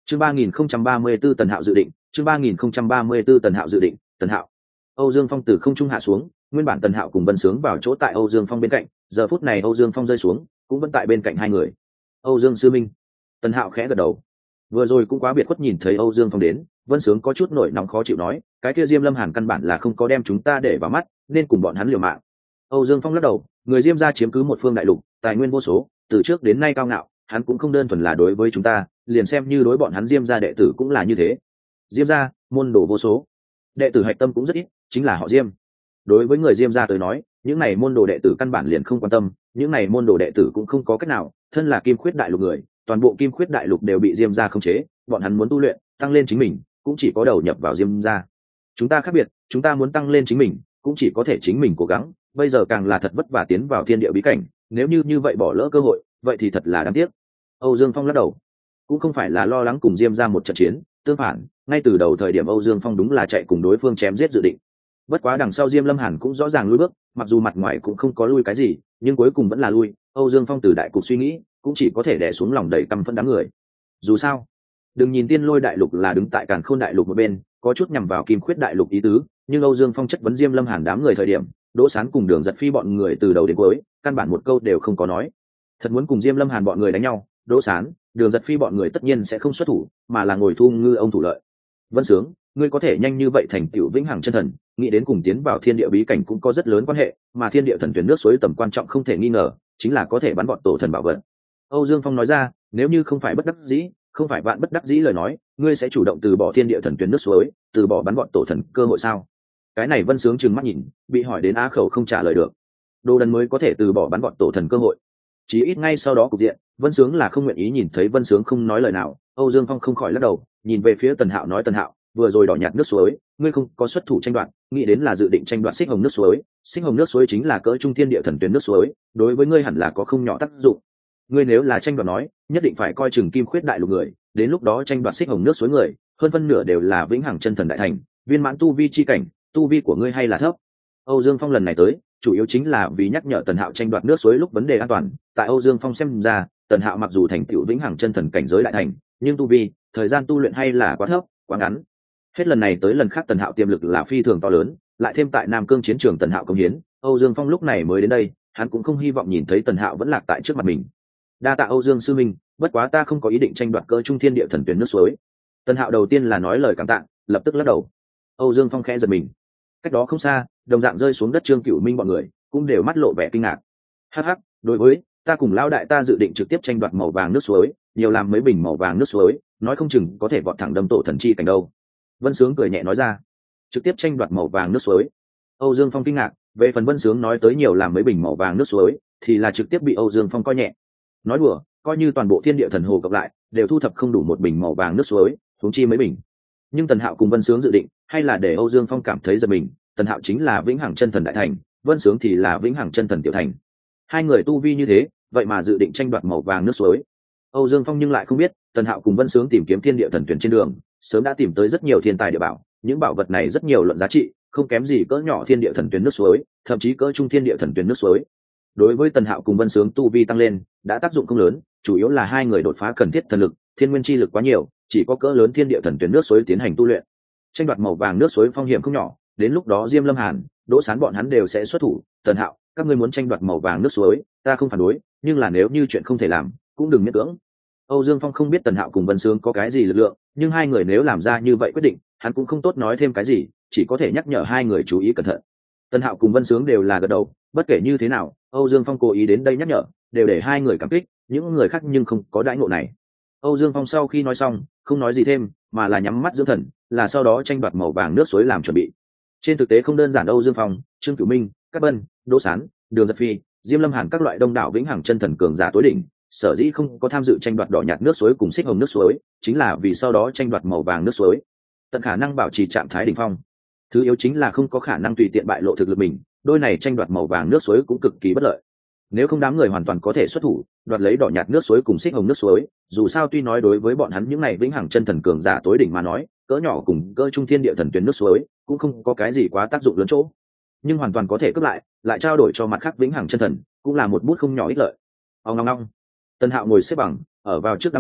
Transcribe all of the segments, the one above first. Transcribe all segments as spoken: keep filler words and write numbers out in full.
chương ba nghìn không trăm ba mươi 3034 Tần Hạo dự định, chương ba nghìn không trăm ba mươi 3034 Tần Hạo dự định, Tần Hạo. Âu Dương Phong từ không trung hạ xuống, nguyên bản Tần Hạo cùng Vân Sướng vào chỗ tại Âu Dương Phong bên cạnh, giờ phút này Âu Dương Phong rơi xuống, cũng vẫn tại bên cạnh hai người. Âu Dương sư minh. Tần Hạo khẽ gật đầu. Vừa rồi cũng quá biệt khuất nhìn thấy Âu Dương Phong đến, Vân Sướng có chút nổi nóng khó chịu nói, cái kia Diêm Lâm Hàn căn bản là không có đem chúng ta để vào mắt, nên cùng bọn hắn liều mạng. Âu Dương Phong lắc đầu, người Diêm gia chiếm cứ một phương đại lục, tài nguyên vô số, từ trước đến nay cao ngạo, hắn cũng không đơn thuần là đối với chúng ta, liền xem như đối bọn hắn Diêm gia đệ tử cũng là như thế. Diêm gia, môn đồ vô số, đệ tử hạch tâm cũng rất ít, chính là họ Diêm. Đối với người Diêm gia tới nói, những này môn đồ đệ tử căn bản liền không quan tâm, những này môn đồ đệ tử cũng không có cách nào, thân là Kim Khuyết đại lục người, toàn bộ Kim Khuyết đại lục đều bị Diêm gia khống chế, bọn hắn muốn tu luyện, tăng lên chính mình, cũng chỉ có đầu nhập vào Diêm gia. Chúng ta khác biệt, chúng ta muốn tăng lên chính mình, cũng chỉ có thể chính mình cố gắng, bây giờ càng là thật vất vả tiến vào thiên địa bí cảnh, nếu như như vậy bỏ lỡ cơ hội, vậy thì thật là đáng tiếc. Âu Dương Phong lắc đầu, cũng không phải là lo lắng cùng Diêm gia một trận chiến, tương phản, ngay từ đầu thời điểm Âu Dương Phong đúng là chạy cùng đối phương chém giết dự định. Bất quá đằng sau Diêm Lâm Hàn cũng rõ ràng lui bước, mặc dù mặt ngoài cũng không có lui cái gì, nhưng cuối cùng vẫn là lui. Âu Dương Phong từ đại cục suy nghĩ, cũng chỉ có thể đè xuống lòng đầy căm phẫn đám người. Dù sao, đừng nhìn Tiên Lôi đại lục là đứng tại Càn Khôn đại lục một bên, có chút nhằm vào Kim Khuyết đại lục ý tứ, nhưng Âu Dương Phong chất vấn Diêm Lâm Hàn đám người thời điểm, Đỗ Sán cùng Đường Giật Phi bọn người từ đầu đến cuối, căn bản một câu đều không có nói. Thật muốn cùng Diêm Lâm Hàn bọn người đánh nhau, Đỗ Sán, Đường Giật Phi bọn người tất nhiên sẽ không xuất thủ, mà là ngồi thu ngư ông thủ lợi. Vân Sướng, ngươi có thể nhanh như vậy thành tựu vĩnh hằng chân thần, nghĩ đến cùng tiến vào thiên địa bí cảnh cũng có rất lớn quan hệ, mà thiên địa thần tuyển nước suối tầm quan trọng không thể nghi ngờ, chính là có thể bắn bọn tổ thần bảo vật. Âu Dương Phong nói ra, nếu như không phải bất đắc dĩ, không phải bạn bất đắc dĩ lời nói, ngươi sẽ chủ động từ bỏ thiên địa thần tuyển nước suối, từ bỏ bắn bọn tổ thần cơ hội sao? Cái này Vân Sướng trừng mắt nhìn, bị hỏi đến á khẩu không trả lời được. Đồ đần mới có thể từ bỏ bắn bọn tổ thần cơ hội. Chỉ ít ngay sau đó cục diện, Vân Sướng là không nguyện ý nhìn thấy Vân Sướng không nói lời nào. Âu Dương Phong không khỏi lắc đầu, nhìn về phía Tần Hạo nói, Tần Hạo, vừa rồi đỏ nhạt nước suối, ngươi không có xuất thủ tranh đoạt, nghĩ đến là dự định tranh đoạt xích hồng nước suối. Xích hồng nước suối chính là cỡ trung thiên địa thần tuyển nước suối, đối với ngươi hẳn là có không nhỏ tác dụng. Ngươi nếu là tranh đoạt nói, nhất định phải coi chừng Kim Khuyết đại lục người, đến lúc đó tranh đoạt xích hồng nước suối người, hơn phân nửa đều là vĩnh hằng chân thần đại thành, viên mãn tu vi chi cảnh, tu vi của ngươi hay là thấp. Âu Dương Phong lần này tới, chủ yếu chính là vì nhắc nhở Tần Hạo tranh đoạt nước suối lúc vấn đề an toàn. Tại Âu Dương Phong xem ra, Tần Hạo mặc dù thành tựu vĩnh hằng chân thần cảnh giới đại thành, nhưng tu vi, thời gian tu luyện hay là quá thấp, quá ngắn. Hết lần này tới lần khác Tần Hạo tiềm lực là phi thường to lớn, lại thêm tại Nam Cương chiến trường Tần Hạo công hiến, Âu Dương Phong lúc này mới đến đây, hắn cũng không hy vọng nhìn thấy Tần Hạo vẫn lạc tại trước mặt mình. Đa tạ Âu Dương sư minh, bất quá ta không có ý định tranh đoạt cỡ trung thiên địa thần tuyển nước suối. Tần Hạo đầu tiên là nói lời cảm tạ, lập tức lắc đầu. Âu Dương Phong khẽ giật mình. Cách đó không xa, đồng dạng rơi xuống đất Trương Cửu Minh bọn người cũng đều mắt lộ vẻ kinh ngạc. Hắc hắc, đối với ta cùng lão đại ta dự định trực tiếp tranh đoạt màu vàng nước suối, nhiều làm mấy bình màu vàng nước suối, nói không chừng có thể vọt thẳng đâm tổ thần chi cảnh đâu. Vân Sướng cười nhẹ nói ra. Trực tiếp tranh đoạt màu vàng nước suối. Âu Dương Phong kinh ngạc, về phần Vân Sướng nói tới nhiều làm mấy bình màu vàng nước suối, thì là trực tiếp bị Âu Dương Phong coi nhẹ. Nói đùa, coi như toàn bộ thiên địa thần hồ cộng lại, đều thu thập không đủ một bình màu vàng nước suối, huống chi mấy bình. Nhưng Tần Hạo cùng Vân Sướng dự định, hay là để Âu Dương Phong cảm thấy giật mình, Tần Hạo chính là vĩnh hằng chân thần đại thành, Vân Sướng thì là vĩnh hằng chân thần tiểu thành. Hai người tu vi như thế, vậy mà dự định tranh đoạt màu vàng nước suối. Âu Dương Phong nhưng lại không biết, Tần Hạo cùng Vân Sướng tìm kiếm thiên địa thần tuyển trên đường, sớm đã tìm tới rất nhiều thiên tài địa bảo, những bảo vật này rất nhiều luận giá trị, không kém gì cỡ nhỏ thiên địa thần tuyển nước suối, thậm chí cỡ trung thiên địa thần tuyển nước suối. Đối với Tần Hạo cùng Vân Sướng tu vi tăng lên, đã tác dụng không lớn, chủ yếu là hai người đột phá cần thiết thần lực, thiên nguyên chi lực quá nhiều, chỉ có cỡ lớn thiên địa thần tuyển nước suối tiến hành tu luyện. Tranh đoạt màu vàng nước suối phong hiểm không nhỏ, đến lúc đó Diêm Lâm Hàn, Đỗ Sán bọn hắn đều sẽ xuất thủ. Tần Hạo, các ngươi muốn tranh đoạt màu vàng nước suối, ta không phản đối, nhưng là nếu như chuyện không thể làm, cũng đừng miễn cưỡng. Âu Dương Phong không biết Tần Hạo cùng Vân Sướng có cái gì lực lượng, nhưng hai người nếu làm ra như vậy quyết định, hắn cũng không tốt nói thêm cái gì, chỉ có thể nhắc nhở hai người chú ý cẩn thận. Tần Hạo cùng Vân Sướng đều là gật đầu, bất kể như thế nào, Âu Dương Phong cố ý đến đây nhắc nhở, đều để hai người cảm kích, những người khác nhưng không có đãi ngộ này. Âu Dương Phong sau khi nói xong, không nói gì thêm, mà là nhắm mắt dưỡng thần, là sau đó tranh đoạt màu vàng nước suối làm chuẩn bị. Trên thực tế không đơn giản, Âu Dương Phong, Trương Cửu Minh, Cát Bân, Đỗ Sán, Đường Giật Phi, Diêm Lâm Hàn các loại đông đảo vĩnh hằng chân thần cường giả tối đỉnh, sở dĩ không có tham dự tranh đoạt đỏ nhạt nước suối cùng xích hồng nước suối, chính là vì sau đó tranh đoạt màu vàng nước suối, tận khả năng bảo trì trạng thái đỉnh phong. Thứ yếu chính là không có khả năng tùy tiện bại lộ thực lực mình, đôi này tranh đoạt màu vàng nước suối cũng cực kỳ bất lợi. Nếu không đám người hoàn toàn có thể xuất thủ, đoạt lấy đỏ nhạt nước suối cùng xích hồng nước suối, dù sao tuy nói đối với bọn hắn những này vĩnh hằng chân thần cường giả tối đỉnh mà nói, cỡ nhỏ cùng cỡ trung thiên địa thần tuyến nước suối cũng không có cái gì quá tác dụng lớn chỗ, nhưng hoàn toàn có thể cướp lại, lại trao đổi cho mặt khác vĩnh hằng chân thần, cũng là một bút không nhỏ ích lợi. Ông long long, Tần Hạo ngồi xếp bằng, ở vào trước đám người,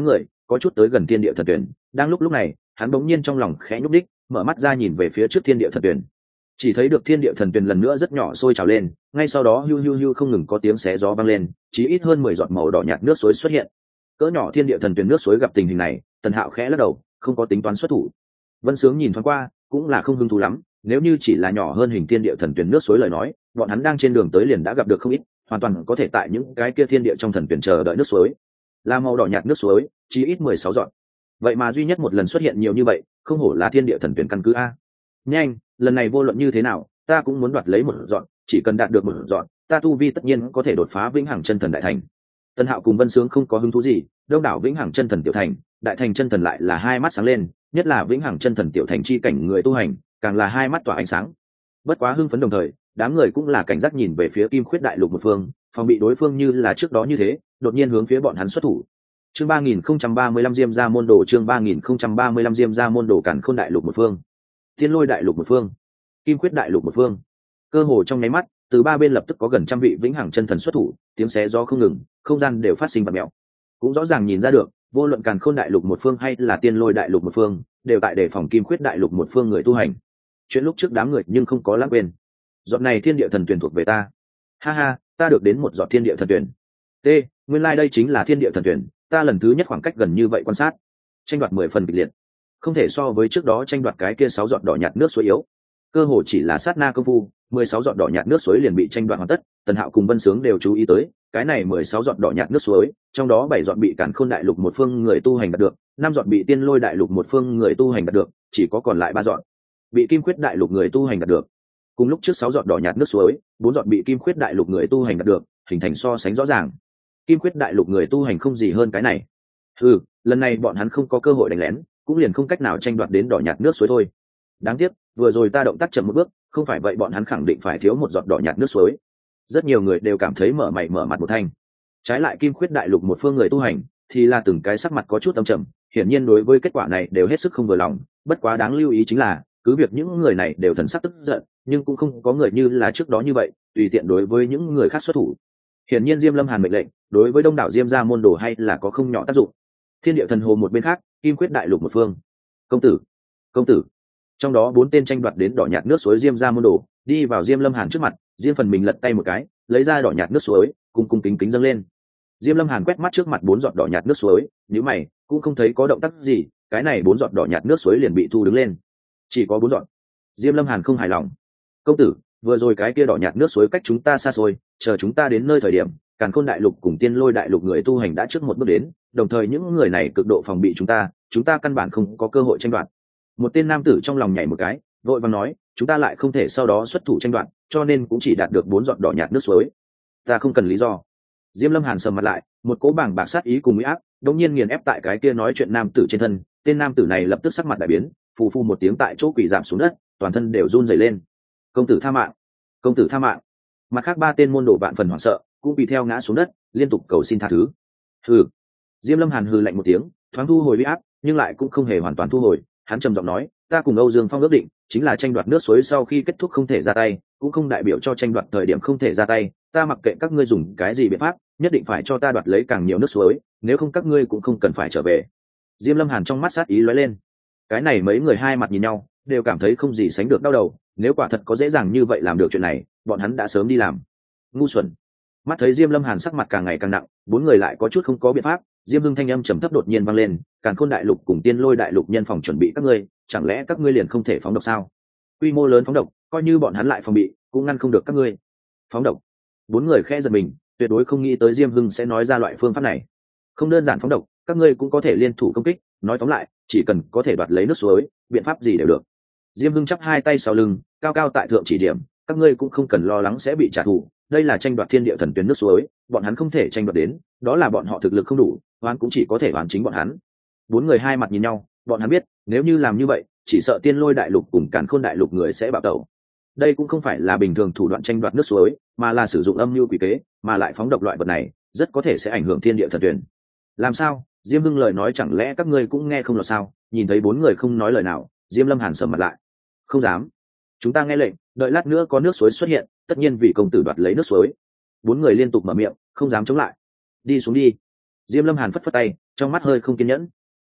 có chút tới gần thiên địa thần tuyển. Đang lúc lúc này hắn bỗng nhiên trong lòng khẽ nhúc đích, mở mắt ra nhìn về phía trước thiên địa thần tuyển, chỉ thấy được thiên địa thần tuyển lần nữa rất nhỏ sôi trào lên, ngay sau đó hiu hiu hiu không ngừng có tiếng xé gió vang lên, chỉ ít hơn mười giọt màu đỏ nhạt nước suối xuất hiện. Cỡ nhỏ thiên địa thần tuyển nước suối gặp tình hình này, Tần Hạo khẽ lắc đầu, không có tính toán xuất thủ. Vân Sướng nhìn thoáng qua, cũng là không hứng thú lắm, nếu như chỉ là nhỏ hơn hình thiên địa thần tuyển nước suối lời nói, bọn hắn đang trên đường tới liền đã gặp được không ít, hoàn toàn có thể tại những cái kia thiên địa trong thần tuyển chờ đợi nước suối. Là màu đỏ nhạt nước suối, chỉ ít mười sáu giọt. Vậy mà duy nhất một lần xuất hiện nhiều như vậy, không hổ là thiên địa thần tuyển căn cứ a. Nhanh, lần này vô luận như thế nào, ta cũng muốn đoạt lấy một dọn, chỉ cần đạt được một dọn, ta tu vi tất nhiên có thể đột phá vĩnh hằng chân thần đại thành. Tân Hạo cùng Vân Sướng không có hứng thú gì, đông đảo vĩnh hằng chân thần tiểu thành, đại thành chân thần lại là hai mắt sáng lên, nhất là vĩnh hằng chân thần tiểu thành chi cảnh người tu hành, càng là hai mắt tỏa ánh sáng. Bất quá hưng phấn đồng thời, đám người cũng là cảnh giác nhìn về phía Kim Khuyết đại lục một phương, phòng bị đối phương như là trước đó như thế, đột nhiên hướng phía bọn hắn xuất thủ. Chương ba nghìn không trăm ba mươi lăm Diêm gia môn đồ, chương ba nghìn không trăm ba mươi lăm Diêm gia môn đồ càn khôn đại lục một phương. Thiên Lôi đại lục một phương, Kim Khuyết đại lục một phương. Cơ hồ trong nháy mắt, từ ba bên lập tức có gần trăm vị vĩnh hằng chân thần xuất thủ, tiếng xé gió không ngừng, không gian đều phát sinh bạt mèo. Cũng rõ ràng nhìn ra được, vô luận càn khôn đại lục một phương hay là Tiên Lôi đại lục một phương, đều tại đề phòng Kim Khuyết đại lục một phương người tu hành. Chuyện lúc trước đám người nhưng không có lãng quên. Giọt này thiên địa thần tuyển thuộc về ta. Ha ha, ta được đến một giọt thiên địa thần tuyển. T, nguyên lai like đây chính là thiên địa thần tuyển, ta lần thứ nhất khoảng cách gần như vậy quan sát. Tranh đoạt mười phần kịch liệt, không thể so với trước đó tranh đoạt cái kia sáu giọt đỏ nhạt nước suối yếu. Cơ hồ chỉ là sát na công phu, mười sáu giọt đỏ nhạt nước suối liền bị tranh đoạt hoàn tất. Tần Hạo cùng Vân Sướng đều chú ý tới, cái này mười sáu giọt đỏ nhạt nước suối, trong đó bảy giọt bị Càn Khôn đại lục một phương người tu hành đạt được, năm giọt bị Tiên Lôi đại lục một phương người tu hành đạt được, chỉ có còn lại ba giọt bị Kim Khuyết đại lục người tu hành đạt được. Cùng lúc trước sáu giọt đỏ nhạt nước suối, bốn giọt bị Kim Khuyết đại lục người tu hành đạt được, hình thành so sánh rõ ràng. Kim Khuyết đại lục người tu hành không gì hơn cái này. Ừ, lần này bọn hắn không có cơ hội đánh lén, cũng liền không cách nào tranh đoạt đến đỏ nhạt nước suối thôi. Đáng tiếc, vừa rồi ta động tác chậm một bước, không phải vậy bọn hắn khẳng định phải thiếu một giọt đỏ nhạt nước suối. Rất nhiều người đều cảm thấy mở mày mở mặt một thanh. Trái lại Kim Khuyết đại lục một phương người tu hành, thì là từng cái sắc mặt có chút âm trầm, hiển nhiên đối với kết quả này đều hết sức không vừa lòng. Bất quá đáng lưu ý chính là, cứ việc những người này đều thần sắc tức giận, nhưng cũng không có người như là trước đó như vậy, tùy tiện đối với những người khác xuất thủ. Hiển nhiên Diêm Lâm Hàn mệnh lệnh, đối với đông đảo Diêm gia môn đồ hay là có không nhỏ tác dụng. Thiên địa thần hồ một bên khác, Kim Khuyết đại lục một phương. Công tử, công tử. Trong đó bốn tên tranh đoạt đến đỏ nhạt nước suối Diêm gia môn đồ, đi vào Diêm Lâm Hàn trước mặt, Diêm phần mình lật tay một cái, lấy ra đỏ nhạt nước suối, cùng cung kính kính dâng lên. Diêm Lâm Hàn quét mắt trước mặt bốn giọt đỏ nhạt nước suối, nhíu mày, cũng không thấy có động tác gì, cái này bốn giọt đỏ nhạt nước suối liền bị thu đứng lên. Chỉ có bốn giọt. Diêm Lâm Hàn không hài lòng. Công tử, vừa rồi cái kia đỏ nhạt nước suối cách chúng ta xa xôi, chờ chúng ta đến nơi thời điểm, Càn Khôn đại lục cùng Tiên Lôi đại lục người tu hành đã trước một bước đến, đồng thời những người này cực độ phòng bị chúng ta, chúng ta căn bản không có cơ hội tranh đoạt. Một tên nam tử trong lòng nhảy một cái, vội vàng nói, chúng ta lại không thể sau đó xuất thủ tranh đoạt, cho nên cũng chỉ đạt được bốn giọt đỏ nhạt nước suối. Ta không cần lý do. Diêm Lâm Hàn sầm mặt lại, một cỗ bảng bạc sát ý cùng uy áp, đống nhiên nghiền ép tại cái kia nói chuyện nam tử trên thân. Tên nam tử này lập tức sắc mặt đại biến, phù phù một tiếng tại chỗ quỳ giảm xuống đất, toàn thân đều run rẩy lên. Công tử tha mạng, công tử tha mạng. Mặt khác ba tên môn đồ vạn phần hoảng sợ, cũng bị theo ngã xuống đất, liên tục cầu xin tha thứ. Hừ. Diêm Lâm Hàn hừ lạnh một tiếng, thoáng thu hồi uy áp, nhưng lại cũng không hề hoàn toàn thu hồi. Hắn trầm giọng nói, ta cùng Âu Dương Phong ước định, chính là tranh đoạt nước suối sau khi kết thúc không thể ra tay, cũng không đại biểu cho tranh đoạt thời điểm không thể ra tay. Ta mặc kệ các ngươi dùng cái gì biện pháp, nhất định phải cho ta đoạt lấy càng nhiều nước suối, nếu không các ngươi cũng không cần phải trở về. Diêm Lâm Hàn trong mắt sát ý lóe lên. Cái này mấy người hai mặt nhìn nhau, đều cảm thấy không gì sánh được đau đầu. Nếu quả thật có dễ dàng như vậy làm được chuyện này, bọn hắn đã sớm đi làm. Ngu xuẩn. Mắt thấy Diêm Lâm Hàn sắc mặt càng ngày càng nặng, bốn người lại có chút không có biện pháp. Diêm Hưng thanh âm trầm thấp đột nhiên vang lên, Càn Khôn đại lục cùng Tiên Lôi đại lục nhân phòng chuẩn bị các ngươi, chẳng lẽ các ngươi liền không thể phóng độc sao? Quy mô lớn phóng độc, coi như bọn hắn lại phòng bị, cũng ngăn không được các ngươi. Phóng độc? Bốn người khẽ giật mình, tuyệt đối không nghĩ tới Diêm Hưng sẽ nói ra loại phương pháp này. Không đơn giản phóng độc, các ngươi cũng có thể liên thủ công kích, nói tóm lại, chỉ cần có thể đoạt lấy nước suối, biện pháp gì đều được. Diêm Hưng chắp hai tay sau lưng, cao cao tại thượng chỉ điểm, các ngươi cũng không cần lo lắng sẽ bị trả thù, đây là tranh đoạt thiên địa thần tuyến nước suối, bọn hắn không thể tranh đoạt đến, đó là bọn họ thực lực không đủ, oán cũng chỉ có thể oán chính bọn hắn. Bốn người hai mặt nhìn nhau, bọn hắn biết, nếu như làm như vậy, chỉ sợ Tiên Lôi đại lục cùng Càn Khôn đại lục người sẽ bạo tẩu. Đây cũng không phải là bình thường thủ đoạn tranh đoạt nước suối, mà là sử dụng âm mưu quỷ kế, mà lại phóng độc loại vật này, rất có thể sẽ ảnh hưởng thiên địa thần tuyển. Làm sao? Diêm Hưng lời nói chẳng lẽ các ngươi cũng nghe không lọt sao? Nhìn thấy bốn người không nói lời nào, Diêm Lâm Hàn sầm mặt lại. Không dám. Chúng ta nghe lệnh, đợi lát nữa có nước suối xuất hiện, tất nhiên vì công tử đoạt lấy nước suối. Bốn người liên tục mở miệng, không dám chống lại. Đi xuống đi. Diêm Lâm Hàn phất phất tay, trong mắt hơi không kiên nhẫn.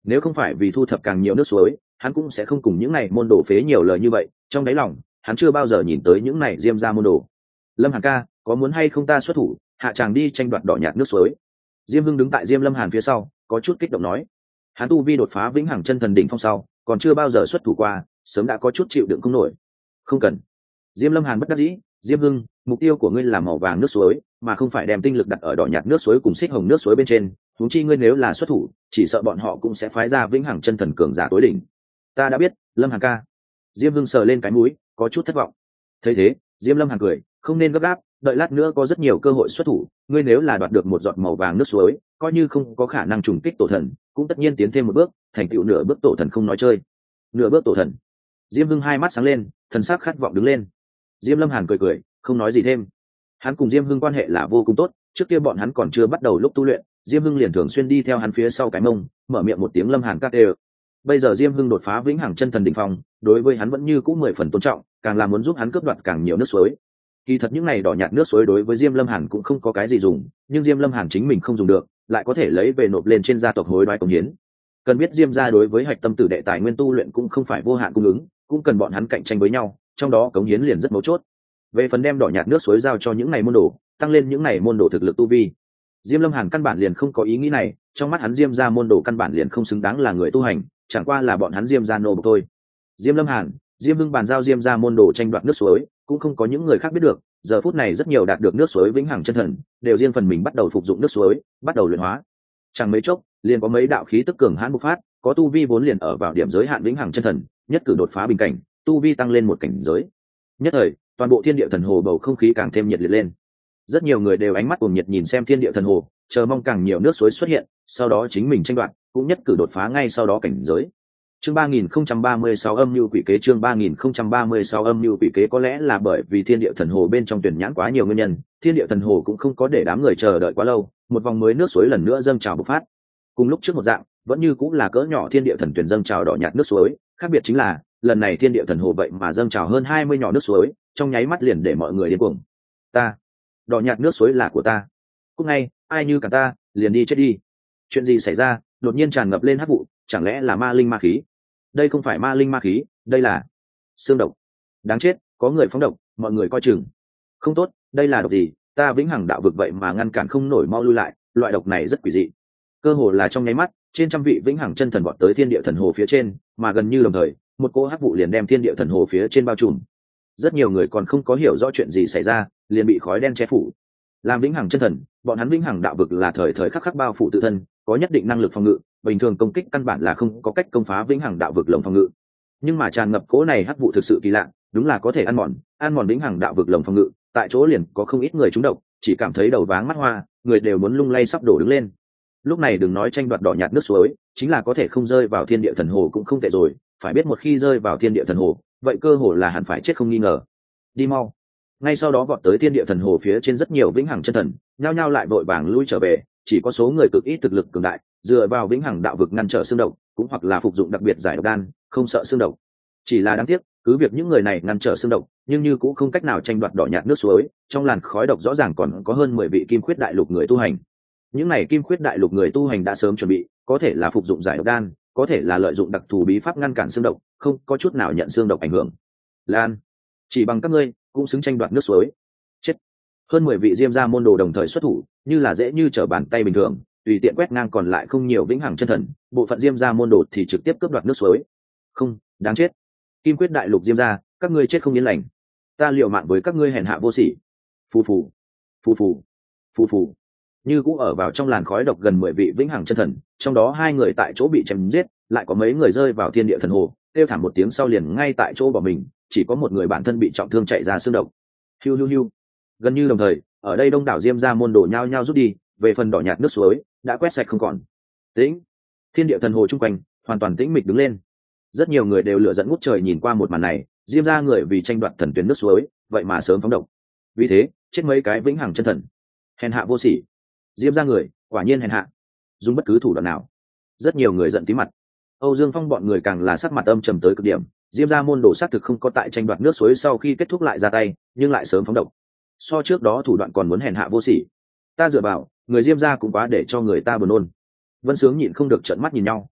nếu không phải vì thu thập càng nhiều nước suối, hắn cũng sẽ không cùng những này môn đồ phế nhiều lời như vậy. Trong đáy lòng hắn chưa bao giờ nhìn tới những này Diêm gia môn đồ. Lâm Hàn ca, có muốn hay không ta xuất thủ hạ tràng đi tranh đoạt đỏ nhạt nước suối? Diêm Hưng đứng tại Diêm Lâm Hàn phía sau, có chút kích động nói. Hắn tu vi đột phá vĩnh hằng chân thần đỉnh phong sau, còn chưa bao giờ xuất thủ qua, sớm đã có chút chịu đựng không nổi. Không cần. Diêm Lâm Hàn bất đắc dĩ. Diêm Hưng, mục tiêu của ngươi là màu vàng nước suối, mà không phải đem tinh lực đặt ở đỏ nhạt nước suối cùng xích hồng nước suối bên trên. Huống chi ngươi nếu là xuất thủ, chỉ sợ bọn họ cũng sẽ phái ra vĩnh hằng chân thần cường giả tối đỉnh. Ta đã biết, Lâm Hàn ca. Diêm Hưng sờ lên cái mũi, có chút thất vọng. Thấy thế, Diêm Lâm Hàn cười, không nên gấp gáp, đợi lát nữa có rất nhiều cơ hội xuất thủ. Ngươi nếu là đoạt được một giọt màu vàng nước suối, coi như không có khả năng trùng kích tổ thần, cũng tất nhiên tiến thêm một bước, thành tựu nửa bước tổ thần không nói chơi. Nửa bước tổ thần. Diêm Hưng hai mắt sáng lên, thần sắc khát vọng đứng lên. Diêm Lâm Hàn cười cười, không nói gì thêm. Hắn cùng Diêm Hưng quan hệ là vô cùng tốt, trước kia bọn hắn còn chưa bắt đầu lúc tu luyện, Diêm Hưng liền thường xuyên đi theo hắn phía sau cái mông, mở miệng một tiếng Lâm Hàn các đều. Bây giờ Diêm Hưng đột phá vĩnh hằng chân thần đỉnh phong, đối với hắn vẫn như cũ mười phần tôn trọng, càng là muốn giúp hắn cướp đoạt càng nhiều nước suối. Kỳ thật những này đỏ nhạt nước suối đối với Diêm Lâm Hàn cũng không có cái gì dùng, nhưng Diêm Lâm Hàn chính mình không dùng được, lại có thể lấy về nộp lên trên gia tộc hối đoái công hiến. Cần biết Diêm gia đối với hạch tâm tử đệ tài nguyên tu luyện cũng không phải vô hạn cung ứng, cũng cần bọn hắn cạnh tranh với nhau, trong đó cống hiến liền rất mấu chốt. Về phần đem đỏ nhạt nước suối giao cho những này môn đồ, tăng lên những này môn đồ thực lực tu vi, Diêm Lâm Hàn căn bản liền không có ý nghĩ này, trong mắt hắn Diêm gia môn đồ căn bản liền không xứng đáng là người tu hành, chẳng qua là bọn hắn Diêm gia nô bộc thôi. Diêm Lâm Hàn, Diêm Hưng bàn giao Diêm gia môn đồ tranh đoạt nước suối, cũng không có những người khác biết được. Giờ phút này rất nhiều đạt được nước suối vĩnh hằng chân thần, đều riêng phần mình bắt đầu phục dụng nước suối, bắt đầu luyện hóa. Chẳng mấy chốc, liền có mấy đạo khí tức cường hãn bộc phát, có tu vi vốn liền ở vào điểm giới hạn vĩnh hằng chân thần, nhất cử đột phá bình cảnh, tu vi tăng lên một cảnh giới. Nhất thời, toàn bộ thiên địa thần hồ bầu không khí càng thêm nhiệt liệt lên. Rất nhiều người đều ánh mắt cuồng nhiệt nhìn xem thiên địa thần hồ, chờ mong càng nhiều nước suối xuất hiện, sau đó chính mình tranh đoạt, cũng nhất cử đột phá ngay sau đó cảnh giới. Chương ba nghìn không trăm ba mươi sáu âm nhu quỷ kế chương ba nghìn không trăm ba mươi sáu âm nhu quỷ kế có lẽ là bởi vì thiên địa thần hồ bên trong tuyển nhãn quá nhiều nguyên nhân, thiên địa thần hồ cũng không có để đám người chờ đợi quá lâu, một vòng mới nước suối lần nữa dâng trào bộc phát. Cùng lúc trước một dạng, vẫn như cũng là cỡ nhỏ thiên địa thần tuyển dâng trào đỏ nhạt nước suối, khác biệt chính là, lần này thiên địa thần hồ vậy mà dâng trào hơn hai mươi nhỏ nước suối, trong nháy mắt liền để mọi người điên cuồng. Ta, đỏ nhạt nước suối là của ta. Cũng ngay, ai như cả ta, liền đi chết đi. Chuyện gì xảy ra, đột nhiên tràn ngập lên hắc vụ, chẳng lẽ là ma linh ma khí? Đây không phải ma linh ma khí, đây là xương độc. Đáng chết, có người phóng độc, mọi người coi chừng. Không tốt, đây là độc gì? Ta vĩnh hằng đạo vực vậy mà ngăn cản không nổi, mau lui lại, loại độc này rất quỷ dị. Cơ hồ là trong nháy mắt, trên trăm vị vĩnh hằng chân thần vọt tới thiên địa thần hồ phía trên, mà gần như đồng thời, một cỗ hắc vụ liền đem thiên địa thần hồ phía trên bao trùm. Rất nhiều người còn không có hiểu rõ chuyện gì xảy ra, liền bị khói đen che phủ. Làm vĩnh hằng chân thần, bọn hắn vĩnh hằng đạo vực là thời thời khắc khắc bao phủ tự thân, có nhất định năng lực phòng ngự, bình thường công kích căn bản là không có cách công phá vĩnh hằng đạo vực lồng phòng ngự. Nhưng mà tràn ngập cỗ này hắc vụ thực sự kỳ lạ, đúng là có thể ăn mòn, ăn mòn vĩnh hằng đạo vực lồng phòng ngự, tại chỗ liền có không ít người trúng độc, chỉ cảm thấy đầu váng mắt hoa, người đều muốn lung lay sắp đổ đứng lên. Lúc này đừng nói tranh đoạt đỏ nhạt nước suối, chính là có thể không rơi vào thiên địa thần hồ cũng không tệ rồi, phải biết một khi rơi vào thiên địa thần hồ, vậy cơ hồ là hẳn phải chết không nghi ngờ. Đi mau. Ngay sau đó vọt tới thiên địa thần hồ phía trên rất nhiều vĩnh hằng chân thần, nhao nhao lại vội vàng lui trở về, chỉ có số người cực ít thực lực cường đại, dựa vào vĩnh hằng đạo vực ngăn trở xương độc, cũng hoặc là phục dụng đặc biệt giải độc đan, không sợ xương độc. Chỉ là đáng tiếc, cứ việc những người này ngăn trở xương độc, nhưng như cũng không cách nào tranh đoạt đỏ nhạt nước suối, trong làn khói độc rõ ràng còn có hơn mười vị kim khuyết đại lục người tu hành. Những này kim khuyết đại lục người tu hành đã sớm chuẩn bị, có thể là phục dụng giải độc đan, có thể là lợi dụng đặc thù bí pháp ngăn cản xương độc, không có chút nào nhận xương độc ảnh hưởng. Lan, chỉ bằng các ngươi cũng xứng tranh đoạt nước suối. Chết. Hơn mười vị Diêm gia môn đồ đồng thời xuất thủ, như là dễ như trở bàn tay bình thường, tùy tiện quét ngang còn lại không nhiều vĩnh hằng chân thần, bộ phận Diêm gia môn đồ thì trực tiếp cướp đoạt nước suối. Không, đáng chết. Kim quyết đại lục Diêm gia, các ngươi chết không yên lành. Ta liều mạng với các ngươi hèn hạ vô sỉ. Phù phù, phù phù, phù phù. Như cũng ở vào trong làn khói độc gần mười vị vĩnh hằng chân thần, trong đó hai người tại chỗ bị chém giết, lại có mấy người rơi vào thiên địa thần hồ, kêu thảm một tiếng sau liền ngay tại chỗ bỏ mình, chỉ có một người bản thân bị trọng thương chạy ra xương độc. Hiu hiu hiu. Gần như đồng thời, ở đây đông đảo Diêm gia môn đồ nhao nhao rút đi, về phần đỏ nhạt nước suối đã quét sạch không còn. Tĩnh. Thiên địa thần hồ chung quanh hoàn toàn tĩnh mịch đứng lên. Rất nhiều người đều lửa giận ngút trời nhìn qua một màn này, Diêm gia người vì tranh đoạt thần tuyến nước suối, vậy mà sớm phóng độc. Vì thế, chết mấy cái vĩnh hằng chân thần. Hèn hạ vô sỉ. Diêm gia người, quả nhiên hèn hạ. Dùng bất cứ thủ đoạn nào. Rất nhiều người giận tí mặt. Âu Dương Phong bọn người càng là sắc mặt âm trầm tới cực điểm, Diêm gia môn đồ xác thực không có tại tranh đoạt nước suối sau khi kết thúc lại ra tay, nhưng lại sớm phóng độc. So trước đó thủ đoạn còn muốn hèn hạ vô sỉ. Ta dựa vào, người Diêm gia cũng quá để cho người ta buồn nôn. Vân Sướng nhịn không được trợn mắt nhìn nhau.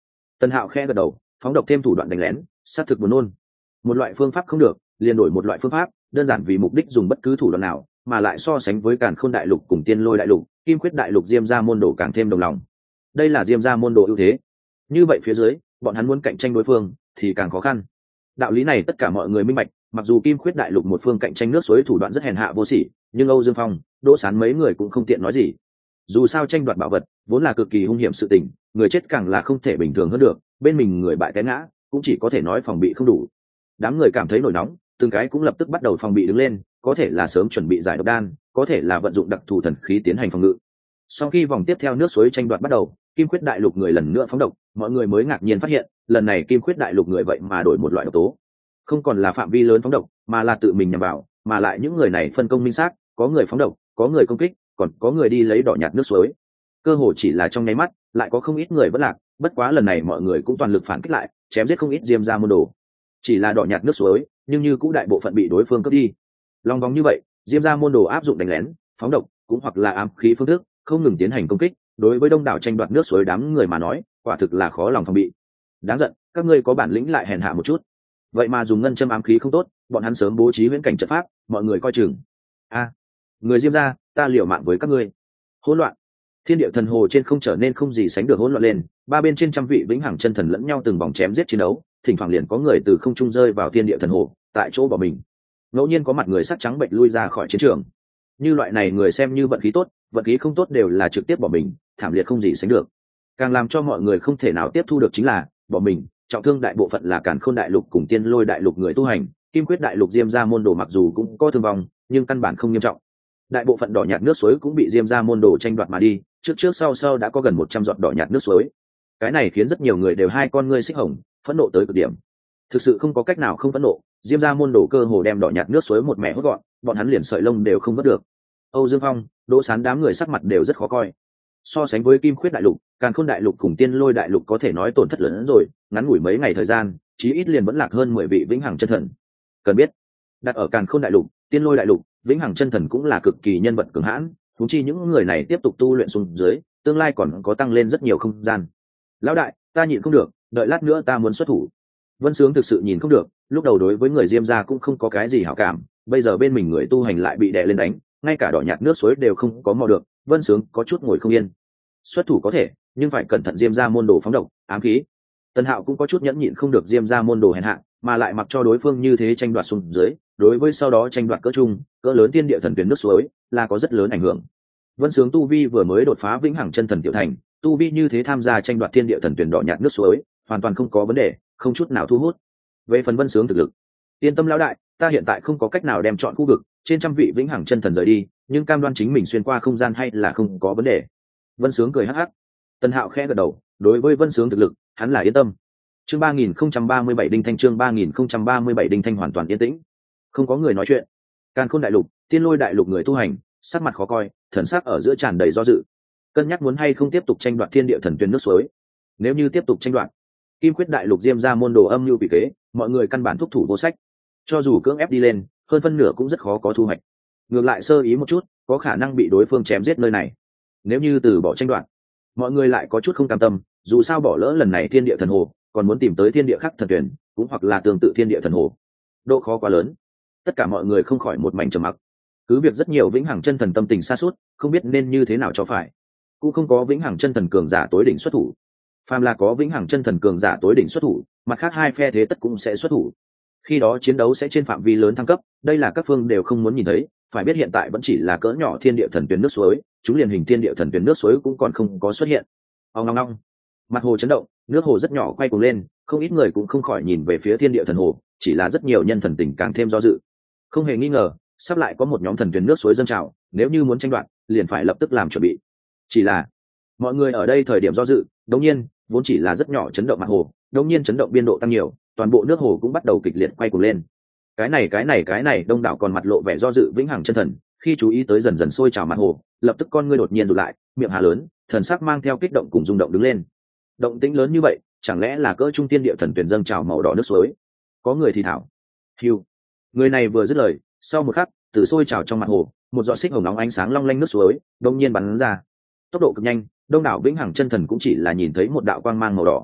Tần Hạo khẽ gật đầu, phóng độc thêm thủ đoạn đánh lén, sát thực buồn nôn. Một loại phương pháp không được, liền đổi một loại phương pháp, đơn giản vì mục đích dùng bất cứ thủ đoạn nào, mà lại so sánh với Càn Khôn đại lục cùng Tiên Lôi đại lục, Kim Khuyết đại lục Diêm gia môn đồ càng thêm đồng lòng. Đây là Diêm gia môn đồ ưu thế. Như vậy phía dưới, bọn hắn muốn cạnh tranh đối phương thì càng khó khăn. Đạo lý này tất cả mọi người minh bạch, mặc dù Kim Khuyết đại lục một phương cạnh tranh nước suối thủ đoạn rất hèn hạ vô sỉ, nhưng Âu Dương Phong, Đỗ Sán mấy người cũng không tiện nói gì. Dù sao tranh đoạt bảo vật vốn là cực kỳ hung hiểm sự tình, người chết càng là không thể bình thường hơn được, bên mình người bại té ngã, cũng chỉ có thể nói phòng bị không đủ. Đám người cảm thấy nổi nóng, từng cái cũng lập tức bắt đầu phòng bị đứng lên, có thể là sớm chuẩn bị giải độc đan, có thể là vận dụng đặc thù thần khí tiến hành phòng ngự. Sau khi vòng tiếp theo nước suối tranh đoạt bắt đầu, Kim Khuyết đại lục người lần nữa phóng độc, mọi người mới ngạc nhiên phát hiện, lần này Kim Khuyết đại lục người vậy mà đổi một loại độc tố, không còn là phạm vi lớn phóng độc, mà là tự mình nhằm vào, mà lại những người này phân công minh xác, có người phóng độc, có người công kích, còn có người đi lấy đỏ nhạt nước suối. Cơ hồ chỉ là trong nháy mắt, lại có không ít người vẫn lạc, bất quá lần này mọi người cũng toàn lực phản kích lại, chém giết không ít Diêm gia môn đồ. Chỉ là đỏ nhạt nước suối, nhưng như cũng đại bộ phận bị đối phương cướp đi. Long vòng như vậy, Diêm gia môn đồ áp dụng đánh lén, phóng độc, cũng hoặc là ám khí phương thức, không ngừng tiến hành công kích, đối với đông đảo tranh đoạt nước suối đám người mà nói, quả thực là khó lòng phòng bị. Đáng giận, các ngươi có bản lĩnh lại hèn hạ một chút. Vậy mà dùng ngân châm ám khí không tốt, bọn hắn sớm bố trí viễn cảnh trận pháp, mọi người coi chừng. A, người Diêm gia, ta liều mạng với các ngươi. Hỗn loạn. Thiên địa thần hồ trên không trở nên không gì sánh được hỗn loạn lên, ba bên trên trăm vị vĩnh hằng chân thần lẫn nhau từng vòng chém giết chiến đấu, thỉnh thoảng liền có người từ không trung rơi vào thiên địa thần hồ, tại chỗ bỏ mình. Ngẫu nhiên có mặt người sắc trắng bệnh lui ra khỏi chiến trường. Như loại này người xem như vận khí tốt, vận khí không tốt đều là trực tiếp bỏ mình, thảm liệt không gì sánh được. Càng làm cho mọi người không thể nào tiếp thu được chính là bỏ mình, trọng thương đại bộ phận là Càn Khôn đại lục cùng Tiên Lôi đại lục người tu hành, Kim Khuyết đại lục Diêm gia môn đồ mặc dù cũng có thương vong, nhưng căn bản không nghiêm trọng. Đại bộ phận đỏ nhạt nước suối cũng bị Diêm gia môn đồ tranh đoạt mà đi, trước trước sau sau đã có gần một trăm giọt đỏ nhạt nước suối. Cái này khiến rất nhiều người đều hai con ngươi xích hồng, phẫn nộ tới cực điểm. Thực sự không có cách nào không phẫn nộ, Diêm gia môn đồ cơ hồ đem đỏ nhạt nước suối một mẹ hốt gọn, bọn hắn liền sợi lông đều không vớt được. Âu Dương Phong, Đỗ Sán đám người sắc mặt đều rất khó coi. So sánh với Kim Khuyết đại lục, Càn Khôn đại lục cùng Tiên Lôi đại lục có thể nói tổn thất lớn hơn rồi, ngắn ngủi mấy ngày thời gian, chí ít liền vẫn lạc hơn mười vị vĩnh hằng chân thần. Cần biết, đặt ở Càn Khôn đại lục, Tiên Lôi đại lục, vĩnh hằng chân thần cũng là cực kỳ nhân vật cường hãn, huống chi những người này tiếp tục tu luyện xuống dưới, tương lai còn có tăng lên rất nhiều không gian. Lão đại, ta nhịn không được, đợi lát nữa ta muốn xuất thủ. Vân Sướng thực sự nhìn không được, lúc đầu đối với người Diêm gia cũng không có cái gì hảo cảm, bây giờ bên mình người tu hành lại bị đè lên đánh, ngay cả đỏ nhạt nước suối đều không có mò được, Vân Sướng có chút ngồi không yên. Xuất thủ có thể, nhưng phải cẩn thận Diêm gia môn đồ phóng độc, ám khí. Tần Hạo cũng có chút nhẫn nhịn không được Diêm gia môn đồ hèn hạ, mà lại mặc cho đối phương như thế tranh đoạt xuống dưới, đối với sau đó tranh đoạt cỡ trung, cỡ lớn thiên địa thần tuyển nước suối, là có rất lớn ảnh hưởng. Vân Sướng tu vi vừa mới đột phá vĩnh hằng chân thần tiểu thành, tu vi như thế tham gia tranh đoạt thiên địa thần tuyển đỏ nhạt nước suối, hoàn toàn không có vấn đề, không chút nào thu hút. Về phần Vân Sướng thực lực, yên tâm lão đại, ta hiện tại không có cách nào đem chọn khu vực trên trăm vị vĩnh hằng chân thần rời đi, nhưng cam đoan chính mình xuyên qua không gian hay là không có vấn đề. Vân Sướng cười hắc hắc. Tần Hạo khẽ gật đầu, đối với Vân Sướng thực lực, hắn là yên tâm. Chương ba nghìn không trăm ba mươi bảy đinh thanh chương ba nghìn không trăm ba mươi bảy đinh thanh hoàn toàn yên tĩnh, không có người nói chuyện. Càn Khôn đại lục, Tiên Lôi đại lục người tu hành, sắc mặt khó coi, thần sắc ở giữa tràn đầy do dự, cân nhắc muốn hay không tiếp tục tranh đoạt thiên địa thần tuyển nước suối. Nếu như tiếp tục tranh đoạt, Kim Khuyết đại lục Diêm gia môn đồ âm mưu bị kế, mọi người căn bản thúc thủ vô sách, cho dù cưỡng ép đi lên, hơn phân nửa cũng rất khó có thu hoạch. Ngược lại sơ ý một chút, có khả năng bị đối phương chém giết nơi này. Nếu như từ bỏ tranh đoạt, mọi người lại có chút không cam tâm, dù sao bỏ lỡ lần này thiên địa thần hồ, còn muốn tìm tới thiên địa khắc thần tuyển, cũng hoặc là tương tự thiên địa thần hồ, độ khó quá lớn. Tất cả mọi người không khỏi một mảnh trầm mặc. Cứ việc rất nhiều vĩnh hằng chân thần tâm tình sa sút, không biết nên như thế nào cho phải, cũng không có vĩnh hằng chân thần cường giả tối đỉnh xuất thủ. Phàm là có vĩnh hằng chân thần cường giả tối đỉnh xuất thủ, mặt khác hai phe thế tất cũng sẽ xuất thủ. Khi đó chiến đấu sẽ trên phạm vi lớn thăng cấp, đây là các phương đều không muốn nhìn thấy. Phải biết hiện tại vẫn chỉ là cỡ nhỏ thiên địa thần tuyển nước suối, chúng liền hình thiên địa thần tuyển nước suối cũng còn không có xuất hiện. Ong ong ong, mặt hồ chấn động, nước hồ rất nhỏ quay cuồng lên, không ít người cũng không khỏi nhìn về phía thiên địa thần hồ, chỉ là rất nhiều nhân thần tình càng thêm do dự. Không hề nghi ngờ, sắp lại có một nhóm thần tuyển nước suối dâng trào, nếu như muốn tranh đoạt, liền phải lập tức làm chuẩn bị. Chỉ là mọi người ở đây thời điểm do dự, đột nhiên, vốn chỉ là rất nhỏ chấn động mặt hồ, đột nhiên chấn động biên độ tăng nhiều, toàn bộ nước hồ cũng bắt đầu kịch liệt quay cuồng lên. Cái này cái này cái này, đông đảo còn mặt lộ vẻ do dự vĩnh hằng chân thần, khi chú ý tới dần dần sôi trào mặt hồ, lập tức con ngươi đột nhiên rụt lại, miệng hà lớn, thần sắc mang theo kích động cùng rung động đứng lên. Động tĩnh lớn như vậy, chẳng lẽ là cỡ trung tiên địa thần tuyển dâng trào màu đỏ nước suối? Có người thì thảo. Hiu. Người này vừa dứt lời, sau một khắc, từ sôi trào trong mặt hồ, một giọt xích hồng nóng ánh sáng long lanh nước suối, đột nhiên bắn ra. Tốc độ cực nhanh, đông đảo vĩnh hằng chân thần cũng chỉ là nhìn thấy một đạo quang mang màu đỏ.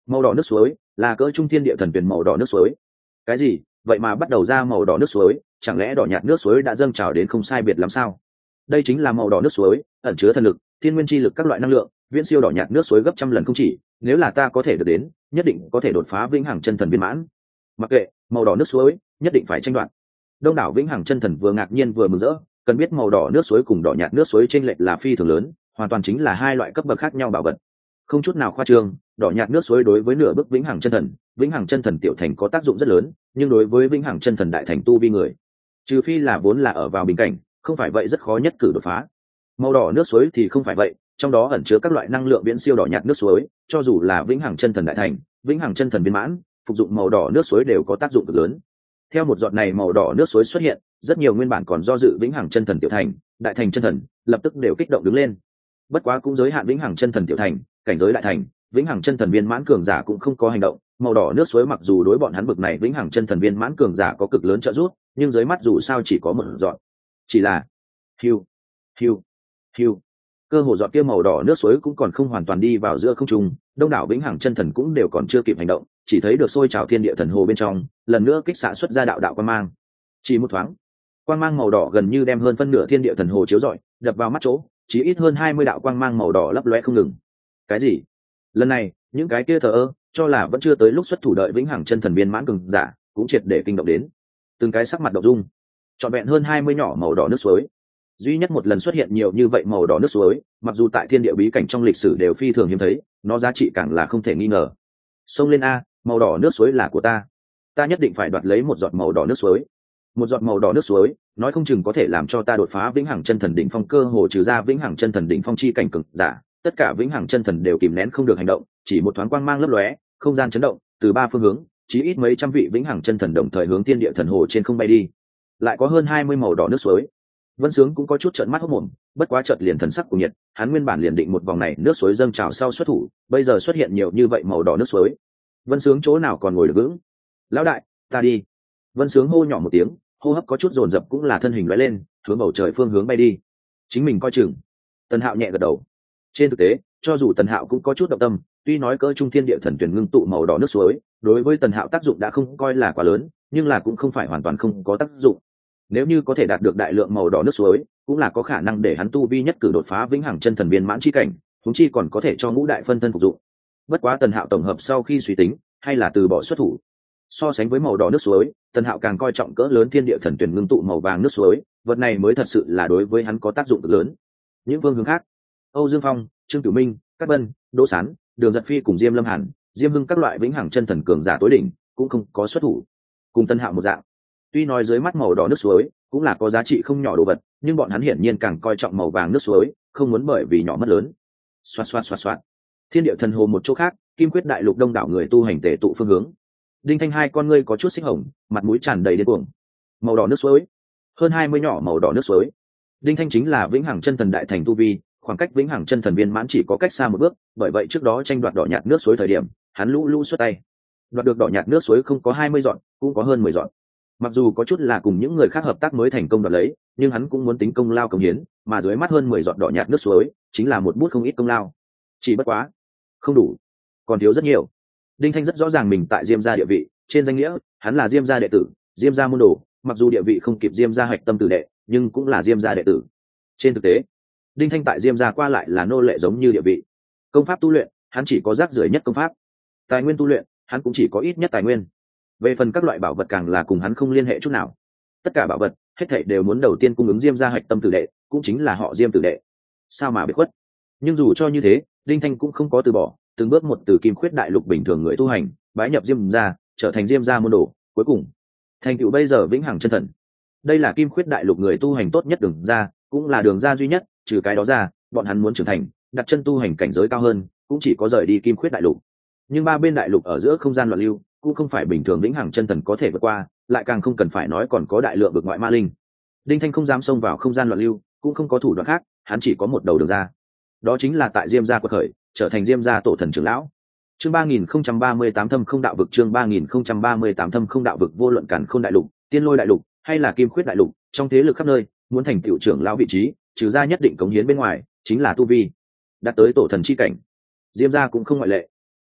Màu đỏ nước suối là cỡ trung thiên địa thần tuyển màu đỏ nước suối. Cái gì? Vậy mà bắt đầu ra màu đỏ nước suối, chẳng lẽ đỏ nhạt nước suối đã dâng trào đến không sai biệt lắm sao? Đây chính là màu đỏ nước suối, ẩn chứa thần lực, thiên nguyên chi lực các loại năng lượng, viễn siêu đỏ nhạt nước suối gấp trăm lần không chỉ, nếu là ta có thể được đến, nhất định có thể đột phá vĩnh hằng chân thần viên mãn. Mặc kệ, màu đỏ nước suối, nhất định phải tranh đoạt. Đông đảo vĩnh hằng chân thần vừa ngạc nhiên vừa mừng rỡ, cần biết màu đỏ nước suối cùng đỏ nhạt nước suối chênh lệch là phi thường lớn, hoàn toàn chính là hai loại cấp bậc khác nhau bảo vật. Không chút nào khoa trương, đỏ nhạt nước suối đối với nửa bước vĩnh hằng chân thần, vĩnh hằng chân thần tiểu thành có tác dụng rất lớn, nhưng đối với vĩnh hằng chân thần đại thành tu vi người, trừ phi là vốn là ở vào bình cảnh, không phải vậy rất khó nhất cử đột phá. Màu đỏ nước suối thì không phải vậy, trong đó ẩn chứa các loại năng lượng viễn siêu đỏ nhạt nước suối, cho dù là vĩnh hằng chân thần đại thành, vĩnh hằng chân thần viên mãn, phục dụng màu đỏ nước suối đều có tác dụng cực lớn. Theo một giọt này màu đỏ nước suối xuất hiện, rất nhiều nguyên bản còn do dự vĩnh hằng chân thần tiểu thành, đại thành chân thần, lập tức đều kích động đứng lên. Bất quá cũng giới hạn vĩnh hằng chân thần tiểu thành, cảnh giới đại thành, vĩnh hằng chân thần viên mãn cường giả cũng không có hành động. Màu đỏ nước suối mặc dù đối bọn hắn bực này vĩnh hằng chân thần viên mãn cường giả có cực lớn trợ giúp, nhưng dưới mắt dù sao chỉ có một giọt. Chỉ là hiu, hiu, hiu. Cơ hồ giọt kia màu đỏ nước suối cũng còn không hoàn toàn đi vào giữa không trung, đông đảo vĩnh hằng chân thần cũng đều còn chưa kịp hành động, chỉ thấy được sôi trào thiên địa thần hồ bên trong, lần nữa kích xạ xuất ra đạo đạo quang mang. Chỉ một thoáng, quang mang màu đỏ gần như đem hơn phân nửa thiên địa thần hồ chiếu rọi, đập vào mắt chỗ, chỉ ít hơn hai mươi đạo quang mang màu đỏ lấp lóe không ngừng. Cái gì? Lần này, những cái kia thờ ơ, cho là vẫn chưa tới lúc xuất thủ đợi vĩnh hằng chân thần viên mãn cường giả, cũng triệt để kinh động đến. Từng cái sắc mặt động dung. Trọn vẹn hơn hai mươi nhỏ màu đỏ nước suối. Duy nhất một lần xuất hiện nhiều như vậy màu đỏ nước suối, mặc dù tại thiên địa bí cảnh trong lịch sử đều phi thường hiếm thấy, nó giá trị càng là không thể nghi ngờ. Xông lên a, màu đỏ nước suối là của ta. Ta nhất định phải đoạt lấy một giọt màu đỏ nước suối. Một giọt màu đỏ nước suối, nói không chừng có thể làm cho ta đột phá vĩnh hằng chân thần đỉnh phong, cơ hồ trừ ra vĩnh hằng chân thần đỉnh phong chi cảnh cường giả, tất cả vĩnh hằng chân thần đều kìm nén không được hành động, chỉ một thoáng quang mang lấp lóe, không gian chấn động, từ ba phương hướng, chí ít mấy trăm vị vĩnh hằng chân thần đồng thời hướng thiên địa thần hồ trên không bay đi. Lại có hơn hai mươi màu đỏ nước suối. Vân Sướng cũng có chút trợn mắt hốt mồm, bất quá chợt liền thần sắc của nhiệt, hắn nguyên bản liền định một vòng này nước suối dâng trào sau xuất thủ, bây giờ xuất hiện nhiều như vậy màu đỏ nước suối. Vân Sướng chỗ nào còn ngồi được vững. Lão đại, ta đi. Vân Sướng hô nhỏ một tiếng, hô hấp có chút dồn dập cũng là thân hình lóe lên, hướng bầu trời phương hướng bay đi. Chính mình coi chừng. Tần Hạo nhẹ gật đầu. Trên thực tế, cho dù Tần Hạo cũng có chút động tâm, tuy nói cỡ trung thiên địa thần tuyển ngưng tụ màu đỏ nước suối, đối với Tần Hạo tác dụng đã không coi là quá lớn, nhưng là cũng không phải hoàn toàn không có tác dụng. Nếu như có thể đạt được đại lượng màu đỏ nước suối, cũng là có khả năng để hắn tu vi nhất cử đột phá vĩnh hằng chân thần viên mãn chi cảnh, huống chi còn có thể cho ngũ đại phân thân phục dụng. Bất quá Tần Hạo tổng hợp sau khi suy tính, hay là từ bỏ xuất thủ. So sánh với màu đỏ nước suối, Tần Hạo càng coi trọng cỡ lớn thiên địa thần tuyển ngưng tụ màu vàng nước suối, vật này mới thật sự là đối với hắn có tác dụng cực lớn. Những phương hướng khác, Âu Dương Phong, Trương Cửu Minh, Cát Bân, Đỗ Sán, Đường Dật Phi cùng Diêm Lâm Hàn, Diêm Hưng các loại vĩnh hằng chân thần cường giả tối đỉnh cũng không có xuất thủ. Cùng Tần Hạo một dạng, tuy nói dưới mắt màu đỏ nước suối cũng là có giá trị không nhỏ đồ vật, nhưng bọn hắn hiển nhiên càng coi trọng màu vàng nước suối, không muốn bởi vì nhỏ mất lớn. Xoạt xoạt xoạt xoạt. Thiên địa thần hồ một chỗ khác, Kim Quyết đại lục đông đảo người tu hành tề tụ phương hướng. Đinh Thanh hai con ngươi có chút xích hồng, mặt mũi tràn đầy điên cuồng. Màu đỏ nước suối, hơn hai mươi nhỏ màu đỏ nước suối. Đinh Thanh chính là vĩnh hằng chân thần đại thành tu vi, khoảng cách vĩnh hằng chân thần viên mãn chỉ có cách xa một bước, bởi vậy trước đó tranh đoạt đỏ nhạt nước suối thời điểm, hắn lũ lũ xuất tay. Đoạt được đỏ nhạt nước suối không có hai mươi dọn, cũng có hơn mười dọn. Mặc dù có chút là cùng những người khác hợp tác mới thành công đoạt lấy, nhưng hắn cũng muốn tính công lao công hiến, mà dưới mắt hơn mười giọt đỏ nhạt nước suối, chính là một bút không ít công lao. Chỉ bất quá, không đủ, còn thiếu rất nhiều. Đinh Thanh rất rõ ràng mình tại Diêm gia địa vị, trên danh nghĩa, hắn là Diêm gia đệ tử, Diêm gia môn đồ, mặc dù địa vị không kịp Diêm gia hạch tâm tử đệ, nhưng cũng là Diêm gia đệ tử. Trên thực tế, Đinh Thanh tại Diêm gia qua lại là nô lệ giống như địa vị. Công pháp tu luyện, hắn chỉ có rác rưởi nhất công pháp. Tài nguyên tu luyện, hắn cũng chỉ có ít nhất tài nguyên. Về phần các loại bảo vật càng là cùng hắn không liên hệ chút nào. Tất cả bảo vật, hết thảy đều muốn đầu tiên cung ứng Diêm gia hạch tâm tử đệ, cũng chính là họ Diêm tử đệ. Sao mà biết khuất? Nhưng dù cho như thế, Đinh Thanh cũng không có từ bỏ, từng bước một từ Kim Khuyết đại lục bình thường người tu hành, bái nhập Diêm gia, trở thành Diêm gia môn đồ, cuối cùng thành tựu bây giờ vĩnh hằng chân thần. Đây là Kim Khuyết đại lục người tu hành tốt nhất đường ra, cũng là đường ra duy nhất, trừ cái đó ra, bọn hắn muốn trưởng thành, đặt chân tu hành cảnh giới cao hơn, cũng chỉ có rời đi Kim Khuyết đại lục. Nhưng ba bên đại lục ở giữa không gian loạn lưu, cũng không phải bình thường vĩnh hằng chân thần có thể vượt qua, lại càng không cần phải nói còn có đại lượng vực ngoại ma linh. Đinh Thanh không dám xông vào không gian loạn lưu, cũng không có thủ đoạn khác, hắn chỉ có một đầu đường ra. Đó chính là tại Diêm gia quật khởi, trở thành Diêm gia tổ thần trưởng lão. Chương ba nghìn không trăm ba mươi tám thâm không đạo vực, chương ba nghìn không trăm ba mươi tám thâm không đạo vực, vô luận càn khôn đại lục, tiên lôi đại lục, hay là Kim Khuyết đại lục, trong thế lực khắp nơi, muốn thành tiểu trưởng lão vị trí, trừ ra nhất định cống hiến bên ngoài, chính là tu vi đạt tới tổ thần chi cảnh. Diêm gia cũng không ngoại lệ.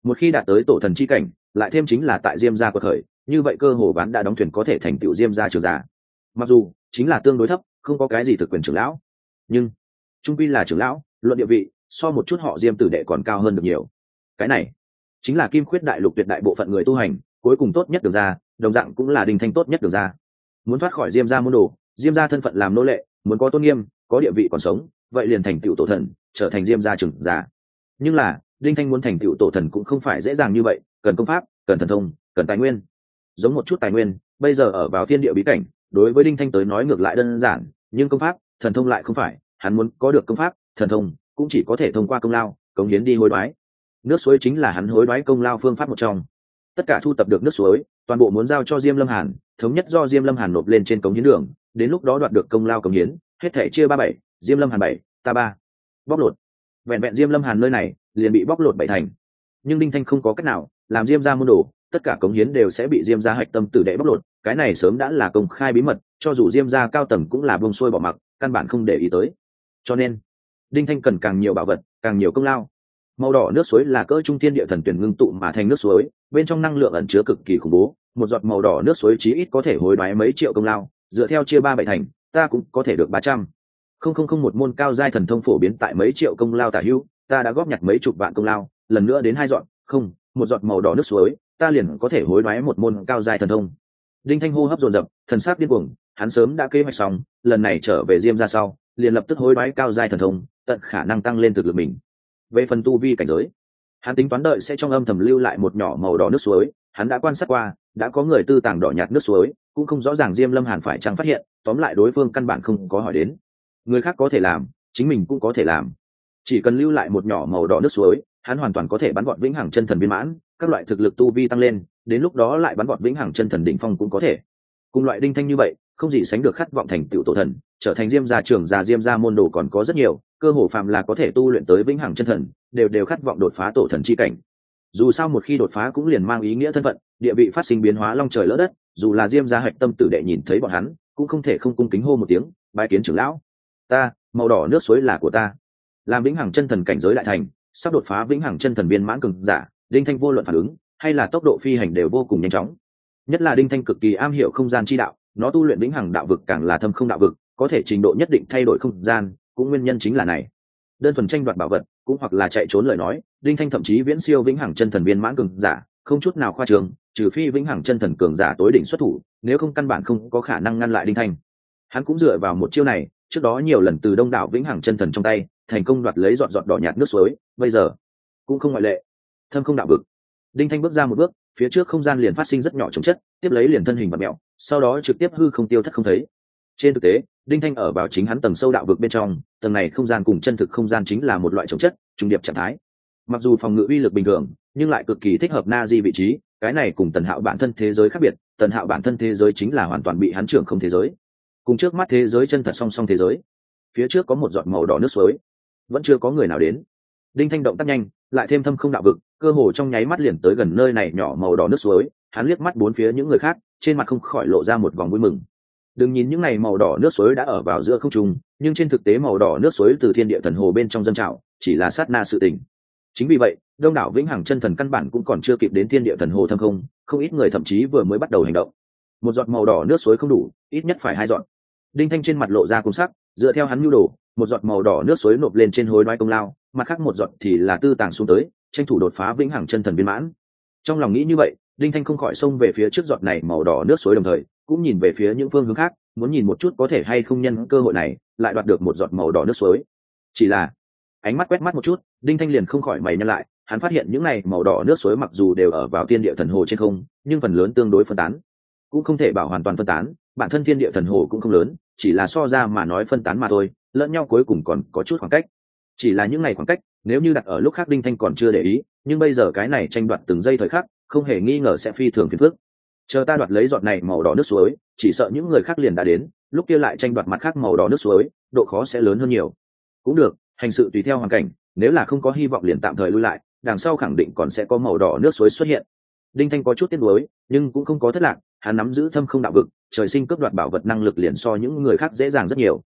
Một khi đạt tới tổ thần chi cảnh, lại thêm chính là tại diêm gia quật khởi, như vậy cơ hồ ván đã đóng thuyền có thể thành tựu diêm gia trưởng giả. Mặc dù chính là tương đối thấp, không có cái gì thực quyền trưởng lão, nhưng trung quy là trưởng lão, luận địa vị so một chút họ diêm tử đệ còn cao hơn được nhiều. Cái này chính là kim khuyết đại lục tuyệt đại bộ phận người tu hành cuối cùng tốt nhất được ra, đồng dạng cũng là Đinh Thanh tốt nhất được ra. Muốn thoát khỏi diêm gia môn đồ, diêm gia thân phận làm nô lệ, muốn có tôn nghiêm, có địa vị còn sống, vậy liền thành tựu tổ thần, trở thành diêm gia trưởng giả. Nhưng là Đinh Thanh muốn thành tựu tổ thần cũng không phải dễ dàng như vậy, cần công pháp, cần thần thông, cần tài nguyên. Giống một chút tài nguyên, bây giờ ở vào thiên địa bí cảnh, đối với Đinh Thanh tới nói ngược lại đơn giản, nhưng công pháp, thần thông lại không phải, hắn muốn có được công pháp, thần thông, cũng chỉ có thể thông qua công lao, cống hiến đi hối đoái. Nước suối chính là hắn hối đoái công lao phương pháp một trong. Tất cả thu tập được nước suối, toàn bộ muốn giao cho Diêm Lâm Hàn, thống nhất do Diêm Lâm Hàn nộp lên trên cống hiến đường, đến lúc đó đoạt được công lao cống hiến, hết thảy chia ba bảy, Diêm Lâm Hàn bảy, ta ba. Bóc lột. Vẹn vẹn Diêm Lâm Hàn nơi này, liền bị bóc lột bảy thành. Nhưng Đinh Thanh không có cách nào, làm Diêm gia môn đồ, tất cả cống hiến đều sẽ bị Diêm gia hạch tâm tử đệ bóc lột, cái này sớm đã là công khai bí mật, cho dù Diêm gia cao tầng cũng là buông xuôi bỏ mặc, căn bản không để ý tới. Cho nên, Đinh Thanh cần càng nhiều bảo vật, càng nhiều công lao. Màu đỏ nước suối là cỡ trung thiên địa thần tuyển ngưng tụ mà thành nước suối, bên trong năng lượng ẩn chứa cực kỳ khủng bố, một giọt màu đỏ nước suối chí ít có thể hối đoái mấy triệu công lao, dựa theo chia ba bảy thành, ta cũng có thể được ba trăm. Không không không một môn cao giai thần thông phổ biến tại mấy triệu công lao tả hữu, ta đã góp nhặt mấy chục vạn công lao, lần nữa đến hai giọt, không, một giọt màu đỏ nước suối, ta liền có thể hối đoái một môn cao giai thần thông. Đinh Thanh hô hấp dồn dập, thần sắc điên cuồng, hắn sớm đã kế hoạch xong, lần này trở về Diêm gia sau, liền lập tức hối đoái cao giai thần thông, tận khả năng tăng lên thực lực mình. Về phần tu vi cảnh giới, hắn tính toán đợi sẽ trong âm thầm lưu lại một nhỏ màu đỏ nước suối, hắn đã quan sát qua, đã có người tư tàng đỏ nhạt nước suối, cũng không rõ ràng Diêm Lâm Hàn phải chăng phát hiện, tóm lại đối phương căn bản không có hỏi đến. Người khác có thể làm, chính mình cũng có thể làm. Chỉ cần lưu lại một nhỏ màu đỏ nước suối, hắn hoàn toàn có thể bắn vọt vĩnh hằng chân thần viên mãn, các loại thực lực tu vi tăng lên, đến lúc đó lại bắn vọt vĩnh hằng chân thần đỉnh phong cũng có thể. Cùng loại Đinh Thanh như vậy, không gì sánh được khát vọng thành tựu tổ thần, trở thành Diêm gia trưởng già Diêm gia môn đồ còn có rất nhiều, cơ hồ phàm là có thể tu luyện tới vĩnh hằng chân thần, đều đều khát vọng đột phá tổ thần chi cảnh. Dù sao một khi đột phá cũng liền mang ý nghĩa thân phận, địa vị phát sinh biến hóa long trời lỡ đất, dù là Diêm gia hạch tâm tử đệ nhìn thấy bọn hắn, cũng không thể không cung kính hô một tiếng, bái kiến trưởng lão. Ta, màu đỏ nước suối là của ta. Làm vĩnh hằng chân thần cảnh giới lại thành, sắp đột phá vĩnh hằng chân thần viên mãn cường giả, Đinh Thanh vô luận phản ứng hay là tốc độ phi hành đều vô cùng nhanh chóng. Nhất là Đinh Thanh cực kỳ am hiểu không gian chi đạo, nó tu luyện vĩnh hằng đạo vực càng là thâm không đạo vực, có thể trình độ nhất định thay đổi không gian, cũng nguyên nhân chính là này. Đơn thuần tranh đoạt bảo vật, cũng hoặc là chạy trốn lời nói, Đinh Thanh thậm chí viễn siêu vĩnh hằng chân thần viên mãn cường giả, không chút nào khoa trương, trừ phi vĩnh hằng chân thần cường giả tối đỉnh xuất thủ, nếu không căn bản không có khả năng ngăn lại Đinh Thanh. Hắn cũng dựa vào một chiêu này, trước đó nhiều lần từ đông đảo vĩnh hằng chân thần trong tay, thành công đoạt lấy giọt giọt đỏ nhạt nước suối, bây giờ cũng không ngoại lệ. Thâm không đạo vực. Đinh Thanh bước ra một bước, phía trước không gian liền phát sinh rất nhỏ chống chất, tiếp lấy liền thân hình bạt mèo, sau đó trực tiếp hư không tiêu thất không thấy. Trên thực tế, Đinh Thanh ở vào chính hắn tầng sâu đạo vực bên trong, tầng này không gian cùng chân thực không gian chính là một loại chống chất, trùng điệp trạng thái. Mặc dù phòng ngự uy lực bình thường, nhưng lại cực kỳ thích hợp Na Di vị trí, cái này cùng Tần Hạo bản thân thế giới khác biệt, Tần Hạo bản thân thế giới chính là hoàn toàn bị hắn trưởng không thế giới. Cùng trước mắt thế giới chân thật song song thế giới. Phía trước có một giọt màu đỏ nước suối, vẫn chưa có người nào đến. Đinh Thanh động tác nhanh, lại thêm thâm không đạo vực, cơ hồ trong nháy mắt liền tới gần nơi này nhỏ màu đỏ nước suối, hắn liếc mắt bốn phía những người khác, trên mặt không khỏi lộ ra một vòng vui mừng. Đừng nhìn những này màu đỏ nước suối đã ở vào giữa không trung, nhưng trên thực tế màu đỏ nước suối từ thiên địa thần hồ bên trong dâng trào, chỉ là sát na sự tình. Chính vì vậy, đông đảo vĩnh hằng chân thần căn bản cũng còn chưa kịp đến thiên địa thần hồ thâm không, không ít người thậm chí vừa mới bắt đầu hành động. Một giọt màu đỏ nước suối không đủ, ít nhất phải hai giọt. Đinh Thanh trên mặt lộ ra cung sắc, dựa theo hắn nhu đồ, một giọt màu đỏ nước suối nộp lên trên hối đoái công lao, mặt khác một giọt thì là tư tàng xuống tới, tranh thủ đột phá vĩnh hằng chân thần viên mãn. Trong lòng nghĩ như vậy, Đinh Thanh không khỏi xông về phía trước giọt này màu đỏ nước suối, đồng thời cũng nhìn về phía những phương hướng khác, muốn nhìn một chút có thể hay không nhân cơ hội này lại đoạt được một giọt màu đỏ nước suối. Chỉ là ánh mắt quét mắt một chút, Đinh Thanh liền không khỏi mày nhăn lại, hắn phát hiện những này màu đỏ nước suối mặc dù đều ở vào thiên địa thần hồ trên không, nhưng phần lớn tương đối phân tán, cũng không thể bảo hoàn toàn phân tán, bản thân thiên địa thần hồ cũng không lớn, chỉ là so ra mà nói phân tán mà thôi, lẫn nhau cuối cùng còn có chút khoảng cách. Chỉ là những ngày khoảng cách, nếu như đặt ở lúc khác Đinh Thanh còn chưa để ý, nhưng bây giờ cái này tranh đoạt từng giây thời khắc, không hề nghi ngờ sẽ phi thường phiền phức. Chờ ta đoạt lấy giọt này màu đỏ nước suối, chỉ sợ những người khác liền đã đến, lúc kia lại tranh đoạt mặt khác màu đỏ nước suối, độ khó sẽ lớn hơn nhiều. Cũng được, hành sự tùy theo hoàn cảnh, nếu là không có hy vọng liền tạm thời lui lại, đằng sau khẳng định còn sẽ có màu đỏ nước suối xuất hiện. Đinh Thanh có chút tiếc nuối, nhưng cũng không có thất lạc, hắn nắm giữ thâm không đạo vực, trời sinh cướp đoạt bảo vật năng lực liền so những người khác dễ dàng rất nhiều.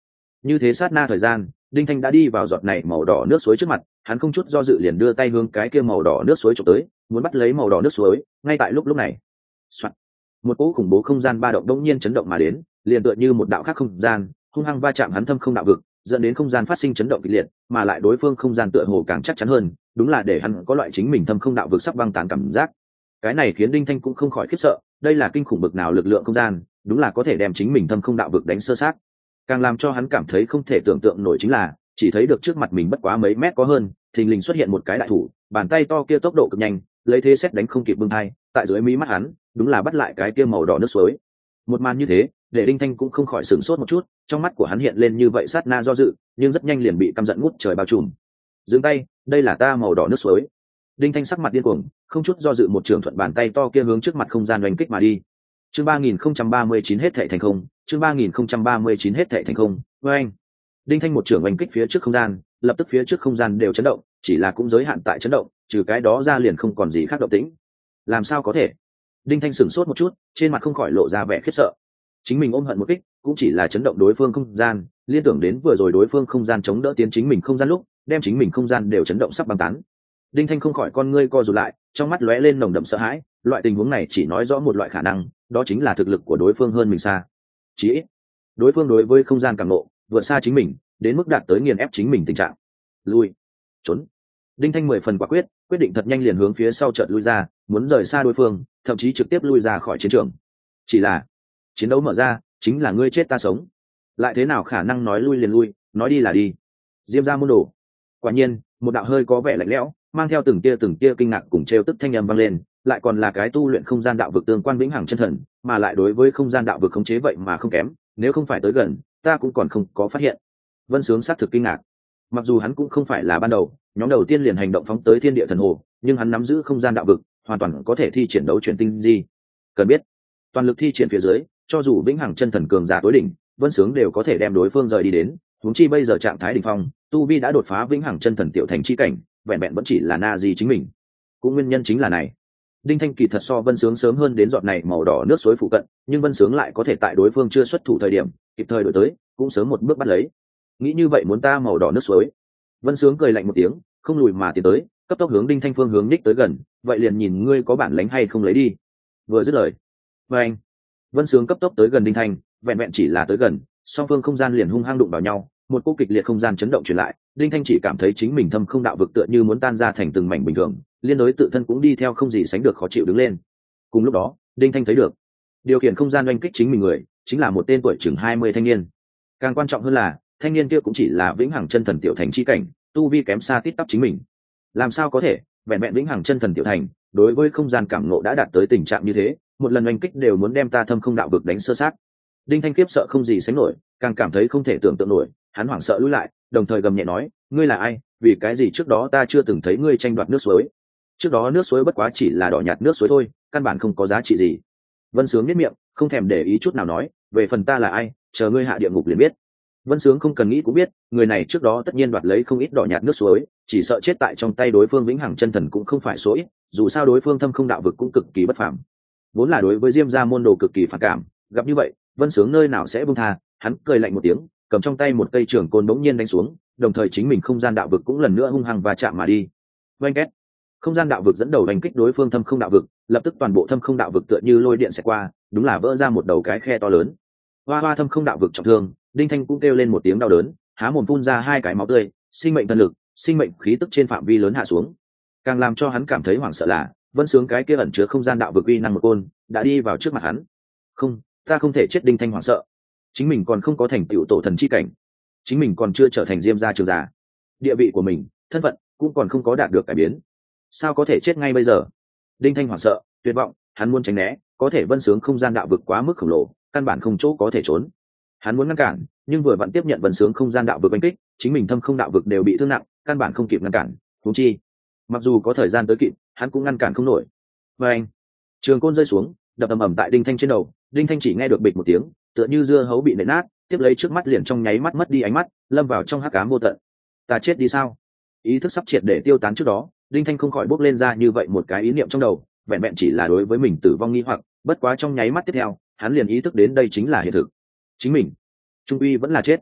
Như thế sát na thời gian, đinh thanh đã đi vào giọt này màu đỏ nước suối trước mặt, hắn không chút do dự liền đưa tay hướng cái kia màu đỏ nước suối trộm tới, muốn bắt lấy màu đỏ nước suối. Ngay tại lúc lúc này, soạt, một cỗ khủng bố không gian ba động đống nhiên chấn động mà đến, liền tựa như một đạo khác không gian hung hăng va chạm hắn thâm không đạo vực, dẫn đến không gian phát sinh chấn động kịch liệt, mà lại đối phương không gian tựa hồ càng chắc chắn hơn, đúng là để hắn có loại chính mình thâm không đạo vực sắp băng tán cảm giác. Cái này khiến đinh thanh cũng không khỏi khiếp sợ, đây là kinh khủng bực nào lực lượng không gian, đúng là có thể đem chính mình thâm không đạo vực đánh sơ sát. Càng làm cho hắn cảm thấy không thể tưởng tượng nổi chính là chỉ thấy được trước mặt mình bất quá mấy mét có hơn, thình lình xuất hiện một cái đại thủ, bàn tay to kia tốc độ cực nhanh, lấy thế xét đánh không kịp bưng hai, tại dưới mí mắt hắn đúng là bắt lại cái kia màu đỏ nước suối. Một màn như thế để đinh thanh cũng không khỏi sửng sốt một chút, trong mắt của hắn hiện lên như vậy sát na do dự, nhưng rất nhanh liền bị căm giận ngút trời bao trùm. Dừng tay, đây là ta màu đỏ nước suối. Đinh thanh sắc mặt điên cuồng, không chút do dự một trường thuận bàn tay to kia hướng trước mặt không gian oanh kích mà đi. Chương ba nghìn không trăm ba mươi chín hết thảy thành không, chương ba nghìn không trăm ba mươi chín hết thảy thành không. Oanh. Đinh thanh một trường oanh kích phía trước không gian, lập tức phía trước không gian đều chấn động, chỉ là cũng giới hạn tại chấn động, trừ cái đó ra liền không còn gì khác động tĩnh. Làm sao có thể? Đinh thanh sửng sốt một chút, trên mặt không khỏi lộ ra vẻ khiếp sợ. Chính mình ôm hận một kích cũng chỉ là chấn động đối phương không gian, liên tưởng đến vừa rồi đối phương không gian chống đỡ tiến chính mình không gian lúc đem chính mình không gian đều chấn động sắp băng tán. Đinh thanh không khỏi con ngươi co rụt lại, trong mắt lóe lên nồng đậm sợ hãi. Loại tình huống này chỉ nói rõ một loại khả năng, đó chính là thực lực của đối phương hơn mình xa. Chỉ ít đối phương đối với không gian cảm nộ vượt xa chính mình, đến mức đạt tới nghiền ép chính mình tình trạng. Lui, trốn. Đinh thanh mười phần quả quyết, quyết định thật nhanh liền hướng phía sau chợt lui ra, muốn rời xa đối phương, thậm chí trực tiếp lui ra khỏi chiến trường. Chỉ là chiến đấu mở ra, chính là ngươi chết ta sống, lại thế nào khả năng nói lui liền lui, nói đi là đi. Diêm gia môn đồ. Quả nhiên, một đạo hơi có vẻ lạnh lẽo, mang theo từng tia từng tia kinh ngạc cùng trêu tức thanh âm vang lên, lại còn là cái tu luyện không gian đạo vực tương quan vĩnh hằng chân thần, mà lại đối với không gian đạo vực khống chế vậy mà không kém, nếu không phải tới gần, ta cũng còn không có phát hiện. Vân Sướng xác thực kinh ngạc. Mặc dù hắn cũng không phải là ban đầu, nhóm đầu tiên liền hành động phóng tới thiên địa thần hồ, nhưng hắn nắm giữ không gian đạo vực, hoàn toàn có thể thi triển đấu chuyển tinh gì. Cần biết, toàn lực thi triển phía dưới, cho dù vĩnh hằng chân thần cường giả tối đỉnh, Vân Sướng đều có thể đem đối phương rời đi đến, huống chi bây giờ trạng thái đỉnh phong, tu vi đã đột phá vĩnh hằng chân thần tiểu thành chi cảnh, vẹn vẹn vẫn chỉ là na di chính mình. Cũng nguyên nhân chính là này, Đinh Thanh kỳ thật so Vân Sướng sớm hơn đến giọt này màu đỏ nước suối phụ cận, nhưng Vân Sướng lại có thể tại đối phương chưa xuất thủ thời điểm, kịp thời đổi tới, cũng sớm một bước bắt lấy. Nghĩ như vậy muốn ta màu đỏ nước suối? Vân Sướng cười lạnh một tiếng, không lùi mà tiến tới, cấp tốc hướng Đinh Thanh phương hướng ních tới gần, vậy liền nhìn ngươi có bản lĩnh hay không lấy đi. Vừa dứt lời, và anh, Vân Sướng cấp tốc tới gần Đinh Thanh, vẹn vẹn chỉ là tới gần, song phương không gian liền hung hăng đụng vào nhau, một cô kịch liệt không gian chấn động truyền lại, Đinh Thanh chỉ cảm thấy chính mình thâm không đạo vực tựa như muốn tan ra thành từng mảnh bình thường, liên đối tự thân cũng đi theo không gì sánh được khó chịu đứng lên. Cùng lúc đó, Đinh Thanh thấy được, điều khiển không gian oanh kích chính mình người, chính là một tên tuổi chừng hai mươi thanh niên. Càng quan trọng hơn là, thanh niên kia cũng chỉ là vĩnh hằng chân thần tiểu thành chi cảnh, tu vi kém xa tít tắp chính mình. Làm sao có thể, vẹn vẹn vĩnh hằng chân thần tiểu thành, đối với không gian cảm ngộ đã đạt tới tình trạng như thế, một lần oanh kích đều muốn đem ta thâm không đạo vực đánh sơ sát. Đinh Thanh khiếp sợ không gì sánh nổi, càng cảm thấy không thể tưởng tượng nổi, hắn hoảng sợ lùi lại, đồng thời gầm nhẹ nói, ngươi là ai, vì cái gì trước đó ta chưa từng thấy ngươi tranh đoạt nước suối? Trước đó nước suối bất quá chỉ là đỏ nhạt nước suối thôi, căn bản không có giá trị gì. Vân Sướng nhếch miệng, không thèm để ý chút nào nói, về phần ta là ai, chờ ngươi hạ địa ngục liền biết. Vân Sướng không cần nghĩ cũng biết, người này trước đó tất nhiên đoạt lấy không ít đỏ nhạt nước suối, chỉ sợ chết tại trong tay đối phương vĩnh hằng chân thần cũng không phải số ít, dù sao đối phương thâm không đạo vực cũng cực kỳ bất phàm. Vốn là đối với Diêm gia môn đồ cực kỳ phản cảm, gặp như vậy, Vân Sướng nơi nào sẽ buông tha, hắn cười lạnh một tiếng, cầm trong tay một cây trường côn bỗng nhiên đánh xuống, đồng thời chính mình không gian đạo vực cũng lần nữa hung hăng và chạm mà đi. Oanh két, không gian đạo vực dẫn đầu đánh kích đối phương thâm không đạo vực, lập tức toàn bộ thâm không đạo vực tựa như lôi điện xẹt qua, đúng là vỡ ra một đầu cái khe to lớn. Hoa hoa thâm không đạo vực trọng thương, Đinh Thanh cũng kêu lên một tiếng đau đớn, há mồm phun ra hai cái máu tươi, sinh mệnh thần lực, sinh mệnh khí tức trên phạm vi lớn hạ xuống. Càng làm cho hắn cảm thấy hoảng sợ là, Vân Sướng cái kia ẩn chứa không gian đạo vực uy năng một côn, đã đi vào trước mặt hắn. Không, ta không thể chết. Đinh Thanh hoảng sợ, chính mình còn không có thành tựu tổ thần chi cảnh, chính mình còn chưa trở thành Diêm gia trường giả, địa vị của mình, thân phận cũng còn không có đạt được cải biến, sao có thể chết ngay bây giờ? Đinh Thanh hoảng sợ, tuyệt vọng, hắn muốn tránh né, có thể Vân Sướng không gian đạo vực quá mức khổng lồ, căn bản không chỗ có thể trốn. Hắn muốn ngăn cản, nhưng vừa vặn tiếp nhận Vân Sướng không gian đạo vực đánh kích, chính mình thâm không đạo vực đều bị thương nặng, căn bản không kịp ngăn cản. Huống chi, mặc dù có thời gian tới kịp, hắn cũng ngăn cản không nổi. Và anh, trường côn rơi xuống, đập ầm ầm tại Đinh Thanh trên đầu. Đinh Thanh chỉ nghe được bịch một tiếng, tựa như dưa hấu bị nện nát, tiếp lấy trước mắt liền trong nháy mắt mất đi ánh mắt, lâm vào trong hắc ám vô tận. Ta chết đi sao? Ý thức sắp triệt để tiêu tán trước đó, Đinh Thanh không khỏi bốc lên ra như vậy một cái ý niệm trong đầu, vẹn vẹn chỉ là đối với mình tử vong nghi hoặc, bất quá trong nháy mắt tiếp theo, hắn liền ý thức đến đây chính là hiện thực. Chính mình, trung uy vẫn là chết.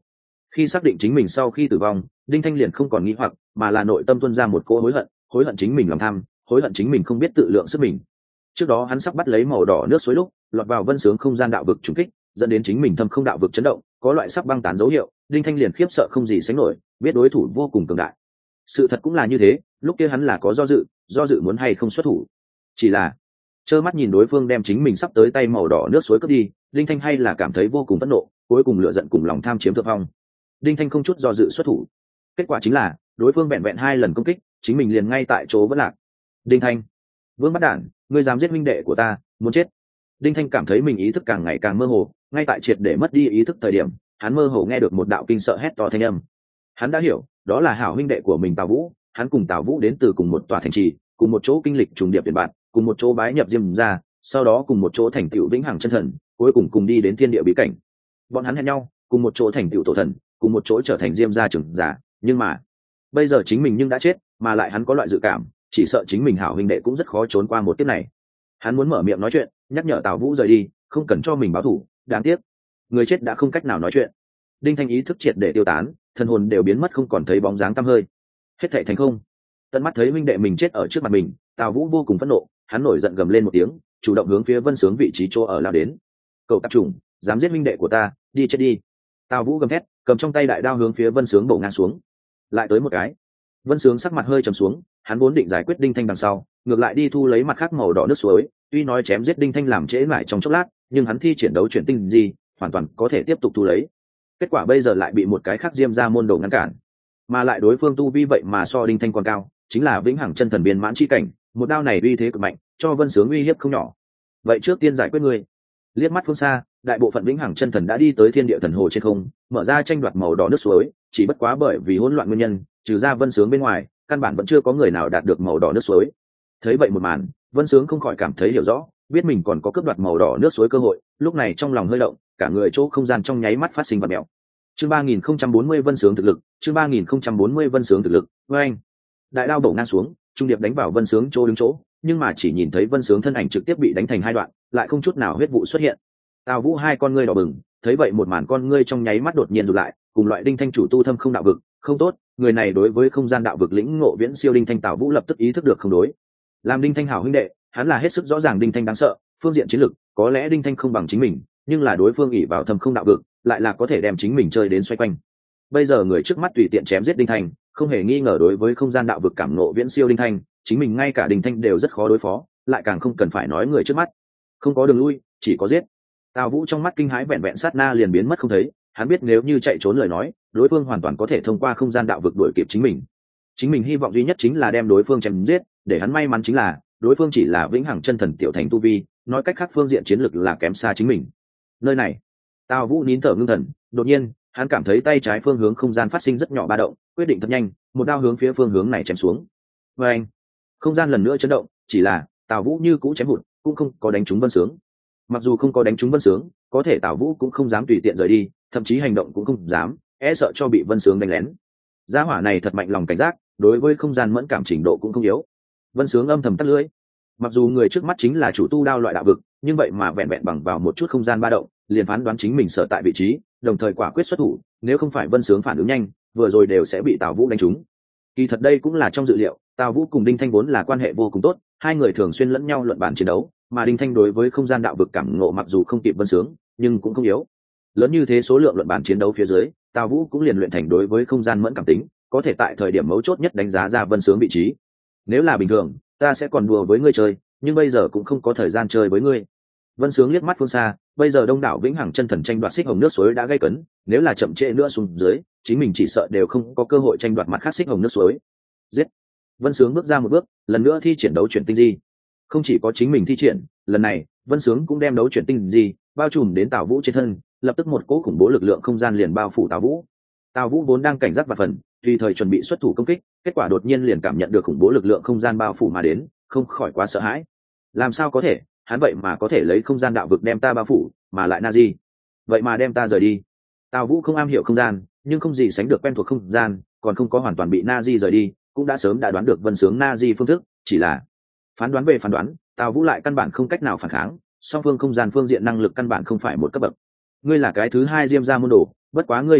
Khi xác định chính mình sau khi tử vong, đinh thanh liền không còn nghĩ hoặc, mà là nội tâm tuôn ra một cỗ hối hận, hối hận chính mình lòng tham, hối hận chính mình không biết tự lượng sức mình. Trước đó hắn sắp bắt lấy màu đỏ nước suối lúc lọt vào vân sướng không gian đạo vực trùng kích, dẫn đến chính mình thâm không đạo vực chấn động, có loại sắp băng tán dấu hiệu. Đinh thanh liền khiếp sợ không gì sánh nổi, biết đối thủ vô cùng cường đại. Sự thật cũng là như thế, lúc kia hắn là có do dự do dự muốn hay không xuất thủ, chỉ là trơ mắt nhìn đối phương đem chính mình sắp tới tay màu đỏ nước suối cướp đi. Đinh thanh hay là cảm thấy vô cùng phẫn nộ, cuối cùng lựa giận cùng lòng tham chiếm thượng phong. Đinh thanh không chút do dự xuất thủ, kết quả chính là đối phương vẹn vẹn hai lần công kích, chính mình liền ngay tại chỗ vẫn lạc. Đinh thanh, vương bắt đản, ngươi dám giết minh đệ của ta, muốn chết. Đinh thanh cảm thấy mình ý thức càng ngày càng mơ hồ, ngay tại triệt để mất đi ý thức thời điểm, hắn mơ hồ nghe được một đạo kinh sợ hét to thanh âm. Hắn đã hiểu, đó là hảo huynh đệ của mình Tào Vũ. Hắn cùng Tào Vũ đến từ cùng một tòa thành trì, cùng một chỗ kinh lịch trùng điệp biển bạn, cùng một chỗ bái nhập diêm ra, sau đó cùng một chỗ thành tựu vĩnh hằng chân thần, cuối cùng cùng đi đến thiên địa bí cảnh. Bọn hắn hẹn nhau cùng một chỗ thành tựu tổ thần, cùng một chỗ trở thành diêm gia trưởng giả. Nhưng mà bây giờ chính mình nhưng đã chết, mà lại hắn có loại dự cảm, chỉ sợ chính mình hảo huynh đệ cũng rất khó trốn qua một kiếp này. Hắn muốn mở miệng nói chuyện, nhắc nhở Tào Vũ rời đi, không cần cho mình báo thù. Đáng tiếc người chết đã không cách nào nói chuyện. Đinh thanh ý thức triệt để tiêu tán, thần hồn đều biến mất, không còn thấy bóng dáng tăm hơi. Hết thảy thành không. Tận mắt thấy huynh đệ mình chết ở trước mặt mình, Tào Vũ vô cùng phẫn nộ, hắn nổi giận gầm lên một tiếng, chủ động hướng phía Vân Sướng vị trí chỗ ở lao đến. Cậu tạp chủng, dám giết huynh đệ của ta, đi chết đi. Tào Vũ gầm thét, cầm trong tay đại đao hướng phía Vân Sướng bổ ngang xuống. Lại tới một cái. Vân Sướng sắc mặt hơi trầm xuống, hắn vốn định giải quyết Đinh Thanh đằng sau, ngược lại đi thu lấy mặt khác màu đỏ nước suối. Tuy nói chém giết Đinh Thanh làm trễ lại trong chốc lát, nhưng hắn thi triển đấu chuyển tinh gì, hoàn toàn có thể tiếp tục thu lấy. Kết quả bây giờ lại bị một cái khác diêm ra môn đồ ngăn cản, mà lại đối phương tu vi vậy mà so Đinh Thanh còn cao, chính là vĩnh hằng chân thần biên mãn chi cảnh. Một đao này uy thế cực mạnh, cho Vân Sướng uy hiếp không nhỏ. Vậy trước tiên giải quyết ngươi. Liếc mắt phương xa, đại bộ phận vĩnh hằng chân thần đã đi tới thiên địa thần hồ trên không, mở ra tranh đoạt màu đỏ nước suối. Chỉ bất quá bởi vì hỗn loạn nguyên nhân, trừ ra Vân Sướng bên ngoài, căn bản vẫn chưa có người nào đạt được màu đỏ nước suối. Thấy vậy một màn, Vân Sướng không khỏi cảm thấy hiểu rõ, biết mình còn có cướp đoạt màu đỏ nước suối cơ hội. Lúc này trong lòng hơi động, cả người chỗ không gian trong nháy mắt phát sinh vật mèo. Chương ba nghìn không trăm bốn mươi Vân Sướng thực lực, chương ba nghìn không trăm bốn mươi Vân Sướng thực lực. Với anh, đại đao bổ ngang xuống, trung điệp đánh vào Vân Sướng chỗ đứng chỗ, nhưng mà chỉ nhìn thấy Vân Sướng thân ảnh trực tiếp bị đánh thành hai đoạn, lại không chút nào huyết vụ xuất hiện. Tào Vũ hai con ngươi đỏ bừng, thấy vậy một màn con ngươi trong nháy mắt đột nhiên rụt lại, cùng loại Đinh Thanh chủ tu thâm không đạo vực, không tốt, người này đối với không gian đạo vực lĩnh ngộ viễn siêu Đinh Thanh. Tào Vũ lập tức ý thức được không đối. Làm Đinh Thanh hảo huynh đệ, hắn là hết sức rõ ràng Đinh Thanh đáng sợ, phương diện chiến lực, có lẽ Đinh Thanh không bằng chính mình, nhưng là đối phương ỷ vào thâm không đạo vực, lại là có thể đem chính mình chơi đến xoay quanh. Bây giờ người trước mắt tùy tiện chém giết Đinh Thanh, không hề nghi ngờ đối với không gian đạo vực cảm ngộ viễn siêu Đinh Thanh, chính mình ngay cả Đinh Thanh đều rất khó đối phó, lại càng không cần phải nói người trước mắt. Không có đường lui, chỉ có giết. Tào Vũ trong mắt kinh hãi vẹn vẹn sát na liền biến mất không thấy, hắn biết nếu như chạy trốn lời nói, đối phương hoàn toàn có thể thông qua không gian đạo vực đuổi kịp chính mình. Chính mình hy vọng duy nhất chính là đem đối phương chém giết, để hắn may mắn chính là đối phương chỉ là vĩnh hằng chân thần tiểu thành tu vi, nói cách khác phương diện chiến lực là kém xa chính mình. Nơi này, Tào Vũ nín thở ngưng thần, đột nhiên, hắn cảm thấy tay trái phương hướng không gian phát sinh rất nhỏ ba động, quyết định thật nhanh, một đao hướng phía phương hướng này chém xuống. Và anh, không gian lần nữa chấn động, chỉ là Tào Vũ như cũ chém hụt, cũng không có đánh trúng Vân Sướng. Mặc dù không có đánh trúng Vân Sướng, có thể Tào Vũ cũng không dám tùy tiện rời đi, thậm chí hành động cũng không dám, e sợ cho bị Vân Sướng đánh lén. Gia hỏa này thật mạnh lòng cảnh giác, đối với không gian mẫn cảm trình độ cũng không yếu. Vân Sướng âm thầm tắt lưỡi. Mặc dù người trước mắt chính là chủ tu đao loại đạo vực, nhưng vậy mà vẹn vẹn bằng vào một chút không gian ba động, liền phán đoán chính mình sở tại vị trí, đồng thời quả quyết xuất thủ. Nếu không phải Vân Sướng phản ứng nhanh, vừa rồi đều sẽ bị Tào Vũ đánh trúng. Kỳ thật đây cũng là trong dự liệu, Tào Vũ cùng Đinh Thanh vốn là quan hệ vô cùng tốt, hai người thường xuyên lẫn nhau luận bàn chiến đấu, mà Đinh Thanh đối với không gian đạo vực cảm ngộ mặc dù không kịp Vân Sướng, nhưng cũng không yếu. Lớn như thế số lượng luận bàn chiến đấu phía dưới, Tào Vũ cũng liền luyện thành đối với không gian mẫn cảm tính, có thể tại thời điểm mấu chốt nhất đánh giá ra Vân Sướng vị trí. Nếu là bình thường, ta sẽ còn đùa với ngươi chơi, nhưng bây giờ cũng không có thời gian chơi với ngươi. Vân Sướng liếc mắt phương xa, bây giờ đông đảo vĩnh hằng chân thần tranh đoạt xích hồng nước suối đã gây cấn, nếu là chậm trễ nữa xuống dưới, chính mình chỉ sợ đều không có cơ hội tranh đoạt mặt khác xích hồng nước suối. Giết! Vân Sướng bước ra một bước, lần nữa thi triển đấu chuyển tinh di. Không chỉ có chính mình thi triển, lần này Vân Sướng cũng đem đấu chuyển tinh di bao trùm đến Tào Vũ trên thân, lập tức một cỗ khủng bố lực lượng không gian liền bao phủ Tào Vũ. Tào Vũ vốn đang cảnh giác và phần, tùy thời chuẩn bị xuất thủ công kích, kết quả đột nhiên liền cảm nhận được khủng bố lực lượng không gian bao phủ mà đến, không khỏi quá sợ hãi. Làm sao có thể, hắn vậy mà có thể lấy không gian đạo vực đem ta bao phủ, mà lại na di, vậy mà đem ta rời đi. Tào Vũ không am hiểu không gian, nhưng không gì sánh được quen thuộc không gian, còn không có hoàn toàn bị na di rời đi, cũng đã sớm đã đoán được Vân Sướng na di phương thức, chỉ là phán đoán về phán đoán, Tào Vũ lại căn bản không cách nào phản kháng, song phương không gian phương diện năng lực căn bản không phải một cấp bậc. Ngươi là cái thứ hai diêm gia môn đồ, bất quá ngươi yên tâm,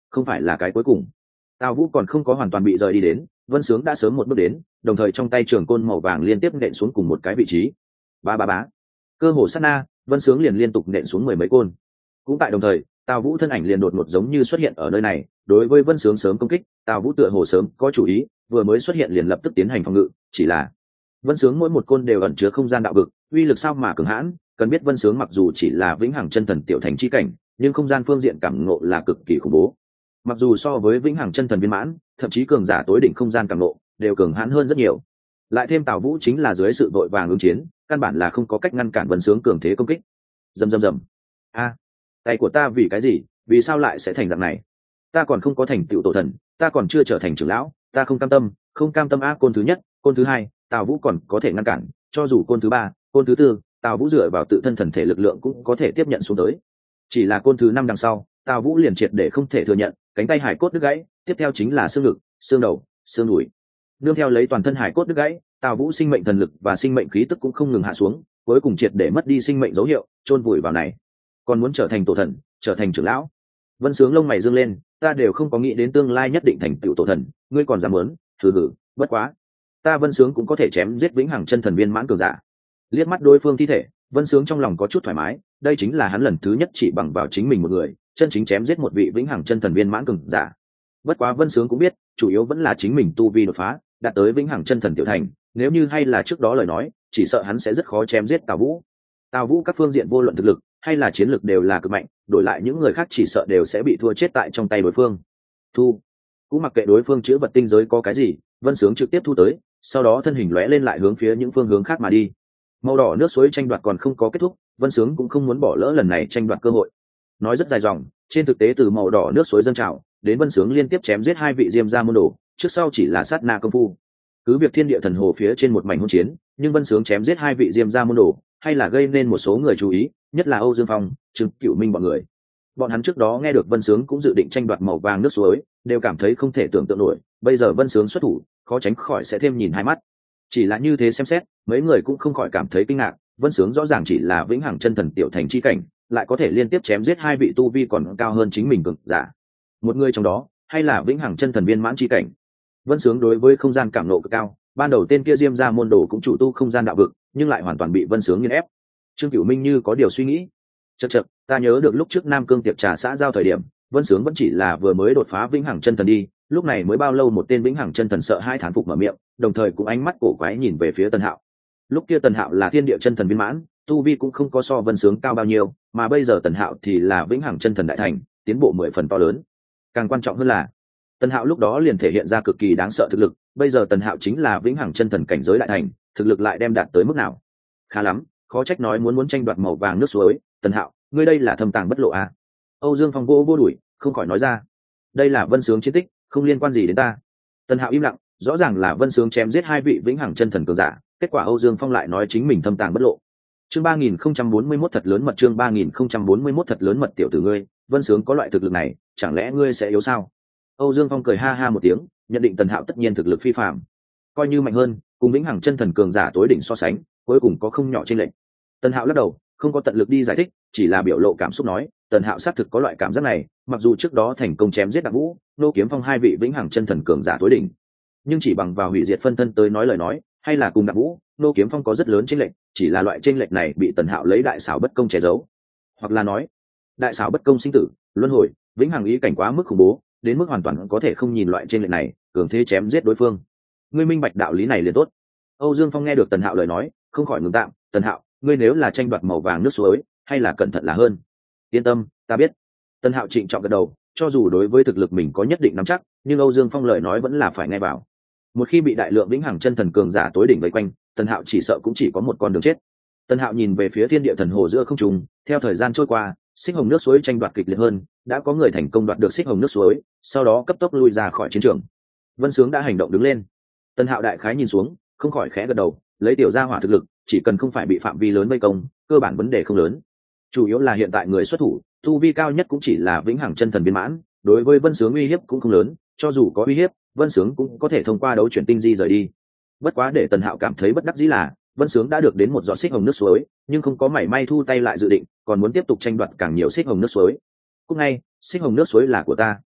không phải là cái cuối cùng. Tào Vũ còn không có hoàn toàn bị rời đi đến, Vân Sướng đã sớm một bước đến, đồng thời trong tay trường côn màu vàng liên tiếp nện xuống cùng một cái vị trí. Ba ba bá. Cơ hồ sát na, Vân Sướng liền liên tục nện xuống mười mấy côn. Cũng tại đồng thời, Tào Vũ thân ảnh liền đột ngột giống như xuất hiện ở nơi này, đối với Vân Sướng sớm công kích, Tào Vũ tựa hồ sớm có chủ ý, vừa mới xuất hiện liền lập tức tiến hành phòng ngự, chỉ là Vân Sướng mỗi một côn đều ẩn chứa không gian đạo vực, uy lực sao mà cường hãn, cần biết Vân Sướng mặc dù chỉ là vĩnh hằng chân thần tiểu thành chi cảnh, nhưng không gian phương diện cảm ngộ là cực kỳ khủng bố. Mặc dù so với vĩnh hằng chân thần viên mãn, thậm chí cường giả tối đỉnh không gian cảm ngộ đều cường hãn hơn rất nhiều. Lại thêm Tào Vũ chính là dưới sự vội vàng ứng chiến, căn bản là không có cách ngăn cản Vân Sướng cường thế công kích. Rầm rầm rầm. A, tay của ta vì cái gì, vì sao lại sẽ thành dạng này? Ta còn không có thành tựu tổ thần, ta còn chưa trở thành trưởng lão, ta không cam tâm, không cam tâm a. Côn thứ nhất, côn thứ hai, Tào Vũ còn có thể ngăn cản, cho dù côn thứ ba, côn thứ tư, Tào Vũ dựa vào tự thân thần thể lực lượng cũng có thể tiếp nhận xuống tới. Chỉ là côn thứ năm đằng sau, Tào Vũ liền triệt để không thể thừa nhận, cánh tay hải cốt đứt gãy, tiếp theo chính là xương ngực, xương đầu, xương đùi. Nương theo lấy toàn thân hải cốt đứt gãy, Tào Vũ sinh mệnh thần lực và sinh mệnh khí tức cũng không ngừng hạ xuống, cuối cùng triệt để mất đi sinh mệnh dấu hiệu, chôn vùi vào này. Còn muốn trở thành tổ thần, trở thành trưởng lão? Vân Sướng lông mày dương lên, ta đều không có nghĩ đến tương lai nhất định thành tựu tổ thần, ngươi còn dám muốn? Thử hử, bất quá, ta Vân Sướng cũng có thể chém giết vĩnh hằng chân thần viên mãn cường giả. Liếc mắt đối phương thi thể, Vân Sướng trong lòng có chút thoải mái, đây chính là hắn lần thứ nhất chỉ bằng vào chính mình một người, chân chính chém giết một vị vĩnh hằng chân thần viên mãn cường giả. Bất quá Vân Sướng cũng biết, chủ yếu vẫn là chính mình tu vi đột phá, đạt tới vĩnh hằng chân thần tiểu thành, nếu như hay là trước đó lời nói, chỉ sợ hắn sẽ rất khó chém giết Tào Vũ. Tào Vũ các phương diện vô luận thực lực hay là chiến lược đều là cực mạnh, đổi lại những người khác chỉ sợ đều sẽ bị thua chết tại trong tay đối phương. Thu, cũng mặc kệ đối phương chứa vật tinh giới có cái gì, Vân Sướng trực tiếp thu tới, sau đó thân hình lóe lên lại hướng phía những phương hướng khác mà đi. Màu đỏ nước suối tranh đoạt còn không có kết thúc, Vân Sướng cũng không muốn bỏ lỡ lần này tranh đoạt cơ hội. Nói rất dài dòng, trên thực tế từ màu đỏ nước suối dâng trào đến Vân Sướng liên tiếp chém giết hai vị diêm gia môn đồ, trước sau chỉ là sát na công phu. Cứ việc thiên địa thần hồ phía trên một mảnh hỗn chiến, nhưng Vân Sướng chém giết hai vị diêm gia môn đồ, hay là gây nên một số người chú ý, nhất là Âu Dương Phong, Trương Cửu Minh bọn người. Bọn hắn trước đó nghe được Vân Sướng cũng dự định tranh đoạt màu vàng nước suối, đều cảm thấy không thể tưởng tượng nổi, bây giờ Vân Sướng xuất thủ, khó tránh khỏi sẽ thêm nhìn hai mắt. Chỉ là như thế xem xét, mấy người cũng không khỏi cảm thấy kinh ngạc, Vân Sướng rõ ràng chỉ là vĩnh hằng chân thần tiểu thành chi cảnh, lại có thể liên tiếp chém giết hai vị tu vi còn cao hơn chính mình cường giả. Một người trong đó, hay là vĩnh hằng chân thần viên mãn chi cảnh. Vân Sướng đối với không gian cảm nộ cực cao, ban đầu tên kia Diêm gia môn đồ cũng chủ tu không gian đạo vực, nhưng lại hoàn toàn bị Vân Sướng nghiền ép. Trương Cửu Minh như có điều suy nghĩ, chậc chậc, ta nhớ được lúc trước Nam Cương tiệc trà xã giao thời điểm, Vân Sướng vẫn chỉ là vừa mới đột phá vĩnh hằng chân thần đi, lúc này mới bao lâu một tên vĩnh hằng chân thần sợ hai thán phục mở miệng, đồng thời cũng ánh mắt cổ quái nhìn về phía Tần Hạo. Lúc kia Tần Hạo là thiên địa chân thần viên mãn, tu vi cũng không có so Vân Sướng cao bao nhiêu, mà bây giờ Tần Hạo thì là vĩnh hằng chân thần đại thành, tiến bộ mười phần to lớn. Càng quan trọng hơn là, Tần Hạo lúc đó liền thể hiện ra cực kỳ đáng sợ thực lực, bây giờ Tần Hạo chính là vĩnh hằng chân thần cảnh giới đại thành, thực lực lại đem đạt tới mức nào? Khá lắm, khó trách nói muốn muốn tranh đoạt màu vàng nước suối. Tần Hạo, ngươi đây là thâm tàng bất lộ à? Âu Dương Phong vô vô đuổi, không khỏi nói ra, đây là Vân Sướng chiến tích, không liên quan gì đến ta. Tần Hạo im lặng, rõ ràng là Vân Sướng chém giết hai vị vĩnh hằng chân thần cường giả, kết quả Âu Dương Phong lại nói chính mình thâm tàng bất lộ. Chương ba nghìn không trăm bốn mươi mốt thật lớn mật, chương ba nghìn không trăm bốn mươi mốt thật lớn mật, tiểu tử ngươi, Vân Sướng có loại thực lực này, chẳng lẽ ngươi sẽ yếu sao? Âu Dương Phong cười ha ha một tiếng, nhận định Tần Hạo tất nhiên thực lực phi phàm, coi như mạnh hơn, cùng vĩnh hằng chân thần cường giả tối đỉnh so sánh, cuối cùng có không nhỏ chênh lệch. Tần Hạo lắc đầu, không có tận lực đi giải thích, chỉ là biểu lộ cảm xúc nói, Tần Hạo xác thực có loại cảm giác này, mặc dù trước đó thành công chém giết Đặng Vũ, Nô Kiếm Phong hai vị vĩnh hằng chân thần cường giả tối đỉnh, nhưng chỉ bằng vào hủy diệt phân thân tới nói lời nói, hay là cùng Đặng Vũ, Nô Kiếm Phong có rất lớn chênh lệch, chỉ là loại chênh lệch này bị Tần Hạo lấy đại xảo bất công che giấu, hoặc là nói, đại xảo bất công sinh tử, luân hồi, vĩnh hằng ý cảnh quá mức khủng bố, đến mức hoàn toàn có thể không nhìn loại chênh lệch này, cường thế chém giết đối phương. Ngươi minh bạch đạo lý này liền tốt. Âu Dương Phong nghe được Tần Hạo lời nói, không khỏi ngừng tạm, Tần Hạo, ngươi nếu là tranh đoạt màu vàng nước suối, hay là cẩn thận là hơn. Yên tâm, ta biết. Tần Hạo trịnh trọng gật đầu, cho dù đối với thực lực mình có nhất định nắm chắc, nhưng Âu Dương Phong lời nói vẫn là phải nghe vào. Một khi bị đại lượng vĩnh hằng chân thần cường giả tối đỉnh vây quanh, Tần Hạo chỉ sợ cũng chỉ có một con đường chết. Tần Hạo nhìn về phía thiên địa thần hồ giữa không trung, theo thời gian trôi qua, xích hồng nước suối tranh đoạt kịch liệt hơn, đã có người thành công đoạt được xích hồng nước suối, sau đó cấp tốc lui ra khỏi chiến trường. Vân Sướng đã hành động đứng lên. Tần Hạo đại khái nhìn xuống, không khỏi khẽ gật đầu, lấy tiểu gia hỏa thực lực, chỉ cần không phải bị phạm vi lớn vây công, cơ bản vấn đề không lớn. Chủ yếu là hiện tại người xuất thủ, tu vi cao nhất cũng chỉ là vĩnh hằng chân thần viên mãn, đối với Vân Sướng uy hiếp cũng không lớn, cho dù có uy hiếp, Vân Sướng cũng có thể thông qua đấu chuyển tinh di rời đi. Bất quá để Tần Hạo cảm thấy bất đắc dĩ là, Vân Sướng đã được đến một giọt xích hồng nước suối, nhưng không có mảy may thu tay lại dự định, còn muốn tiếp tục tranh đoạt càng nhiều xích hồng nước suối. Cũng ngay, xích hồng nước suối là của ta.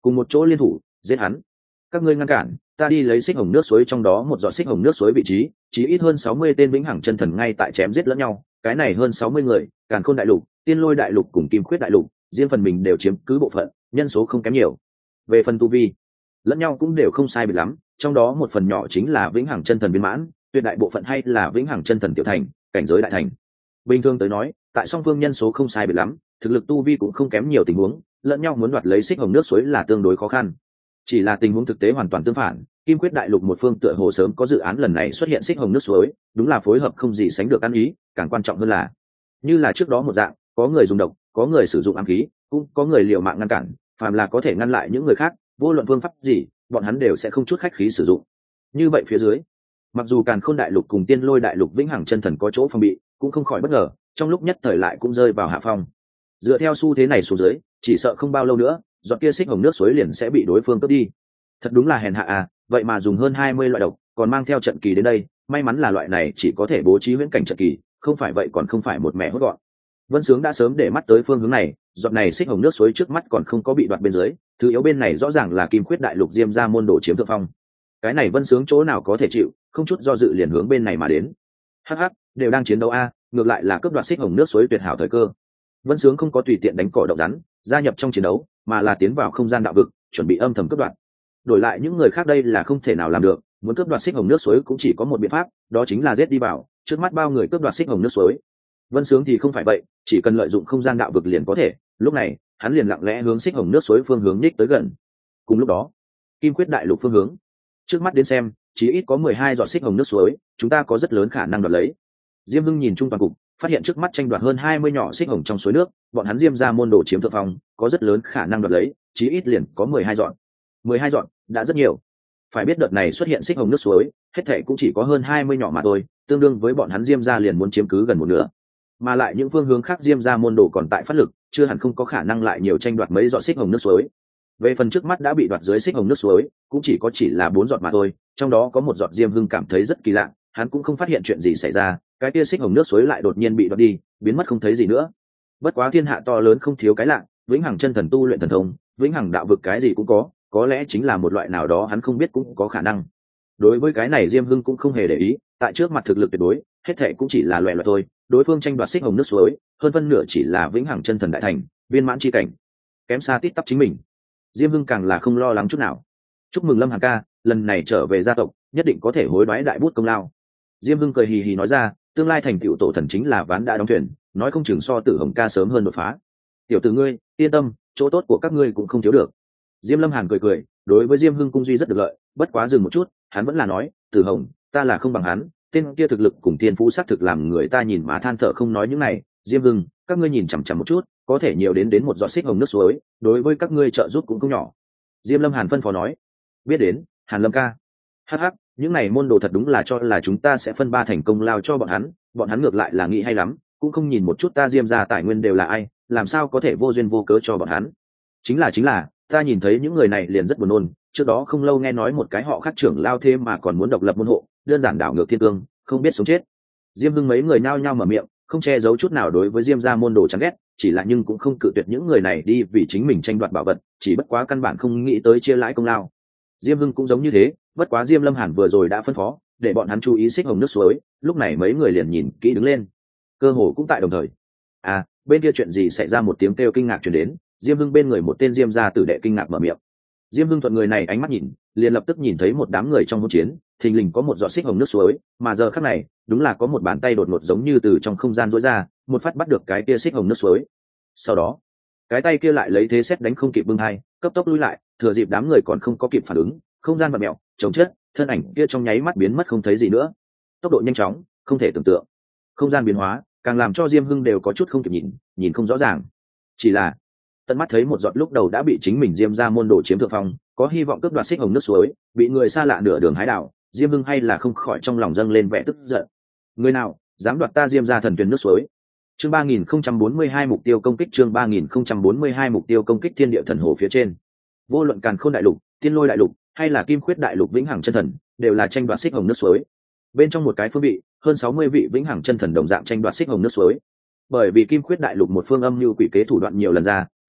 cùng một chỗ liên thủ giết hắn. Các ngươi ngăn cản, ta đi lấy xích hồng nước suối trong đó một giọt xích hồng nước suối vị trí, chỉ ít hơn sáu mươi tên vĩnh hằng chân thần ngay tại chém giết lẫn nhau. Cái này hơn sáu mươi người, càn khôn đại lục, tiên lôi đại lục cùng kim khuyết đại lục, riêng phần mình đều chiếm cứ bộ phận, nhân số không kém nhiều. Về phần tu vi, lẫn nhau cũng đều không sai biệt lắm, trong đó một phần nhỏ chính là vĩnh hằng chân thần viên mãn, tuyệt đại bộ phận hay là vĩnh hằng chân thần tiểu thành, cảnh giới đại thành. Bình thường tới nói, tại song phương nhân số không sai biệt lắm, thực lực tu vi cũng không kém nhiều tình huống, lẫn nhau muốn đoạt lấy xích hồng nước suối là tương đối khó khăn. Chỉ là tình huống thực tế hoàn toàn tương phản, kim quyết đại lục một phương tựa hồ sớm có dự án lần này xuất hiện xích hồng nước suối, đúng là phối hợp không gì sánh được ăn ý, càng quan trọng hơn là như là trước đó một dạng, có người dùng độc, có người sử dụng ám khí, cũng có người liều mạng ngăn cản, phàm là có thể ngăn lại những người khác, vô luận phương pháp gì, bọn hắn đều sẽ không chút khách khí sử dụng. Như vậy phía dưới, mặc dù càn khôn đại lục cùng tiên lôi đại lục vĩnh hằng chân thần có chỗ phòng bị, cũng không khỏi bất ngờ, trong lúc nhất thời lại cũng rơi vào hạ phong. Dựa theo xu thế này xuống dưới, chỉ sợ không bao lâu nữa, giọt kia xích hồng nước suối liền sẽ bị đối phương cướp đi. Thật đúng là hèn hạ à, vậy mà dùng hơn hai mươi loại độc, còn mang theo trận kỳ đến đây, may mắn là loại này chỉ có thể bố trí huyễn cảnh trận kỳ, không phải vậy còn không phải một mẻ hốt gọn. Vân Sướng đã sớm để mắt tới phương hướng này, giọt này xích hồng nước suối trước mắt còn không có bị đoạt bên dưới, thứ yếu bên này rõ ràng là kim khuyết đại lục diêm ra môn đồ chiếm thượng phong. Cái này Vân Sướng chỗ nào có thể chịu, không chút do dự liền hướng bên này mà đến. Hắc hắc, đều đang chiến đấu a, ngược lại là cướp đoạt xích hồng nước suối tuyệt hảo thời cơ. Vân Sướng không có tùy tiện đánh cỏ động rắn, gia nhập trong chiến đấu, mà là tiến vào không gian đạo vực, chuẩn bị âm thầm cướp đoạt. Đổi lại những người khác đây là không thể nào làm được, muốn cướp đoạt xích hồng nước suối cũng chỉ có một biện pháp, đó chính là giết đi vào, trước mắt bao người cướp đoạt xích hồng nước suối. Vân Sướng thì không phải vậy, chỉ cần lợi dụng không gian đạo vực liền có thể, lúc này, hắn liền lặng lẽ hướng xích hồng nước suối phương hướng nhích tới gần. Cùng lúc đó, kim quyết đại lục phương hướng, trước mắt đến xem, chỉ ít có mười hai giọt xích hồng nước suối, chúng ta có rất lớn khả năng đoạt lấy. Diêm Hưng nhìn chung toàn cục, phát hiện trước mắt tranh đoạt hơn hai mươi nhỏ xích hồng trong suối nước, bọn hắn Diêm ra môn đồ chiếm thượng phong, có rất lớn khả năng đoạt lấy, chỉ ít liền có mười hai giọt. mười hai giọt, đã rất nhiều. Phải biết đợt này xuất hiện xích hồng nước suối, hết thảy cũng chỉ có hơn hai mươi nhỏ mà thôi, tương đương với bọn hắn Diêm ra liền muốn chiếm cứ gần một nửa. Mà lại những phương hướng khác Diêm ra môn đồ còn tại phát lực, chưa hẳn không có khả năng lại nhiều tranh đoạt mấy giọt xích hồng nước suối. Về phần trước mắt đã bị đoạt dưới xích hồng nước suối, cũng chỉ có chỉ là bốn giọt mà thôi, trong đó có một giọt Diêm Hưng cảm thấy rất kỳ lạ, hắn cũng không phát hiện chuyện gì xảy ra, cái kia xích hồng nước suối lại đột nhiên bị đoạt đi, biến mất không thấy gì nữa. Bất quá thiên hạ to lớn không thiếu cái lạ, vĩnh hằng chân thần tu luyện thần thông, vĩnh hằng đạo vực cái gì cũng có, có lẽ chính là một loại nào đó hắn không biết cũng có khả năng. Đối với cái này Diêm Hưng cũng không hề để ý, tại trước mặt thực lực tuyệt đối, hết thảy cũng chỉ là loẻ loẹt thôi, đối phương tranh đoạt xích hồng nước suối, hơn phân nửa chỉ là vĩnh hằng chân thần đại thành, viên mãn chi cảnh, kém xa tít tắp chính mình. Diêm Hưng càng là không lo lắng chút nào. Chúc mừng Lâm Hàn ca, lần này trở về gia tộc, nhất định có thể hối đoái đại bút công lao. Diêm Hưng cười hì hì nói ra, tương lai thành tựu tổ thần chính là ván đã đóng thuyền, nói không chừng so Tử Hồng ca sớm hơn đột phá. Tiểu tử ngươi, yên tâm, chỗ tốt của các ngươi cũng không thiếu được. Diêm Lâm Hàn cười cười, đối với Diêm Hưng cung duy rất được lợi, bất quá dừng một chút, hắn vẫn là nói, Tử Hồng, ta là không bằng hắn, tên kia thực lực cùng thiên phú xác thực làm người ta nhìn mà than thở không nói những này. Diêm Hưng, các ngươi nhìn chằm chằm một chút, có thể nhiều đến đến một giọt xích hồng nước suối, đối với các ngươi trợ giúp cũng không nhỏ. Diêm Lâm Hàn phân phó nói, biết đến, Hàn Lâm ca. Hắc hắc, những này môn đồ thật đúng là cho là chúng ta sẽ phân ba thành công lao cho bọn hắn, bọn hắn ngược lại là nghĩ hay lắm, cũng không nhìn một chút ta Diêm gia tài nguyên đều là ai, làm sao có thể vô duyên vô cớ cho bọn hắn. Chính là chính là, ta nhìn thấy những người này liền rất buồn nôn, trước đó không lâu nghe nói một cái họ khác trưởng lao thêm mà còn muốn độc lập môn hộ, đơn giản đảo ngược thiên cương, không biết sống chết. Diêm Hưng mấy người nhao nhao mở miệng, không che giấu chút nào đối với Diêm gia môn đồ chán ghét, chỉ là nhưng cũng không cự tuyệt những người này đi vì chính mình tranh đoạt bảo vật, chỉ bất quá căn bản không nghĩ tới chia lãi công lao. Diêm Hưng cũng giống như thế, bất quá Diêm Lâm Hàn vừa rồi đã phân phó để bọn hắn chú ý xích hồng nước suối, lúc này mấy người liền nhìn kỹ đứng lên, cơ hồ cũng tại đồng thời. À, bên kia chuyện gì xảy ra? Một tiếng kêu kinh ngạc truyền đến, Diêm Hưng bên người một tên Diêm gia tử đệ kinh ngạc mở miệng. Diêm Hưng thuận người này ánh mắt nhìn, liền lập tức nhìn thấy một đám người trong hỗn chiến, thình lình có một giọt xích hồng nước suối, mà giờ khắc này, đúng là có một bàn tay đột ngột giống như từ trong không gian rũa ra, một phát bắt được cái kia xích hồng nước suối. Sau đó, cái tay kia lại lấy thế xét đánh không kịp bưng hai, cấp tốc lui lại, thừa dịp đám người còn không có kịp phản ứng, không gian vặn mèo, chống chết, thân ảnh kia trong nháy mắt biến mất không thấy gì nữa. Tốc độ nhanh chóng, không thể tưởng tượng. Không gian biến hóa, càng làm cho Diêm Hưng đều có chút không kịp nhìn, nhìn không rõ ràng. Chỉ là tận mắt thấy một giọt lúc đầu đã bị chính mình Diêm gia môn đồ chiếm thượng phong, có hy vọng cướp đoạt xích hồng nước suối, bị người xa lạ nửa đường hái đảo, Diêm Hưng hay là không khỏi trong lòng dâng lên vẻ tức giận. Người nào dám đoạt ta Diêm gia thần tuyền nước suối? Chương ba nghìn không trăm bốn mươi hai mục tiêu công kích, chương ba nghìn không trăm bốn mươi hai mục tiêu công kích thiên địa thần hồ phía trên. Vô luận Càn Khôn đại lục, Tiên Lôi đại lục hay là Kim Khuyết đại lục vĩnh hằng chân thần, đều là tranh đoạt xích hồng nước suối. Bên trong một cái phương vị, hơn sáu mươi vị vĩnh hằng chân thần đồng dạng tranh đoạt xích hồng nước suối. Bởi vì Kim Khuyết đại lục một phương âm lưu quỷ kế thủ đoạn nhiều lần ra,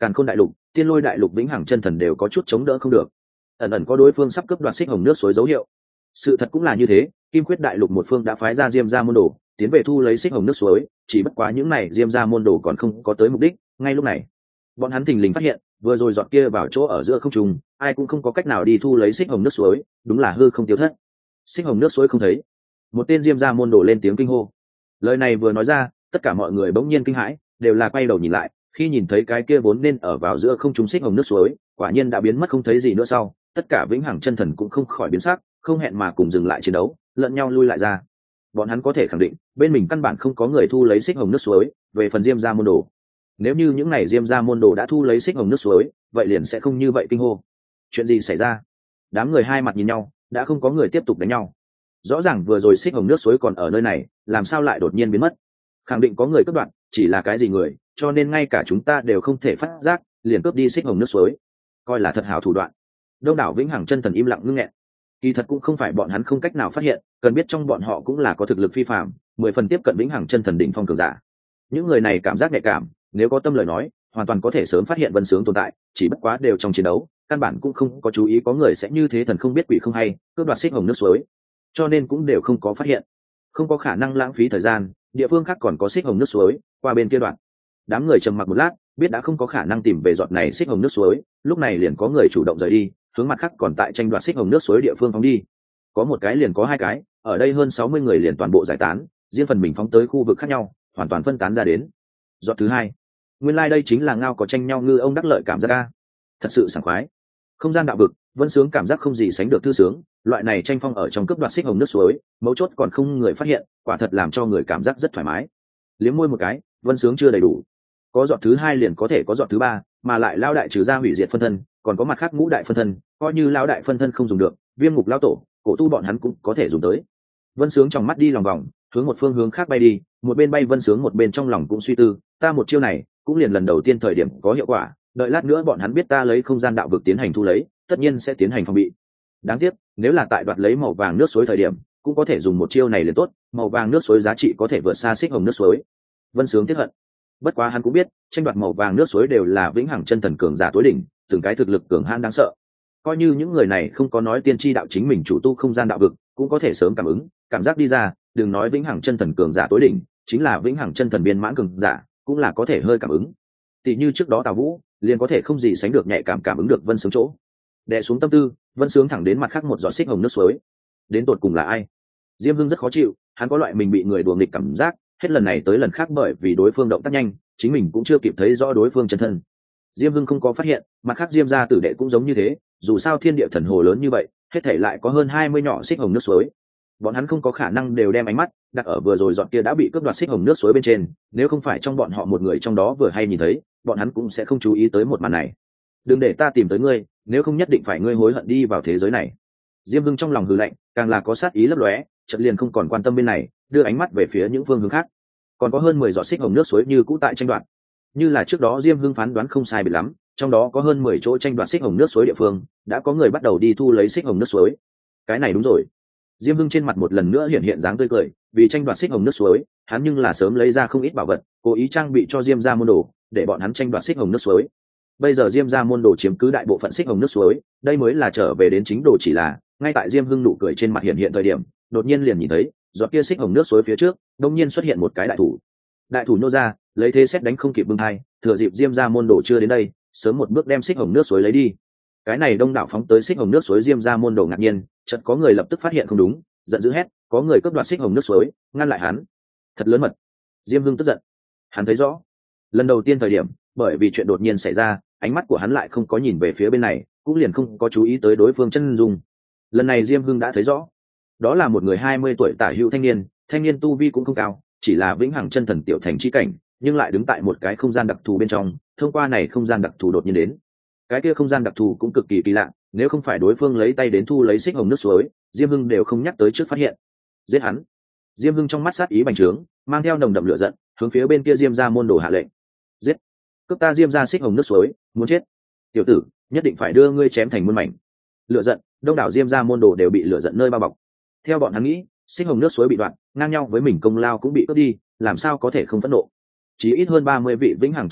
Càn Khôn đại lục, Tiên Lôi đại lục, Vĩnh Hằng chân thần đều có chút chống đỡ không được, ẩn ẩn có đối phương sắp cướp đoạt xích hồng nước suối dấu hiệu. Sự thật cũng là như thế, Kim Quyết đại lục một phương đã phái ra Diêm gia môn đồ tiến về thu lấy xích hồng nước suối, chỉ bất quá những này Diêm gia môn đồ còn không có tới mục đích. Ngay lúc này bọn hắn thình lình phát hiện vừa rồi giọt kia vào chỗ ở giữa không trung, ai cũng không có cách nào đi thu lấy xích hồng nước suối, đúng là hư không tiêu thất. Xích hồng nước suối không thấy. Một tên Diêm gia môn đồ lên tiếng kinh hô. Lời này vừa nói ra, tất cả mọi người bỗng nhiên kinh hãi, đều là quay đầu nhìn lại, khi nhìn thấy cái kia vốn nên ở vào giữa không trung xích hồng nước suối quả nhiên đã biến mất không thấy gì nữa sau, tất cả Vĩnh Hằng chân thần cũng không khỏi biến sắc, không hẹn mà cùng dừng lại chiến đấu, lẫn nhau lui lại ra. Bọn hắn có thể khẳng định bên mình căn bản không có người thu lấy xích hồng nước suối. Về phần Diêm gia môn đồ, nếu như những này Diêm gia môn đồ đã thu lấy xích hồng nước suối, vậy liền sẽ không như vậy kinh hô. Chuyện gì xảy ra? Đám người hai mặt nhìn nhau, đã không có người tiếp tục đánh nhau. Rõ ràng vừa rồi xích hồng nước suối còn ở nơi này, làm sao lại đột nhiên biến mất? Khẳng định có người cướp đoạt, chỉ là cái gì người, cho nên ngay cả chúng ta đều không thể phát giác, liền cướp đi xích hồng nước suối, coi là thật hảo thủ đoạn. Đông đảo Vĩnh Hằng chân thần im lặng ngưng nghẹn. Kỳ thật cũng không phải bọn hắn không cách nào phát hiện, cần biết trong bọn họ cũng là có thực lực phi phàm, mười phần tiếp cận Vĩnh Hằng chân thần đỉnh phong cường giả. Những người này cảm giác nhạy cảm, nếu có tâm lời nói, hoàn toàn có thể sớm phát hiện Vân Sướng tồn tại, chỉ bất quá đều trong chiến đấu, căn bản cũng không có chú ý có người sẽ như thế thần không biết quỷ không hay, cướp đoạt xích hồng nước suối, cho nên cũng đều không có phát hiện. Không có khả năng lãng phí thời gian, địa phương khác còn có xích hồng nước suối, qua bên kia đoạn. Đám người trầm mặc một lát, biết đã không có khả năng tìm về giọt này xích hồng nước suối, lúc này liền có người chủ động rời đi, hướng mặt khác còn tại tranh đoạt xích hồng nước suối địa phương phóng đi. Có một cái liền có hai cái, ở đây hơn sáu mươi người liền toàn bộ giải tán, riêng phần mình phóng tới khu vực khác nhau, hoàn toàn phân tán ra đến. Giọt thứ hai, nguyên lai like đây chính là ngao có tranh nhau ngư ông đắc lợi cảm giác a, thật sự sảng khoái. Không gian đạo vực, Vân Sướng cảm giác không gì sánh được thư sướng, loại này tranh phong ở trong cướp đoạt xích hồng nước suối, mấu chốt còn không người phát hiện, quả thật làm cho người cảm giác rất thoải mái. Liếm môi một cái, Vân Sướng chưa đầy đủ, có giọt thứ hai liền có thể có giọt thứ ba, mà lại lao đại trừ ra hủy diệt phân thân, còn có mặt khác ngũ đại phân thân, coi như lao đại phân thân không dùng được, Viêm Ngục lao tổ, cổ tu bọn hắn cũng có thể dùng tới. Vân Sướng trong mắt đi lòng vòng, hướng một phương hướng khác bay đi, một bên bay Vân Sướng một bên trong lòng cũng suy tư, ta một chiêu này cũng liền lần đầu tiên thời điểm có hiệu quả, đợi lát nữa bọn hắn biết ta lấy không gian đạo vực tiến hành thu lấy, tất nhiên sẽ tiến hành phòng bị. Đáng tiếc, nếu là tại đoạt lấy màu vàng nước suối thời điểm, cũng có thể dùng một chiêu này liền tốt, màu vàng nước suối giá trị có thể vượt xa xích hồng nước suối. Vân Sướng tiếc hận. Bất quá hắn cũng biết, tranh đoạt màu vàng nước suối đều là Vĩnh Hằng chân thần cường giả tối đỉnh, từng cái thực lực cường hãn đáng sợ. Coi như những người này không có nói tiên tri đạo chính mình chủ tu không gian đạo vực, cũng có thể sớm cảm ứng, cảm giác đi ra, đừng nói Vĩnh Hằng chân thần cường giả tối đỉnh, chính là Vĩnh Hằng chân thần biên mãn cường giả, cũng là có thể hơi cảm ứng. Tỷ như trước đó Tào Vũ, liền có thể không gì sánh được nhạy cảm cảm ứng được Vân Sướng chỗ. Đè xuống tâm tư, Vân Sướng thẳng đến mặt khác một giọt xích hồng nước suối. Đến tột cùng là ai? Diêm Hưng rất khó chịu, hắn có loại mình bị người đùa nghịch cảm giác, hết lần này tới lần khác bởi vì đối phương động tác nhanh, chính mình cũng chưa kịp thấy rõ đối phương chân thân. Diêm Hưng không có phát hiện, mặt khác Diêm gia tử đệ cũng giống như thế, dù sao thiên địa thần hồ lớn như vậy, hết thảy lại có hơn hai mươi nhỏ xích hồng nước suối. Bọn hắn không có khả năng đều đem ánh mắt đặt ở vừa rồi giọt kia đã bị cướp đoạt xích hồng nước suối bên trên, nếu không phải trong bọn họ một người trong đó vừa hay nhìn thấy, bọn hắn cũng sẽ không chú ý tới một màn này. Đừng để ta tìm tới ngươi, nếu không nhất định phải ngươi hối hận đi vào thế giới này. Diêm Hưng trong lòng hừ lạnh, càng là có sát ý lấp lóe, chợt liền không còn quan tâm bên này, đưa ánh mắt về phía những phương hướng khác. Còn có hơn mười giọt xích hồng nước suối như cũ tại tranh đoạt. Như là trước đó Diêm Hưng phán đoán không sai biệt lắm, trong đó có hơn mười chỗ tranh đoạt xích hồng nước suối địa phương, đã có người bắt đầu đi thu lấy xích hồng nước suối. Cái này đúng rồi. Diêm Hưng trên mặt một lần nữa hiện hiện dáng tươi cười, vì tranh đoạt xích hồng nước suối, hắn nhưng là sớm lấy ra không ít bảo vật, cố ý trang bị cho Diêm gia môn đồ, để bọn hắn tranh đoạt xích hồng nước suối. Bây giờ Diêm gia môn đồ chiếm cứ đại bộ phận xích hồng nước suối, đây mới là trở về đến chính đồ, chỉ là ngay tại Diêm Hưng nụ cười trên mặt hiện hiện thời điểm, đột nhiên liền nhìn thấy giọt kia xích hồng nước suối phía trước, đột nhiên xuất hiện một cái đại thủ. Đại thủ nô ra, lấy thế xét đánh không kịp bưng hai, thừa dịp Diêm gia môn đồ chưa đến đây, sớm một bước đem xích hồng nước suối lấy đi. Cái này đông đảo phóng tới xích hồng nước suối Diêm gia môn đồ ngạc nhiên, chợt có người lập tức phát hiện không đúng, giận dữ hét, có người cướp đoạt xích hồng nước suối, ngăn lại hắn. Thật lớn mật. Diêm Hưng tức giận. Hắn thấy rõ, lần đầu tiên thời điểm, bởi vì chuyện đột nhiên xảy ra, ánh mắt của hắn lại không có nhìn về phía bên này, cũng liền không có chú ý tới đối phương chân dung. Lần này Diêm Hưng đã thấy rõ, đó là một người hai mươi tuổi tả hữu thanh niên, thanh niên tu vi cũng không cao, chỉ là Vĩnh Hằng chân thần tiểu thành chi cảnh, nhưng lại đứng tại một cái không gian đặc thù bên trong, thông qua này không gian đặc thù đột nhiên đến. Cái kia không gian đặc thù cũng cực kỳ kỳ lạ, nếu không phải đối phương lấy tay đến thu lấy xích hồng nước suối, Diêm Hưng đều không nhắc tới trước phát hiện. Giết hắn. Diêm Hưng trong mắt sát ý bành trướng, mang theo nồng đậm lửa giận, hướng phía bên kia Diêm gia môn đồ hạ lệnh. Giết. Cướp ta Diêm gia xích hồng nước suối, muốn chết. Tiểu tử, nhất định phải đưa ngươi chém thành muôn mảnh. Lửa giận, đông đảo Diêm gia môn đồ đều bị lửa giận nơi bao bọc. Theo bọn hắn nghĩ, xích hồng nước suối bị đoạn, ngang nhau với mình công lao cũng bị cướp đi, làm sao có thể không phẫn nộ. Chỉ ít hơn ba mươi vị Vĩnh Hằng chân thần,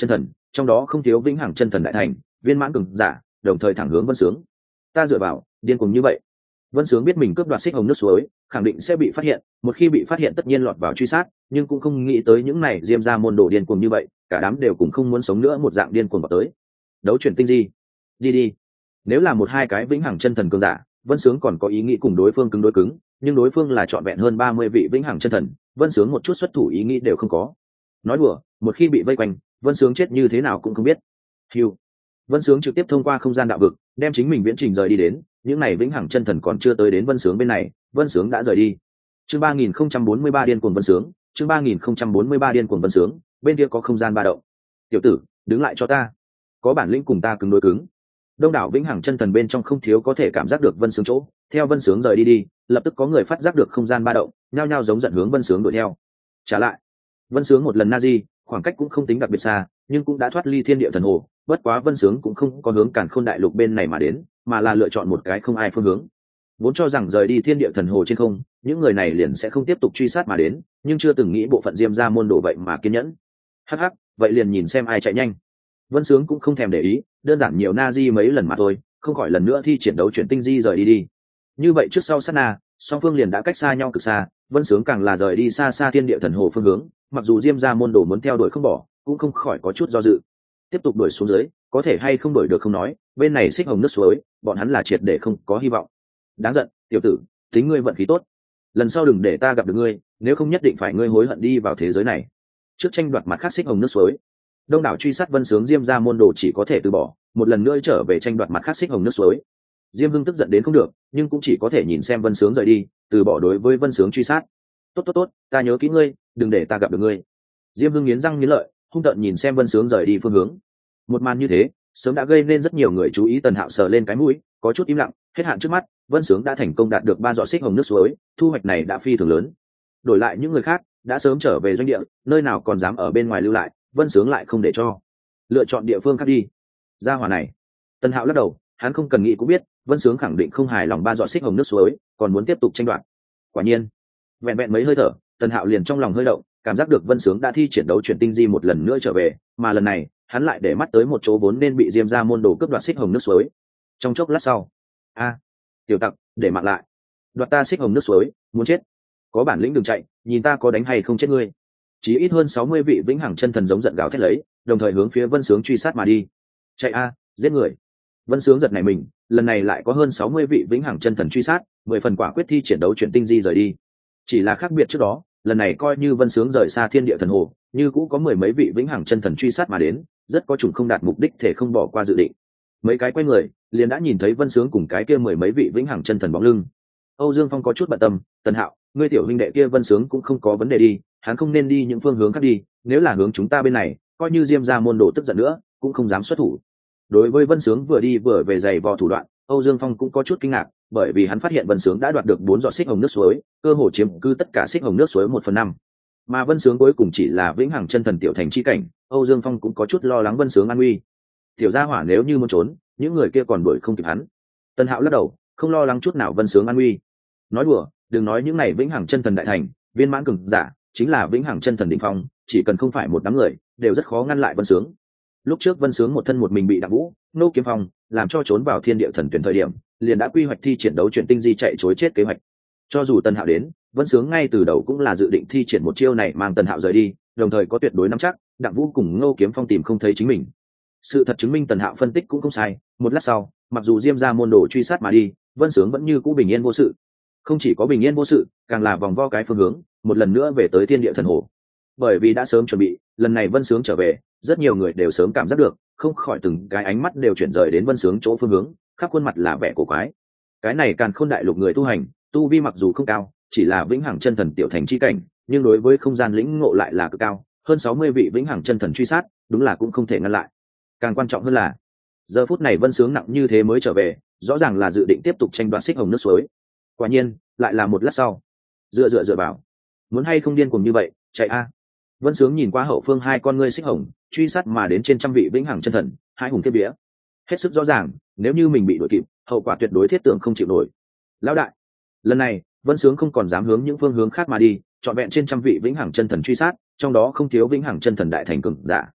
trong đó không thiếu vĩnh hằng chân thần đại thành viên mãn cường giả, đồng thời thẳng hướng Vân Sướng. Ta dựa vào điên cuồng như vậy. Vân Sướng biết mình cướp đoạt xích hồng nước suối khẳng định sẽ bị phát hiện, một khi bị phát hiện tất nhiên lọt vào truy sát, nhưng cũng không nghĩ tới những này diêm ra môn đồ điên cuồng như vậy, cả đám đều cũng không muốn sống nữa, một dạng điên cuồng vào tới. Đấu chuyển tinh di, đi đi. Nếu là một hai cái vĩnh hằng chân thần cường giả, Vân Sướng còn có ý nghĩ cùng đối phương cứng đối cứng, nhưng đối phương là trọn vẹn hơn ba mươi vị vĩnh hằng chân thần, Vân Sướng một chút xuất thủ ý nghĩ đều không có. Nói đùa, một khi bị vây quanh, Vân Sướng chết như thế nào cũng không biết. Hưu. Vân Sướng trực tiếp thông qua không gian đạo vực, đem chính mình viễn trình rời đi đến, những này vĩnh hằng chân thần còn chưa tới đến Vân Sướng bên này, Vân Sướng đã rời đi. Chương ba nghìn không trăm bốn mươi ba điên cuồng Vân Sướng, chương ba nghìn không trăm bốn mươi ba điên cuồng Vân Sướng, bên kia có không gian ba động. Tiểu tử, đứng lại cho ta. Có bản lĩnh cùng ta cứng đối cứng. Đông đảo vĩnh hằng chân thần bên trong không thiếu có thể cảm giác được Vân Sướng chỗ, theo Vân Sướng rời đi đi, lập tức có người phát giác được không gian ba động, nhao nhao giống giận hướng Vân Sướng đuổi theo. Trả lại. Vân Sướng một lần nazi, khoảng cách cũng không tính đặc biệt xa, nhưng cũng đã thoát ly thiên địa thần hồ, bất quá Vân Sướng cũng không có hướng Càn Khôn đại lục bên này mà đến, mà là lựa chọn một cái không ai phương hướng. Vốn cho rằng rời đi thiên địa thần hồ trên không, những người này liền sẽ không tiếp tục truy sát mà đến, nhưng chưa từng nghĩ bộ phận Diêm gia môn đồ vậy mà kiên nhẫn. Hắc hắc, vậy liền nhìn xem ai chạy nhanh. Vân Sướng cũng không thèm để ý, đơn giản nhiều nazi mấy lần mà thôi, không khỏi lần nữa thi triển đấu chuyển tinh di rời đi đi. Như vậy trước sau sát na, song phương liền đã cách xa nhau cực xa, Vân Sướng càng là rời đi xa xa thiên địa thần hồ phương hướng, mặc dù Diêm gia môn đồ muốn theo đuổi không bỏ, cũng không khỏi có chút do dự. Tiếp tục đuổi xuống dưới, có thể hay không đuổi được không nói, bên này xích hồng nước suối, bọn hắn là triệt để không có hy vọng. Đáng giận, tiểu tử, tính ngươi vận khí tốt. Lần sau đừng để ta gặp được ngươi, nếu không nhất định phải ngươi hối hận đi vào thế giới này. Trước tranh đoạt mặt khác xích hồng nước suối, đông đảo truy sát Vân Sướng Diêm gia môn đồ chỉ có thể từ bỏ, một lần nữa trở về tranh đoạt mặt khác xích hồng nước suối. Diêm Hưng tức giận đến không được, nhưng cũng chỉ có thể nhìn xem Vân Sướng rời đi, từ bỏ đối với Vân Sướng truy sát. Tốt tốt tốt, ta nhớ kỹ ngươi, đừng để ta gặp được ngươi. Diêm Hưng nghiến răng nghiến lợi, hung tợn nhìn xem Vân Sướng rời đi phương hướng. Một màn như thế, sớm đã gây nên rất nhiều người chú ý. Tần Hạo sờ lên cái mũi, có chút im lặng. Hết hạn trước mắt, Vân Sướng đã thành công đạt được ba giọt xích hồng nước suối, thu hoạch này đã phi thường lớn. Đổi lại những người khác, đã sớm trở về doanh địa, nơi nào còn dám ở bên ngoài lưu lại, Vân Sướng lại không để cho. Lựa chọn địa phương khác đi. Ra hỏa này. Tần Hạo lắc đầu, hắn không cần nghĩ cũng biết, Vân Sướng khẳng định không hài lòng ba giọt xích hồng nước suối, còn muốn tiếp tục tranh đoạt. Quả nhiên, vẹn vẹn mấy hơi thở, Tần Hạo liền trong lòng hơi động, cảm giác được Vân Sướng đã thi triển đấu chuyển tinh di một lần nữa trở về, mà lần này, hắn lại để mắt tới một chỗ vốn nên bị Diêm gia môn đồ cướp đoạt xích hồng nước suối. Trong chốc lát sau, a, tiểu tặc, để mạng lại, đoạt ta xích hồng nước suối, muốn chết. Có bản lĩnh đừng chạy, nhìn ta có đánh hay không chết ngươi. Chỉ ít hơn sáu mươi vị vĩnh hằng chân thần giống giận gào thét lấy, đồng thời hướng phía Vân Sướng truy sát mà đi. Chạy a, giết người. Vân Sướng giật nảy mình, lần này lại có hơn sáu mươi vị vĩnh hằng chân thần truy sát, mười phần quả quyết thi triển đấu chuyển tinh di rời đi. Chỉ là khác biệt trước đó, lần này coi như Vân Sướng rời xa thiên địa thần hồ, như cũ có mười mấy vị vĩnh hằng chân thần truy sát mà đến, rất có chủng không đạt mục đích thể không bỏ qua dự định. Mấy cái quay người, liền đã nhìn thấy Vân Sướng cùng cái kia mười mấy vị vĩnh hằng chân thần bóng lưng. Âu Dương Phong có chút bận tâm, Tần Hạo, ngươi tiểu huynh đệ kia Vân Sướng cũng không có vấn đề đi, hắn không nên đi những phương hướng khác đi, nếu là hướng chúng ta bên này, coi như Diêm gia môn đồ tức giận nữa, cũng không dám xuất thủ. Đối với Vân Sướng vừa đi vừa về giày vò thủ đoạn, Âu Dương Phong cũng có chút kinh ngạc, bởi vì hắn phát hiện Vân Sướng đã đoạt được bốn giọt xích hồng nước suối, cơ hồ chiếm cư tất cả xích hồng nước suối một phần năm. Mà Vân Sướng cuối cùng chỉ là vĩnh hằng chân thần tiểu thành chi cảnh, Âu Dương Phong cũng có chút lo lắng Vân Sướng an nguy. Tiểu gia hỏa nếu như muốn trốn, những người kia còn đuổi không kịp hắn. Tần Hạo lắc đầu, không lo lắng chút nào Vân Sướng an nguy. Nói đùa, đừng nói những này vĩnh hằng chân thần đại thành, viên mãn cường giả, chính là vĩnh hằng chân thần đỉnh phong, chỉ cần không phải một đám người, đều rất khó ngăn lại Vân Sướng. Lúc trước Vân Sướng một thân một mình bị Đặng Vũ, Nô Kiếm Phong làm cho trốn vào thiên địa thần tuyển thời điểm, liền đã quy hoạch thi triển đấu chuyển tinh di chạy trối chết kế hoạch. Cho dù Tần Hạo đến, Vân Sướng ngay từ đầu cũng là dự định thi triển một chiêu này mang Tần Hạo rời đi, đồng thời có tuyệt đối nắm chắc, Đặng Vũ cùng Ngô Kiếm Phong tìm không thấy chính mình. Sự thật chứng minh Tần Hạo phân tích cũng không sai, một lát sau, mặc dù Diêm gia môn đồ truy sát mà đi, Vân Sướng vẫn như cũ bình yên vô sự. Không chỉ có bình yên vô sự, càng là vòng vo cái phương hướng, một lần nữa về tới thiên địa thần hồ. Bởi vì đã sớm chuẩn bị, lần này Vân Sướng trở về, rất nhiều người đều sớm cảm giác được, không khỏi từng cái ánh mắt đều chuyển rời đến Vân Sướng chỗ phương hướng, khắp khuôn mặt là vẻ cổ quái. Cái này Càn Khôn đại lục người tu hành, tu vi mặc dù không cao, chỉ là vĩnh hằng chân thần tiểu thành chi cảnh, nhưng đối với không gian lĩnh ngộ lại là cực cao, hơn sáu mươi vị vĩnh hằng chân thần truy sát, đúng là cũng không thể ngăn lại. Càng quan trọng hơn là, giờ phút này Vân Sướng nặng như thế mới trở về, rõ ràng là dự định tiếp tục tranh đoạt xích hồng nước suối. Quả nhiên, lại là một lát sau. Dựa dựa dựa vào, muốn hay không điên cuồng như vậy, chạy a. Vân Sướng nhìn qua hậu phương hai con ngươi xích hồng, truy sát mà đến trên trăm vị vĩnh hằng chân thần, hai hùng kiếp vía. Hết sức rõ ràng, nếu như mình bị đuổi kịp, hậu quả tuyệt đối thiết tưởng không chịu nổi. Lão đại, lần này, Vân Sướng không còn dám hướng những phương hướng khác mà đi, trọn vẹn trên trăm vị vĩnh hằng chân thần truy sát, trong đó không thiếu vĩnh hằng chân thần đại thành cường giả.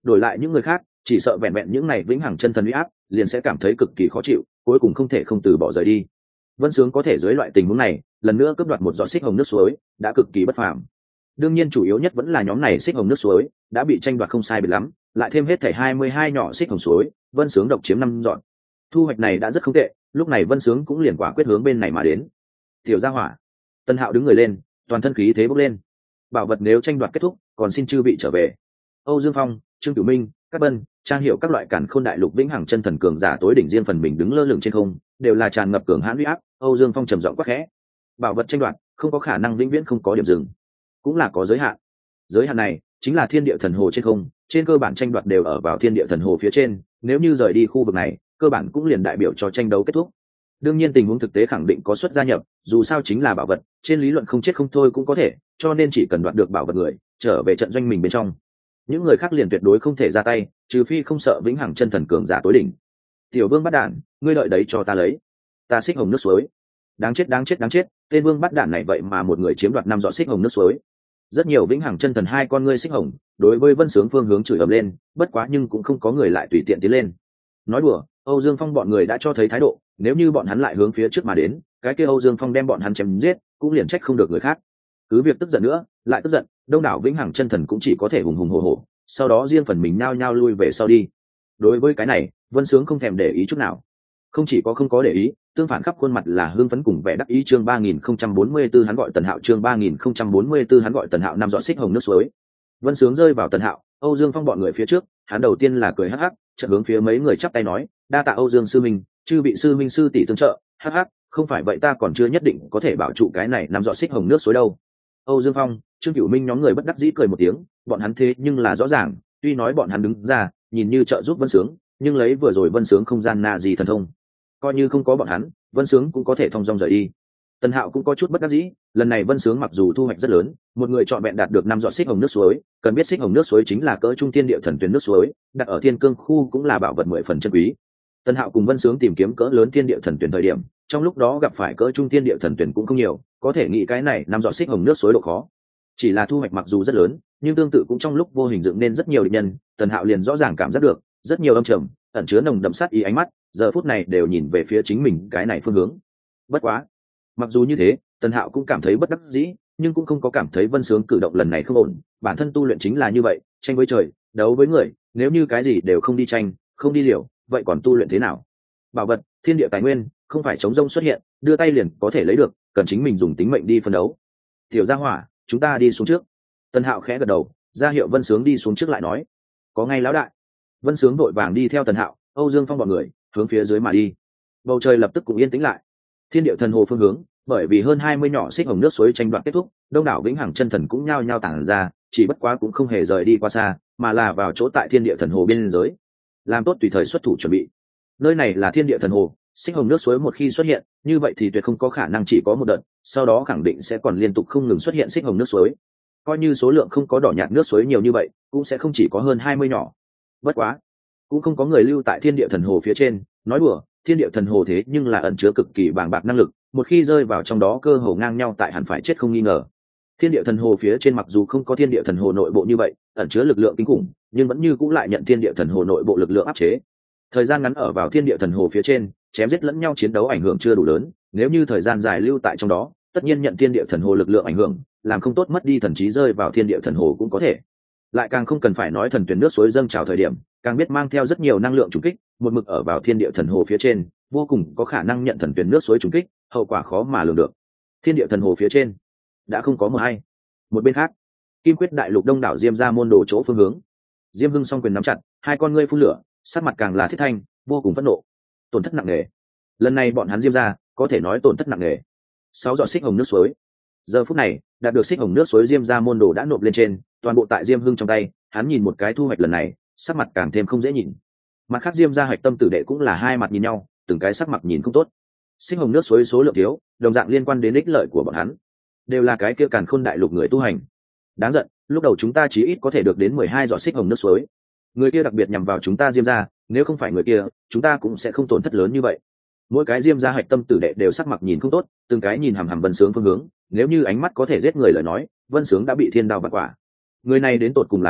đổi lại những người khác chỉ sợ vẹn vẹn những này vĩnh hằng chân thần uy áp liền sẽ cảm thấy cực kỳ khó chịu, cuối cùng không thể không từ bỏ rời đi. Vân Sướng có thể dưới loại tình huống này lần nữa cướp đoạt một giọt xích hồng nước suối đã cực kỳ bất phàm. Đương nhiên chủ yếu nhất vẫn là nhóm này xích hồng nước suối đã bị tranh đoạt không sai biệt lắm, lại thêm hết thảy hai mươi hai nhỏ xích hồng suối, Vân Sướng độc chiếm năm giọt. Thu hoạch này đã rất không tệ, lúc này Vân Sướng cũng liền quả quyết hướng bên này mà đến. Tiểu gia hỏa. Tân Hạo đứng người lên, toàn thân khí thế bốc lên. Bảo vật nếu tranh đoạt kết thúc, còn xin chư vị trở về. Âu Dương Phong, Trương Cửu Minh, Cát Bân, Trang Hiệu các loại càn khôn đại lục vĩnh hằng chân thần cường giả tối đỉnh riêng phần mình đứng lơ lửng trên không, đều là tràn ngập cường hãn uy áp. Âu Dương Phong trầm giọng quát khẽ: bảo vật tranh đoạt không có khả năng vĩnh viễn không có điểm dừng, cũng là có giới hạn. Giới hạn này chính là thiên địa thần hồ trên không, trên cơ bản tranh đoạt đều ở vào thiên địa thần hồ phía trên, nếu như rời đi khu vực này cơ bản cũng liền đại biểu cho tranh đấu kết thúc. Đương nhiên tình huống thực tế khẳng định có xuất gia nhập, dù sao chính là bảo vật, trên lý luận không chết không thôi cũng có thể, cho nên chỉ cần đoạt được bảo vật người trở về trận doanh mình bên trong, những người khác liền tuyệt đối không thể ra tay, trừ phi không sợ vĩnh hằng chân thần cường giả tối đỉnh. Tiểu Vương bắt đản, ngươi đợi đấy cho ta lấy, ta xích hồng nước suối. Đáng chết đáng chết đáng chết, tên Vương bắt đản này vậy mà một người chiếm đoạt năm giọt xích hồng nước suối. Rất nhiều vĩnh hằng chân thần hai con ngươi xích hồng, đối với Vân Sướng phương hướng chửi ầm lên, bất quá nhưng cũng không có người lại tùy tiện tiến lên. Nói đùa, Âu Dương Phong bọn người đã cho thấy thái độ, nếu như bọn hắn lại hướng phía trước mà đến, cái kia Âu Dương Phong đem bọn hắn chém giết, cũng liền trách không được người khác. Cứ việc tức giận nữa, lại tức giận, đông đảo vĩnh hằng chân thần cũng chỉ có thể hùng hùng hổ hổ, sau đó riêng phần mình nhao nhao lui về sau đi. Đối với cái này, Vân Sướng không thèm để ý chút nào. Không chỉ có không có để ý, tương phản khắp khuôn mặt là hưng phấn cùng vẻ đắc ý. Chương ba nghìn không trăm bốn mươi tư hắn gọi Tần Hạo, chương ba nghìn không trăm bốn mươi tư hắn gọi Tần Hạo năm giọt xích hồng nước suối. Vân Sướng rơi vào Tần Hạo, Âu Dương Phong bọn người phía trước, hắn đầu tiên là cười hắc hắc, chợt hướng phía mấy người chắp tay nói, đa tạ Âu Dương sư minh, chư vị sư minh sư tỷ tương trợ, hắc hắc, không phải vậy ta còn chưa nhất định có thể bảo trụ cái này năm giọt xích hồng nước suối đâu. Âu Dương Phong, Trương Cửu Minh nhóm người bất đắc dĩ cười một tiếng, bọn hắn thế nhưng là rõ ràng, tuy nói bọn hắn đứng ra, nhìn như trợ giúp Vân Sướng, nhưng lấy vừa rồi Vân Sướng không gian na gì thần thông, coi như không có bọn hắn, Vân Sướng cũng có thể thong dong rời đi. Tần Hạo cũng có chút bất đắc dĩ, lần này Vân Sướng mặc dù thu hoạch rất lớn, một người chọn vẹn đạt được năm giọt xích hồng nước suối, cần biết xích hồng nước suối chính là cỡ trung thiên địa thần tuyển nước suối, đặt ở thiên cương khu cũng là bảo vật mười phần chân quý. Tần Hạo cùng Vân Sướng tìm kiếm cỡ lớn thiên địa thần tuyển thời điểm, trong lúc đó gặp phải cỡ trung thiên địa thần tuyển cũng không nhiều, có thể nghĩ cái này năm giọt xích hồng nước suối độ khó. Chỉ là thu hoạch mặc dù rất lớn, nhưng tương tự cũng trong lúc vô hình dựng nên rất nhiều địch nhân, Tần Hạo liền rõ ràng cảm giác được, rất nhiều âm trầm, ẩn chứa nồng đậm sát ý ánh mắt, giờ phút này đều nhìn về phía chính mình cái này phương hướng. Bất quá, mặc dù như thế, Tần Hạo cũng cảm thấy bất đắc dĩ, nhưng cũng không có cảm thấy Vân Sướng cử động lần này không ổn, bản thân tu luyện chính là như vậy, tranh với trời, đấu với người, nếu như cái gì đều không đi tranh, không đi liều, vậy còn tu luyện thế nào? Bảo vật, thiên địa tài nguyên, không phải chống rông xuất hiện, đưa tay liền có thể lấy được, cần chính mình dùng tính mệnh đi phân đấu. Tiểu gia hỏa, chúng ta đi xuống trước. Tần Hạo khẽ gật đầu, ra hiệu Vân Sướng đi xuống trước lại nói, có ngay lão đại. Vân Sướng vội vàng đi theo Tần Hạo, Âu Dương Phong bọn người hướng phía dưới mà đi. Bầu trời lập tức cũng yên tĩnh lại. Thiên địa thần hồ phương hướng, bởi vì hơn hai mươi nhỏ xích hồng nước suối tranh đoạt kết thúc, đông đảo vĩnh hằng chân thần cũng nhao nhao tản ra, chỉ bất quá cũng không hề rời đi qua xa, mà là vào chỗ tại thiên địa thần hồ biên giới, làm tốt tùy thời xuất thủ chuẩn bị. Nơi này là thiên địa thần hồ, xích hồng nước suối một khi xuất hiện, như vậy thì tuyệt không có khả năng chỉ có một đợt, sau đó khẳng định sẽ còn liên tục không ngừng xuất hiện xích hồng nước suối. Coi như số lượng không có đỏ nhạt nước suối nhiều như vậy, cũng sẽ không chỉ có hơn hai mươi nhỏ. Bất quá, cũng không có người lưu tại thiên địa thần hồ phía trên, nói đùa, thiên địa thần hồ thế nhưng là ẩn chứa cực kỳ bàng bạc năng lực, một khi rơi vào trong đó cơ hồ ngang nhau tại hẳn phải chết không nghi ngờ. Thiên địa thần hồ phía trên mặc dù không có thiên địa thần hồ nội bộ như vậy ẩn chứa lực lượng kinh khủng, nhưng vẫn như cũng lại nhận thiên địa thần hồ nội bộ lực lượng áp chế. Thời gian ngắn ở vào thiên địa thần hồ phía trên, chém giết lẫn nhau chiến đấu ảnh hưởng chưa đủ lớn, nếu như thời gian dài lưu tại trong đó, tất nhiên nhận thiên địa thần hồ lực lượng ảnh hưởng, làm không tốt mất đi thần trí rơi vào thiên địa thần hồ cũng có thể. Lại càng không cần phải nói thần tuyển nước suối dâng trào thời điểm, càng biết mang theo rất nhiều năng lượng trùng kích, một mực ở vào thiên địa thần hồ phía trên, vô cùng có khả năng nhận thần tuyển nước suối trùng kích, hậu quả khó mà lường được. Thiên địa thần hồ phía trên đã không có mờ hay. Một bên khác, Kim Quyết đại lục đông đảo Diêm gia môn đồ chỗ phương hướng, Diêm Hưng song quyền nắm chặt, hai con ngươi phun lửa, sắc mặt càng là thiết thanh, vô cùng phẫn nộ. Tổn thất nặng nề. Lần này bọn hắn Diêm gia có thể nói tổn thất nặng nề. Sáu giọt xích hồng nước suối. Giờ phút này, đạt được xích hồng nước suối Diêm gia môn đồ đã nộp lên trên, toàn bộ tại Diêm Hưng trong tay, hắn nhìn một cái thu hoạch lần này, sắc mặt càng thêm không dễ nhìn. Mặt khác Diêm gia hạch tâm tử đệ cũng là hai mặt nhìn nhau, từng cái sắc mặt nhìn không tốt. Xích hồng nước suối số lượng thiếu, đồng dạng liên quan đến ích lợi của bọn hắn, đều là cái kia càn khôn đại lục người tu hành. Đáng giận, lúc đầu chúng ta chí ít có thể được đến mười hai giọt xích hồng nước suối, người kia đặc biệt nhằm vào chúng ta Diêm gia, nếu không phải người kia, chúng ta cũng sẽ không tổn thất lớn như vậy. Mỗi cái Diêm gia hạch tâm tử đệ đều sắc mặt nhìn không tốt, từng cái nhìn hằm hằm Vân Sướng phương hướng, nếu như ánh mắt có thể giết người lời nói, Vân Sướng đã bị thiên đao vạn quả. Người này đến tột cùng là ai,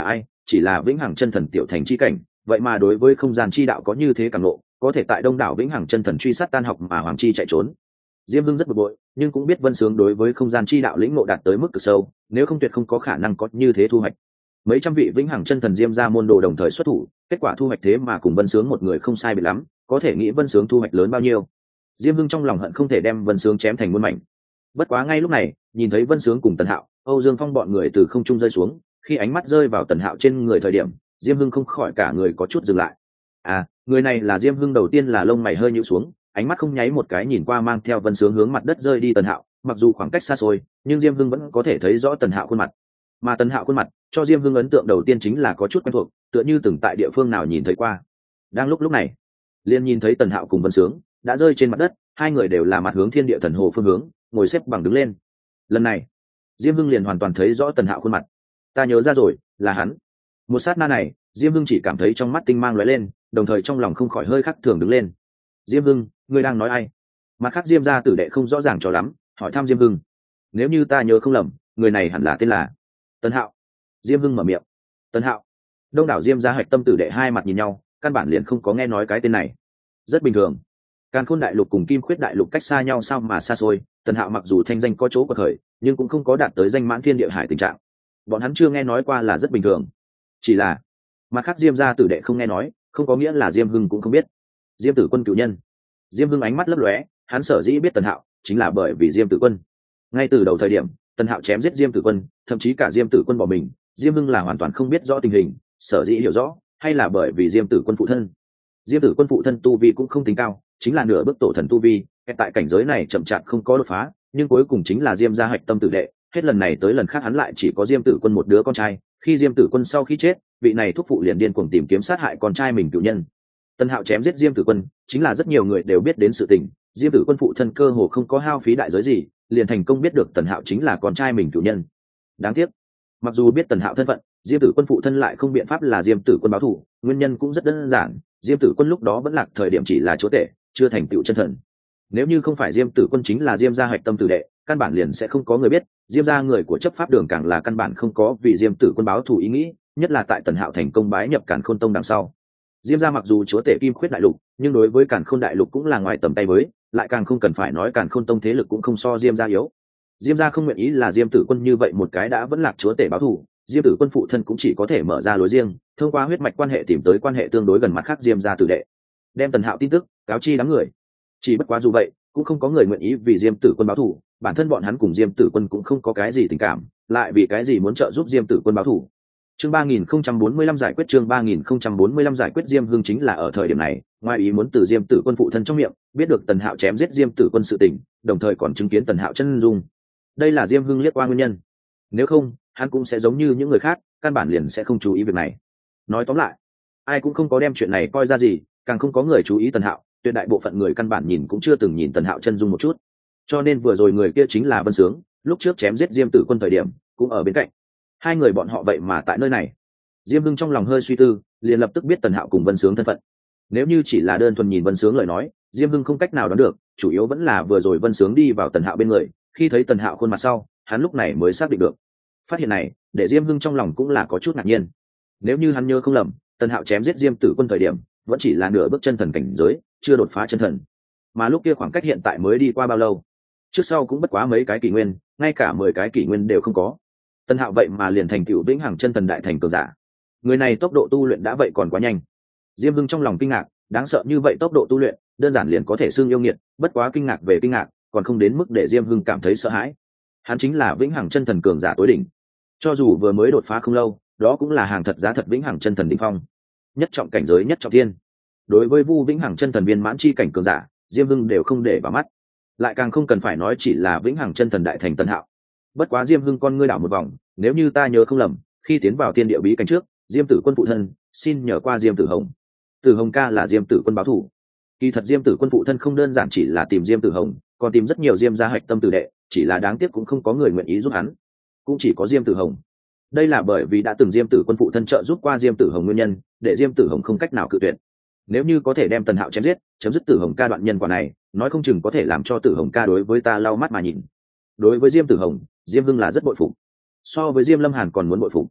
chỉ là vĩnh hằng chân thần tiểu thành chi cảnh, vậy mà đối với không gian chi đạo có như thế cảm ngộ, có thể tại đông đảo vĩnh hằng chân thần truy sát tan học mà hoàng chi chạy trốn. Diêm Hưng rất bực bội, nhưng cũng biết Vân Sướng đối với không gian chi đạo lĩnh ngộ đạt tới mức cực sâu, nếu không tuyệt không có khả năng có như thế thu hoạch. Mấy trăm vị vĩnh hằng chân thần Diêm gia môn đồ đồng thời xuất thủ, kết quả thu hoạch thế mà cùng Vân Sướng một người không sai biệt lắm, có thể nghĩ Vân Sướng thu hoạch lớn bao nhiêu. Diêm Hưng trong lòng hận không thể đem Vân Sướng chém thành muôn mảnh. Bất quá ngay lúc này, nhìn thấy Vân Sướng cùng Tần Hạo, Âu Dương Phong bọn người từ không trung rơi xuống, khi ánh mắt rơi vào Tần Hạo trên người thời điểm, Diêm Hưng không khỏi cả người có chút dừng lại. À, người này là Diêm Hưng đầu tiên là lông mày hơi nhíu xuống, ánh mắt không nháy một cái nhìn qua mang theo Vân Sướng hướng mặt đất rơi đi Tần Hạo, mặc dù khoảng cách xa xôi, nhưng Diêm Hưng vẫn có thể thấy rõ Tần Hạo khuôn mặt. Mà Tần Hạo khuôn mặt, cho Diêm Hưng ấn tượng đầu tiên chính là có chút quen thuộc, tựa như từng tại địa phương nào nhìn thấy qua. Đang lúc lúc này, liền nhìn thấy Tần Hạo cùng Vân Sướng đã rơi trên mặt đất, hai người đều là mặt hướng thiên địa thần hồ phương hướng, ngồi xếp bằng đứng lên. Lần này, Diêm Hưng liền hoàn toàn thấy rõ Tần Hạo khuôn mặt. Ta nhớ ra rồi, là hắn. Một sát na này, Diêm Hưng chỉ cảm thấy trong mắt tinh mang lóe lên, đồng thời trong lòng không khỏi hơi khắc thường đứng lên. Diêm Hưng, ngươi đang nói ai? Mặt khác Diêm gia tử đệ không rõ ràng cho lắm, hỏi thăm Diêm Hưng. Nếu như ta nhớ không lầm, người này hẳn là tên là Tần Hạo. Diêm Hưng mở miệng. Tần Hạo. Đông đảo Diêm gia hạch tâm tử đệ hai mặt nhìn nhau, căn bản liền không có nghe nói cái tên này. Rất bình thường. Càn Khôn đại lục cùng Kim Khuyết đại lục cách xa nhau sao mà xa xôi, Tần Hạo mặc dù thanh danh có chỗ có khởi, nhưng cũng không có đạt tới danh mãn thiên địa hải tình trạng. Bọn hắn chưa nghe nói qua là rất bình thường. Chỉ là, mặt khác Diêm gia tử đệ không nghe nói, không có nghĩa là Diêm Hưng cũng không biết. Diêm Tử Quân cửu nhân. Diêm Hưng ánh mắt lấp lóe, hắn sở dĩ biết Tần Hạo, chính là bởi vì Diêm Tử Quân. Ngay từ đầu thời điểm, Tần Hạo chém giết Diêm Tử Quân, thậm chí cả Diêm Tử Quân bỏ mình, Diêm Hưng là hoàn toàn không biết rõ tình hình, sở dĩ hiểu rõ, hay là bởi vì Diêm Tử Quân phụ thân. Diêm Tử Quân phụ thân tu vi cũng không tính cao, chính là nửa bước tổ thần tu vi, tại cảnh giới này chậm chạp không có đột phá, nhưng cuối cùng chính là Diêm gia hạch tâm tử đệ, hết lần này tới lần khác hắn lại chỉ có Diêm Tử Quân một đứa con trai, khi Diêm Tử Quân sau khi chết, vị này thúc phụ liền điên cuồng tìm kiếm sát hại con trai mình cửu nhân. Tần Hạo chém giết Diêm Tử Quân, chính là rất nhiều người đều biết đến sự tình, Diêm Tử Quân phụ thân cơ hồ không có hao phí đại giới gì, liền thành công biết được Tần Hạo chính là con trai mình cửu nhân. Đáng tiếc, mặc dù biết Tần Hạo thân phận, Diêm Tử Quân phụ thân lại không biện pháp là Diêm Tử Quân báo thù, nguyên nhân cũng rất đơn giản, Diêm Tử Quân lúc đó vẫn lạc thời điểm chỉ là chúa tể, chưa thành tựu chân thần. Nếu như không phải Diêm Tử Quân chính là Diêm gia hạch tâm tử đệ, căn bản liền sẽ không có người biết, Diêm gia người của chấp pháp đường càng là căn bản không có vì Diêm Tử Quân báo thù ý nghĩ, nhất là tại Tần Hạo thành công bái nhập Càn Khôn Tông đằng sau. Diêm gia mặc dù chúa tể Kim Khuyết đại lục, nhưng đối với Càn Khôn đại lục cũng là ngoài tầm tay với, lại càng không cần phải nói Càn Khôn Tông thế lực cũng không so Diêm gia yếu. Diêm gia không nguyện ý là Diêm Tử Quân như vậy một cái đã vẫn lạc chúa tể báo thù, Diêm Tử Quân phụ thân cũng chỉ có thể mở ra lối riêng, thông qua huyết mạch quan hệ tìm tới quan hệ tương đối gần mặt khác Diêm gia tử đệ, đem Tần Hạo tin tức cáo chi đám người. Chỉ bất quá dù vậy, cũng không có người nguyện ý vì Diêm Tử Quân báo thù, bản thân bọn hắn cùng Diêm Tử Quân cũng không có cái gì tình cảm, lại vì cái gì muốn trợ giúp Diêm Tử Quân báo thù. Chương ba nghìn không trăm bốn mươi lăm giải quyết chương ba nghìn không trăm bốn mươi lăm giải quyết Diêm Hưng chính là ở thời điểm này, ngoài ý muốn từ Diêm Tử Quân phụ thân trong miệng, biết được Tần Hạo chém giết Diêm Tử Quân sự tình, đồng thời còn chứng kiến Tần Hạo chân dung. Đây là Diêm Hưng liếc qua nguyên nhân. Nếu không, hắn cũng sẽ giống như những người khác, căn bản liền sẽ không chú ý việc này. Nói tóm lại, ai cũng không có đem chuyện này coi ra gì, càng không có người chú ý Tần Hạo, tuyệt đại bộ phận người căn bản nhìn cũng chưa từng nhìn Tần Hạo chân dung một chút. Cho nên vừa rồi người kia chính là Vân Sướng, lúc trước chém giết Diêm Tử Quân thời điểm, cũng ở bên cạnh. Hai người bọn họ vậy mà tại nơi này. Diêm Hưng trong lòng hơi suy tư, liền lập tức biết Tần Hạo cùng Vân Sướng thân phận. Nếu như chỉ là đơn thuần nhìn Vân Sướng lời nói, Diêm Hưng không cách nào đoán được, chủ yếu vẫn là vừa rồi Vân Sướng đi vào Tần Hạo bên người, khi thấy Tần Hạo khuôn mặt sau, hắn lúc này mới xác định được. Phát hiện này, để Diêm Hưng trong lòng cũng là có chút ngạc nhiên. Nếu như hắn nhớ không lầm, Tần Hạo chém giết Diêm Tử Quân thời điểm, vẫn chỉ là nửa bước chân thần cảnh giới, chưa đột phá chân thần. Mà lúc kia khoảng cách hiện tại mới đi qua bao lâu? Trước sau cũng bất quá mấy cái kỷ nguyên, ngay cả mười cái kỷ nguyên đều không có. Tần Hạo vậy mà liền thành tựu vĩnh hằng chân thần đại thành cường giả. Người này tốc độ tu luyện đã vậy còn quá nhanh. Diêm Hưng trong lòng kinh ngạc, đáng sợ như vậy tốc độ tu luyện, đơn giản liền có thể xưng yêu nghiệt, bất quá kinh ngạc về kinh ngạc, còn không đến mức để Diêm Hưng cảm thấy sợ hãi. Hắn chính là vĩnh hằng chân thần cường giả tối đỉnh. Cho dù vừa mới đột phá không lâu, đó cũng là hàng thật giá thật vĩnh hằng chân thần đỉnh phong. Nhất trọng cảnh giới nhất trọng thiên. Đối với Vu vĩnh hằng chân thần viên mãn chi cảnh cường giả, Diêm Hưng đều không để vào mắt. Lại càng không cần phải nói chỉ là vĩnh hằng chân thần đại thành Tần Hạo. Bất quá Diêm Hưng con ngươi đảo một vòng, nếu như ta nhớ không lầm, khi tiến vào tiên địa bí cảnh trước, Diêm Tử Quân phụ thân xin nhờ qua Diêm Tử Hồng. Tử Hồng ca là Diêm Tử Quân báo thù. Kỳ thật Diêm Tử Quân phụ thân không đơn giản chỉ là tìm Diêm Tử Hồng, còn tìm rất nhiều Diêm gia hạch tâm tử đệ, chỉ là đáng tiếc cũng không có người nguyện ý giúp hắn, cũng chỉ có Diêm Tử Hồng. Đây là bởi vì đã từng Diêm Tử Quân phụ thân trợ giúp qua Diêm Tử Hồng nguyên nhân, để Diêm Tử Hồng không cách nào cự tuyệt. Nếu như có thể đem Tần Hạo chém giết, chấm dứt Tử Hồng ca đoạn nhân quả này, nói không chừng có thể làm cho Tử Hồng ca đối với ta lau mắt mà nhìn. Đối với Diêm Tử Hồng, Diêm Hưng là rất bội phục, so với Diêm Lâm Hàn còn muốn bội phục.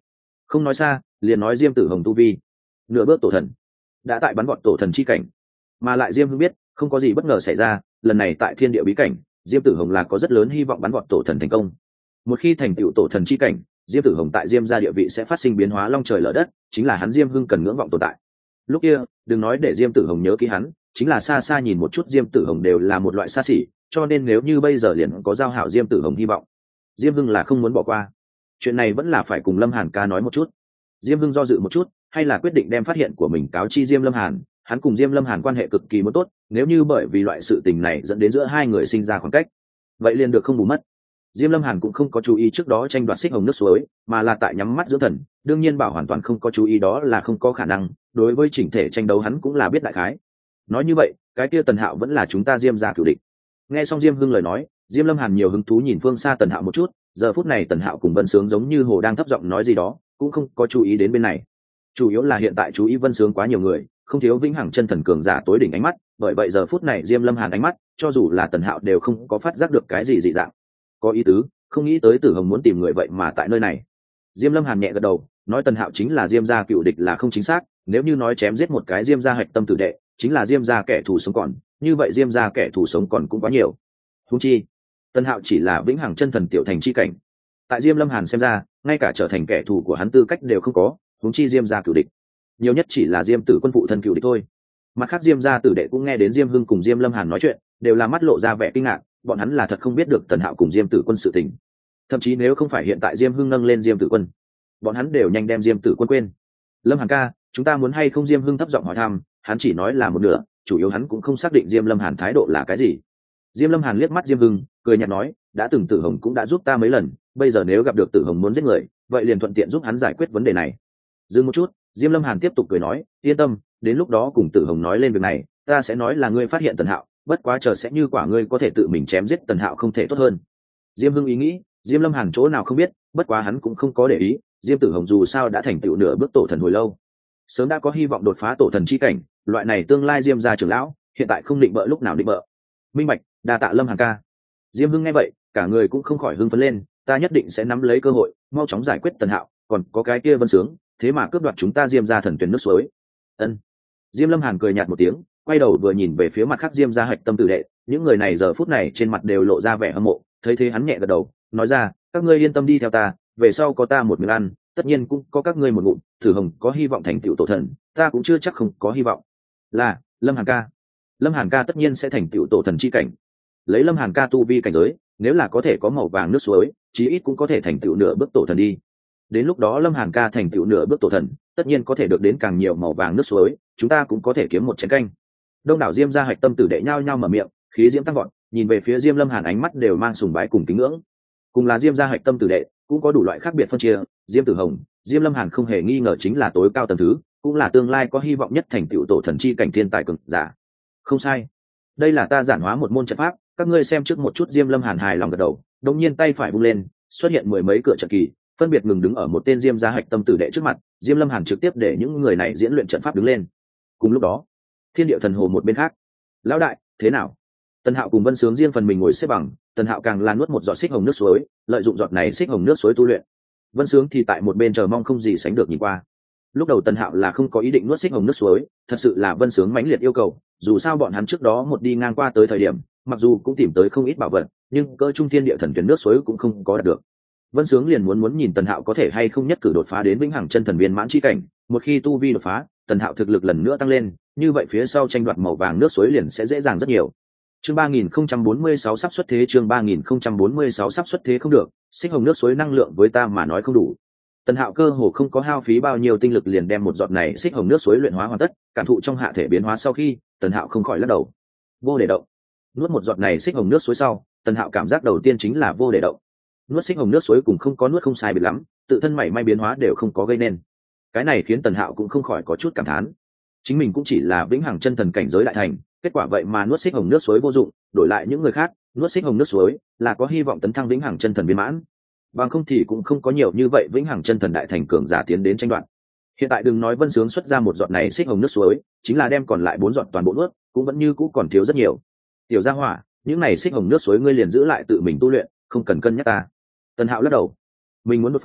Không nói xa, liền nói Diêm Tử Hồng tu vi nửa bước tổ thần, đã tại bắn vọt tổ thần chi cảnh. Mà lại Diêm Hưng biết không có gì bất ngờ xảy ra, lần này tại thiên địa bí cảnh, Diêm Tử Hồng là có rất lớn hy vọng bắn vọt tổ thần thành công. Một khi thành tựu tổ thần chi cảnh, Diêm Tử Hồng tại Diêm gia địa vị sẽ phát sinh biến hóa long trời lở đất, chính là hắn Diêm Hưng cần ngưỡng vọng tồn tại. Lúc kia đừng nói để Diêm Tử Hồng nhớ kỹ hắn, chính là xa xa nhìn một chút Diêm Tử Hồng đều là một loại xa xỉ, cho nên nếu như bây giờ liền có giao hảo Diêm Tử Hồng hy vọng, Diêm Hưng là không muốn bỏ qua. Chuyện này vẫn là phải cùng Lâm Hàn ca nói một chút. Diêm Hưng do dự một chút, hay là quyết định đem phát hiện của mình cáo chi Diêm Lâm Hàn. Hắn cùng Diêm Lâm Hàn quan hệ cực kỳ muốn tốt, nếu như bởi vì loại sự tình này dẫn đến giữa hai người sinh ra khoảng cách, vậy liền được không bù mất. Diêm Lâm Hàn cũng không có chú ý trước đó tranh đoạt xích hồng nước suối, mà là tại nhắm mắt dưỡng thần. Đương nhiên bảo hoàn toàn không có chú ý đó là không có khả năng, đối với chỉnh thể tranh đấu hắn cũng là biết đại khái. Nói như vậy, cái kia Tần Hạo vẫn là chúng ta Diêm gia cửu địch. Nghe xong Diêm Hưng lời nói, Diêm Lâm Hàn nhiều hứng thú nhìn phương xa Tần Hạo một chút, giờ phút này Tần Hạo cùng Vân Sướng giống như hồ đang thấp giọng nói gì đó, cũng không có chú ý đến bên này. Chủ yếu là hiện tại chú ý Vân Sướng quá nhiều người, không thiếu vĩnh hằng chân thần cường giả tối đỉnh ánh mắt, bởi vậy giờ phút này Diêm Lâm Hàn ánh mắt, cho dù là Tần Hạo đều không có phát giác được cái gì dị dạng. Có ý tứ, không nghĩ tới Tử Hồng muốn tìm người vậy mà tại nơi này. Diêm Lâm Hàn nhẹ gật đầu, nói Tần Hạo chính là Diêm gia cựu địch là không chính xác, nếu như nói chém giết một cái Diêm gia hạch tâm tử đệ, chính là Diêm gia kẻ thù sống còn, như vậy Diêm gia kẻ thù sống còn cũng quá nhiều. Huống chi, Tần Hạo chỉ là vĩnh hằng chân thần tiểu thành chi cảnh. Tại Diêm Lâm Hàn xem ra, ngay cả trở thành kẻ thù của hắn tư cách đều không có, huống chi Diêm gia cựu địch, nhiều nhất chỉ là Diêm Tử Quân phụ thân cựu địch thôi. Mặt khác Diêm gia tử đệ cũng nghe đến Diêm Hưng cùng Diêm Lâm Hàn nói chuyện, đều là mắt lộ ra vẻ kinh ngạc, bọn hắn là thật không biết được Tần Hạo cùng Diêm Tử Quân sự tình. Thậm chí nếu không phải hiện tại Diêm Hưng nâng lên Diêm Tử Quân, bọn hắn đều nhanh đem Diêm Tử Quân quên. Lâm Hàn ca, chúng ta muốn hay không? Diêm Hưng thấp giọng hỏi thăm, hắn chỉ nói là một nửa, chủ yếu hắn cũng không xác định Diêm Lâm Hàn thái độ là cái gì. Diêm Lâm Hàn liếc mắt Diêm Hưng, cười nhạt nói, đã từng Tử Hồng cũng đã giúp ta mấy lần, bây giờ nếu gặp được Tử Hồng muốn giết người, vậy liền thuận tiện giúp hắn giải quyết vấn đề này. Dừng một chút, Diêm Lâm Hàn tiếp tục cười nói, yên tâm, đến lúc đó cùng Tử Hồng nói lên việc này, ta sẽ nói là ngươi phát hiện Tần Hạo, bất quá chờ sẽ như quả ngươi có thể tự mình chém giết Tần Hạo không thể tốt hơn. Diêm Hưng ý nghĩ, Diêm Lâm Hàn chỗ nào không biết, bất quá hắn cũng không có để ý, Diêm Tử Hồng dù sao đã thành tựu nửa bước tổ thần hồi lâu, sớm đã có hy vọng đột phá tổ thần chi cảnh, loại này tương lai Diêm gia trưởng lão, hiện tại không định bợ lúc nào định bợ. Minh bạch, đa tạ Lâm Hàn ca. Diêm Hưng nghe vậy, cả người cũng không khỏi hưng phấn lên, ta nhất định sẽ nắm lấy cơ hội, mau chóng giải quyết Tần Hạo, còn có cái kia Vân Sướng, thế mà cướp đoạt chúng ta Diêm gia thần tuyển nước suối. Ân. Diêm Lâm Hàn cười nhạt một tiếng, quay đầu vừa nhìn về phía mặt khác Diêm gia hạch tâm tử đệ, những người này giờ phút này trên mặt đều lộ ra vẻ hâm mộ, thấy thế hắn nhẹ gật đầu, nói ra, các ngươi yên tâm đi theo ta, về sau có ta một miếng ăn, tất nhiên cũng có các ngươi một ngụm. Tử Hồng có hy vọng thành tựu tổ thần, ta cũng chưa chắc không có hy vọng. Là Lâm Hàn ca. Lâm Hàn ca tất nhiên sẽ thành tựu tổ thần chi cảnh. Lấy Lâm Hàn ca tu vi cảnh giới, nếu là có thể có màu vàng nước suối, chí ít cũng có thể thành tựu nửa bước tổ thần đi. Đến lúc đó Lâm Hàn ca thành tựu nửa bước tổ thần, tất nhiên có thể được đến càng nhiều màu vàng nước suối, chúng ta cũng có thể kiếm một chén canh. Đông đảo Diêm gia hạch tâm tử đệ nhao nhao mở miệng, khí diễm tăng vọt, nhìn về phía Diêm Lâm Hàn ánh mắt đều mang sùng bái cùng kính ngưỡng. Cùng là Diêm gia hạch tâm tử đệ, cũng có đủ loại khác biệt phân chia, Diêm Tử Hồng, Diêm Lâm Hàn không hề nghi ngờ chính là tối cao tầng thứ, cũng là tương lai có hy vọng nhất thành tựu tổ thần chi cảnh thiên tài cường giả. Không sai, đây là ta giản hóa một môn trận pháp, các ngươi xem trước một chút. Diêm Lâm Hàn hài lòng gật đầu, đột nhiên tay phải vung lên, xuất hiện mười mấy cửa trận kỳ, phân biệt ngừng đứng ở một tên Diêm gia hạch tâm tử đệ trước mặt. Diêm Lâm Hàn trực tiếp để những người này diễn luyện trận pháp đứng lên. Cùng lúc đó, Thiên Địa Thần Hồ một bên khác, lão đại, thế nào? Tần Hạo cùng Vân Sướng riêng phần mình ngồi xếp bằng, Tần Hạo càng là nuốt một giọt xích hồng nước suối, lợi dụng giọt này xích hồng nước suối tu luyện. Vân Sướng thì tại một bên chờ mong không gì sánh được nhìn qua. Lúc đầu Tần Hạo là không có ý định nuốt xích hồng nước suối, thật sự là Vân Sướng mãnh liệt yêu cầu, dù sao bọn hắn trước đó một đi ngang qua tới thời điểm, mặc dù cũng tìm tới không ít bảo vật, nhưng cỡ trung thiên địa thần tuyển nước suối cũng không có đạt được. Vân Sướng liền muốn muốn nhìn Tần Hạo có thể hay không nhất cử đột phá đến vĩnh hằng chân thần viên mãn chi cảnh, một khi tu vi đột phá, Tần Hạo thực lực lần nữa tăng lên, như vậy phía sau tranh đoạt màu vàng nước suối liền sẽ dễ dàng rất nhiều. Chương ba nghìn không trăm bốn mươi sáu sắp xuất thế, chương ba nghìn không trăm bốn mươi sáu sắp xuất thế không được, xích hồng nước suối năng lượng với ta mà nói không đủ. Tần Hạo cơ hồ không có hao phí bao nhiêu tinh lực liền đem một giọt này xích hồng nước suối luyện hóa hoàn tất, cảm thụ trong hạ thể biến hóa sau khi, Tần Hạo không khỏi lắc đầu. Vô để động. Nuốt một giọt này xích hồng nước suối sau, Tần Hạo cảm giác đầu tiên chính là vô để động. Nuốt xích hồng nước suối cùng không có nuốt không sai biệt lắm, tự thân mảy may biến hóa đều không có gây nên. Cái này khiến Tần Hạo cũng không khỏi có chút cảm thán. Chính mình cũng chỉ là vĩnh hằng chân thần cảnh giới đại thành, kết quả vậy mà nuốt xích hồng nước suối vô dụng, đổi lại những người khác, nuốt xích hồng nước suối là có hy vọng tấn thăng vĩnh hằng chân thần viên mãn. Bằng không thì cũng không có nhiều như vậy vĩnh hằng chân thần đại thành cường giả tiến đến tranh đoạt. Hiện tại đừng nói Vân Sướng xuất ra một giọt này xích hồng nước suối, chính là đem còn lại bốn giọt toàn bộ nuốt, cũng vẫn như cũ còn thiếu rất nhiều. Tiểu Gia Hỏa, những này xích hồng nước suối ngươi liền giữ lại tự mình tu luyện, không cần cân nhắc ta. Tần Hạo lắc đầu, mình muốn đột phá,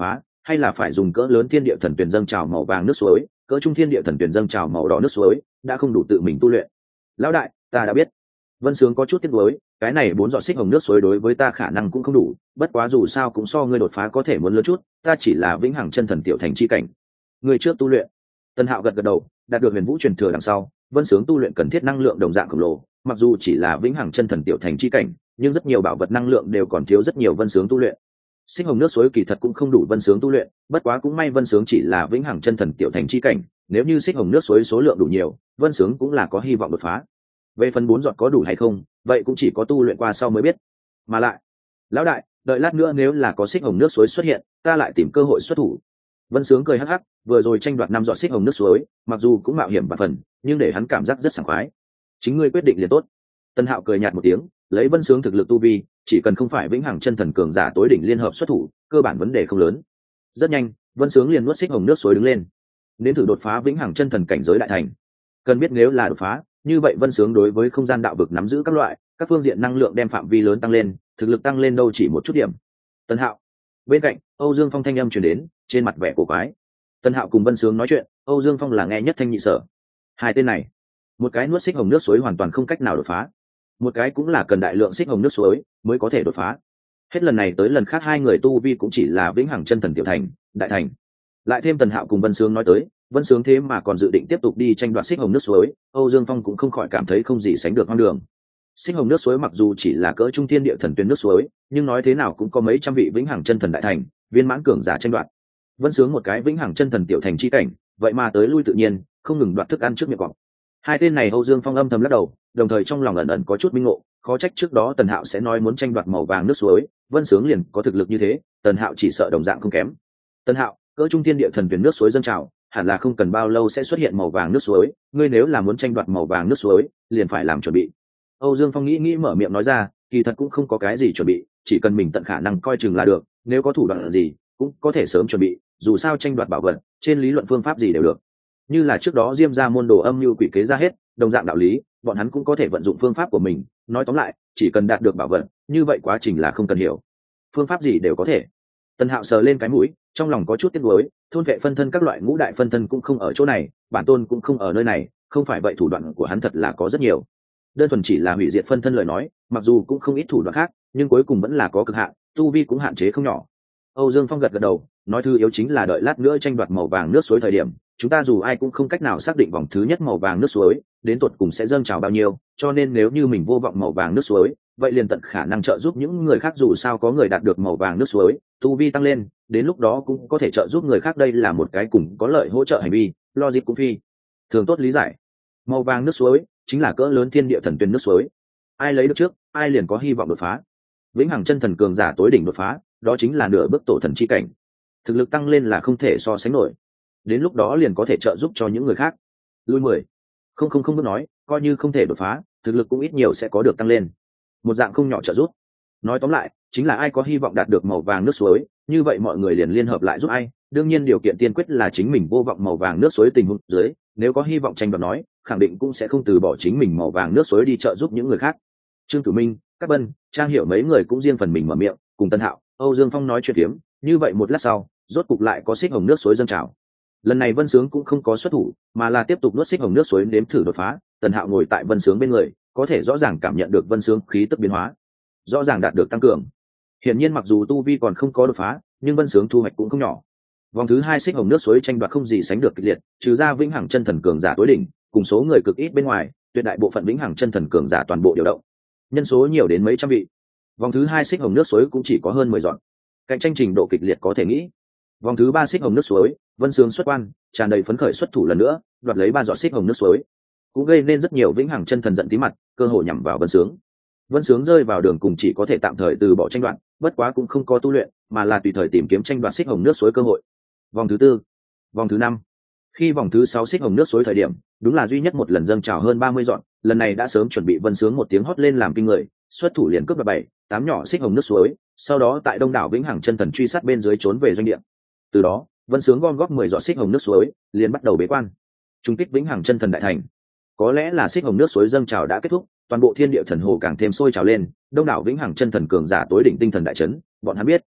hay là phải dùng cỡ lớn thiên địa thần tuyển dâng trào màu vàng nước suối, cỡ trung thiên địa thần tuyển dâng trào màu đỏ nước suối, đã không đủ tự mình tu luyện. Lão đại, ta đã biết. Vân Sướng có chút tiếc nuối, cái này bốn giọt xích hồng nước suối đối với ta khả năng cũng không đủ, bất quá dù sao cũng so ngươi đột phá có thể muốn lớn chút, ta chỉ là vĩnh hằng chân thần tiểu thành chi cảnh. Ngươi trước tu luyện. Tân Hạo gật gật đầu, đạt được huyền vũ truyền thừa đằng sau, Vân Sướng tu luyện cần thiết năng lượng đồng dạng khổng lồ, mặc dù chỉ là vĩnh hằng chân thần tiểu thành chi cảnh, nhưng rất nhiều bảo vật năng lượng đều còn thiếu rất nhiều Vân Sướng tu luyện. Xích hồng nước suối kỳ thật cũng không đủ Vân Sướng tu luyện, bất quá cũng may Vân Sướng chỉ là vĩnh hằng chân thần tiểu thành chi cảnh, nếu như xích hồng nước suối số lượng đủ nhiều, Vân Sướng cũng là có hy vọng đột phá. Về phần bốn giọt có đủ hay không, vậy cũng chỉ có tu luyện qua sau mới biết. Mà lại, lão đại, đợi lát nữa nếu là có xích hồng nước suối xuất hiện, ta lại tìm cơ hội xuất thủ. Vân Sướng cười hắc hắc, vừa rồi tranh đoạt năm giọt xích hồng nước suối, mặc dù cũng mạo hiểm và phần, nhưng để hắn cảm giác rất sảng khoái. Chính ngươi quyết định liền tốt. Tân Hạo cười nhạt một tiếng, lấy Vân Sướng thực lực tu vi, chỉ cần không phải vĩnh hằng chân thần cường giả tối đỉnh liên hợp xuất thủ, cơ bản vấn đề không lớn. Rất nhanh, Vân Sướng liền nuốt xích hồng nước suối đứng lên, nên thử đột phá vĩnh hằng chân thần cảnh giới đại thành. Cần biết nếu là đột phá, như vậy Vân Sướng đối với không gian đạo vực nắm giữ các loại, các phương diện năng lượng đem phạm vi lớn tăng lên, thực lực tăng lên đâu chỉ một chút điểm. Tân Hạo. Bên cạnh, Âu Dương Phong thanh âm truyền đến, trên mặt vẻ cổ quái. Tân Hạo cùng Vân Sướng nói chuyện, Âu Dương Phong là nghe nhất thanh nhị sở. Hai tên này, một cái nuốt xích hồng nước suối hoàn toàn không cách nào đột phá, một cái cũng là cần đại lượng xích hồng nước suối mới có thể đột phá. Hết lần này tới lần khác hai người tu vi cũng chỉ là vĩnh hằng chân thần tiểu thành, đại thành. Lại thêm Tần Hạo cùng Vân Sướng nói tới, Vân Sướng thế mà còn dự định tiếp tục đi tranh đoạt xích hồng nước suối, Âu Dương Phong cũng không khỏi cảm thấy không gì sánh được hoang đường. Xích hồng nước suối mặc dù chỉ là cỡ trung thiên địa thần tuyến nước suối, nhưng nói thế nào cũng có mấy trăm vị vĩnh hằng chân thần đại thành, viên mãn cường giả tranh đoạt. Vân Sướng một cái vĩnh hằng chân thần tiểu thành chi cảnh, vậy mà tới lui tự nhiên, không ngừng đoạt thức ăn trước miệng cọp. Hai tên này Âu Dương Phong âm thầm lắc đầu, đồng thời trong lòng ẩn ẩn có chút minh ngộ, khó trách trước đó Tần Hạo sẽ nói muốn tranh đoạt màu vàng nước suối, Vân Sướng liền có thực lực như thế, Tần Hạo chỉ sợ đồng dạng không kém. Tần Hạo, cỡ trung thiên địa thần tuyển nước suối dâng trào, hẳn là không cần bao lâu sẽ xuất hiện màu vàng nước suối, ngươi nếu là muốn tranh đoạt màu vàng nước suối, liền phải làm chuẩn bị. Âu Dương Phong nghĩ nghĩ mở miệng nói ra, kỳ thật cũng không có cái gì chuẩn bị, chỉ cần mình tận khả năng coi chừng là được, nếu có thủ đoạn gì, cũng có thể sớm chuẩn bị, dù sao tranh đoạt bảo vật, trên lý luận phương pháp gì đều được. Như là trước đó Diêm gia môn đồ âm mưu quỷ kế ra hết, đồng dạng đạo lý, bọn hắn cũng có thể vận dụng phương pháp của mình, nói tóm lại, chỉ cần đạt được bảo vật, như vậy quá trình là không cần hiểu. Phương pháp gì đều có thể. Tần Hạo sờ lên cái mũi, trong lòng có chút tiếc nuối, thôn vệ phân thân các loại ngũ đại phân thân cũng không ở chỗ này, bản tôn cũng không ở nơi này, không phải vậy thủ đoạn của hắn thật là có rất nhiều. Đơn thuần chỉ là hủy diệt phân thân lời nói, mặc dù cũng không ít thủ đoạn khác, nhưng cuối cùng vẫn là có cực hạn, tu vi cũng hạn chế không nhỏ. Âu Dương Phong gật gật đầu, nói thứ yếu chính là đợi lát nữa tranh đoạt màu vàng nước suối thời điểm, chúng ta dù ai cũng không cách nào xác định vòng thứ nhất màu vàng nước suối đến tuột cùng sẽ dâng trào bao nhiêu, cho nên nếu như mình vô vọng màu vàng nước suối, vậy liền tận khả năng trợ giúp những người khác, dù sao có người đạt được màu vàng nước suối, tu vi tăng lên, đến lúc đó cũng có thể trợ giúp người khác, đây là một cái cùng có lợi hỗ trợ hành vi, logic cũng phi thường tốt lý giải. Màu vàng nước suối chính là cỡ lớn thiên địa thần tuyển nước suối, ai lấy được trước, ai liền có hy vọng đột phá. Vĩnh hằng chân thần cường giả tối đỉnh đột phá, đó chính là nửa bước tổ thần chi cảnh, thực lực tăng lên là không thể so sánh nổi, đến lúc đó liền có thể trợ giúp cho những người khác. Lui mười không không không bước nói, coi như không thể đột phá, thực lực cũng ít nhiều sẽ có được tăng lên, một dạng không nhỏ trợ giúp. Nói tóm lại, chính là ai có hy vọng đạt được màu vàng nước suối, như vậy mọi người liền liên hợp lại giúp ai, đương nhiên điều kiện tiên quyết là chính mình vô vọng màu vàng nước suối tình huống dưới, nếu có hy vọng tranh đoạt nói, khẳng định cũng sẽ không từ bỏ chính mình màu vàng nước suối đi trợ giúp những người khác. Trương Cửu Minh, Các Bân, Trang Hiểu mấy người cũng riêng phần mình mở miệng, cùng Tân Hạo, Âu Dương Phong nói chuyện phiếm, như vậy một lát sau, rốt cục lại có xích hồng nước suối dâng trào. Lần này Vân Sướng cũng không có xuất thủ, mà là tiếp tục nuốt xích hồng nước suối nếm thử đột phá. Tần Hạo ngồi tại Vân Sướng bên người, có thể rõ ràng cảm nhận được Vân Sướng khí tức biến hóa, rõ ràng đạt được tăng cường. Hiển nhiên mặc dù tu vi còn không có đột phá, nhưng Vân Sướng thu hoạch cũng không nhỏ. Vòng thứ hai xích hồng nước suối tranh đoạt không gì sánh được kịch liệt, trừ ra vĩnh hằng chân thần cường giả tối đỉnh, cùng số người cực ít bên ngoài, tuyệt đại bộ phận vĩnh hằng chân thần cường giả toàn bộ điều động, nhân số nhiều đến mấy trăm vị. Vòng thứ hai xích hồng nước suối cũng chỉ có hơn mười dọn, cạnh tranh trình độ kịch liệt có thể nghĩ. Vòng thứ ba xích hồng nước suối, Vân Sướng xuất quan, tràn đầy phấn khởi xuất thủ lần nữa, đoạt lấy ba giọt xích hồng nước suối, cũng gây nên rất nhiều vĩnh hằng chân thần giận tí mặt, cơ hội nhắm vào Vân Sướng. Vân Sướng rơi vào đường cùng, chỉ có thể tạm thời từ bỏ tranh đoạt, bất quá cũng không có tu luyện, mà là tùy thời tìm kiếm tranh đoạt xích hồng nước suối cơ hội. Vòng thứ tư, vòng thứ năm, khi vòng thứ sáu xích hồng nước suối thời điểm, đúng là duy nhất một lần dâng trào hơn ba mươi dọn, lần này đã sớm chuẩn bị Vân Sướng một tiếng hót lên làm kinh người, xuất thủ liền cướp đoạt bảy, tám nhỏ xích hồng nước suối, sau đó tại đông đảo vĩnh hằng chân thần truy sát bên dưới trốn về doanh địa. Từ đó, Vân Sướng gom góp mười giọt xích hồng nước suối, liền bắt đầu bế quan, trung kích vĩnh hằng chân thần đại thành. Có lẽ là xích hồng nước suối dâng trào đã kết thúc, toàn bộ thiên địa thần hồ càng thêm sôi trào lên, đông đảo vĩnh hằng chân thần cường giả tối đỉnh tinh thần đại chấn, bọn hắn biết,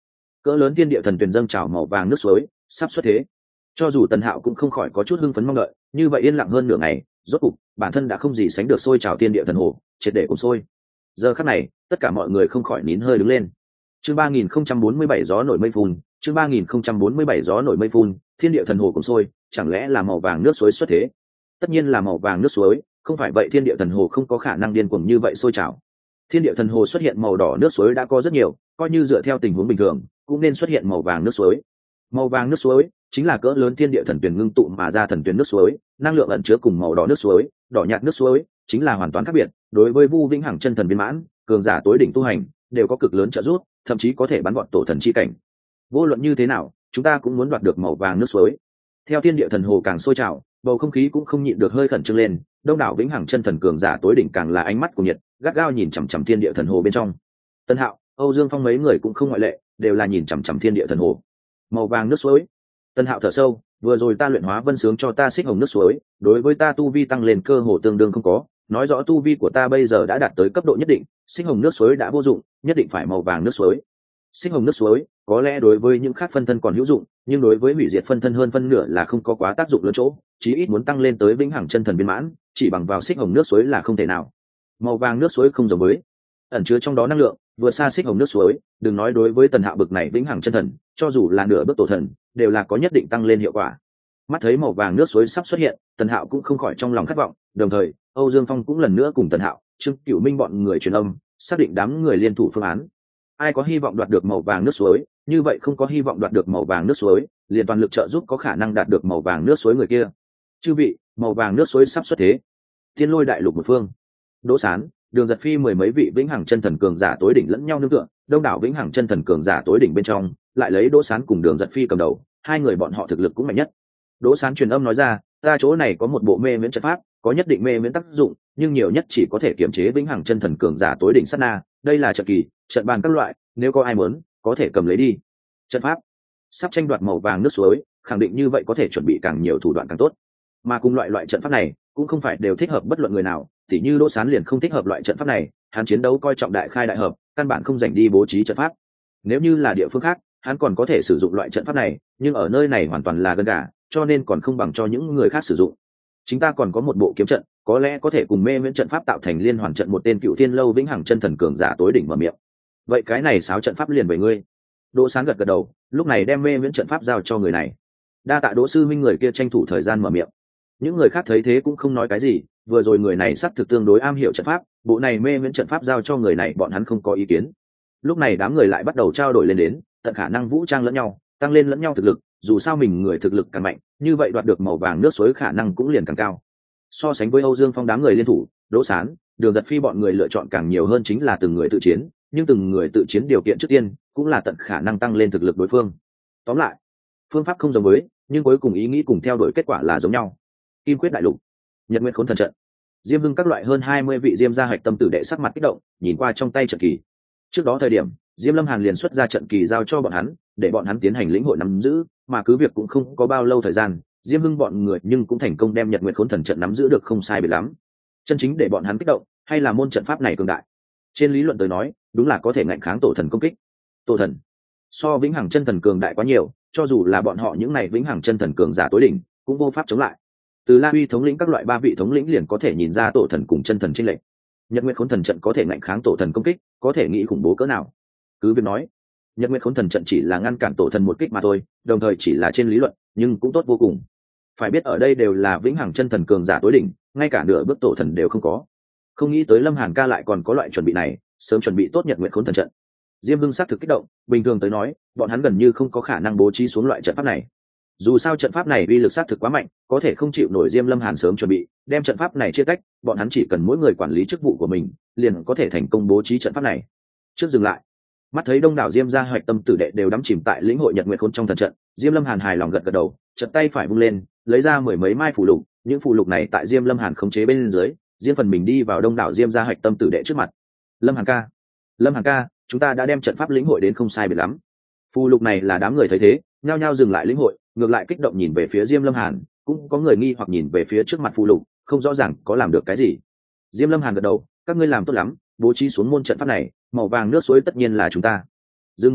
cỡ lớn thiên địa thần tuyền dâng trào màu vàng nước suối sắp xuất thế. Cho dù Tần Hạo cũng không khỏi có chút hưng phấn mong đợi, như vậy yên lặng hơn nửa ngày, rốt cục bản thân đã không gì sánh được sôi trào thiên địa thần hồ, triệt để cuộn sôi. Giờ khắc này, tất cả mọi người không khỏi nín hơi đứng lên. Chương ba nghìn không trăm bốn mươi bảy gió nổi mây phun, chương ba nghìn không trăm bốn mươi bảy gió nổi mây phun, thiên địa thần hồ cuộn sôi, chẳng lẽ là màu vàng nước suối xuất thế? Tất nhiên là màu vàng nước suối, không phải vậy thiên địa thần hồ không có khả năng điên cuồng như vậy sôi trào. Thiên địa thần hồ xuất hiện màu đỏ nước suối đã có rất nhiều, coi như dựa theo tình huống bình thường, cũng nên xuất hiện màu vàng nước suối. Màu vàng nước suối chính là cỡ lớn thiên địa thần tuyển ngưng tụ mà ra thần tuyển nước suối, năng lượng ẩn chứa cùng màu đỏ nước suối, đỏ nhạt nước suối chính là hoàn toàn khác biệt. Đối với Vu Vĩnh Hằng chân thần viên mãn, cường giả tối đỉnh tu hành đều có cực lớn trợ giúp, thậm chí có thể bắn gọn tổ thần chi cảnh. Vô luận như thế nào, chúng ta cũng muốn đoạt được màu vàng nước suối. Theo thiên địa thần hồ càng sôi trào, bầu không khí cũng không nhịn được hơi khẩn trương lên. Đông đảo Vĩnh Hằng chân thần cường giả tối đỉnh càng là ánh mắt của nhiệt, gắt gao nhìn chằm chằm thiên địa thần hồ bên trong. Tân Hạo, Âu Dương Phong mấy người cũng không ngoại lệ, đều là nhìn chằm chằm thiên địa thần hồ. Màu vàng nước suối. Tân Hạo thở sâu, vừa rồi ta luyện hóa vân sướng cho ta xích hồng nước suối, đối với ta tu vi tăng lên cơ hồ tương đương không có, nói rõ tu vi của ta bây giờ đã đạt tới cấp độ nhất định, xích hồng nước suối đã vô dụng, nhất định phải màu vàng nước suối. Xích hồng nước suối có lẽ đối với những khác phân thân còn hữu dụng, nhưng đối với hủy diệt phân thân hơn phân nửa là không có quá tác dụng lớn chỗ, chí ít muốn tăng lên tới Vĩnh Hằng chân thần viên mãn, chỉ bằng vào xích hồng nước suối là không thể nào. Màu vàng nước suối không giống với, ẩn chứa trong đó năng lượng vượt xa xích hồng nước suối, đừng nói đối với Tần Hạo bực này Vĩnh Hằng chân thần, cho dù là nửa bước tổ thần, đều là có nhất định tăng lên hiệu quả. Mắt thấy màu vàng nước suối sắp xuất hiện, Tần Hạo cũng không khỏi trong lòng khát vọng, đồng thời Âu Dương Phong cũng lần nữa cùng Tần Hạo, Trương Cửu Minh bọn người truyền âm, xác định đám người liên thủ phương án. Ai có hy vọng đoạt được màu vàng nước suối, như vậy không có hy vọng đoạt được màu vàng nước suối, liền toàn lực trợ giúp có khả năng đạt được màu vàng nước suối người kia. Chư vị, màu vàng nước suối sắp xuất thế. Tiên Lôi đại lục một phương. Đỗ Sán, Đường Giật Phi mười mấy vị Vĩnh Hằng chân thần cường giả tối đỉnh lẫn nhau nương tựa, đông đảo Vĩnh Hằng chân thần cường giả tối đỉnh bên trong, lại lấy Đỗ Sán cùng Đường Giật Phi cầm đầu, hai người bọn họ thực lực cũng mạnh nhất. Đỗ Sán truyền âm nói ra, ta chỗ này có một bộ mê miễn trận pháp, có nhất định mê miễn tác dụng, nhưng nhiều nhất chỉ có thể kiểm chế Vĩnh Hằng chân thần cường giả tối đỉnh sát na, đây là trận kỳ, trận bàn các loại, nếu có ai muốn, có thể cầm lấy đi. Trận pháp sắp tranh đoạt màu vàng nước suối, khẳng định như vậy có thể chuẩn bị càng nhiều thủ đoạn càng tốt. Mà cùng loại loại trận pháp này, cũng không phải đều thích hợp bất luận người nào, tỉ như Đỗ Sán liền không thích hợp loại trận pháp này, hắn chiến đấu coi trọng đại khai đại hợp, căn bản không dành đi bố trí trận pháp. Nếu như là địa phương khác, hắn còn có thể sử dụng loại trận pháp này, nhưng ở nơi này hoàn toàn là gần gà, cho nên còn không bằng cho những người khác sử dụng. Chúng ta còn có một bộ kiếm trận, có lẽ có thể cùng mê miễn trận pháp tạo thành liên hoàn trận. Một tên Cựu Thiên lâu Vĩnh Hằng chân thần cường giả tối đỉnh mở miệng. Vậy cái này sáo trận pháp liền về ngươi. Đỗ Sán gật gật đầu, lúc này đem mê miễn trận pháp giao cho người này. Đa tạ Đỗ sư minh, người kia tranh thủ thời gian mở miệng. Những người khác thấy thế cũng không nói cái gì, vừa rồi người này xác thực tương đối am hiểu trận pháp, bộ này mê miễn trận pháp giao cho người này bọn hắn không có ý kiến. Lúc này đám người lại bắt đầu trao đổi lên đến, tận khả năng vũ trang lẫn nhau, tăng lên lẫn nhau thực lực, dù sao mình người thực lực càng mạnh, như vậy đoạt được màu vàng nước suối khả năng cũng liền càng cao. So sánh với Âu Dương Phong đám người liên thủ, Đỗ Sán, Đường Giật Phi bọn người lựa chọn càng nhiều hơn chính là từng người tự chiến, nhưng từng người tự chiến điều kiện trước tiên cũng là tận khả năng tăng lên thực lực đối phương. Tóm lại, phương pháp không giống với, nhưng cuối cùng ý nghĩ cùng theo đuổi kết quả là giống nhau. Kim Quyết đại lục, Nhật Nguyệt Khốn Thần trận, Diêm Hưng các loại hơn hai mươi vị Diêm gia hạch tâm tử đệ sắc mặt kích động, nhìn qua trong tay trận kỳ. Trước đó thời điểm, Diêm Lâm Hàn liền xuất ra trận kỳ giao cho bọn hắn, để bọn hắn tiến hành lĩnh hội nắm giữ, mà cứ việc cũng không có bao lâu thời gian, Diêm Hưng bọn người nhưng cũng thành công đem Nhật Nguyệt Khốn Thần trận nắm giữ được không sai biệt lắm. Chân chính để bọn hắn kích động, hay là môn trận pháp này cường đại. Trên lý luận tới nói, đúng là có thể ngăn kháng tổ thần công kích. Tổ thần so Vĩnh Hằng chân thần cường đại quá nhiều, cho dù là bọn họ những này Vĩnh Hằng chân thần cường giả tối đỉnh, cũng vô pháp chống lại. Từ La Uy thống lĩnh các loại ba vị thống lĩnh liền có thể nhìn ra tổ thần cùng chân thần chênh lệch. Nhật Nguyệt Khốn Thần trận có thể ngăn kháng tổ thần công kích, có thể nghĩ khủng bố cỡ nào. Cứ việc nói, Nhật Nguyệt Khốn Thần trận chỉ là ngăn cản tổ thần một kích mà thôi, đồng thời chỉ là trên lý luận, nhưng cũng tốt vô cùng. Phải biết ở đây đều là Vĩnh Hằng chân thần cường giả tối đỉnh, ngay cả nửa bước tổ thần đều không có. Không nghĩ tới Lâm Hàn ca lại còn có loại chuẩn bị này, sớm chuẩn bị tốt Nhật Nguyệt Khốn Thần trận. Diêm Hưng xác thực kích động, bình thường tới nói, bọn hắn gần như không có khả năng bố trí xuống loại trận pháp này. Dù sao trận pháp này uy lực xác thực quá mạnh, có thể không chịu nổi Diêm Lâm Hàn sớm chuẩn bị, đem trận pháp này chia tách, bọn hắn chỉ cần mỗi người quản lý chức vụ của mình, liền có thể thành công bố trí trận pháp này. Trước dừng lại, mắt thấy đông đảo Diêm gia hoạch tâm tử đệ đều đắm chìm tại lĩnh hội Nhật Nguyệt Khốn trong thần trận, Diêm Lâm Hàn hài lòng gật gật đầu, trận tay phải vung lên, lấy ra mười mấy mai phù lục, những phù lục này tại Diêm Lâm Hàn khống chế bên dưới, Diêm phần mình đi vào đông đảo Diêm gia hoạch tâm tử đệ trước mặt. Lâm Hàn ca, Lâm Hàn ca, chúng ta đã đem trận pháp lĩnh hội đến không sai biệt lắm. Phù lục này là đám người thấy thế, nhao nhao dừng lại lĩnh hội, ngược lại kích động nhìn về phía Diêm Lâm Hàn, cũng có người nghi hoặc nhìn về phía trước mặt phù lục, không rõ ràng có làm được cái gì. Diêm Lâm Hàn gật đầu, các ngươi làm tốt lắm, bố trí xuống môn trận pháp này, màu vàng nước suối tất nhiên là chúng ta. Dừng một chút,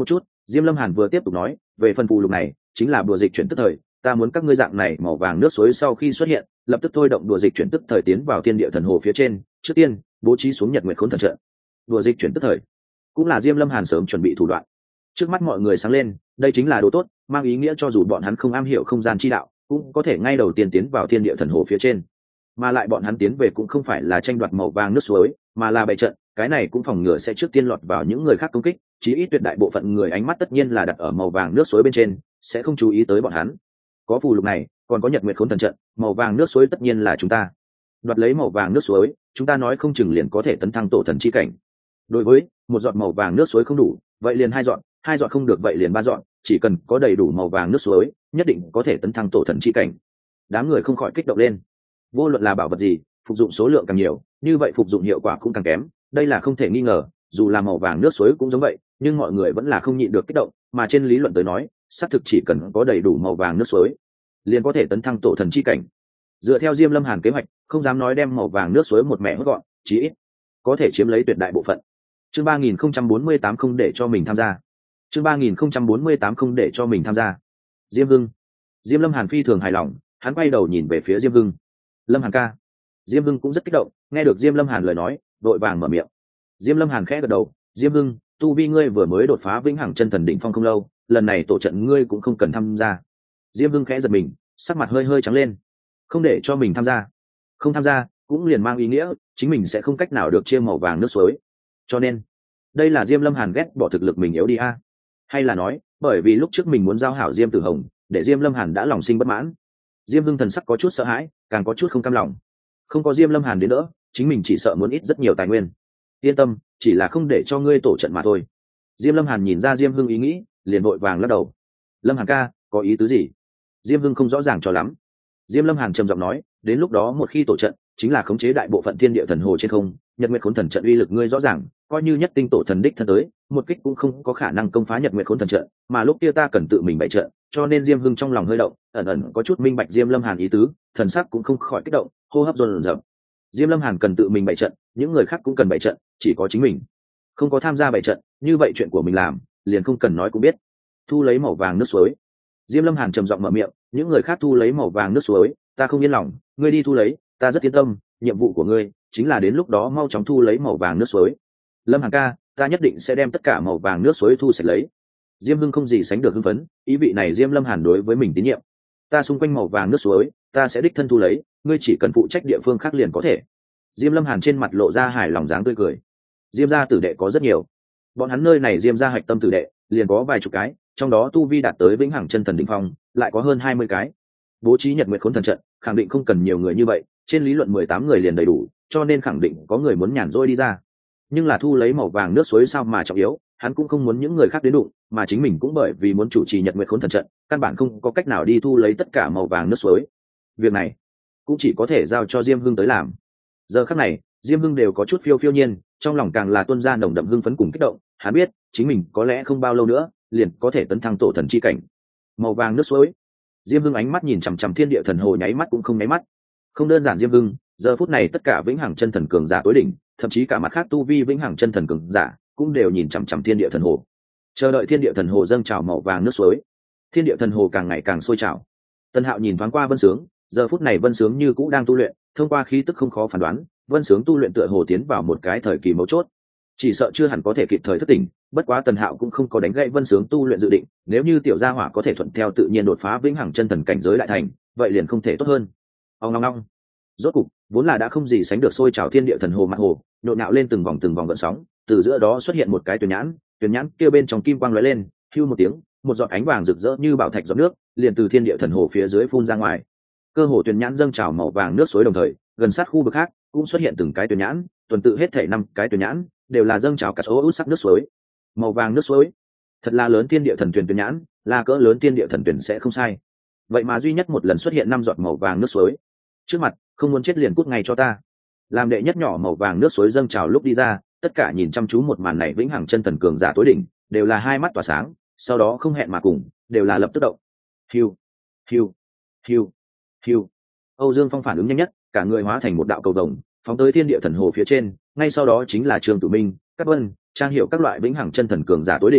Diêm Lâm Hàn vừa tiếp tục nói, về phần phù lục này chính là đùa dịch chuyển tức thời, ta muốn các ngươi dạng này màu vàng nước suối sau khi xuất hiện lập tức thôi động đùa dịch chuyển tức thời tiến vào thiên địa thần hồ phía trên, trước tiên bố trí xuống nhật nguyệt khốn thần trận. Đùa dịch chuyển tức thời cũng là Diêm Lâm Hàn sớm chuẩn bị thủ đoạn. Trước mắt mọi người sáng lên, đây chính là đồ tốt, mang ý nghĩa cho dù bọn hắn không am hiểu không gian chi đạo cũng có thể ngay đầu tiên tiến vào thiên địa thần hồ phía trên. Mà lại bọn hắn tiến về cũng không phải là tranh đoạt màu vàng nước suối, mà là bày trận, cái này cũng phòng ngừa sẽ trước tiên lọt vào những người khác công kích, chí ít tuyệt đại bộ phận người ánh mắt tất nhiên là đặt ở màu vàng nước suối bên trên, sẽ không chú ý tới bọn hắn. Có phù lục này, còn có nhật nguyệt khốn thần trận, màu vàng nước suối tất nhiên là chúng ta. Đoạt lấy màu vàng nước suối, chúng ta nói không chừng liền có thể tấn thăng tổ thần chi cảnh. Đối với một giọt màu vàng nước suối không đủ, vậy liền hai giọt, hai giọt không được vậy liền ba giọt, chỉ cần có đầy đủ màu vàng nước suối, nhất định có thể tấn thăng tổ thần chi cảnh. Đám người không khỏi kích động lên. Vô luận là bảo vật gì, phục dụng số lượng càng nhiều, như vậy phục dụng hiệu quả cũng càng kém, đây là không thể nghi ngờ. Dù là màu vàng nước suối cũng giống vậy, nhưng mọi người vẫn là không nhịn được kích động, mà trên lý luận tới nói, xác thực chỉ cần có đầy đủ màu vàng nước suối, liền có thể tấn thăng tổ thần chi cảnh. Dựa theo Diêm Lâm Hàn kế hoạch, không dám nói đem màu vàng nước suối một mẹ hốt gọn, chí ít có thể chiếm lấy tuyệt đại bộ phận. Chương ba nghìn không trăm bốn mươi tám không để cho mình tham gia. Chương ba nghìn không trăm bốn mươi tám không để cho mình tham gia. Diêm Hưng. Diêm Lâm Hàn phi thường hài lòng, hắn quay đầu nhìn về phía Diêm Hưng. Lâm Hàn ca. Diêm Hưng cũng rất kích động, nghe được Diêm Lâm Hàn lời nói, đội vàng mở miệng. Diêm Lâm Hàn khẽ gật đầu, Diêm Hưng, tu vi ngươi vừa mới đột phá vĩnh hằng chân thần đỉnh phong không lâu, lần này tổ trận ngươi cũng không cần tham gia. Diêm Hưng khẽ giật mình, sắc mặt hơi hơi trắng lên. Không để cho mình tham gia, không tham gia cũng liền mang ý nghĩa chính mình sẽ không cách nào được chia màu vàng nước suối. Cho nên đây là Diêm Lâm Hàn ghét bỏ thực lực mình yếu đi a, hay là nói bởi vì lúc trước mình muốn giao hảo Diêm Tử Hồng, để Diêm Lâm Hàn đã lòng sinh bất mãn. Diêm Hưng thần sắc có chút sợ hãi, càng có chút không cam lòng. Không có Diêm Lâm Hàn đến nữa, chính mình chỉ sợ muốn ít rất nhiều tài nguyên. Yên tâm, chỉ là không để cho ngươi tổ trận mà thôi. Diêm Lâm Hàn nhìn ra Diêm Hưng ý nghĩ, liền vội vàng lắc đầu. Lâm Hàn ca, có ý tứ gì? Diêm Hưng không rõ ràng cho lắm. Diêm Lâm Hàn trầm giọng nói, đến lúc đó một khi tổ trận, chính là khống chế đại bộ phận thiên địa thần hồ trên không, nhật nguyệt khốn thần trận uy lực ngươi rõ ràng, coi như nhất tinh tổ thần đích thân tới, một kích cũng không có khả năng công phá nhật nguyệt khốn thần trận, mà lúc kia ta cần tự mình bày trận, cho nên Diêm Hưng trong lòng hơi động, ẩn ẩn có chút minh bạch Diêm Lâm Hàn ý tứ, thần sắc cũng không khỏi kích động, hô hấp dồn dập. Diêm Lâm Hàn cần tự mình bày trận, những người khác cũng cần bày trận, chỉ có chính mình không có tham gia bày trận, như vậy chuyện của mình làm, liền không cần nói cũng biết. Thu lấy màu vàng nước suối. Diêm Lâm Hàn trầm giọng mở miệng, những người khác thu lấy màu vàng nước suối, ta không yên lòng, ngươi đi thu lấy, ta rất yên tâm, nhiệm vụ của ngươi chính là đến lúc đó mau chóng thu lấy màu vàng nước suối. Lâm Hàn ca, ta nhất định sẽ đem tất cả màu vàng nước suối thu sạch lấy. Diêm Hưng không gì sánh được hưng phấn, ý vị này Diêm Lâm Hàn đối với mình tín nhiệm. Ta xung quanh màu vàng nước suối, ta sẽ đích thân thu lấy, ngươi chỉ cần phụ trách địa phương khác liền có thể. Diêm Lâm Hàn trên mặt lộ ra hài lòng dáng tươi cười. Diêm gia tử đệ có rất nhiều, bọn hắn nơi này Diêm gia hạch tâm tử đệ liền có vài chục cái, trong đó tu vi đạt tới vĩnh hằng chân thần đỉnh phong lại có hơn hai mươi cái. Bố trí nhật nguyệt khốn thần trận khẳng định không cần nhiều người như vậy, trên lý luận mười tám người liền đầy đủ, cho nên khẳng định có người muốn nhàn rỗi đi ra. Nhưng là thu lấy màu vàng nước suối sao mà trọng yếu, hắn cũng không muốn những người khác đến đụng, mà chính mình cũng bởi vì muốn chủ trì nhật nguyệt khốn thần trận, căn bản không có cách nào đi thu lấy tất cả màu vàng nước suối. Việc này cũng chỉ có thể giao cho Diêm Hưng tới làm. Giờ khắc này, Diêm Hưng đều có chút phiêu phiêu nhiên, trong lòng càng là tuôn ra nồng đậm hưng phấn cùng kích động, hắn biết, chính mình có lẽ không bao lâu nữa, liền có thể tấn thăng tổ thần chi cảnh. Màu vàng nước suối. Diêm Hưng ánh mắt nhìn chằm chằm thiên địa thần hồ, nháy mắt cũng không nháy mắt. Không đơn giản Diêm Hưng, giờ phút này tất cả vĩnh hằng chân thần cường giả tối đỉnh, thậm chí cả mặt khác tu vi vĩnh hằng chân thần cường giả, cũng đều nhìn chằm chằm thiên địa thần hồ, chờ đợi thiên địa thần hồ dâng trào màu vàng nước suối. Thiên địa thần hồ càng ngày càng sôi trào. Tân Hạo nhìn thoáng qua Vân Sướng, giờ phút này Vân Sướng như cũ đang tu luyện, thông qua khí tức không khó phán đoán, Vân Sướng tu luyện tựa hồ tiến vào một cái thời kỳ mấu chốt, chỉ sợ chưa hẳn có thể kịp thời thức tỉnh. Bất quá Tần Hạo cũng không có đánh gãy Vân Sướng tu luyện dự định, nếu như tiểu gia hỏa có thể thuận theo tự nhiên đột phá vĩnh hằng chân thần cảnh giới đại thành, vậy liền không thể tốt hơn. Ông long long, rốt cục, vốn là đã không gì sánh được sôi trào thiên địa thần hồ mặt hồ, nhộn nhạo lên từng vòng từng vòng gợn sóng, từ giữa đó xuất hiện một cái tuyển nhãn, tuyển nhãn kia bên trong kim quang lóe lên, hưu một tiếng, một giọt ánh vàng rực rỡ như bảo thạch giọt nước, liền từ thiên địa thần hồ phía dưới phun ra ngoài. Cơ hồ tuyển nhãn dâng trào màu vàng nước suối đồng thời, gần sát khu vực khác cũng xuất hiện từng cái tuyển nhãn, tuần tự hết thảy năm cái tuyển nhãn, đều là dâng trào cả số út sắc nước suối. Màu vàng nước suối, thật là lớn thiên địa thần tuyển tuyển nhãn, là cỡ lớn thiên địa thần tuyển sẽ không sai. Vậy mà duy nhất một lần xuất hiện năm giọt màu vàng nước suối. Trước mặt, không muốn chết liền cút ngay cho ta. Làm đệ nhất nhỏ màu vàng nước suối dâng trào lúc đi ra, tất cả nhìn chăm chú một màn này vĩnh hằng chân thần cường giả tối đỉnh, đều là hai mắt tỏa sáng, sau đó không hẹn mà cùng, đều là lập tức động. Hiu, hiu, hiu, hiu. Âu Dương Phong phản ứng nhanh nhất, cả người hóa thành một đạo cầu vồng, phóng tới thiên địa thần hồ phía trên, ngay sau đó chính là Trương Tử Minh, Cát Vân, Trang Hiệu các loại vĩnh hằng chân thần cường giả tối đỉnh,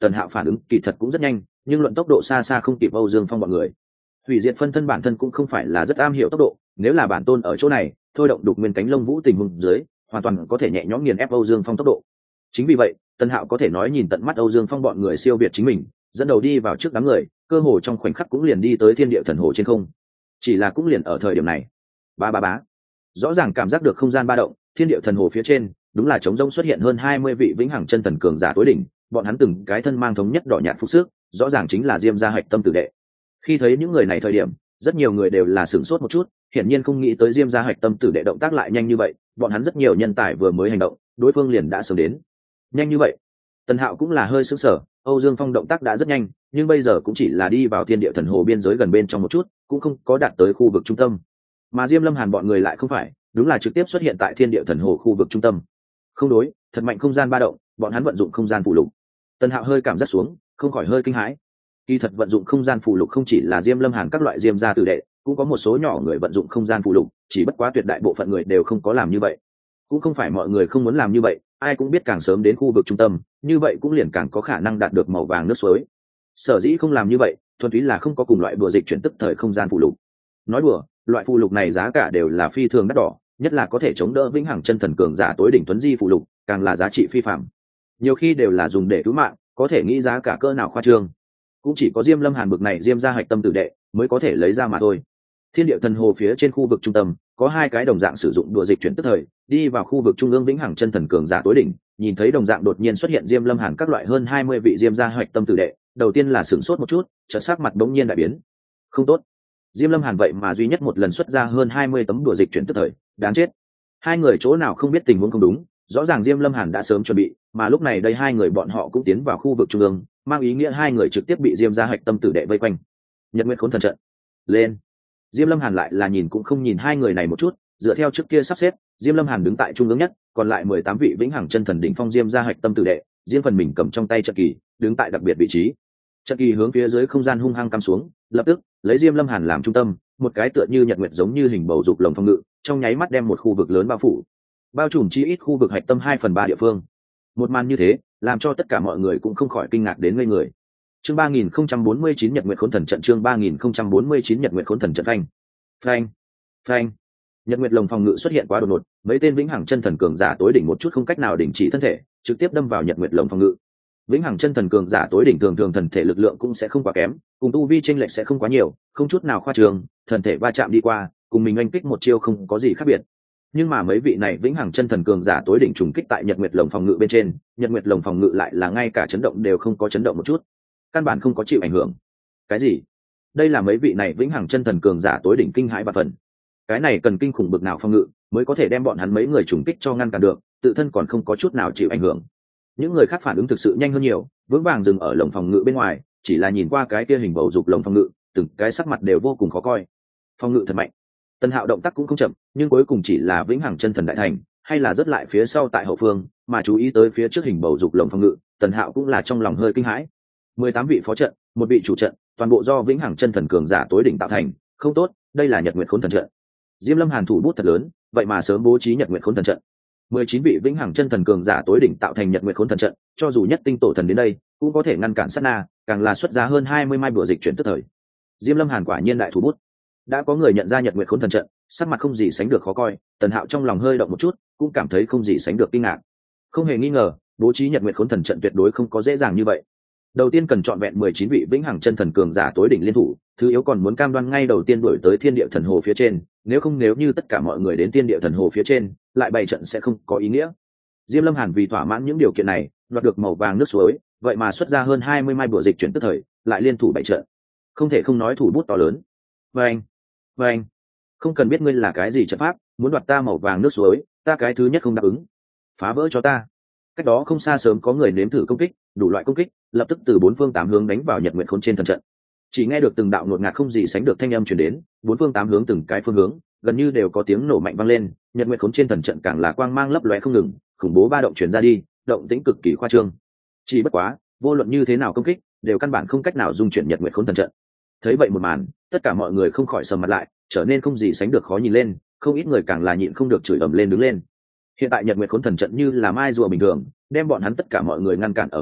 Tần Hạo phản ứng kỳ thật cũng rất nhanh, nhưng luận tốc độ xa xa không kịp Âu Dương Phong bọn người. Hủy diệt phân thân bản thân cũng không phải là rất am hiểu tốc độ, nếu là bản tôn ở chỗ này, thôi động đục nguyên cánh lông vũ tình huống dưới, hoàn toàn có thể nhẹ nhõm nghiền ép Âu Dương Phong tốc độ. Chính vì vậy, Tần Hạo có thể nói nhìn tận mắt Âu Dương Phong bọn người siêu việt chính mình, dẫn đầu đi vào trước đám người, cơ hồ trong khoảnh khắc cũng liền đi tới thiên địa thần hồ trên không. Chỉ là cũng liền ở thời điểm này, ba ba bá, rõ ràng cảm giác được không gian ba động, thiên địa thần hồ phía trên, đúng là trống rỗng xuất hiện hơn hai mươi vị vĩnh hằng chân thần cường giả tối đỉnh, bọn hắn từng cái thân mang thống nhất đỏ nhạt phục sức, rõ ràng chính là Diêm gia hạch tâm tử đệ. Khi thấy những người này thời điểm, rất nhiều người đều là sửng sốt một chút, hiển nhiên không nghĩ tới Diêm gia hạch tâm tử đệ động tác lại nhanh như vậy, bọn hắn rất nhiều nhân tài vừa mới hành động, đối phương liền đã sớm đến. Nhanh như vậy? Tần Hạo cũng là hơi sững sờ, Âu Dương Phong động tác đã rất nhanh, nhưng bây giờ cũng chỉ là đi vào thiên địa thần hồ biên giới gần bên trong một chút, cũng không có đạt tới khu vực trung tâm. Mà Diêm Lâm Hàn bọn người lại không phải, đúng là trực tiếp xuất hiện tại thiên địa thần hồ khu vực trung tâm. Không đối, thật mạnh không gian ba động, bọn hắn vận dụng không gian phụ lục. Tần Hạo hơi cảm giác xuống, không khỏi hơi kinh hãi. Kỳ thật vận dụng không gian phụ lục không chỉ là Diêm Lâm Hàn các loại Diêm gia tử đệ, cũng có một số nhỏ người vận dụng không gian phụ lục, chỉ bất quá tuyệt đại bộ phận người đều không có làm như vậy. Cũng không phải mọi người không muốn làm như vậy, ai cũng biết càng sớm đến khu vực trung tâm, như vậy cũng liền càng có khả năng đạt được màu vàng nước suối. Sở dĩ không làm như vậy, thuần túy là không có cùng loại đùa dịch chuyển tức thời không gian phụ lục. Nói đùa, loại phụ lục này giá cả đều là phi thường đắt đỏ, nhất là có thể chống đỡ vĩnh hằng chân thần cường giả tối đỉnh tuấn di phụ lục, càng là giá trị phi phàm. Nhiều khi đều là dùng để cứu mạng, có thể nghĩ giá cả cỡ nào khoa trương. Cũng chỉ có Diêm Lâm Hàn bực này Diêm gia hạch tâm tử đệ mới có thể lấy ra mà thôi. Thiên địa thần hồ phía trên khu vực trung tâm có hai cái đồng dạng sử dụng đùa dịch chuyển tức thời, đi vào khu vực trung ương vĩnh hằng chân thần cường giả tối đỉnh, nhìn thấy đồng dạng đột nhiên xuất hiện Diêm Lâm Hàn các loại hơn hai mươi vị Diêm gia hạch tâm tử đệ, đầu tiên là sửng sốt một chút, chợt sắc mặt bỗng nhiên đại biến. Không tốt, Diêm Lâm Hàn vậy mà duy nhất một lần xuất ra hơn hai mươi tấm đùa dịch chuyển tức thời, đáng chết. Hai người chỗ nào không biết tình huống không đúng, rõ ràng Diêm Lâm Hàn đã sớm chuẩn bị, mà lúc này đây hai người bọn họ cũng tiến vào khu vực trung ương, mang ý nghĩa hai người trực tiếp bị Diêm gia hạch tâm tử đệ vây quanh. Nhật Nguyệt Khốn Thần trận, lên. Diêm Lâm Hàn lại là nhìn cũng không nhìn hai người này một chút, dựa theo trước kia sắp xếp, Diêm Lâm Hàn đứng tại trung ương nhất, còn lại mười tám vị vĩnh hằng chân thần đỉnh phong Diêm gia hạch tâm tử đệ, riêng phần mình cầm trong tay trận kỳ, đứng tại đặc biệt vị trí. Trận kỳ hướng phía dưới không gian hung hăng cắm xuống, lập tức lấy Diêm Lâm Hàn làm trung tâm, một cái tựa như nhật nguyệt giống như hình bầu dục lồng phong ngự, trong nháy mắt đem một khu vực lớn bao phủ, bao trùm chi ít khu vực hạch tâm hai phần ba địa phương. Một màn như thế, làm cho tất cả mọi người cũng không khỏi kinh ngạc đến ngây người. Chương ba nghìn không trăm bốn mươi chín Nhật Nguyệt Khốn Thần trận, chương ba nghìn không trăm bốn mươi chín Nhật Nguyệt Khốn Thần trận. Phanh, phanh, phanh. Nhật Nguyệt lồng phòng ngự xuất hiện quá đột ngột, mấy tên vĩnh hằng chân thần cường giả tối đỉnh một chút không cách nào đình chỉ thân thể, trực tiếp đâm vào Nhật Nguyệt lồng phòng ngự. Vĩnh hằng chân thần cường giả tối đỉnh thường thường thần thể lực lượng cũng sẽ không quá kém, cùng tu vi chênh lệch sẽ không quá nhiều, không chút nào khoa trương, thần thể va chạm đi qua, cùng mình anh kích một chiêu không có gì khác biệt. Nhưng mà mấy vị này vĩnh hằng chân thần cường giả tối đỉnh trùng kích tại Nhật Nguyệt lồng phòng ngự bên trên, Nhật Nguyệt lồng phòng ngự lại là ngay cả chấn động đều không có chấn động một chút, căn bản không có chịu ảnh hưởng. Cái gì? Đây là mấy vị này vĩnh hằng chân thần cường giả tối đỉnh kinh hãi và phần. Cái này cần kinh khủng bực nào phòng ngự mới có thể đem bọn hắn mấy người trùng kích cho ngăn cản được, tự thân còn không có chút nào chịu ảnh hưởng. Những người khác phản ứng thực sự nhanh hơn nhiều, vững vàng dừng ở lồng phòng ngự bên ngoài, chỉ là nhìn qua cái kia hình bầu dục lồng phòng ngự, từng cái sắc mặt đều vô cùng khó coi. Phòng ngự thật mạnh. Tần Hạo động tác cũng không chậm, nhưng cuối cùng chỉ là vĩnh hằng chân thần đại thành, hay là rất lại phía sau tại hậu phương, mà chú ý tới phía trước hình bầu dục lồng phòng ngự, Tần Hạo cũng là trong lòng hơi kinh hãi. mười tám vị phó trận, một vị chủ trận, toàn bộ do vĩnh hằng chân thần cường giả tối đỉnh tạo thành, không tốt, đây là Nhật Nguyệt Khốn Thần trận. Diêm Lâm Hàn thủ bút thật lớn, vậy mà sớm bố trí Nhật Nguyệt Khốn Thần trận. mười chín vị vĩnh hằng chân thần cường giả tối đỉnh tạo thành Nhật Nguyệt Khốn Thần trận, cho dù nhất tinh tổ thần đến đây, cũng có thể ngăn cản sát na, càng là xuất giá hơn hai mươi mai bùa dịch chuyển tức thời. Diêm Lâm Hàn quả nhiên đại thủ bút. Đã có người nhận ra Nhật Nguyệt Khốn Thần trận, sắc mặt không gì sánh được khó coi, Tần Hạo trong lòng hơi động một chút, cũng cảm thấy không gì sánh được kinh ngạc. Không hề nghi ngờ, bố trí Nhật Nguyệt Khốn Thần trận tuyệt đối không có dễ dàng như vậy. Đầu tiên cần chọn vẹn mười chín vị vĩnh hằng chân thần cường giả tối đỉnh liên thủ, thứ yếu còn muốn cam đoan ngay đầu tiên đuổi tới thiên địa thần hồ phía trên, nếu không nếu như tất cả mọi người đến thiên địa thần hồ phía trên, lại bày trận sẽ không có ý nghĩa. Diêm Lâm Hàn vì thỏa mãn những điều kiện này, đoạt được màu vàng nước suối, vậy mà xuất ra hơn hai mươi mai bùa dịch chuyển tức thời, lại liên thủ bày trận. Không thể không nói thủ bút to lớn. Vâng, vâng, không cần biết ngươi là cái gì trận pháp, muốn đoạt ta màu vàng nước suối, ta cái thứ nhất không đáp ứng. Phá vỡ cho ta. Cách đó không xa sớm có người nếm thử công kích, đủ loại công kích, lập tức từ bốn phương tám hướng đánh vào Nhật Nguyệt Khốn trên thần trận. Chỉ nghe được từng đạo ngột ngạt không gì sánh được thanh âm truyền đến, bốn phương tám hướng từng cái phương hướng, gần như đều có tiếng nổ mạnh vang lên, Nhật Nguyệt Khốn trên thần trận càng là quang mang lấp lóe không ngừng, khủng bố ba động truyền ra đi, động tĩnh cực kỳ khoa trương. Chỉ bất quá, vô luận như thế nào công kích, đều căn bản không cách nào dung chuyển Nhật Nguyệt Khốn thần trận. Thấy vậy một màn, tất cả mọi người không khỏi sầm mặt lại, trở nên không gì sánh được khó nhìn lên, không ít người càng là nhịn không được chửi ầm lên đứng lên. Hiện tại Nhật Nguyệt Khốn thần trận như là mai rùa bình thường, đem bọn hắn tất cả mọi người ngăn cản ở ngoài,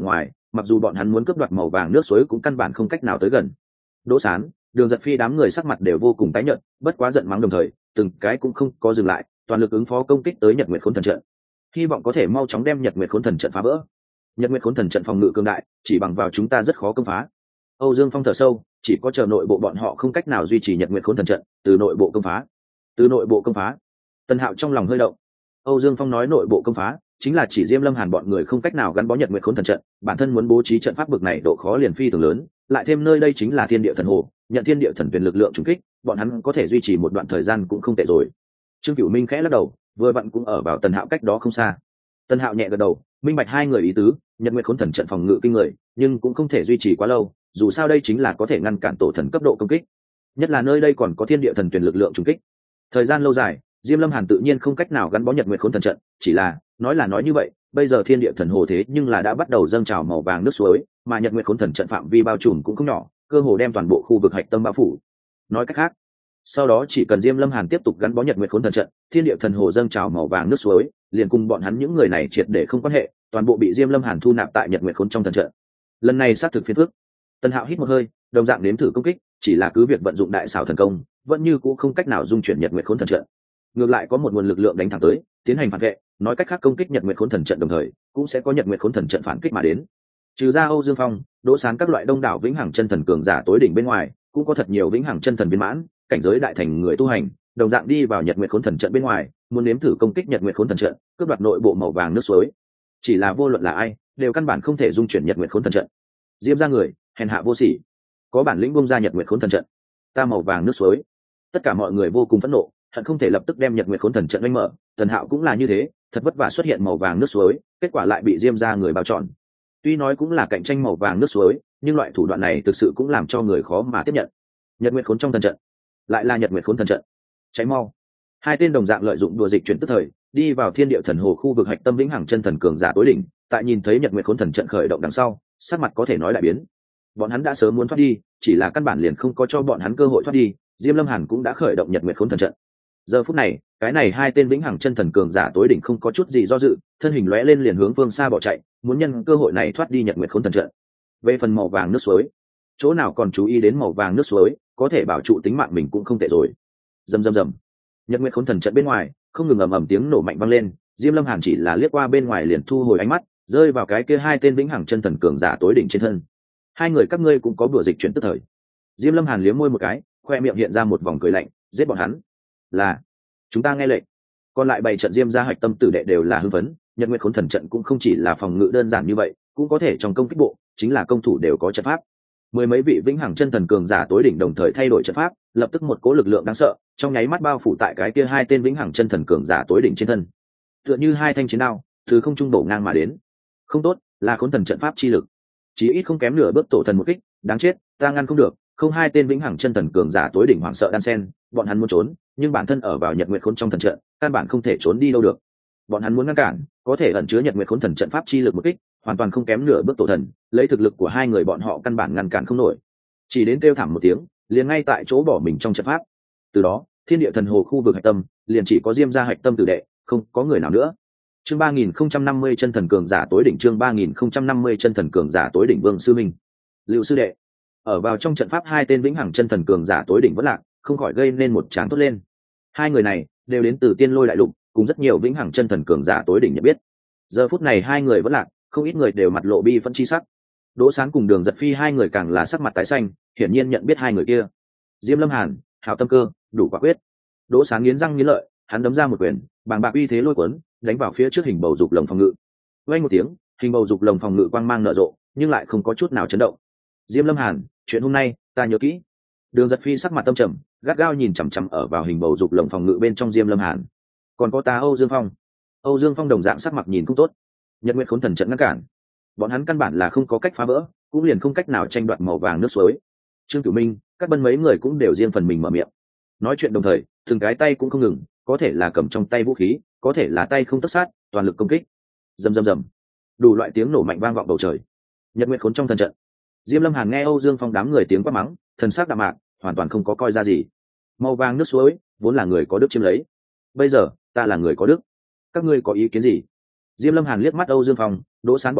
mặc dù bọn hắn muốn cướp đoạt màu vàng nước suối cũng căn bản không cách nào tới gần. Đỗ Sán, Đường Giật Phi đám người sắc mặt đều vô cùng tái nhợt, bất quá giận mắng đồng thời, từng cái cũng không có dừng lại, toàn lực ứng phó công kích tới Nhật Nguyệt Khốn Thần trận, hy vọng có thể mau chóng đem Nhật Nguyệt Khốn Thần trận phá vỡ. Nhật Nguyệt Khốn Thần trận phòng ngự cường đại, chỉ bằng vào chúng ta rất khó công phá. Âu Dương Phong thở sâu, chỉ có chờ nội bộ bọn họ không cách nào duy trì Nhật Nguyệt Khốn Thần trận, từ nội bộ công phá. Từ nội bộ công phá. Tân Hạo trong lòng hơi động. Âu Dương Phong nói nội bộ công phá, chính là chỉ Diêm Lâm Hàn bọn người không cách nào gắn bó Nhật Nguyệt Khốn Thần trận, bản thân muốn bố trí trận pháp bực này độ khó liền phi thường lớn, lại thêm nơi đây chính là Thiên Địa Thần Hồ, nhận Thiên Địa Thần Quyền lực lượng trùng kích, bọn hắn có thể duy trì một đoạn thời gian cũng không tệ rồi. Trương Cửu Minh khẽ lắc đầu, vừa vặn cũng ở vào Tần Hạo cách đó không xa. Tần Hạo nhẹ gật đầu, minh bạch hai người ý tứ, Nhật Nguyệt Khốn Thần trận phòng ngự kinh người, nhưng cũng không thể duy trì quá lâu, dù sao đây chính là có thể ngăn cản tổ thần cấp độ công kích, nhất là nơi đây còn có Thiên Địa Thần Quyền lực lượng trùng kích. Thời gian lâu dài, Diêm Lâm Hàn tự nhiên không cách nào gắn bó Nhật Nguyệt Khốn Thần trận, chỉ là, nói là nói như vậy, bây giờ Thiên Địa Thần Hồ thế nhưng là đã bắt đầu dâng trào màu vàng nước suối, mà Nhật Nguyệt Khốn Thần trận phạm vi bao trùm cũng không nhỏ, cơ hồ đem toàn bộ khu vực hạch tâm bao phủ. Nói cách khác, sau đó chỉ cần Diêm Lâm Hàn tiếp tục gắn bó Nhật Nguyệt Khốn Thần trận, Thiên Địa Thần Hồ dâng trào màu vàng nước suối, liền cùng bọn hắn những người này triệt để không quan hệ, toàn bộ bị Diêm Lâm Hàn thu nạp tại Nhật Nguyệt Khốn trong thần trận. Lần này xác thực phiền phức. Tần Hạo hít một hơi, đồng dạng nếm thử công kích, chỉ là cứ việc vận dụng đại xảo thần công, vẫn như cũ không cách nào dung chuyển Nhật Nguyệt Khốn thần trận. Ngược lại có một nguồn lực lượng đánh thẳng tới, tiến hành phản vệ, nói cách khác công kích Nhật Nguyệt Khốn thần trận đồng thời, cũng sẽ có Nhật Nguyệt Khốn thần trận phản kích mà đến. Trừ ra Âu Dương Phong, Đỗ Sán các loại đông đảo vĩnh hằng chân thần cường giả tối đỉnh bên ngoài, cũng có thật nhiều vĩnh hằng chân thần viên mãn, cảnh giới đại thành người tu hành, đồng dạng đi vào Nhật Nguyệt Khốn thần trận bên ngoài, muốn nếm thử công kích Nhật Nguyệt Khốn thần trận, cướp đoạt nội bộ màu vàng nước suối. Chỉ là vô luận là ai, đều căn bản không thể dung chuyển Nhật Nguyệt Khốn thần trận. Diêm ra người, hèn hạ vô sỉ, có bản lĩnh bung ra Nhật Nguyệt Khốn thần trận, ta màu vàng nước suối. Tất cả mọi người vô cùng phẫn nộ, hận không thể lập tức đem Nhật Nguyệt Khốn thần trận đánh mở. Tần Hạo cũng là như thế, thật vất vả xuất hiện màu vàng nước suối, kết quả lại bị Diêm ra người bao trọn. Tuy nói cũng là cạnh tranh màu vàng nước suối, nhưng loại thủ đoạn này thực sự cũng làm cho người khó mà tiếp nhận. Nhật Nguyệt Khốn trong thần trận, lại là Nhật Nguyệt Khốn thần trận. Cháy mau. Hai tên đồng dạng lợi dụng đùa dịch chuyển tức thời, đi vào Thiên Địa Thần Hồ khu vực hạch tâm vĩnh hằng chân thần cường giả tối đỉnh, tại nhìn thấy Nhật Nguyệt Khốn thần trận khởi động đằng sau, sắc mặt có thể nói lại biến. Bọn hắn đã sớm muốn thoát đi, chỉ là căn bản liền không có cho bọn hắn cơ hội thoát đi. Diêm Lâm Hàn cũng đã khởi động Nhật Nguyệt Khốn thần trận. Giờ phút này, cái này hai tên vĩnh hằng chân thần cường giả tối đỉnh không có chút gì do dự, thân hình lóe lên liền hướng phương xa bỏ chạy, muốn nhân cơ hội này thoát đi Nhật Nguyệt Khốn thần trận. Về phần màu vàng nước suối, chỗ nào còn chú ý đến màu vàng nước suối, có thể bảo trụ tính mạng mình cũng không tệ rồi. Rầm rầm rầm. Nhật Nguyệt Khốn thần trận bên ngoài, không ngừng ầm ầm tiếng nổ mạnh vang lên, Diêm Lâm Hàn chỉ là liếc qua bên ngoài liền thu hồi ánh mắt, rơi vào cái kia hai tên vĩnh hằng chân thần cường giả tối đỉnh trên thân. Hai người các ngươi cũng có đùa dịch chuyển tức thời. Diêm Lâm Hàn liếm môi một cái, khoe miệng hiện ra một vòng cười lạnh, giết bọn hắn. Là, chúng ta nghe lệnh. Còn lại bảy trận Diêm gia hạch tâm tử đệ đều là hưng phấn, Nhật Nguyệt Khốn thần trận cũng không chỉ là phòng ngự đơn giản như vậy, cũng có thể trong công kích bộ, chính là công thủ đều có trận pháp. Mười mấy vị vĩnh hằng chân thần cường giả tối đỉnh đồng thời thay đổi trận pháp, lập tức một cỗ lực lượng đáng sợ, trong nháy mắt bao phủ tại cái kia hai tên vĩnh hằng chân thần cường giả tối đỉnh trên thân. Tựa như hai thanh chiến đao, từ không trung đổ ngang mà đến. Không tốt, là Khốn thần trận pháp chi lực. Chí ít không kém nửa bước tổ thần một kích, đáng chết, ta ngăn không được. Không hai tên vĩnh hằng chân thần cường giả tối đỉnh hoảng sợ đan sen, bọn hắn muốn trốn, nhưng bản thân ở vào Nhật Nguyệt Khốn trong thần trận, căn bản không thể trốn đi đâu được. Bọn hắn muốn ngăn cản, có thể ẩn chứa Nhật Nguyệt Khốn thần trận pháp chi lực một kích, hoàn toàn không kém nửa bước tổ thần, lấy thực lực của hai người bọn họ căn bản ngăn cản không nổi. Chỉ đến kêu thảm một tiếng, liền ngay tại chỗ bỏ mình trong trận pháp. Từ đó, Thiên Địa Thần Hồ khu vực hạch tâm, liền chỉ có Diêm gia hạch tâm tử đệ, không có người nào nữa. Chương ba nghìn không trăm năm mươi chân thần cường giả tối đỉnh, chương ba nghìn không trăm năm mươi chân thần cường giả tối đỉnh Vương sư minh, Lưu sư đệ. Ở vào trong trận pháp hai tên vĩnh hằng chân thần cường giả tối đỉnh vẫn lạc, không khỏi gây nên một tràng tốt lên. Hai người này đều đến từ Tiên Lôi đại lục, cùng rất nhiều vĩnh hằng chân thần cường giả tối đỉnh nhận biết. Giờ phút này hai người vẫn lạc, không ít người đều mặt lộ bi phẫn chi sắc. Đỗ Sán cùng Đường Giật Phi hai người càng là sắc mặt tái xanh, hiển nhiên nhận biết hai người kia. Diêm Lâm Hàn, hảo tâm cơ, đủ quả quyết. Đỗ Sán nghiến răng nghiến lợi, hắn đấm ra một quyền, bàng bạc uy thế lôi cuốn, đánh vào phía trước hình bầu dục lồng phòng ngự. Vang một tiếng, hình bầu dục lồng phòng ngự quang mang nở rộ, nhưng lại không có chút nào chấn động. Diêm Lâm Hàn, chuyện hôm nay ta nhớ kỹ. Đường Giật Phi sắc mặt tâm trầm, gắt gao nhìn chằm chằm ở vào hình bầu dục lồng phòng ngự bên trong Diêm Lâm Hàn. Còn có ta Âu Dương Phong. Âu Dương Phong đồng dạng sắc mặt nhìn không tốt. Nhật Nguyệt Khốn thần trận ngăn cản, bọn hắn căn bản là không có cách phá vỡ, cũng liền không cách nào tranh đoạt màu vàng nước suối. Trương Cửu Minh, các bân mấy người cũng đều riêng phần mình mở miệng nói chuyện đồng thời, từng cái tay cũng không ngừng, có thể là cầm trong tay vũ khí, có thể là tay không tất sát, toàn lực công kích. Rầm rầm rầm, đủ loại tiếng nổ mạnh vang vọng bầu trời. Nhật Nguyệt Khốn trong thần trận, Diêm Lâm Hàn nghe Âu Dương Phong đám người tiếng quát mắng, thần sắc đạm mạc, hoàn toàn không có coi ra gì. Màu vàng nước suối vốn là người có đức chiếm lấy, bây giờ ta là người có đức, các ngươi có ý kiến gì? Diêm Lâm Hàn liếc mắt Âu Dương Phong, Đỗ Sán bọn người,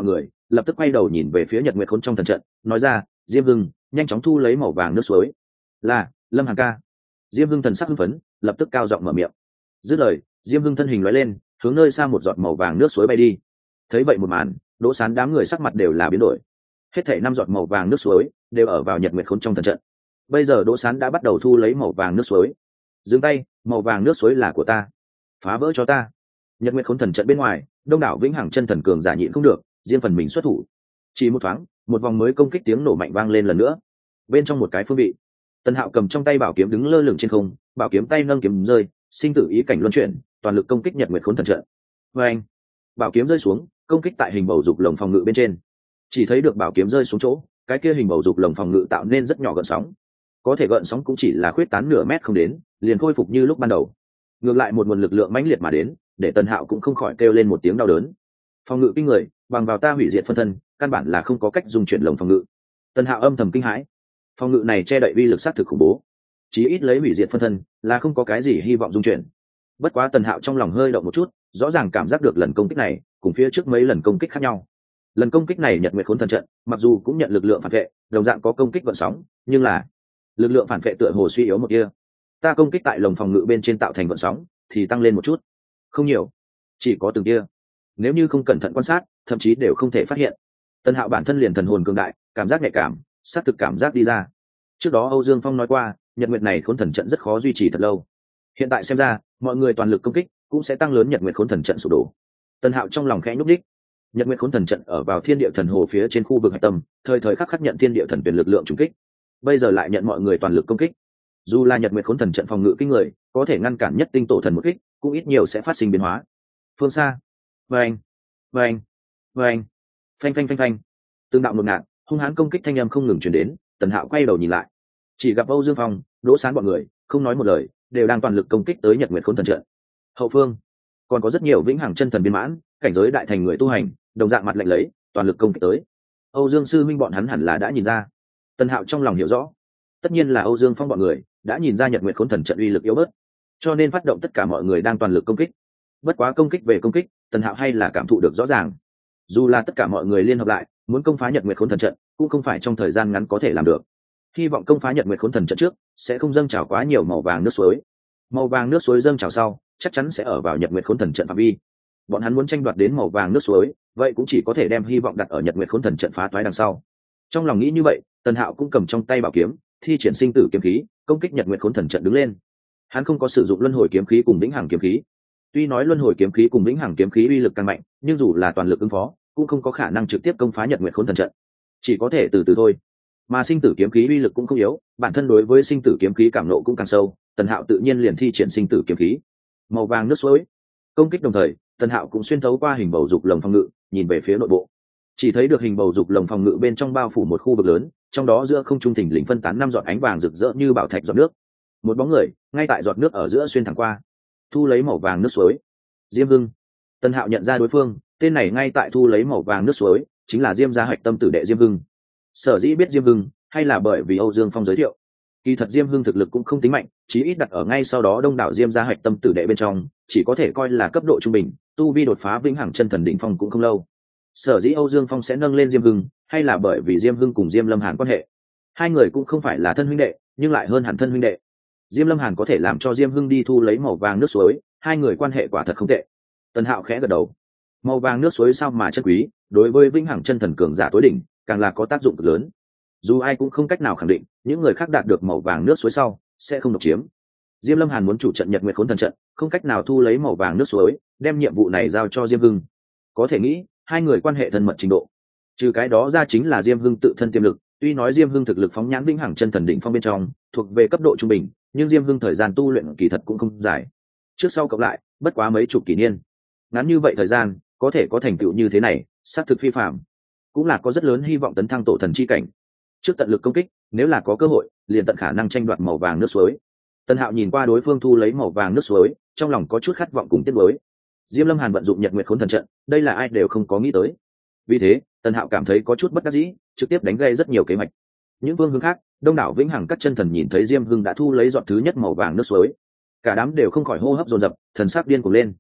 lập tức quay đầu nhìn về phía nhật nguyệt khốn trong thần trận, nói ra: Diêm Hưng, nhanh chóng thu lấy màu vàng nước suối. Là, Lâm Hàn ca. Diêm Hưng thần sắc hưng phấn, lập tức cao giọng mở miệng. Dứt lời, Diêm Hưng thân hình lóe lên, hướng nơi xa một giọt màu vàng nước suối bay đi. Thấy vậy một màn, Đỗ Sán đám người sắc mặt đều là biến đổi. Hết thảy năm giọt màu vàng nước suối đều ở vào nhật nguyệt khốn trong thần trận. Bây giờ Đỗ Sán đã bắt đầu thu lấy màu vàng nước suối. Dừng tay, màu vàng nước suối là của ta, phá vỡ cho ta. Nhật nguyệt khốn thần trận bên ngoài, đông đảo vĩnh hằng chân thần cường giả nhịn không được, riêng phần mình xuất thủ. Chỉ một thoáng, một vòng mới công kích tiếng nổ mạnh vang lên lần nữa. Bên trong một cái phương vị, Tần Hạo cầm trong tay bảo kiếm đứng lơ lửng trên không, bảo kiếm tay nâng kiếm rơi, sinh tử ý cảnh luân chuyển, toàn lực công kích nhật nguyệt khốn thần trận. Và anh, bảo kiếm rơi xuống, công kích tại hình bầu dục lồng phòng ngự bên trên. Chỉ thấy được bảo kiếm rơi xuống chỗ, cái kia hình bầu dục lồng phòng ngự tạo nên rất nhỏ gợn sóng, có thể gợn sóng cũng chỉ là khuyết tán nửa mét không đến, liền khôi phục như lúc ban đầu. Ngược lại một nguồn lực lượng mãnh liệt mà đến, để Tần Hạo cũng không khỏi kêu lên một tiếng đau đớn. Phòng ngự kinh người, bằng vào ta hủy diệt phân thân, căn bản là không có cách dùng chuyển lồng phòng ngự. Tần Hạo âm thầm kinh hãi, phòng ngự này che đậy uy lực sát thực khủng bố, chí ít lấy hủy diệt phân thân là không có cái gì hy vọng dung chuyển. Bất quá Tần Hạo trong lòng hơi động một chút, rõ ràng cảm giác được lần công kích này cùng phía trước mấy lần công kích khác nhau. Lần công kích này nhật nguyệt khốn thần trận mặc dù cũng nhận lực lượng phản vệ, đồng dạng có công kích gợn sóng, nhưng là lực lượng phản vệ tựa hồ suy yếu một kia. Ta công kích tại lồng phòng ngự bên trên tạo thành gợn sóng thì tăng lên một chút, không nhiều, chỉ có từng kia. Nếu như không cẩn thận quan sát, thậm chí đều không thể phát hiện. Tần Hạo bản thân liền thần hồn cường đại, cảm giác nhạy cảm, sát thực cảm giác đi ra. Trước đó Âu Dương Phong nói qua, nhật nguyệt này khốn thần trận rất khó duy trì thật lâu. Hiện tại xem ra, mọi người toàn lực công kích cũng sẽ tăng lớn nhật nguyệt khốn thần trận sụp đổ. Tần Hạo trong lòng khẽ nhúc đích. Nhật nguyệt khốn thần trận ở vào thiên địa thần hồ phía trên khu vực hạch tâm, thời thời khắc khắc nhận thiên địa thần tuyển lực lượng trùng kích. Bây giờ lại nhận mọi người toàn lực công kích. Dù là nhật nguyệt khốn thần trận phòng ngự kinh người, có thể ngăn cản nhất tinh tổ thần một kích, cũng ít nhiều sẽ phát sinh biến hóa. Phương xa, vâng, vâng, vâng, phanh phanh phanh phanh, tương đạo ngột ngạt, hung hãn công kích thanh âm không ngừng truyền đến. Tần Hạo quay đầu nhìn lại, chỉ gặp Âu Dương Phong, Đỗ Sán bọn người không nói một lời, đều đang toàn lực công kích tới nhật nguyệt khốn thần trận. Hậu phương còn có rất nhiều vĩnh hằng chân thần viên mãn, cảnh giới đại thành người tu hành, đồng dạng mặt lạnh lấy, toàn lực công kích tới. Âu Dương sư minh bọn hắn hẳn là đã nhìn ra. Tần Hạo trong lòng hiểu rõ, tất nhiên là Âu Dương Phong bọn người đã nhìn ra nhật nguyệt khốn thần trận uy lực yếu bớt, cho nên phát động tất cả mọi người đang toàn lực công kích. Bất quá công kích về công kích, Tần Hạo hay là cảm thụ được rõ ràng. Dù là tất cả mọi người liên hợp lại, muốn công phá nhật nguyệt khốn thần trận, cũng không phải trong thời gian ngắn có thể làm được. Hy vọng công phá nhật nguyệt khốn thần trận trước, sẽ không dâng trào quá nhiều màu vàng nước suối. Màu vàng nước suối dâng trào sau, chắc chắn sẽ ở vào nhật nguyệt khốn thần trận phạm vi. Bọn hắn muốn tranh đoạt đến màu vàng nước suối, vậy cũng chỉ có thể đem hy vọng đặt ở nhật nguyệt khốn thần trận phá toái đằng sau. Trong lòng nghĩ như vậy, Tần Hạo cũng cầm trong tay bảo kiếm, thi triển sinh tử kiếm khí, công kích nhật nguyệt khốn thần trận đứng lên. Hắn không có sử dụng luân hồi kiếm khí cùng vĩnh hằng kiếm khí. Tuy nói luân hồi kiếm khí cùng vĩnh hằng kiếm khí uy lực càng mạnh, nhưng dù là toàn lực ứng phó, cũng không có khả năng trực tiếp công phá nhật nguyệt khốn thần trận, chỉ có thể từ từ thôi. Mà sinh tử kiếm khí uy lực cũng không yếu, bản thân đối với sinh tử kiếm khí cảm nộ cũng càng sâu, Tần Hạo tự nhiên liền thi triển sinh tử kiếm khí. Màu vàng nước suối công kích đồng thời, Tần Hạo cũng xuyên thấu qua hình bầu dục lồng phòng ngự, nhìn về phía nội bộ. Chỉ thấy được hình bầu dục lồng phòng ngự bên trong bao phủ một khu vực lớn, trong đó giữa không trung thình lình phân tán năm giọt ánh vàng rực rỡ như bảo thạch giọt nước. Một bóng người ngay tại giọt nước ở giữa xuyên thẳng qua, thu lấy màu vàng nước suối. Diêm Hưng. Tần Hạo nhận ra đối phương, tên này ngay tại thu lấy màu vàng nước suối, chính là Diêm gia hạch tâm tử đệ Diêm Hưng. Sở dĩ biết Diêm Hưng, hay là bởi vì Âu Dương Phong giới thiệu. Kỳ thật Diêm Hưng thực lực cũng không tính mạnh, chí ít đặt ở ngay sau đó đông đảo Diêm gia hạch tâm tử đệ bên trong, chỉ có thể coi là cấp độ trung bình, tu vi đột phá vĩnh hằng chân thần đỉnh phong cũng không lâu. Sở dĩ Âu Dương Phong sẽ nâng lên Diêm Hưng, hay là bởi vì Diêm Hưng cùng Diêm Lâm Hàn quan hệ. Hai người cũng không phải là thân huynh đệ, nhưng lại hơn hẳn thân huynh đệ. Diêm Lâm Hàn có thể làm cho Diêm Hưng đi thu lấy màu vàng nước suối, hai người quan hệ quả thật không tệ. Tần Hạo khẽ gật đầu. Màu vàng nước suối sao mà chất quý, đối với vĩnh hằng chân thần cường giả tối đỉnh, càng là có tác dụng cực lớn. Dù ai cũng không cách nào khẳng định, những người khác đạt được màu vàng nước suối sau sẽ không độc chiếm. Diêm Lâm Hàn muốn chủ trận nhật nguyệt khốn thần trận, không cách nào thu lấy màu vàng nước suối, đem nhiệm vụ này giao cho Diêm Hưng. Có thể nghĩ, hai người quan hệ thân mật trình độ. Trừ cái đó ra chính là Diêm Hưng tự thân tiềm lực, tuy nói Diêm Hưng thực lực phóng nhãn vĩnh hằng chân thần đỉnh phong bên trong, thuộc về cấp độ trung bình, nhưng Diêm Hưng thời gian tu luyện kỳ thật cũng không dài. Trước sau cộng lại, bất quá mấy chục kỷ niên. Ngắn như vậy thời gian, có thể có thành tựu như thế này, xác thực phi phàm, cũng là có rất lớn hy vọng tấn thăng tổ thần chi cảnh. Trước tận lực công kích, nếu là có cơ hội, liền tận khả năng tranh đoạt màu vàng nước suối. Tần Hạo nhìn qua đối phương thu lấy màu vàng nước suối, trong lòng có chút khát vọng cùng tiếc nuối. Diêm Lâm Hàn vận dụng nhật nguyệt khốn thần trận, đây là ai đều không có nghĩ tới. Vì thế, Tần Hạo cảm thấy có chút bất đắc dĩ, trực tiếp đánh gây rất nhiều kế hoạch. Những vương hướng khác, đông đảo vĩnh hằng các chân thần nhìn thấy Diêm Hưng đã thu lấy giọt thứ nhất màu vàng nước suối, cả đám đều không khỏi hô hấp dồn dập, thần sắc điên cuồng lên.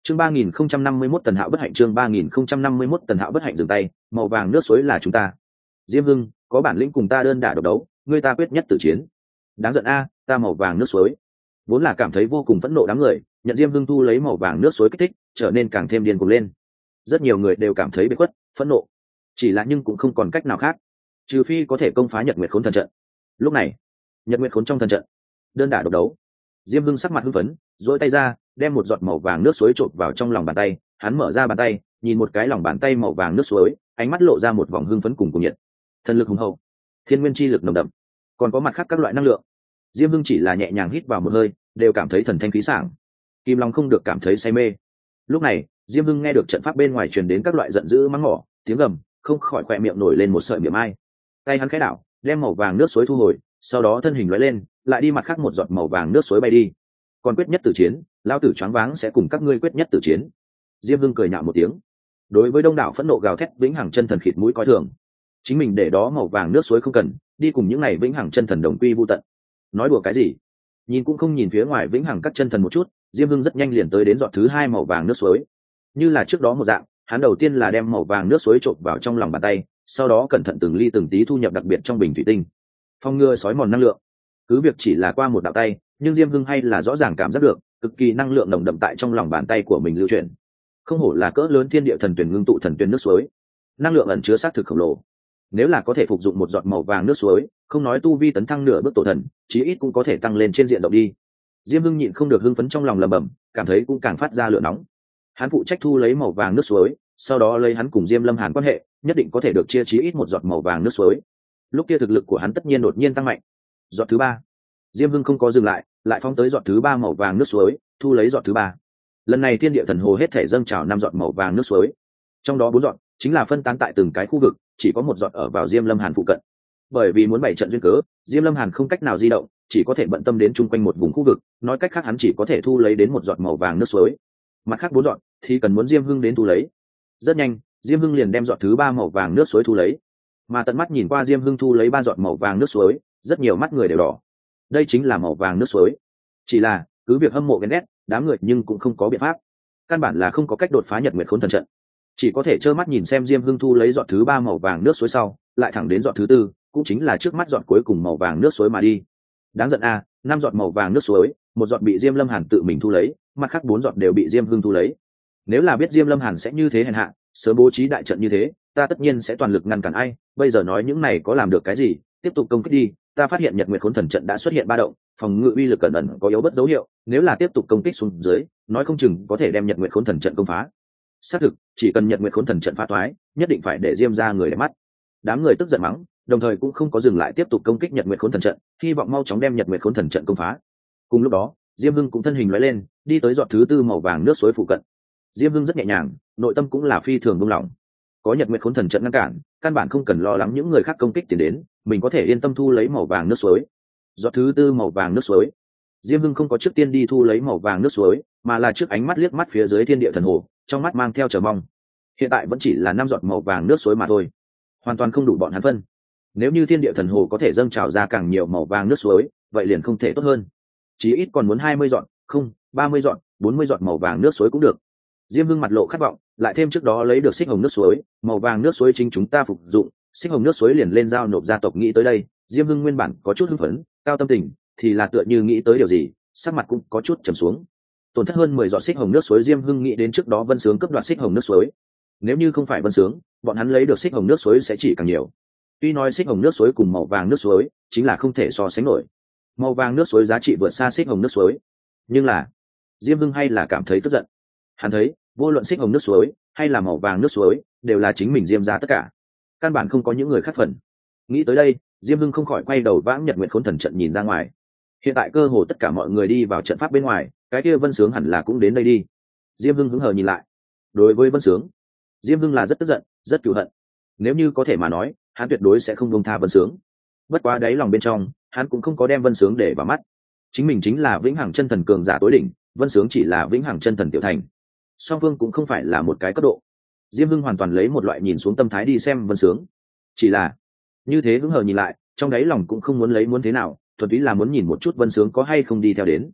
chương ba nghìn không trăm năm mươi mốt tần hạo bất hạnh chương ba nghìn không trăm năm mươi mốt tần hạo bất hạnh dừng tay. Màu vàng nước suối là chúng ta. Diêm Hưng, có bản lĩnh cùng ta đơn đả độc đấu, người ta quyết nhất tử chiến. Đáng giận a, ta màu vàng nước suối. Vốn là cảm thấy vô cùng phẫn nộ đám người, nhận Diêm Hưng thu lấy màu vàng nước suối kích thích, trở nên càng thêm điên cuồng lên. Rất nhiều người đều cảm thấy bị khuất, phẫn nộ. Chỉ là nhưng cũng không còn cách nào khác, trừ phi có thể công phá Nhật Nguyệt Khốn thần trận. Lúc này, Nhật Nguyệt Khốn trong thần trận, đơn đả độc đấu. Diêm Hưng sắc mặt hưng phấn, duỗi tay ra, đem một giọt màu vàng nước suối trộn vào trong lòng bàn tay, hắn mở ra bàn tay, nhìn một cái lòng bàn tay màu vàng nước suối, ánh mắt lộ ra một vòng hưng phấn cùng cuồng nhiệt. Thần lực hùng hậu, thiên nguyên chi lực nồng đậm, còn có mặt khác các loại năng lượng. Diêm Hưng chỉ là nhẹ nhàng hít vào một hơi, đều cảm thấy thần thanh khí sảng. Kim Long không được cảm thấy say mê. Lúc này, Diêm Hưng nghe được trận pháp bên ngoài truyền đến các loại giận dữ mắng mỏ, tiếng gầm, không khỏi khỏe miệng nổi lên một sợi miệng ai. Tay hắn khẽ đảo, đem màu vàng nước suối thu hồi, sau đó thân hình lóe lên, lại đi mặt khác một giọt màu vàng nước suối bay đi. Còn quyết nhất tử chiến, lão tử choáng váng sẽ cùng các ngươi quyết nhất tử chiến. Diêm Hưng cười nhạo một tiếng. Đối với đông đảo phẫn nộ gào thét vĩnh hằng chân thần khịt mũi coi thường. Chính mình để đó màu vàng nước suối không cần, đi cùng những này vĩnh hằng chân thần đồng quy vu tận. Nói đùa cái gì? Nhìn cũng không nhìn phía ngoài vĩnh hằng các chân thần một chút, Diêm Hưng rất nhanh liền tới đến giọt thứ hai màu vàng nước suối. Như là trước đó một dạng, hắn đầu tiên là đem màu vàng nước suối trộn vào trong lòng bàn tay, sau đó cẩn thận từng ly từng tí thu nhập đặc biệt trong bình thủy tinh, phòng ngừa sói mòn năng lượng. Cứ việc chỉ là qua một đạo tay, nhưng Diêm Hưng hay là rõ ràng cảm giác được cực kỳ năng lượng nồng đậm tại trong lòng bàn tay của mình lưu chuyển. Không hổ là cỡ lớn thiên địa thần tuyển ngưng tụ thần tuyển nước suối, năng lượng ẩn chứa xác thực khổng lồ. Nếu là có thể phục dụng một giọt màu vàng nước suối, không nói tu vi tấn thăng nửa bước tổ thần, chí ít cũng có thể tăng lên trên diện rộng đi. Diêm Hưng nhịn không được hưng phấn trong lòng lẩm bẩm, cảm thấy cũng càng phát ra lửa nóng. Hắn phụ trách thu lấy màu vàng nước suối, sau đó lấy hắn cùng Diêm Lâm Hàn quan hệ, nhất định có thể được chia chí ít một giọt màu vàng nước suối. Lúc kia thực lực của hắn tất nhiên đột nhiên tăng mạnh. Giọt thứ ba, Diêm Hưng không có dừng lại, lại phóng tới giọt thứ ba màu vàng nước suối, thu lấy giọt thứ ba. Lần này thiên địa thần hồ hết thể dâng trào năm giọt màu vàng nước suối, trong đó bốn giọt chính là phân tán tại từng cái khu vực, chỉ có một giọt ở vào Diêm Lâm Hàn phụ cận. Bởi vì muốn bày trận duyên cớ, Diêm Lâm Hàn không cách nào di động, chỉ có thể bận tâm đến chung quanh một vùng khu vực, nói cách khác hắn chỉ có thể thu lấy đến một giọt màu vàng nước suối. Mặt khác bốn giọt thì cần muốn Diêm Hưng đến thu lấy. Rất nhanh, Diêm Hưng liền đem giọt thứ ba màu vàng nước suối thu lấy. Mà tận mắt nhìn qua Diêm Hưng thu lấy ba giọt màu vàng nước suối, rất nhiều mắt người đều đỏ. Đây chính là màu vàng nước suối. Chỉ là, cứ việc hâm mộ ghen ghét, đám người nhưng cũng không có biện pháp. Căn bản là không có cách đột phá Nhật Nguyệt Khốn thần trận. Chỉ có thể trơ mắt nhìn xem Diêm Hưng thu lấy giọt thứ ba màu vàng nước suối sau, lại thẳng đến giọt thứ tư, cũng chính là trước mắt giọt cuối cùng màu vàng nước suối mà đi. Đáng giận a, năm giọt màu vàng nước suối, một giọt bị Diêm Lâm Hàn tự mình thu lấy, mặt khác bốn giọt đều bị Diêm Hưng thu lấy. Nếu là biết Diêm Lâm Hàn sẽ như thế hèn hạ, sớm bố trí đại trận như thế, ta tất nhiên sẽ toàn lực ngăn cản ai, bây giờ nói những này có làm được cái gì, tiếp tục công kích đi. Ta phát hiện Nhật Nguyệt Khốn thần trận đã xuất hiện ba động, phòng ngự uy lực cẩn ẩn có yếu bất dấu hiệu, nếu là tiếp tục công kích xuống dưới, nói không chừng có thể đem Nhật Nguyệt Khốn thần trận công phá. Xác thực, chỉ cần Nhật Nguyệt Khốn thần trận phá toái, nhất định phải để Diêm ra người để mắt. Đám người tức giận mắng, đồng thời cũng không có dừng lại tiếp tục công kích Nhật Nguyệt Khốn thần trận, hy vọng mau chóng đem Nhật Nguyệt Khốn thần trận công phá. Cùng lúc đó, Diêm Hưng cũng thân hình lóe lên, đi tới giọt thứ tư màu vàng nước suối phụ cận. Diêm Hưng rất nhẹ nhàng, nội tâm cũng là phi thường buông lỏng. Có Nhật Nguyệt Khốn thần trận ngăn cản, căn bản không cần lo lắng những người khác công kích tiến đến, mình có thể yên tâm thu lấy màu vàng nước suối. Giọt thứ tư màu vàng nước suối, Diêm Hưng không có trước tiên đi thu lấy màu vàng nước suối, mà là trước ánh mắt liếc mắt phía dưới thiên địa thần hồ, trong mắt mang theo chờ mong. Hiện tại vẫn chỉ là năm giọt màu vàng nước suối mà thôi, hoàn toàn không đủ bọn hắn phân. Nếu như thiên địa thần hồ có thể dâng trào ra càng nhiều màu vàng nước suối, vậy liền không thể tốt hơn. Chí ít còn muốn hai mươi giọt, không, ba mươi giọt, bốn mươi giọt màu vàng nước suối cũng được. Diêm Hưng mặt lộ khát vọng, lại thêm trước đó lấy được xích hồng nước suối, màu vàng nước suối chính chúng ta phục dụng, xích hồng nước suối liền lên giao nộp gia tộc. Nghĩ tới đây, Diêm Hưng nguyên bản có chút hưng phấn, cao tâm tình thì là tựa như nghĩ tới điều gì, sắc mặt cũng có chút trầm xuống. Tổn thất hơn mười giọt xích hồng nước suối, Diêm Hưng nghĩ đến trước đó Vân Sướng cướp đoạt xích hồng nước suối. Nếu như không phải Vân Sướng, bọn hắn lấy được xích hồng nước suối sẽ chỉ càng nhiều. Tuy nói xích hồng nước suối cùng màu vàng nước suối chính là không thể so sánh nổi, màu vàng nước suối giá trị vượt xa xích hồng nước suối, nhưng là Diêm Hưng hay là cảm thấy tức giận. Hắn thấy vô luận xích hồng nước suối hay là màu vàng nước suối đều là chính mình Diêm ra tất cả, căn bản không có những người khác phần. Nghĩ tới đây, Diêm Hưng không khỏi quay đầu vãng Nhật Nguyệt Khốn thần trận nhìn ra ngoài. Hiện tại cơ hồ tất cả mọi người đi vào trận pháp bên ngoài, cái kia Vân Sướng hẳn là cũng đến đây đi. Diêm Hưng hứng hờ nhìn lại. Đối với Vân Sướng, Diêm Hưng là rất tức giận, rất cừu hận. Nếu như có thể mà nói, hắn tuyệt đối sẽ không buông tha Vân Sướng. Bất quá đáy lòng bên trong, hắn cũng không có đem Vân Sướng để vào mắt. Chính mình chính là vĩnh hằng chân thần cường giả tối đỉnh, Vân Sướng chỉ là vĩnh hằng chân thần tiểu thành. Song phương cũng không phải là một cái cấp độ. Diêm Hưng hoàn toàn lấy một loại nhìn xuống tâm thái đi xem Vân Sướng. Chỉ là như thế hứng hờ nhìn lại, trong đáy lòng cũng không muốn lấy muốn thế nào, thuần túy là muốn nhìn một chút Vân Sướng có hay không đi theo đến.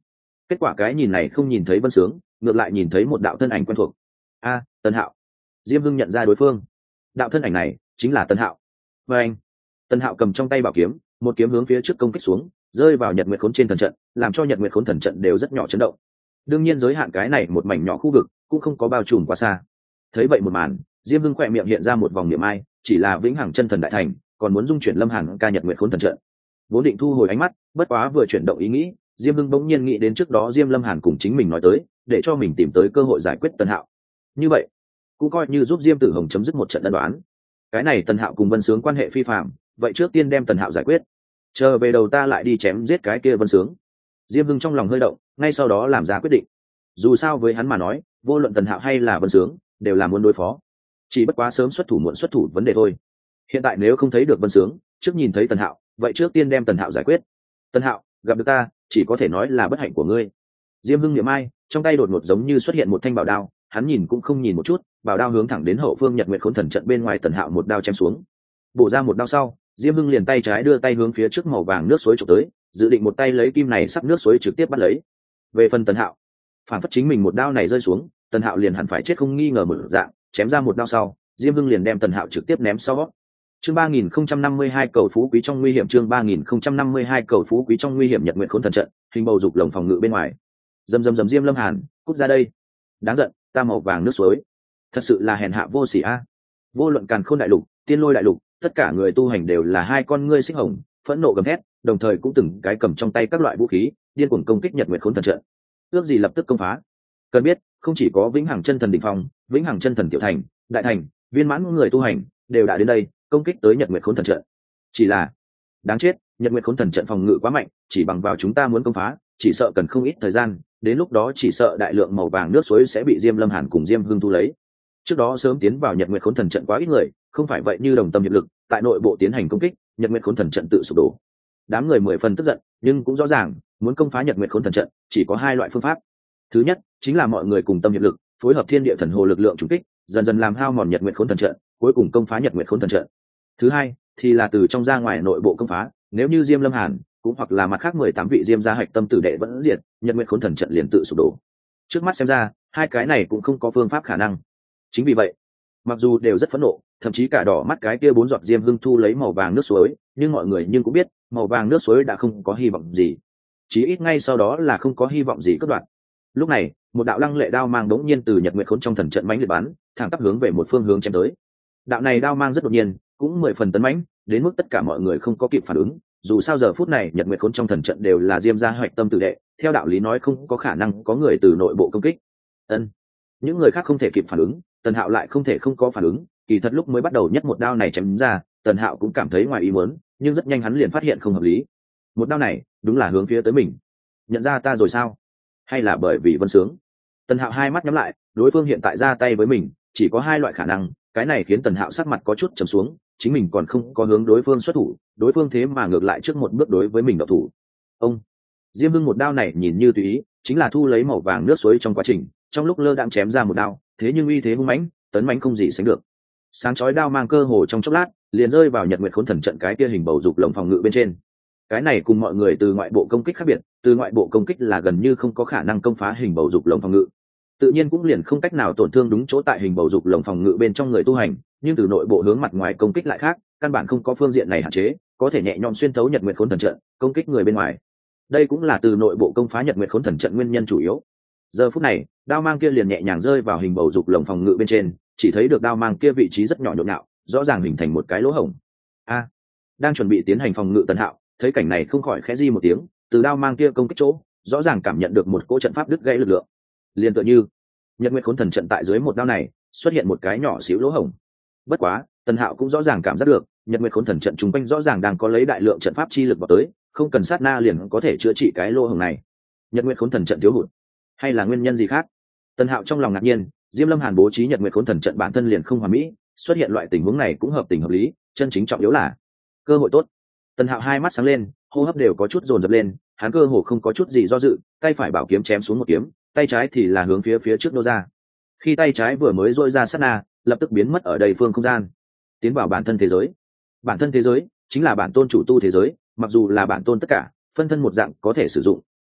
kết quả cái nhìn này không nhìn thấy Vân Sướng, ngược lại nhìn thấy một đạo thân ảnh quen thuộc. A, Tân Hạo. Diêm Hưng nhận ra đối phương, đạo thân ảnh này chính là Tân Hạo. Và anh, Tân Hạo cầm trong tay bảo kiếm, một kiếm hướng phía trước công kích xuống, rơi vào Nhật Nguyệt Khốn trên thần trận, làm cho Nhật Nguyệt Khốn thần trận đều rất nhỏ chấn động. Đương nhiên giới hạn cái này một mảnh nhỏ khu vực cũng không có bao trùm quá xa. Thấy vậy một màn, Diêm Hưng khỏe miệng hiện ra một vòng niệm ai, chỉ là vĩnh hằng chân thần đại thành, còn muốn dung chuyển Lâm Hàn ca Nhật Nguyệt Khốn thần trận. Vốn định thu hồi ánh mắt, bất quá vừa chuyển động ý nghĩ, Diêm Hưng bỗng nhiên nghĩ đến trước đó Diêm Lâm Hàn cùng chính mình nói tới, để cho mình tìm tới cơ hội giải quyết Tân Hạo. Như vậy, cũng coi như giúp Diêm Tử Hồng chấm dứt một trận ân đoán. Cái này Tân Hạo cùng Vân Sướng quan hệ phi phạm, vậy trước tiên đem Tân Hạo giải quyết, chờ về đầu ta lại đi chém giết cái kia Vân Sướng. Diêm Hưng trong lòng hơi động, ngay sau đó làm ra quyết định. Dù sao với hắn mà nói, vô luận Tân Hạo hay là Vân Sướng, đều là muốn đối phó. Chỉ bất quá sớm xuất thủ muộn xuất thủ vấn đề thôi. Hiện tại nếu không thấy được Vân Sướng, trước nhìn thấy Tân Hạo, vậy trước tiên đem Tân Hạo giải quyết. Tân Hạo, gặp được ta, chỉ có thể nói là bất hạnh của ngươi. Diêm Hưng niệm ai, trong tay đột ngột giống như xuất hiện một thanh bảo đao, hắn nhìn cũng không nhìn một chút, bảo đao hướng thẳng đến hậu phương Nhật Nguyệt Khốn thần trận bên ngoài Tân Hạo một đao chém xuống. Bổ ra một đao sau, Diêm Hưng liền tay trái đưa tay hướng phía trước màu vàng nước suối chụp tới, dự định một tay lấy kim này sắp nước suối trực tiếp bắt lấy. Về phần Tân Hạo, phản phất chính mình một đao này rơi xuống, Tân Hạo liền hẳn phải chết không nghi ngờ một dạng, chém ra một đao sau, Diêm Hưng liền đem Tân Hạo trực tiếp ném sau. Chương ba nghìn không trăm năm mươi hai cầu phú quý trong nguy hiểm, chương ba nghìn không trăm năm mươi hai cầu phú quý trong nguy hiểm Nhật Nguyệt Khốn thần trận, hình bầu dục lồng phòng ngự bên ngoài. Dầm dầm dầm Diêm Lâm Hàn, cút ra đây. Đáng giận, ta màu vàng nước suối. Thật sự là hèn hạ vô sỉ a. Vô luận Càn Khôn đại lục, Tiên Lôi đại lục, tất cả người tu hành đều là hai con ngươi xích hồng, phẫn nộ gầm thét, đồng thời cũng từng cái cầm trong tay các loại vũ khí, điên cuồng công kích Nhật Nguyệt Khốn thần trận. Ước gì lập tức công phá. Cần biết, không chỉ có vĩnh hằng chân thần đỉnh phong, vĩnh hằng chân thần tiểu thành, đại thành, viên mãn người tu hành đều đã đến đây công kích tới Nhật Nguyệt Khốn thần trận. Chỉ là đáng chết, Nhật Nguyệt Khốn thần trận phòng ngự quá mạnh, chỉ bằng vào chúng ta muốn công phá, chỉ sợ cần không ít thời gian, đến lúc đó chỉ sợ đại lượng màu vàng nước suối sẽ bị Diêm Lâm Hàn cùng Diêm Hưng thu lấy. Trước đó sớm tiến vào Nhật Nguyệt Khốn thần trận quá ít người, không phải vậy như đồng tâm hiệp lực, tại nội bộ tiến hành công kích, Nhật Nguyệt Khốn thần trận tự sụp đổ. Đám người mười phần tức giận, nhưng cũng rõ ràng, muốn công phá Nhật Nguyệt Khốn thần trận, chỉ có hai loại phương pháp. Thứ nhất, chính là mọi người cùng tâm hiệp lực, phối hợp thiên địa thần hồ lực lượng trùng kích, dần dần làm hao mòn Nhật Nguyệt Khốn thần trận, cuối cùng công phá Nhật Nguyệt Khốn thần trận. Thứ hai, thì là từ trong ra ngoài nội bộ công phá, nếu như Diêm Lâm Hàn cũng hoặc là mặt khác mười tám vị Diêm gia hạch tâm tử đệ vẫn diệt, Nhật Nguyệt Khốn thần trận liền tự sụp đổ. Trước mắt xem ra, hai cái này cũng không có phương pháp khả năng. Chính vì vậy, mặc dù đều rất phẫn nộ, thậm chí cả đỏ mắt cái kia bốn giọt Diêm Hưng thu lấy màu vàng nước suối, nhưng mọi người nhưng cũng biết, màu vàng nước suối đã không có hy vọng gì. Chí ít ngay sau đó là không có hy vọng gì cắt đoạn. Lúc này, một đạo lăng lệ đao mang đống nhiên từ Nhật Nguyệt Khốn trong thần trận mãnh liệt bắn, thẳng tắp hướng về một phương hướng chém tới. Đạo này đao mang rất đột nhiên, cũng mười phần tấn mãnh, đến mức tất cả mọi người không có kịp phản ứng. Dù sao giờ phút này Nhật Nguyệt Khốn trong thần trận đều là Diêm gia hoạch tâm tử đệ, theo đạo lý nói không có khả năng có người từ nội bộ công kích. Ân, những người khác không thể kịp phản ứng, Tần Hạo lại không thể không có phản ứng. Kỳ thật lúc mới bắt đầu nhất một đao này chém ra, Tần Hạo cũng cảm thấy ngoài ý muốn, nhưng rất nhanh hắn liền phát hiện không hợp lý. Một đao này, đúng là hướng phía tới mình. Nhận ra ta rồi sao? Hay là bởi vì Vân Sướng? Tần Hạo hai mắt nhắm lại, đối phương hiện tại ra tay với mình, chỉ có hai loại khả năng, cái này khiến Tần Hạo sắc mặt có chút trầm xuống, chính mình còn không có hướng đối phương xuất thủ, đối phương thế mà ngược lại trước một bước đối với mình động thủ. Ông Diêm Hưng một đao này nhìn như tùy ý, chính là thu lấy màu vàng nước suối trong quá trình, trong lúc lơ đãng chém ra một đao, thế nhưng uy thế hung mãnh, tấn mãnh không gì sánh được. Sáng chói đao mang cơ hồ trong chốc lát, liền rơi vào Nhật Nguyệt Khốn thần trận cái kia hình bầu dục lồng phòng ngự bên trên. Cái này cùng mọi người từ ngoại bộ công kích khác biệt, từ ngoại bộ công kích là gần như không có khả năng công phá hình bầu dục lồng phòng ngự, tự nhiên cũng liền không cách nào tổn thương đúng chỗ tại hình bầu dục lồng phòng ngự bên trong người tu hành, nhưng từ nội bộ hướng mặt ngoài công kích lại khác, căn bản không có phương diện này hạn chế, có thể nhẹ nhõm xuyên thấu Nhật Nguyệt Khốn thần trận, công kích người bên ngoài. Đây cũng là từ nội bộ công phá Nhật Nguyệt Khốn thần trận nguyên nhân chủ yếu. Giờ phút này, đao mang kia liền nhẹ nhàng rơi vào hình bầu dục lồng phòng ngự bên trên, chỉ thấy được đao mang kia vị trí rất nhỏ nhộn nhạo, rõ ràng hình thành một cái lỗ hổng. A, đang chuẩn bị tiến hành phòng ngự Tần Hạo, thấy cảnh này không khỏi khẽ di một tiếng, từ đao mang kia công kích chỗ, rõ ràng cảm nhận được một cỗ trận pháp đứt gãy lực lượng. Liên tựa như Nhật Nguyệt Khốn thần trận tại dưới một đao này, xuất hiện một cái nhỏ xíu lỗ hổng. Bất quá, Tần Hạo cũng rõ ràng cảm giác được, Nhật Nguyệt Khốn thần trận chúng quanh rõ ràng đang có lấy đại lượng trận pháp chi lực vào tới, không cần sát na liền có thể chữa trị cái lỗ hổng này. Nhật Nguyệt Khốn thần trận thiếu hụt, hay là nguyên nhân gì khác? Tần Hạo trong lòng ngạc nhiên, Diêm Lâm Hàn bố trí Nhật Nguyệt Khốn thần trận bản thân liền không hoàn mỹ, xuất hiện loại tình huống này cũng hợp tình hợp lý, chân chính trọng yếu là cơ hội tốt. Tần Hạo hai mắt sáng lên, hô hấp đều có chút dồn dập lên, hắn cơ hồ không có chút gì do dự, tay phải bảo kiếm chém xuống một kiếm, tay trái thì là hướng phía phía trước nô ra. Khi tay trái vừa mới dội ra sát na, lập tức biến mất ở đầy phương không gian, tiến vào bản thân thế giới. Bản thân thế giới chính là bản tôn chủ tu thế giới, mặc dù là bản tôn tất cả, phân thân một dạng có thể sử dụng,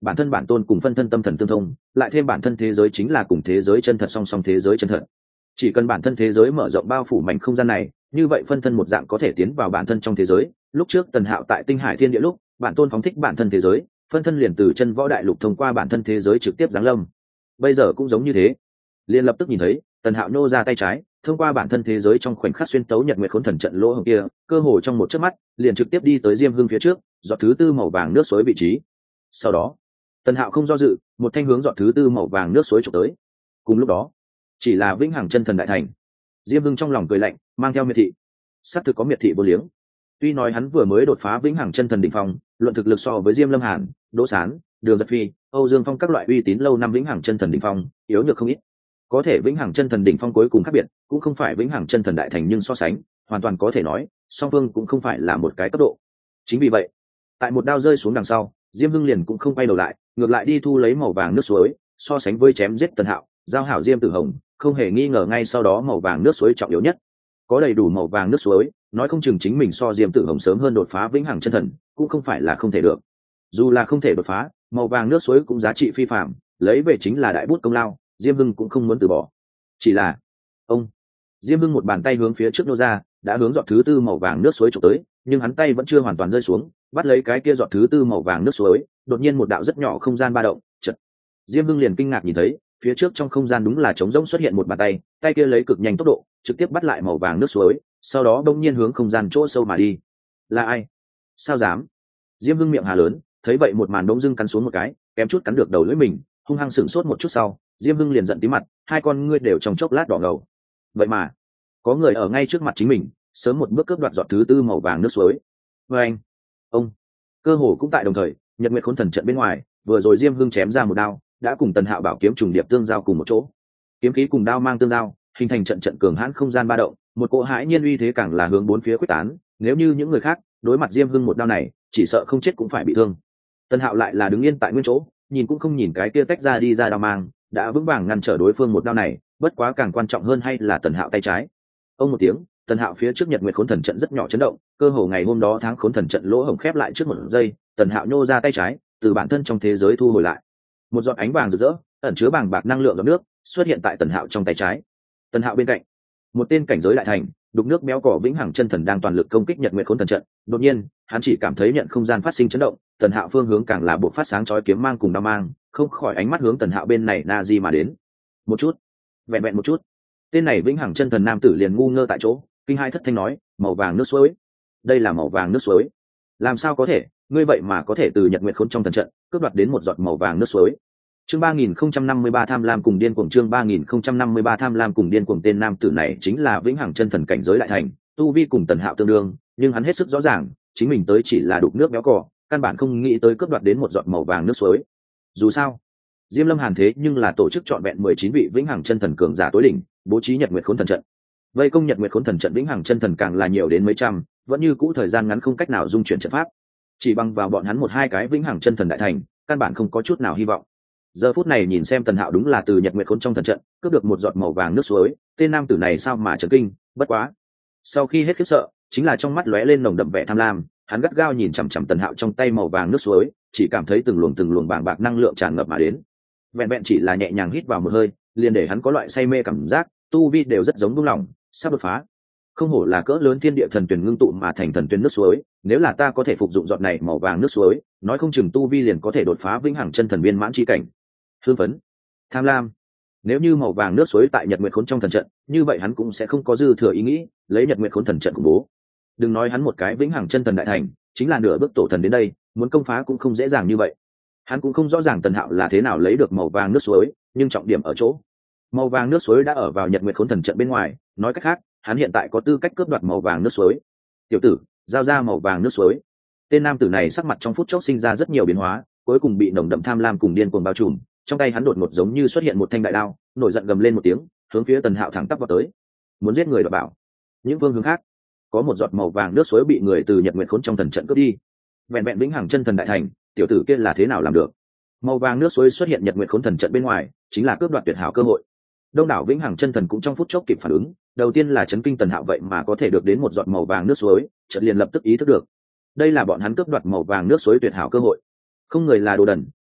bản thân bản tôn cùng phân thân tâm thần tương thông, lại thêm bản thân thế giới chính là cùng thế giới chân thật song song thế giới chân thật. Chỉ cần bản thân thế giới mở rộng bao phủ mảnh không gian này, như vậy phân thân một dạng có thể tiến vào bản thân trong thế giới. Lúc trước Tần Hạo tại Tinh Hải Thiên Địa lúc, bản tôn phóng thích bản thân thế giới, phân thân liền từ chân võ đại lục thông qua bản thân thế giới trực tiếp giáng lâm. Bây giờ cũng giống như thế, liền lập tức nhìn thấy Tần Hạo nô ra tay trái, thông qua bản thân thế giới trong khoảnh khắc xuyên tấu Nhật Nguyệt Khốn Thần trận lỗ hổng kia, cơ hồ trong một chớp mắt, liền trực tiếp đi tới Diêm Hưng phía trước, giọt thứ tư màu vàng nước suối vị trí. Sau đó, Tần Hạo không do dự, một thanh hướng giọt thứ tư màu vàng nước suối chụp tới. Cùng lúc đó, chỉ là Vĩnh Hằng Chân Thần đại thành. Diêm Hưng trong lòng cười lạnh, mang theo miệt thị. Sắp thực có miệt thị vô liếng. Tuy nói hắn vừa mới đột phá Vĩnh Hằng Chân Thần đỉnh phong, luận thực lực so với Diêm Lâm Hàn, Đỗ Sán, Đường Giật Phi, Âu Dương Phong các loại uy tín lâu năm Vĩnh Hằng Chân Thần đỉnh phong, yếu nhược không ít. Có thể Vĩnh Hằng Chân Thần đỉnh phong cuối cùng khác biệt, cũng không phải Vĩnh Hằng Chân Thần đại thành nhưng so sánh, hoàn toàn có thể nói, song phương cũng không phải là một cái cấp độ. Chính vì vậy, tại một đao rơi xuống đằng sau, Diêm Hưng liền cũng không quay đầu lại, ngược lại đi thu lấy màu vàng nước suối, so sánh với chém giết Tần Hạo, giao hảo Diêm Tử Hồng, không hề nghi ngờ ngay sau đó màu vàng nước suối trọng yếu nhất. Có đầy đủ màu vàng nước suối, nói không chừng chính mình so Diêm Tử Hồng sớm hơn đột phá Vĩnh Hằng Chân Thần, cũng không phải là không thể được. Dù là không thể đột phá, màu vàng nước suối cũng giá trị phi phàm, lấy về chính là đại bút công lao, Diêm Hưng cũng không muốn từ bỏ. Chỉ là, ông Diêm Hưng một bàn tay hướng phía trước nô ra, đã hướng giọt thứ tư màu vàng nước suối chụp tới, nhưng hắn tay vẫn chưa hoàn toàn rơi xuống, bắt lấy cái kia giọt thứ tư màu vàng nước suối, đột nhiên một đạo rất nhỏ không gian ba động, chợt Diêm Hưng liền kinh ngạc nhìn thấy, phía trước trong không gian đúng là trống rỗng xuất hiện một bàn tay, tay kia lấy cực nhanh tốc độ, trực tiếp bắt lại màu vàng nước suối, sau đó bỗng nhiên hướng không gian chỗ sâu mà đi. Là ai? Sao dám? Diêm Hưng miệng hà lớn, thấy vậy một màn bỗng dưng cắn xuống một cái, kém chút cắn được đầu lưỡi mình, hung hăng sửng sốt một chút sau, Diêm Hưng liền giận tí mặt, hai con ngươi đều trong chốc lát đỏ ngầu. Vậy mà, có người ở ngay trước mặt chính mình, sớm một bước cướp đoạt giọt thứ tư màu vàng nước suối. Và anh, ông, cơ hồ cũng tại đồng thời, Nhật Nguyệt Khốn Thần trận bên ngoài, vừa rồi Diêm Hưng chém ra một đao, đã cùng Tần Hạo bảo kiếm trùng điệp tương giao cùng một chỗ. Kiếm khí cùng đao mang tương giao, hình thành trận trận cường hãn không gian ba động, một cỗ hãi nhiên uy thế càng là hướng bốn phía quyết tán, nếu như những người khác đối mặt Diêm Hưng một đao này, chỉ sợ không chết cũng phải bị thương. Tần Hạo lại là đứng yên tại nguyên chỗ, nhìn cũng không nhìn cái kia tách ra đi ra đao mang, đã vững vàng ngăn trở đối phương một đao này, bất quá càng quan trọng hơn hay là Tần Hạo tay trái. Ông một tiếng, Tần Hạo phía trước Nhật Nguyệt Khốn Thần trận rất nhỏ chấn động, cơ hồ ngày hôm đó tháng Khốn Thần trận lỗ hổng khép lại trước một giây, Tần Hạo nhô ra tay trái, từ bản thân trong thế giới thu hồi lại. Một giọt ánh vàng rực rỡ, ẩn chứa bàng bạc năng lượng giọt nước, xuất hiện tại Tần Hạo trong tay trái. Tần Hạo bên cạnh, một tên cảnh giới đại thành, đục nước béo cỏ Vĩnh Hằng Chân Thần đang toàn lực công kích Nhật Nguyệt Khốn Thần trận, đột nhiên, hắn chỉ cảm thấy nhận không gian phát sinh chấn động, Tần Hạo phương hướng càng là buộc phát sáng chói kiếm mang cùng đao mang, không khỏi ánh mắt hướng Tần Hạo bên này na di mà đến. Một chút, vẹn vẹn một chút. Tên này Vĩnh Hằng Chân Thần nam tử liền ngu ngơ tại chỗ, kinh hai thất thanh nói, màu vàng nước suối. Đây là màu vàng nước suối. Làm sao có thể, ngươi vậy mà có thể từ Nhật Nguyệt Khốn trong thần trận, cướp đoạt đến một giọt màu vàng nước suối. Chương ba nghìn không trăm năm mươi ba tham lam cùng điên cuồng chương ba nghìn không trăm năm mươi ba tham lam cùng điên cuồng tên nam tử này chính là Vĩnh Hằng Chân Thần cảnh giới đại thành, tu vi cùng Tần Hạo tương đương, nhưng hắn hết sức rõ ràng, chính mình tới chỉ là đục nước béo cỏ, căn bản không nghĩ tới cướp đoạt đến một giọt màu vàng nước suối. Dù sao, Diêm Lâm Hàn thế nhưng là tổ chức trọn vẹn mười chín vị Vĩnh Hằng Chân Thần cường giả tối đỉnh, bố trí Nhật Nguyệt Khốn thần trận. Vây công Nhật Nguyệt Khốn thần trận Vĩnh Hằng Chân Thần càng là nhiều đến mấy trăm, vẫn như cũ thời gian ngắn không cách nào dung chuyển trận pháp. Chỉ bằng vào bọn hắn một hai cái Vĩnh Hằng Chân Thần đại thành, căn bản không có chút nào hy vọng. Giờ phút này nhìn xem Tần Hạo đúng là từ Nhật Nguyệt Khốn trong thần trận cướp được một giọt màu vàng nước suối, tên nam tử này sao mà chấn kinh, bất quá. Sau khi hết khiếp sợ, chính là trong mắt lóe lên nồng đậm vẻ tham lam, hắn gắt gao nhìn chằm chằm Tần Hạo trong tay màu vàng nước suối, chỉ cảm thấy từng luồng từng luồng bàng bạc năng lượng tràn ngập mà đến. Vẹn vẹn chỉ là nhẹ nhàng hít vào một hơi, liền để hắn có loại say mê cảm giác, tu vi đều rất giống buông lỏng, sắp đột phá. Không hổ là cỡ lớn thiên địa thần tuyển ngưng tụ mà thành thần tuyển nước suối, nếu là ta có thể phục dụng giọt này màu vàng nước suối, nói không chừng tu vi liền có thể đột phá Vĩnh Hằng Chân Thần viên mãn chi cảnh. Hưng phấn, tham lam. Nếu như màu vàng nước suối tại Nhật Nguyệt Khốn trong thần trận, như vậy hắn cũng sẽ không có dư thừa ý nghĩ lấy Nhật Nguyệt Khốn thần trận của bố. Đừng nói hắn một cái Vĩnh Hằng Chân Thần đại thành, chính là nửa bước tổ thần đến đây, muốn công phá cũng không dễ dàng như vậy. Hắn cũng không rõ ràng Tần Hạo là thế nào lấy được màu vàng nước suối, nhưng trọng điểm ở chỗ màu vàng nước suối đã ở vào Nhật Nguyệt Khốn thần trận bên ngoài, nói cách khác, hắn hiện tại có tư cách cướp đoạt màu vàng nước suối. Tiểu tử, giao ra màu vàng nước suối. Tên nam tử này sắc mặt trong phút chốc sinh ra rất nhiều biến hóa, cuối cùng bị nồng đậm tham lam cùng điên cuồng bao trùm, trong tay hắn đột ngột giống như xuất hiện một thanh đại đao, nổi giận gầm lên một tiếng, hướng phía Tần Hạo thẳng tắp vào tới, muốn giết người đoạt bảo. Những phương hướng khác, có một giọt màu vàng nước suối bị người từ Nhật Nguyệt Khốn trong thần trận cướp đi. Vẹn vẹn Vĩnh Hằng Chân Thần đại thành, tiểu tử kia là thế nào làm được? Màu vàng nước suối xuất hiện Nhật Nguyệt Khốn thần trận bên ngoài, chính là cướp đoạt tuyệt hảo cơ hội. Đông đảo Vĩnh Hằng Chân Thần cũng trong phút chốc kịp phản ứng, đầu tiên là chấn kinh Tần Hạo vậy mà có thể được đến một giọt màu vàng nước suối, chợt liền lập tức ý thức được, đây là bọn hắn cướp đoạt màu vàng nước suối tuyệt hảo cơ hội. Không người là đồ đần,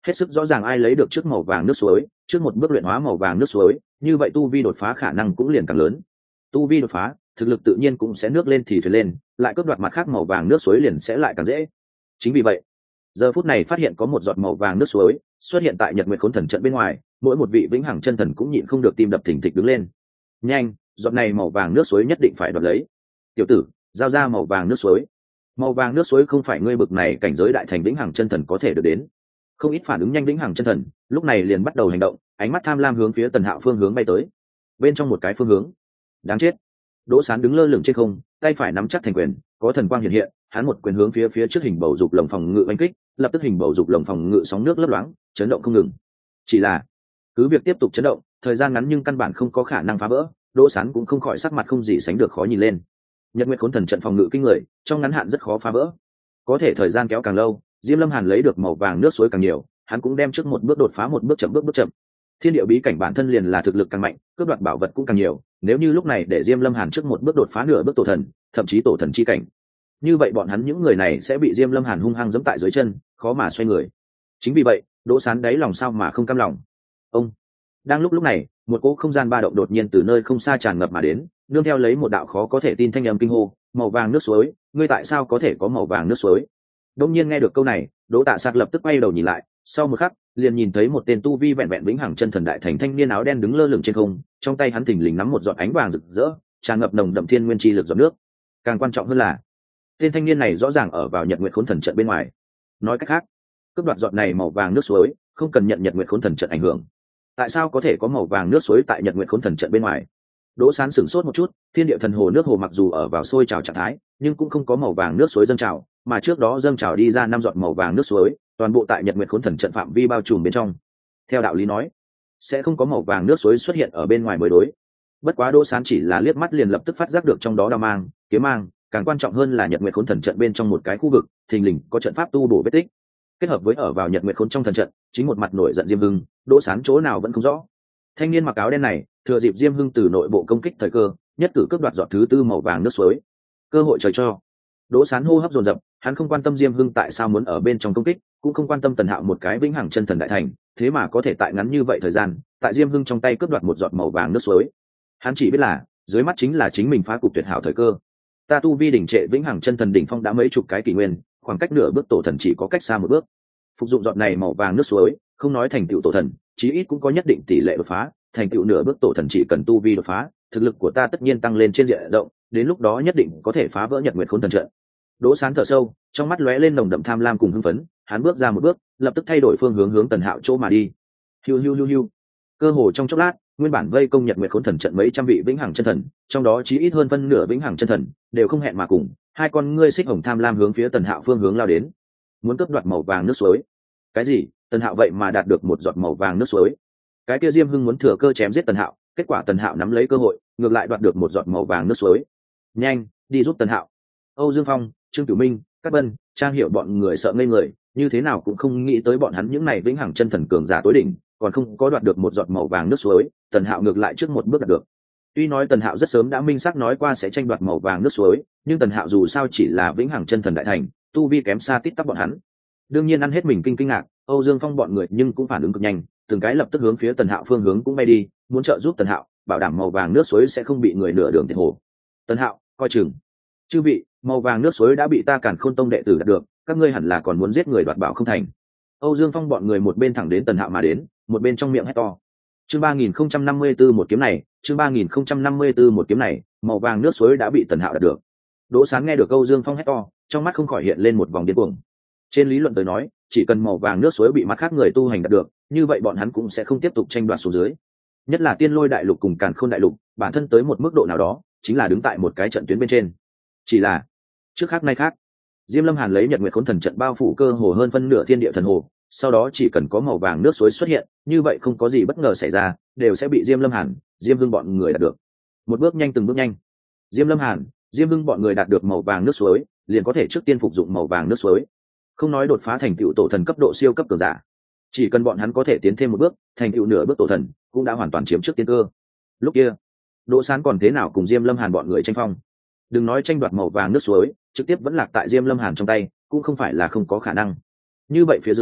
hết sức rõ ràng ai lấy được trước màu vàng nước suối, trước một bước luyện hóa màu vàng nước suối, như vậy tu vi đột phá khả năng cũng liền càng lớn. Tu vi đột phá, thực lực tự nhiên cũng sẽ nước lên thì thuyền lên, lại cướp đoạt mặt khác màu vàng nước suối liền sẽ lại càng dễ. Chính vì vậy, giờ phút này phát hiện có một giọt màu vàng nước suối xuất hiện tại Nhật Nguyệt Khốn Thần trận bên ngoài, mỗi một vị vĩnh hằng chân thần cũng nhịn không được tim đập thình thịch đứng lên. Nhanh, giọt này màu vàng nước suối nhất định phải đoạt lấy. Tiểu tử, giao ra màu vàng nước suối. Màu vàng nước suối không phải ngươi bực này cảnh giới đại thành vĩnh hằng chân thần có thể được đến. Không ít phản ứng nhanh vĩnh hằng chân thần lúc này liền bắt đầu hành động, ánh mắt tham lam hướng phía Tần Hạo phương hướng bay tới. Bên trong một cái phương hướng, đáng chết. Đỗ Sán đứng lơ lửng trên không, tay phải nắm chắc thành quyền, có thần quang hiện hiện, hắn một quyền hướng phía phía trước hình bầu dục lồng phòng ngự oanh kích, lập tức hình bầu dục lồng phòng ngự sóng nước lấp loáng, chấn động không ngừng. Chỉ là, cứ việc tiếp tục chấn động, thời gian ngắn nhưng căn bản không có khả năng phá vỡ, Đỗ Sán cũng không khỏi sắc mặt không gì sánh được khó nhìn lên. Nhật Nguyệt Khốn Thần trận phòng ngự kinh người, trong ngắn hạn rất khó phá vỡ. Có thể thời gian kéo càng lâu, Diêm Lâm Hàn lấy được màu vàng nước suối càng nhiều, hắn cũng đem trước một bước đột phá một bước chậm bước bước chậm. Thiên địa bí cảnh bản thân liền là thực lực càng mạnh, cướp đoạt bảo vật cũng càng nhiều, nếu như lúc này để Diêm Lâm Hàn trước một bước đột phá nửa bước tổ thần, thậm chí tổ thần chi cảnh, như vậy bọn hắn những người này sẽ bị Diêm Lâm Hàn hung hăng giẫm tại dưới chân, khó mà xoay người. Chính vì vậy, Đỗ Sán đáy lòng sao mà không cam lòng. Ông đang lúc lúc này, một cỗ không gian ba động đột nhiên từ nơi không xa tràn ngập mà đến, nương theo lấy một đạo khó có thể tin thanh âm kinh hô, màu vàng nước suối, ngươi tại sao có thể có màu vàng nước suối? Đông nhiên nghe được câu này, Đỗ Tạ Sạc lập tức quay đầu nhìn lại, sau một khắc, liền nhìn thấy một tên tu vi vẹn vẹn vĩnh hằng chân thần đại thành thanh niên áo đen đứng lơ lửng trên không, trong tay hắn thình lình nắm một giọt ánh vàng rực rỡ, tràn ngập nồng đậm thiên nguyên chi lực giọt nước. Càng quan trọng hơn là, tên thanh niên này rõ ràng ở vào Nhật Nguyệt Khốn Thần trận bên ngoài. Nói cách khác, cướp đoạt giọt này màu vàng nước suối, không cần nhận Nhật Nguyệt Khốn Thần trận ảnh hưởng. Tại sao có thể có màu vàng nước suối tại Nhật Nguyệt Khốn Thần trận bên ngoài? Đỗ Sán sửng sốt một chút, thiên địa thần hồ nước hồ mặc dù ở vào sôi trào trạng thái, nhưng cũng không có màu vàng nước suối dâng trào, mà trước đó dâng trào đi ra năm giọt màu vàng nước suối, toàn bộ tại Nhật Nguyệt Khốn Thần trận phạm vi bao trùm bên trong. Theo đạo lý nói, sẽ không có màu vàng nước suối xuất hiện ở bên ngoài mới đối. Bất quá Đỗ Sán chỉ là liếc mắt liền lập tức phát giác được trong đó đao mang, kiếm mang, càng quan trọng hơn là Nhật Nguyệt Khốn Thần trận bên trong một cái khu vực, thình lình có trận pháp tu bổ vết tích. Kết hợp với ở vào Nhật Nguyệt Khốn trong thần trận, chính một mặt nổi giận Diêm Hưng, Đỗ Sán chỗ nào vẫn không rõ. Thanh niên mặc áo đen này, thừa dịp Diêm Hưng từ nội bộ công kích thời cơ, nhất cử cướp đoạt giọt thứ tư màu vàng nước suối. Cơ hội trời cho. Đỗ Sán hô hấp dồn dập, hắn không quan tâm Diêm Hưng tại sao muốn ở bên trong công kích, cũng không quan tâm Tần Hạo một cái vĩnh hằng chân thần đại thành, thế mà có thể tại ngắn như vậy thời gian, tại Diêm Hưng trong tay cướp đoạt một giọt màu vàng nước suối. Hắn chỉ biết là, dưới mắt chính là chính mình phá cục tuyệt hảo thời cơ. Ta tu vi đỉnh trệ vĩnh hằng chân thần đỉnh phong đã mấy chục cái kỷ nguyên, khoảng cách nửa bước tổ thần chỉ có cách xa một bước. Phục dụng giọt này màu vàng nước suối, không nói thành tựu tổ thần, chí ít cũng có nhất định tỷ lệ đột phá, thành tựu nửa bước tổ thần chỉ cần tu vi đột phá, thực lực của ta tất nhiên tăng lên trên diện rộng, đến lúc đó nhất định có thể phá vỡ Nhật Nguyệt Khốn Thần trận. Đỗ Sán thở sâu, trong mắt lóe lên nồng đậm tham lam cùng hưng phấn, hắn bước ra một bước, lập tức thay đổi phương hướng hướng Tần Hạo chỗ mà đi. Hiu hiu hiu hiu. Cơ hồ trong chốc lát, nguyên bản vây công Nhật Nguyệt Khốn Thần trận mấy trăm vị vĩnh hằng chân thần, trong đó chí ít hơn phân nửa vĩnh hằng chân thần, đều không hẹn mà cùng, hai con ngươi xích hồng tham lam hướng phía Tần Hạo phương hướng lao đến, muốn cướp đoạt màu vàng nước suối. Cái gì? Tần Hạo vậy mà đạt được một giọt màu vàng nước suối? Cái kia Diêm Hưng muốn thừa cơ chém giết Tần Hạo, kết quả Tần Hạo nắm lấy cơ hội, ngược lại đoạt được một giọt màu vàng nước suối. Nhanh, đi giúp Tần Hạo. Âu Dương Phong, Trương Cửu Minh, Cát Bân, Trang Hiểu bọn người sợ ngây người, như thế nào cũng không nghĩ tới bọn hắn những này vĩnh hằng chân thần cường giả tối đỉnh, còn không có đoạt được một giọt màu vàng nước suối, Tần Hạo ngược lại trước một bước đạt được. Tuy nói Tần Hạo rất sớm đã minh xác nói qua sẽ tranh đoạt màu vàng nước suối, nhưng Tần Hạo dù sao chỉ là vĩnh hằng chân thần đại thành, tu vi kém xa tít tắp bọn hắn. Đương nhiên ăn hết mình kinh kinh ngạc, Âu Dương Phong bọn người nhưng cũng phản ứng cực nhanh, từng cái lập tức hướng phía Tần Hạo phương hướng cũng bay đi, muốn trợ giúp Tần Hạo, bảo đảm màu vàng nước suối sẽ không bị người nửa đường thiệt hồ. Tần Hạo, coi chừng. Chư vị, màu vàng nước suối đã bị ta Càn Khôn Tông đệ tử đạt được, các ngươi hẳn là còn muốn giết người đoạt bảo không thành. Âu Dương Phong bọn người một bên thẳng đến Tần Hạo mà đến, một bên trong miệng hét to. Chương ba nghìn không trăm năm mươi tư một kiếm này, chương ba nghìn không trăm năm mươi tư một kiếm này, màu vàng nước suối đã bị Tần Hạo đạt được. Đỗ Sán nghe được Âu Dương Phong hét to, trong mắt không khỏi hiện lên một vòng điên cuồng. Trên lý luận tới nói, chỉ cần màu vàng nước suối bị mặt khác người tu hành đạt được, như vậy bọn hắn cũng sẽ không tiếp tục tranh đoạt xuống dưới. Nhất là Tiên Lôi đại lục cùng Càn Khôn đại lục, bản thân tới một mức độ nào đó, chính là đứng tại một cái trận tuyến bên trên. Chỉ là, trước khác nay khác, Diêm Lâm Hàn lấy Nhật Nguyệt Khốn Thần trận bao phủ cơ hồ hơn phân nửa thiên địa thần hồ, sau đó chỉ cần có màu vàng nước suối xuất hiện, như vậy không có gì bất ngờ xảy ra, đều sẽ bị Diêm Lâm Hàn, Diêm Hưng bọn người đạt được. Một bước nhanh từng bước nhanh. Diêm Lâm Hàn, Diêm Hưng bọn người đạt được màu vàng nước suối, liền có thể trước tiên phục dụng màu vàng nước suối. Không nói đột phá thành tựu tổ thần cấp độ siêu cấp cường giả, chỉ cần bọn hắn có thể tiến thêm một bước, thành tựu nửa bước tổ thần, cũng đã hoàn toàn chiếm trước tiên cơ. Lúc kia, Đỗ Sán còn thế nào cùng Diêm Lâm Hàn bọn người tranh phong? Đừng nói tranh đoạt màu vàng nước suối, trực tiếp vẫn lạc tại Diêm Lâm Hàn trong tay, cũng không phải là không có khả năng. Như vậy phía dưới,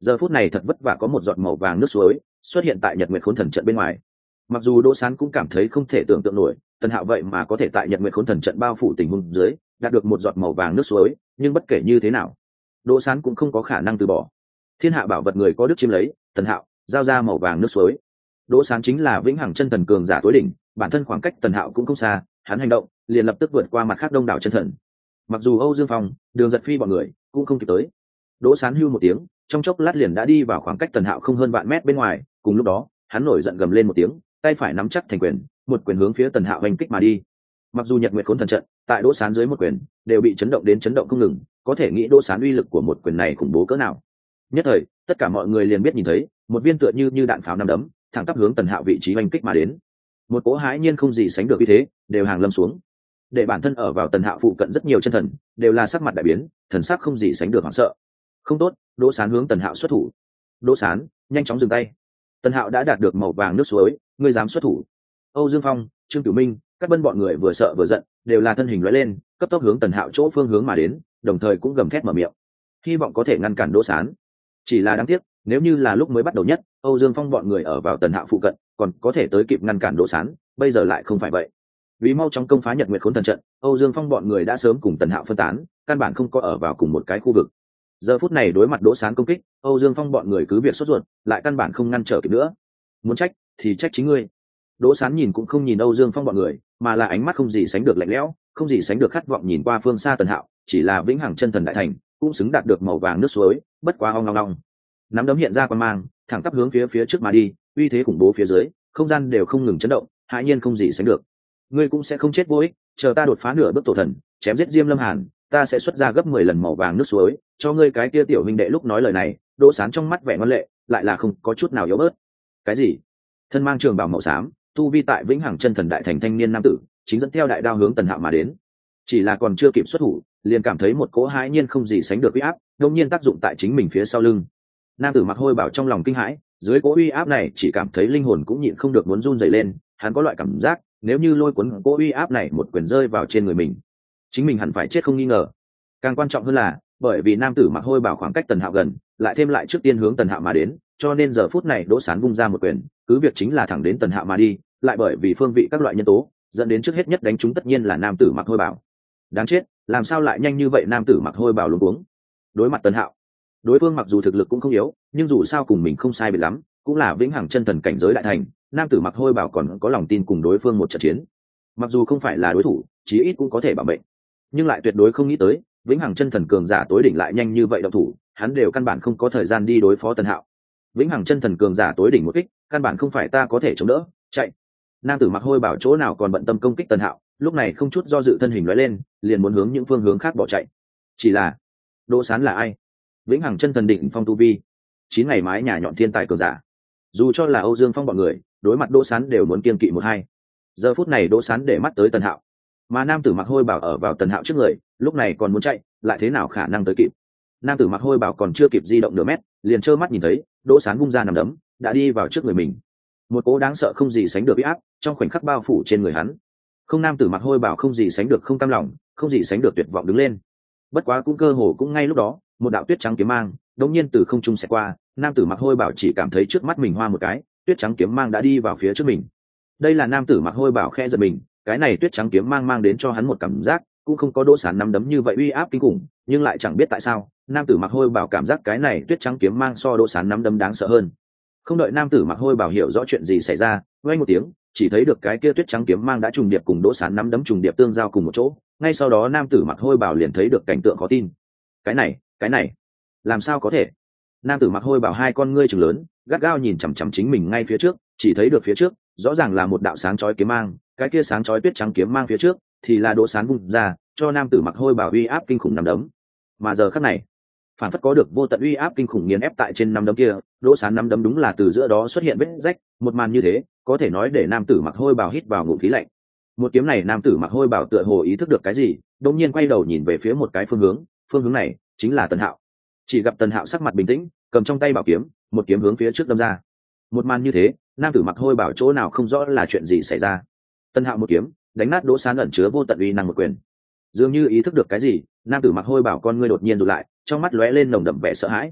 giờ phút này thật vất vả có một giọt màu vàng nước suối xuất hiện tại nhật nguyệt khốn thần trận bên ngoài. Mặc dù Đỗ Sán cũng cảm thấy không thể tưởng tượng nổi Tần Hạo vậy mà có thể tại nhật nguyệt khốn thần trận bao phủ tình huống dưới đạt được một giọt màu vàng nước suối, nhưng bất kể như thế nào Đỗ Sán cũng không có khả năng từ bỏ. Thiên hạ bảo vật người có đức chiếm lấy, Tần Hạo giao ra màu vàng nước suối. Đỗ Sán chính là vĩnh hằng chân thần cường giả tối đỉnh, bản thân khoảng cách Tần Hạo cũng không xa, hắn hành động liền lập tức vượt qua mặt khác đông đảo chân thần. Mặc dù Âu Dương Phong, Đường Giật Phi bọn người cũng không kịp tới. Đỗ Sán hưu một tiếng, trong chốc lát liền đã đi vào khoảng cách Tần Hạo không hơn vạn mét bên ngoài, cùng lúc đó, hắn nổi giận gầm lên một tiếng, tay phải nắm chắc thành quyền, một quyền hướng phía Tần Hạo hành kích mà đi. Mặc dù Nhật Nguyệt Khốn thần trận, tại Đỗ Sán dưới một quyền đều bị chấn động đến chấn động không ngừng, có thể nghĩ Đỗ Sán uy lực của một quyền này khủng bố cỡ nào. Nhất thời, tất cả mọi người liền biết nhìn thấy, một viên tựa như như đạn pháo năm đấm, thẳng tắp hướng Tần Hạo vị trí hành kích mà đến. Một cỗ hãi nhiên không gì sánh được uy thế, đều hàng lâm xuống. Để bản thân ở vào Tần Hạo phụ cận rất nhiều chân thần, đều là sắc mặt đại biến, thần sắc không gì sánh được hoảng sợ. Không tốt, Đỗ Sán hướng Tần Hạo xuất thủ. Đỗ Sán, nhanh chóng dừng tay. Tần Hạo đã đạt được màu vàng nước suối, ngươi dám xuất thủ? Âu Dương Phong, Trương Cửu Minh, các bân bọn người vừa sợ vừa giận, đều là thân hình lóe lên, cấp tốc hướng Tần Hạo chỗ phương hướng mà đến, đồng thời cũng gầm thét mở miệng, hy vọng có thể ngăn cản Đỗ Sán. Chỉ là đáng tiếc, nếu như là lúc mới bắt đầu nhất, Âu Dương Phong bọn người ở vào Tần Hạo phụ cận, còn có thể tới kịp ngăn cản Đỗ Sán, bây giờ lại không phải vậy. Vì mau chóng công phá Nhật Nguyệt Khốn thần trận, Âu Dương Phong bọn người đã sớm cùng Tần Hạo phân tán, căn bản không có ở vào cùng một cái khu vực. Giờ phút này đối mặt Đỗ Sán công kích, Âu Dương Phong bọn người cứ việc sốt ruột, lại căn bản không ngăn trở kịp nữa. Muốn trách thì trách chính ngươi. Đỗ Sán nhìn cũng không nhìn Âu Dương Phong bọn người, mà là ánh mắt không gì sánh được lạnh lẽo, không gì sánh được khát vọng nhìn qua phương xa Tần Hạo, chỉ là vĩnh hằng chân thần đại thành, cũng xứng đạt được màu vàng nước suối, bất quá ong ong ong. Nắm đấm hiện ra quan mang, thẳng tắp hướng phía phía trước mà đi, uy thế khủng bố phía dưới, không gian đều không ngừng chấn động, hãi nhiên không gì sánh được. Ngươi cũng sẽ không chết vô ích, chờ ta đột phá nửa bước tổ thần, chém giết Diêm Lâm Hàn, ta sẽ xuất ra gấp mười lần màu vàng nước suối, cho ngươi cái kia tiểu huynh đệ. Lúc nói lời này, Đỗ Sán trong mắt vẻ ngoan lệ, lại là không có chút nào yếu bớt. Cái gì? Thân mang trường bào màu xám, tu vi tại vĩnh hằng chân thần đại thành thanh niên nam tử, chính dẫn theo đại đao hướng Tần Hạo mà đến. Chỉ là còn chưa kịp xuất thủ, liền cảm thấy một cỗ hãi nhiên không gì sánh được uy áp, đột nhiên tác dụng tại chính mình phía sau lưng. Nam tử mặc hôi bảo trong lòng kinh hãi, dưới cỗ uy áp này chỉ cảm thấy linh hồn cũng nhịn không được muốn run rẩy lên, hắn có loại cảm giác, nếu như lôi cuốn cỗ uy áp này một quyền rơi vào trên người mình, chính mình hẳn phải chết không nghi ngờ. Càng quan trọng hơn là, bởi vì nam tử mặc hôi bảo khoảng cách Tần Hạo gần, lại thêm lại trước tiên hướng Tần Hạo mà đến, cho nên giờ phút này Đỗ Sán vung ra một quyền, cứ việc chính là thẳng đến Tần Hạo mà đi, lại bởi vì phương vị các loại nhân tố, dẫn đến trước hết nhất đánh trúng tất nhiên là nam tử mặc hôi bảo. Đáng chết, làm sao lại nhanh như vậy? Nam tử mặc hôi bảo luống cuống. Đối mặt Tần Hạo, đối phương mặc dù thực lực cũng không yếu, nhưng dù sao cùng mình không sai biệt lắm, cũng là vĩnh hằng chân thần cảnh giới đại thành, nam tử mặc hôi bảo còn có lòng tin cùng đối phương một trận chiến. Mặc dù không phải là đối thủ, chí ít cũng có thể bảo mệnh, nhưng lại tuyệt đối không nghĩ tới vĩnh hằng chân thần cường giả tối đỉnh lại nhanh như vậy động thủ, hắn đều căn bản không có thời gian đi đối phó Tần Hạo. Vĩnh hằng chân thần cường giả tối đỉnh một kích, căn bản không phải ta có thể chống đỡ. Chạy! Nam tử mặc hôi bảo chỗ nào còn bận tâm công kích Tần Hạo, lúc này không chút do dự thân hình lóe lên, liền muốn hướng những phương hướng khác bỏ chạy. Chỉ là Đỗ Sán là ai? Vĩnh hằng chân thần đỉnh phong tu vi, chín ngày mái nhà nhọn thiên tài cường giả, dù cho là Âu Dương Phong bọn người đối mặt Đỗ Sán đều muốn kiêng kỵ một hai. Giờ phút này Đỗ Sán để mắt tới Tần Hạo, mà nam tử mặc hôi bảo ở vào Tần Hạo trước người, lúc này còn muốn chạy, lại thế nào khả năng tới kịp? Nam tử mặc hôi bảo còn chưa kịp di động nửa mét, liền trơ mắt nhìn thấy Đỗ Sán vung ra nằm đấm, đã đi vào trước người mình. Một cỗ đáng sợ không gì sánh được uy áp trong khoảnh khắc bao phủ trên người hắn. Không, nam tử mặc hôi bảo không gì sánh được không cam lòng, không gì sánh được tuyệt vọng đứng lên. Bất quá cũng cơ hồ cũng ngay lúc đó, một đạo tuyết trắng kiếm mang đột nhiên từ không trung xẹt qua, nam tử mặc hôi bảo chỉ cảm thấy trước mắt mình hoa một cái, tuyết trắng kiếm mang đã đi vào phía trước mình. Đây là nam tử mặc hôi bảo khẽ giật mình, cái này tuyết trắng kiếm mang mang đến cho hắn một cảm giác cũng không có Đỗ Sán nắm đấm như vậy uy áp kinh khủng, nhưng lại chẳng biết tại sao nam tử mặc hôi bảo cảm giác cái này tuyết trắng kiếm mang so Đỗ Sán nắm đấm đáng sợ hơn. Không đợi nam tử mặc hôi bảo hiểu rõ chuyện gì xảy ra, vang một tiếng, chỉ thấy được cái kia tuyết trắng kiếm mang đã trùng điệp cùng Đỗ Sán nắm đấm trùng điệp tương giao cùng một chỗ. Ngay sau đó nam tử mặc hôi bảo liền thấy được cảnh tượng khó tin. Cái này, cái này, làm sao có thể? Nam tử mặc hôi bảo hai con ngươi trừng lớn, gắt gao nhìn chằm chằm chính mình ngay phía trước, chỉ thấy được phía trước rõ ràng là một đạo sáng chói kiếm mang, cái kia sáng chói tuyết trắng kiếm mang phía trước thì là Đỗ Sán vung ra, cho nam tử mặc hôi bảo uy áp kinh khủng nắm đấm. Mà giờ khắc này, phản phất có được vô tận uy áp kinh khủng nghiền ép tại trên nắm đấm kia, Đỗ Sán nắm đấm đúng là từ giữa đó xuất hiện vết rách, một màn như thế, có thể nói để nam tử mặc hôi bảo hít vào ngụm khí lạnh. Một kiếm này nam tử mặc hôi bảo tựa hồ ý thức được cái gì, đột nhiên quay đầu nhìn về phía một cái phương hướng, phương hướng này chính là Tần Hạo. Chỉ gặp Tần Hạo sắc mặt bình tĩnh, cầm trong tay bảo kiếm, một kiếm hướng phía trước đâm ra. Một màn như thế, nam tử mặc hôi bảo chỗ nào không rõ là chuyện gì xảy ra. Tần Hạo một kiếm đánh nát Đỗ Sán ẩn chứa vô tận uy năng một quyền. Dường như ý thức được cái gì, nam tử mặc hôi bảo con ngươi đột nhiên rụt lại, trong mắt lóe lên nồng đậm vẻ sợ hãi.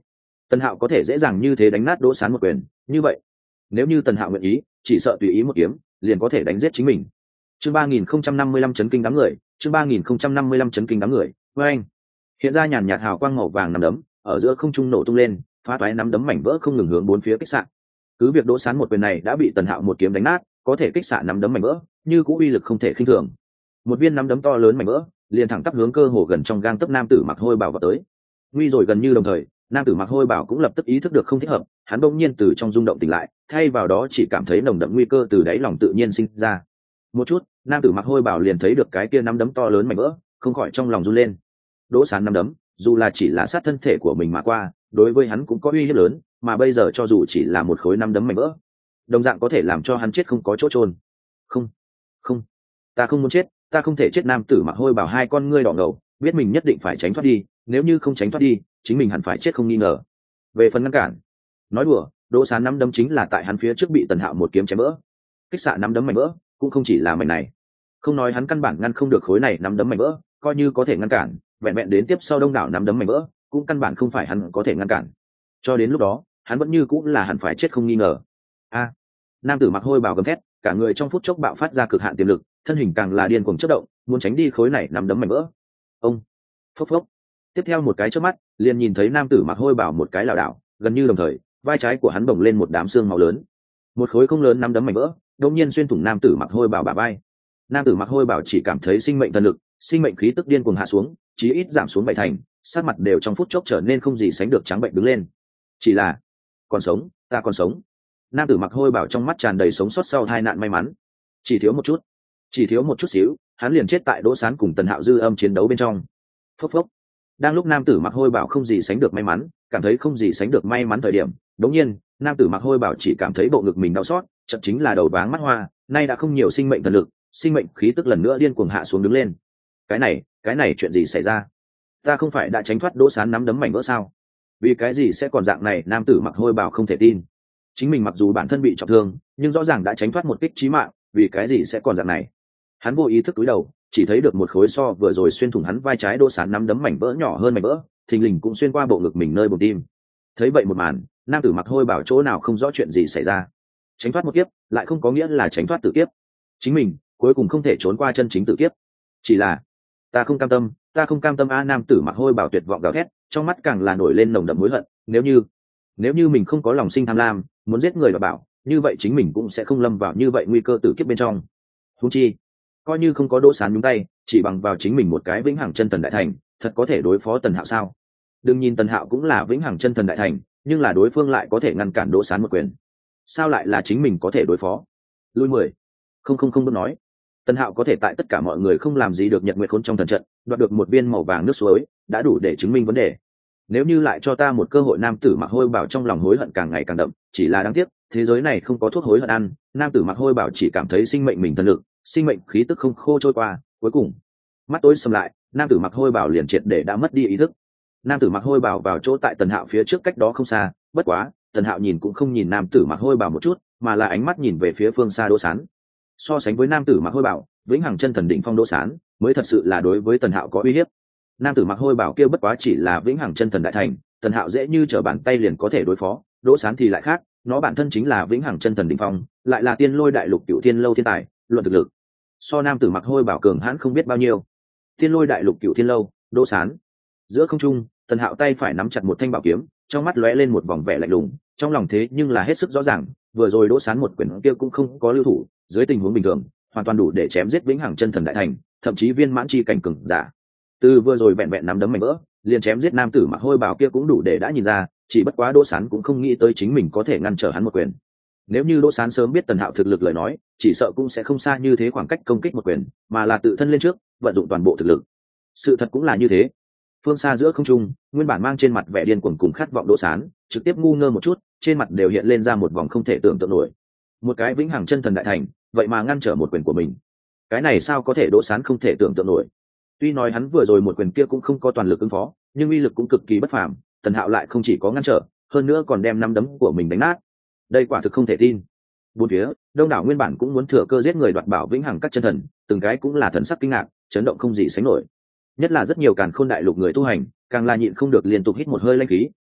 Tần Hạo có thể dễ dàng như thế đánh nát Đỗ Sán một quyền, như vậy nếu như Tần Hạo nguyện ý, chỉ sợ tùy ý một kiếm liền có thể đánh giết chính mình. Chương ba nghìn không trăm năm mươi lăm chấn kinh đám người, chương ba nghìn không trăm năm mươi lăm chấn kinh đám người. Với anh, hiện ra nhàn nhạt hào quang màu vàng nắm đấm, ở giữa không trung nổ tung lên, phá toái nắm đấm mảnh vỡ không ngừng hướng bốn phía kích xạ. Cứ việc Đỗ Sán một quyền này đã bị Tần Hạo một kiếm đánh nát, có thể kích xạ nắm đấm mảnh vỡ, như cũ uy lực không thể khinh thường. Một viên nắm đấm to lớn mảnh vỡ, liền thẳng tắp hướng cơ hồ gần trong gang tấc nam tử mặc hôi bào vào tới. Nguy rồi gần như đồng thời, nam tử mặc hôi bào cũng lập tức ý thức được không thích hợp, hắn bỗng nhiên từ trong rung động tỉnh lại, thay vào đó chỉ cảm thấy nồng đậm nguy cơ từ đáy lòng tự nhiên sinh ra. Một chút, nam tử mặc hôi bào liền thấy được cái kia nắm đấm to lớn mảnh vỡ, không khỏi trong lòng run lên. Đỗ Sán nắm đấm, dù là chỉ là sát thân thể của mình mà qua, đối với hắn cũng có uy hiếp lớn, mà bây giờ cho dù chỉ là một khối nắm đấm mảnh vỡ, đồng dạng có thể làm cho hắn chết không có chỗ chôn. Không, không, ta không muốn chết, ta không thể chết. Nam tử mặc hôi bào hai con ngươi đỏ ngầu, biết mình nhất định phải tránh thoát đi, nếu như không tránh thoát đi, chính mình hẳn phải chết không nghi ngờ. Về phần ngăn cản, nói đùa, Đỗ Sán nắm đấm chính là tại hắn phía trước bị Tần Hạo một kiếm chém vỡ. Kích xạ nắm đấm mảnh vỡ, cũng không chỉ là mảnh này. Không nói hắn căn bản ngăn không được khối này nắm đấm mảnh vỡ, coi như có thể ngăn cản, vẹn vẹn đến tiếp sau đông đảo nắm đấm mảnh vỡ, cũng căn bản không phải hắn có thể ngăn cản. Cho đến lúc đó, hắn vẫn như cũng là hẳn phải chết không nghi ngờ. A! Nam tử mặc hôi bào gầm thét, cả người trong phút chốc bạo phát ra cực hạn tiềm lực, thân hình càng là điên cuồng chớp động, muốn tránh đi khối này nắm đấm mảnh vỡ. Ông! Phốc phốc! Tiếp theo một cái chớp mắt, liền nhìn thấy nam tử mặc hôi bào một cái lảo đảo, gần như đồng thời, vai trái của hắn bồng lên một đám xương máu lớn. Một khối không lớn nắm đấm mảnh vỡ, đột nhiên xuyên thủng nam tử mặc hôi bào bả vai. Nam tử mặc hôi bào chỉ cảm thấy sinh mệnh thần lực, sinh mệnh khí tức điên cuồng hạ xuống, chí ít giảm xuống bảy thành, sắc mặt đều trong phút chốc trở nên không gì sánh được trắng bệnh đứng lên. Chỉ là, còn sống, ta còn sống. Nam tử mặc hôi bào trong mắt tràn đầy sống sót sau tai nạn may mắn. Chỉ thiếu một chút, chỉ thiếu một chút xíu, hắn liền chết tại Đỗ Sán cùng Tần Hạo dư âm chiến đấu bên trong. Phốc phốc. Đang lúc nam tử mặc hôi bào không gì sánh được may mắn, cảm thấy không gì sánh được may mắn thời điểm, đột nhiên, nam tử mặc hôi bào chỉ cảm thấy bộ ngực mình đau xót, chậm chính là đầu váng mắt hoa, nay đã không nhiều sinh mệnh thần lực, sinh mệnh khí tức lần nữa điên cuồng hạ xuống đứng lên. Cái này, cái này chuyện gì xảy ra? Ta không phải đã tránh thoát Đỗ Sán nắm đấm mảnh vỡ sao? Vì cái gì sẽ còn dạng này? Nam tử mặc hôi bào không thể tin. Chính mình mặc dù bản thân bị trọng thương, nhưng rõ ràng đã tránh thoát một kích chí mạng, vì cái gì sẽ còn dạng này? Hắn vô ý thức cúi đầu, chỉ thấy được một khối so vừa rồi xuyên thủng hắn vai trái Đỗ Sán nắm đấm mảnh vỡ nhỏ hơn mảnh vỡ, thình lình cũng xuyên qua bộ ngực mình nơi bụng tim. Thấy vậy một màn, nam tử mặc hôi bào chỗ nào không rõ chuyện gì xảy ra. Tránh thoát một kiếp, lại không có nghĩa là tránh thoát tử kiếp. Chính mình cuối cùng không thể trốn qua chân chính tử kiếp. Chỉ là, ta không cam tâm, ta không cam tâm. A! Nam tử mặc hôi bào tuyệt vọng gào thét, trong mắt càng là nổi lên nồng đậm hối hận. Nếu như, nếu như mình không có lòng sinh tham lam, muốn giết người và bảo, như vậy chính mình cũng sẽ không lâm vào như vậy nguy cơ tử kiếp bên trong. Huống chi, coi như không có Đỗ Sán nhúng tay, chỉ bằng vào chính mình một cái vĩnh hằng chân thần đại thành, thật có thể đối phó Tần Hạo sao? Đừng nhìn Tần Hạo cũng là vĩnh hằng chân thần đại thành, nhưng là đối phương lại có thể ngăn cản Đỗ Sán một quyền. Sao lại là chính mình có thể đối phó? Lui mười. Không không không bước nói. Tần Hạo có thể tại tất cả mọi người không làm gì được Nhật Nguyệt Khôn trong thần trận, đoạt được một viên màu vàng nước suối, đã đủ để chứng minh vấn đề. Nếu như lại cho ta một cơ hội, nam tử mặc hôi bảo trong lòng hối hận càng ngày càng đậm, chỉ là đáng tiếc, thế giới này không có thuốc hối hận ăn, nam tử mặc hôi bảo chỉ cảm thấy sinh mệnh mình thần lực, sinh mệnh khí tức không khô trôi qua, cuối cùng, mắt tối sầm lại, nam tử mặc hôi bảo liền triệt để đã mất đi ý thức. Nam tử mặc hôi bảo vào chỗ tại Tần Hạo phía trước cách đó không xa, bất quá, Tần Hạo nhìn cũng không nhìn nam tử mặc hôi bảo một chút, mà là ánh mắt nhìn về phía phương xa Đỗ Sán. So sánh với nam tử mặc hôi bảo, vĩnh hằng chân thần đỉnh phong Đỗ Sán mới thật sự là đối với Tần Hạo có uy hiếp. Nam tử mặc hôi bảo kia bất quá chỉ là vĩnh hằng chân thần đại thành, Tần Hạo dễ như trở bàn tay liền có thể đối phó, Đỗ Sán thì lại khác, nó bản thân chính là vĩnh hằng chân thần đỉnh phong, lại là tiên lôi đại lục cửu thiên lâu thiên tài, luận thực lực so nam tử mặc hôi bảo cường hãn không biết bao nhiêu. Tiên lôi đại lục cửu thiên lâu, Đỗ Sán. Giữa không trung, Tần Hạo tay phải nắm chặt một thanh bảo kiếm, trong mắt lóe lên một vòng vẻ lạnh lùng, trong lòng thế nhưng là hết sức rõ ràng, vừa rồi Đỗ Sán một quyền kia cũng không có lưu thủ, dưới tình huống bình thường, hoàn toàn đủ để chém giết vĩnh hằng chân thần đại thành, thậm chí viên mãn chi cảnh cường giả. Từ vừa rồi vẹn vẹn nắm đấm mảnh vỡ, liền chém giết nam tử mặc hôi bảo kia cũng đủ để đã nhìn ra, chỉ bất quá Đỗ Sán cũng không nghĩ tới chính mình có thể ngăn trở hắn một quyền. Nếu như Đỗ Sán sớm biết Tần Hạo thực lực lời nói, chỉ sợ cũng sẽ không xa như thế khoảng cách công kích một quyền, mà là tự thân lên trước, vận dụng toàn bộ thực lực. Sự thật cũng là như thế. Phương xa giữa không trung, nguyên bản mang trên mặt vẻ điên cuồng cùng khát vọng Đỗ Sán, trực tiếp ngu ngơ một chút, trên mặt đều hiện lên ra một vòng không thể tưởng tượng nổi. Một cái vĩnh hằng chân thần đại thành, vậy mà ngăn trở một quyền của mình. Cái này sao có thể? Đỗ Sán không thể tưởng tượng nổi. Tuy nói hắn vừa rồi một quyền kia cũng không có toàn lực ứng phó, nhưng uy lực cũng cực kỳ bất phàm, Tần Hạo lại không chỉ có ngăn trở, hơn nữa còn đem năm đấm của mình đánh nát. Đây quả thực không thể tin. Bốn phía, đông đảo nguyên bản cũng muốn thừa cơ giết người đoạt bảo vĩnh hằng các chân thần, từng cái cũng là thần sắc kinh ngạc, chấn động không gì sánh nổi. Nhất là rất nhiều càn khôn đại lục người tu hành, càng là nhịn không được liên tục hít một hơi linh khí,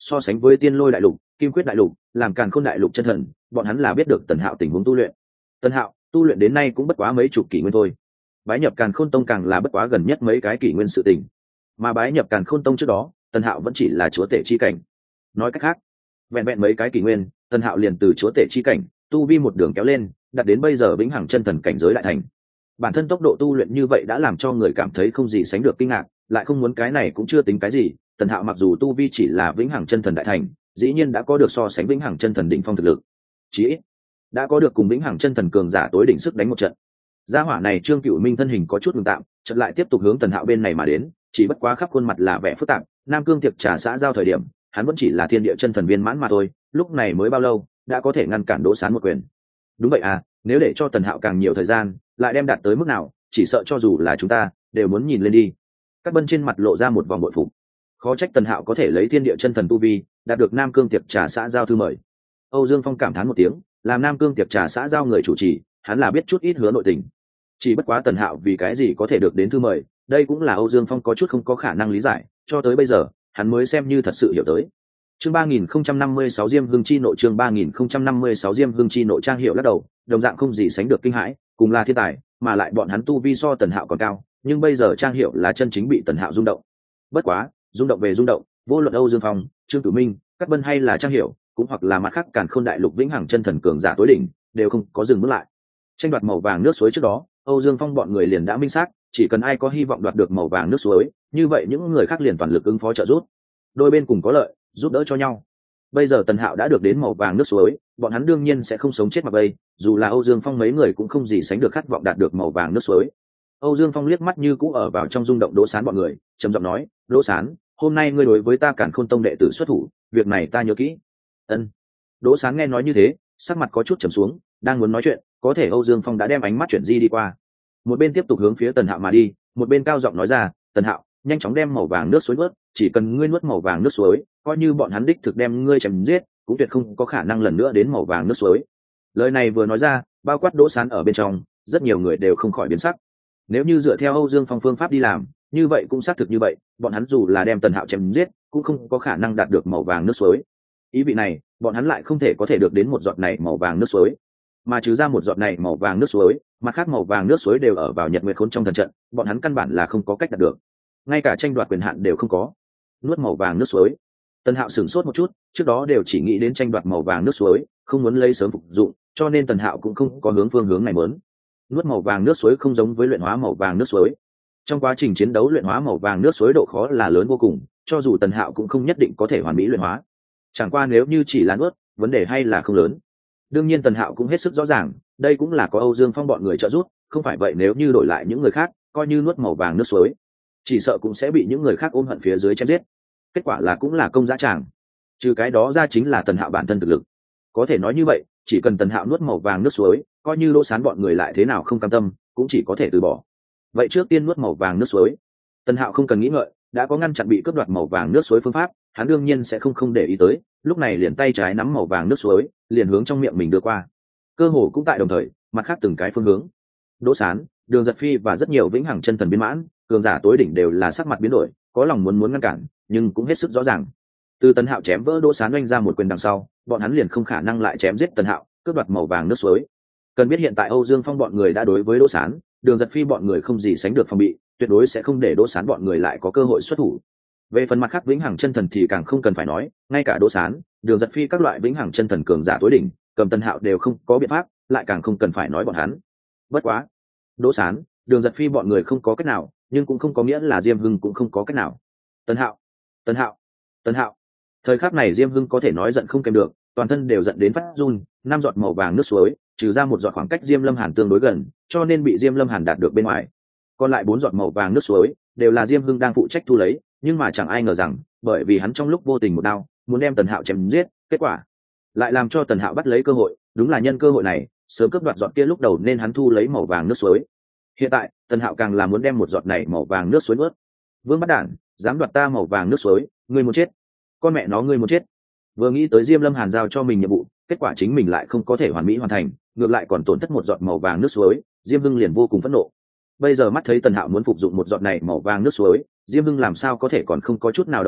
so sánh với tiên lôi đại lục, kim quyết đại lục, làm càn khôn đại lục chân thần, bọn hắn là biết được tần hạo tình huống tu luyện. Tần hạo tu luyện đến nay cũng bất quá mấy chục kỷ nguyên thôi, bái nhập càn khôn tông càng là bất quá gần nhất mấy cái kỷ nguyên sự tình, mà bái nhập càn khôn tông trước đó tần hạo vẫn chỉ là chúa tể chi cảnh. Nói cách khác, vẹn vẹn mấy cái kỷ nguyên tần hạo liền từ chúa tể chi cảnh tu vi một đường kéo lên, đặt đến bây giờ vĩnh hằng chân thần cảnh giới đại thành. Bản thân tốc độ tu luyện như vậy đã làm cho người cảm thấy không gì sánh được kinh ngạc, lại không muốn cái này cũng chưa tính cái gì. Tần hạo mặc dù tu vi chỉ là vĩnh hằng chân thần đại thành, dĩ nhiên đã có được so sánh vĩnh hằng chân thần đỉnh phong thực lực, chí ít đã có được cùng vĩnh hằng chân thần cường giả tối đỉnh sức đánh một trận. Gia hỏa này Trương Cửu Minh thân hình có chút ngừng tạm, chợt lại tiếp tục hướng tần hạo bên này mà đến, chỉ bất quá khắp khuôn mặt là vẻ phức tạp. Nam Cương tiệc trà xã giao thời điểm hắn vẫn chỉ là thiên địa chân thần viên mãn mà thôi, lúc này mới bao lâu đã có thể ngăn cản Đỗ Sán một quyền. Đúng vậy à, nếu để cho tần hạo càng nhiều thời gian lại đem đạt tới mức nào, chỉ sợ cho dù là chúng ta đều muốn nhìn lên đi. Các bân trên mặt lộ ra một vòng bội phục, khó trách tần hạo có thể lấy thiên địa chân thần tu vi đạt được Nam Cương tiệc trà xã giao thư mời. Âu Dương Phong cảm thán một tiếng, làm Nam Cương tiệc trà xã giao người chủ trì, hắn là biết chút ít hứa nội tình. Chỉ bất quá tần hạo vì cái gì có thể được đến thư mời, đây cũng là Âu Dương Phong có chút không có khả năng lý giải, cho tới bây giờ hắn mới xem như thật sự hiểu tới. Chương ba nghìn không trăm năm mươi sáu Diêm Hưng chi nội, chương ba nghìn không trăm năm mươi sáu Diêm Hưng chi nội. Trang Hiểu lắc đầu, đồng dạng không gì sánh được kinh hãi, cùng là thiên tài, mà lại bọn hắn tu vi so tần hạo còn cao, nhưng bây giờ Trang Hiểu là chân chính bị tần hạo rung động. Bất quá, rung động về rung động, vô luận Âu Dương Phong, Trương Cửu Minh, Cát Bân hay là Trang Hiểu, cũng hoặc là mặt khác càn khôn đại lục vĩnh hằng chân thần cường giả tối đỉnh, đều không có dừng bước lại. Tranh đoạt màu vàng nước suối trước đó, Âu Dương Phong bọn người liền đã minh xác, chỉ cần ai có hy vọng đoạt được màu vàng nước suối, như vậy những người khác liền toàn lực ứng phó trợ giúp. Đôi bên cùng có lợi, giúp đỡ cho nhau. Bây giờ tần hạo đã được đến màu vàng nước suối, bọn hắn đương nhiên sẽ không sống chết mặc bay, dù là Âu Dương Phong mấy người cũng không gì sánh được khát vọng đạt được màu vàng nước suối. Âu Dương Phong liếc mắt như cũ ở vào trong rung động Đỗ Sán bọn người, trầm giọng nói, Đỗ Sán, hôm nay ngươi đối với ta Càn Khôn tông đệ tử xuất thủ, việc này ta nhớ kỹ. Ân. Đỗ Sán nghe nói như thế, sắc mặt có chút trầm xuống, đang muốn nói chuyện, có thể Âu Dương Phong đã đem ánh mắt chuyển di đi qua, một bên tiếp tục hướng phía tần hạo mà đi, một bên cao giọng nói ra, tần hạo, nhanh chóng đem màu vàng nước suối nuốt, chỉ cần ngươi nuốt màu vàng nước suối, coi như bọn hắn đích thực đem ngươi chém giết, cũng tuyệt không có khả năng lần nữa đến màu vàng nước suối. Lời này vừa nói ra, bao quát Đỗ Sán ở bên trong, rất nhiều người đều không khỏi biến sắc. Nếu như dựa theo Âu Dương Phong phương pháp đi làm, như vậy cũng xác thực như vậy, bọn hắn dù là đem tần hạo chém giết, cũng không có khả năng đạt được màu vàng nước suối. Ý vị này, bọn hắn lại không thể có thể được đến một giọt này màu vàng nước suối, mà trừ ra một giọt này màu vàng nước suối, mặt khác màu vàng nước suối đều ở vào Nhật Nguyệt Khốn trong thần trận, bọn hắn căn bản là không có cách đạt được, ngay cả tranh đoạt quyền hạn đều không có. Nuốt màu vàng nước suối. Tần Hạo sửng sốt một chút, trước đó đều chỉ nghĩ đến tranh đoạt màu vàng nước suối, không muốn lấy sớm phục dụng, cho nên Tần Hạo cũng không có hướng phương hướng này muốn. Nuốt màu vàng nước suối không giống với luyện hóa màu vàng nước suối. Trong quá trình chiến đấu luyện hóa màu vàng nước suối độ khó là lớn vô cùng, cho dù Tần Hạo cũng không nhất định có thể hoàn mỹ luyện hóa. Chẳng qua nếu như chỉ là nuốt, vấn đề hay là không lớn. Đương nhiên Tần Hạo cũng hết sức rõ ràng, đây cũng là có Âu Dương Phong bọn người trợ giúp, không phải vậy nếu như đổi lại những người khác, coi như nuốt màu vàng nước suối, chỉ sợ cũng sẽ bị những người khác ôm hận phía dưới chém giết. Kết quả là cũng là công dã tràng. Trừ cái đó ra chính là Tần Hạo bản thân thực lực. Có thể nói như vậy, chỉ cần Tần Hạo nuốt màu vàng nước suối, coi như Đỗ Sán bọn người lại thế nào không cam tâm, cũng chỉ có thể từ bỏ. Vậy trước tiên nuốt màu vàng nước suối. Tần Hạo không cần nghĩ ngợi, đã có ngăn chặn bị cướp đoạt màu vàng nước suối phương pháp, hắn đương nhiên sẽ không không để ý tới, lúc này liền tay trái nắm màu vàng nước suối, liền hướng trong miệng mình đưa qua. Cơ hồ cũng tại đồng thời, mặt khác từng cái phương hướng. Đỗ Sán, Đường Giật Phi và rất nhiều vĩnh hằng chân thần biến mãn, cường giả tối đỉnh đều là sắc mặt biến đổi, có lòng muốn muốn ngăn cản, nhưng cũng hết sức rõ ràng. Từ Tần Hạo chém vỡ Đỗ Sán oanh ra một quyền đằng sau, bọn hắn liền không khả năng lại chém giết Tần Hạo, cướp đoạt màu vàng nước suối. Cần biết hiện tại Âu Dương Phong bọn người đã đối với Đỗ Sán, Đường Giật Phi bọn người không gì sánh được phòng bị, tuyệt đối sẽ không để Đỗ Sán bọn người lại có cơ hội xuất thủ. Về phần mặt khác vĩnh hằng chân thần thì càng không cần phải nói, ngay cả Đỗ Sán, Đường Giật Phi các loại vĩnh hằng chân thần cường giả tối đỉnh, cầm Tần Hạo đều không có biện pháp, lại càng không cần phải nói bọn hắn. Bất quá, Đỗ Sán, Đường Giật Phi bọn người không có cách nào, nhưng cũng không có nghĩa là Diêm Hưng cũng không có cách nào. Tần Hạo, Tần Hạo, Tần Hạo. Thời khắc này Diêm Hưng có thể nói giận không kèm được, toàn thân đều giận đến phát run, năm giọt màu vàng nước suối, trừ ra một giọt khoảng cách Diêm Lâm Hàn tương đối gần, cho nên bị Diêm Lâm Hàn đạt được bên ngoài. Còn lại bốn giọt màu vàng nước suối đều là Diêm Hưng đang phụ trách thu lấy, nhưng mà chẳng ai ngờ rằng, bởi vì hắn trong lúc vô tình một đao, muốn đem Tần Hạo chém giết, kết quả lại làm cho Tần Hạo bắt lấy cơ hội, đúng là nhân cơ hội này, sớm cướp đoạt giọt kia lúc đầu nên hắn thu lấy màu vàng nước suối. Hiện tại, Tần Hạo càng là muốn đem một giọt này màu vàng nước suối nuốt. Vương Bắt Đản, dám đoạt ta màu vàng nước suối, ngươi muốn chết. Con mẹ nó ngươi muốn chết. Vừa nghĩ tới Diêm Lâm Hàn giao cho mình nhiệm vụ, kết quả chính mình lại không có thể hoàn mỹ hoàn thành, ngược lại còn tổn thất một giọt màu vàng nước suối, Diêm Hưng liền vô cùng phẫn nộ. Bây giờ mắt thấy Tần Hạo muốn phục dụng một giọt này màu vàng nước suối, Diêm Hưng làm sao có thể còn không có chút nào động tác,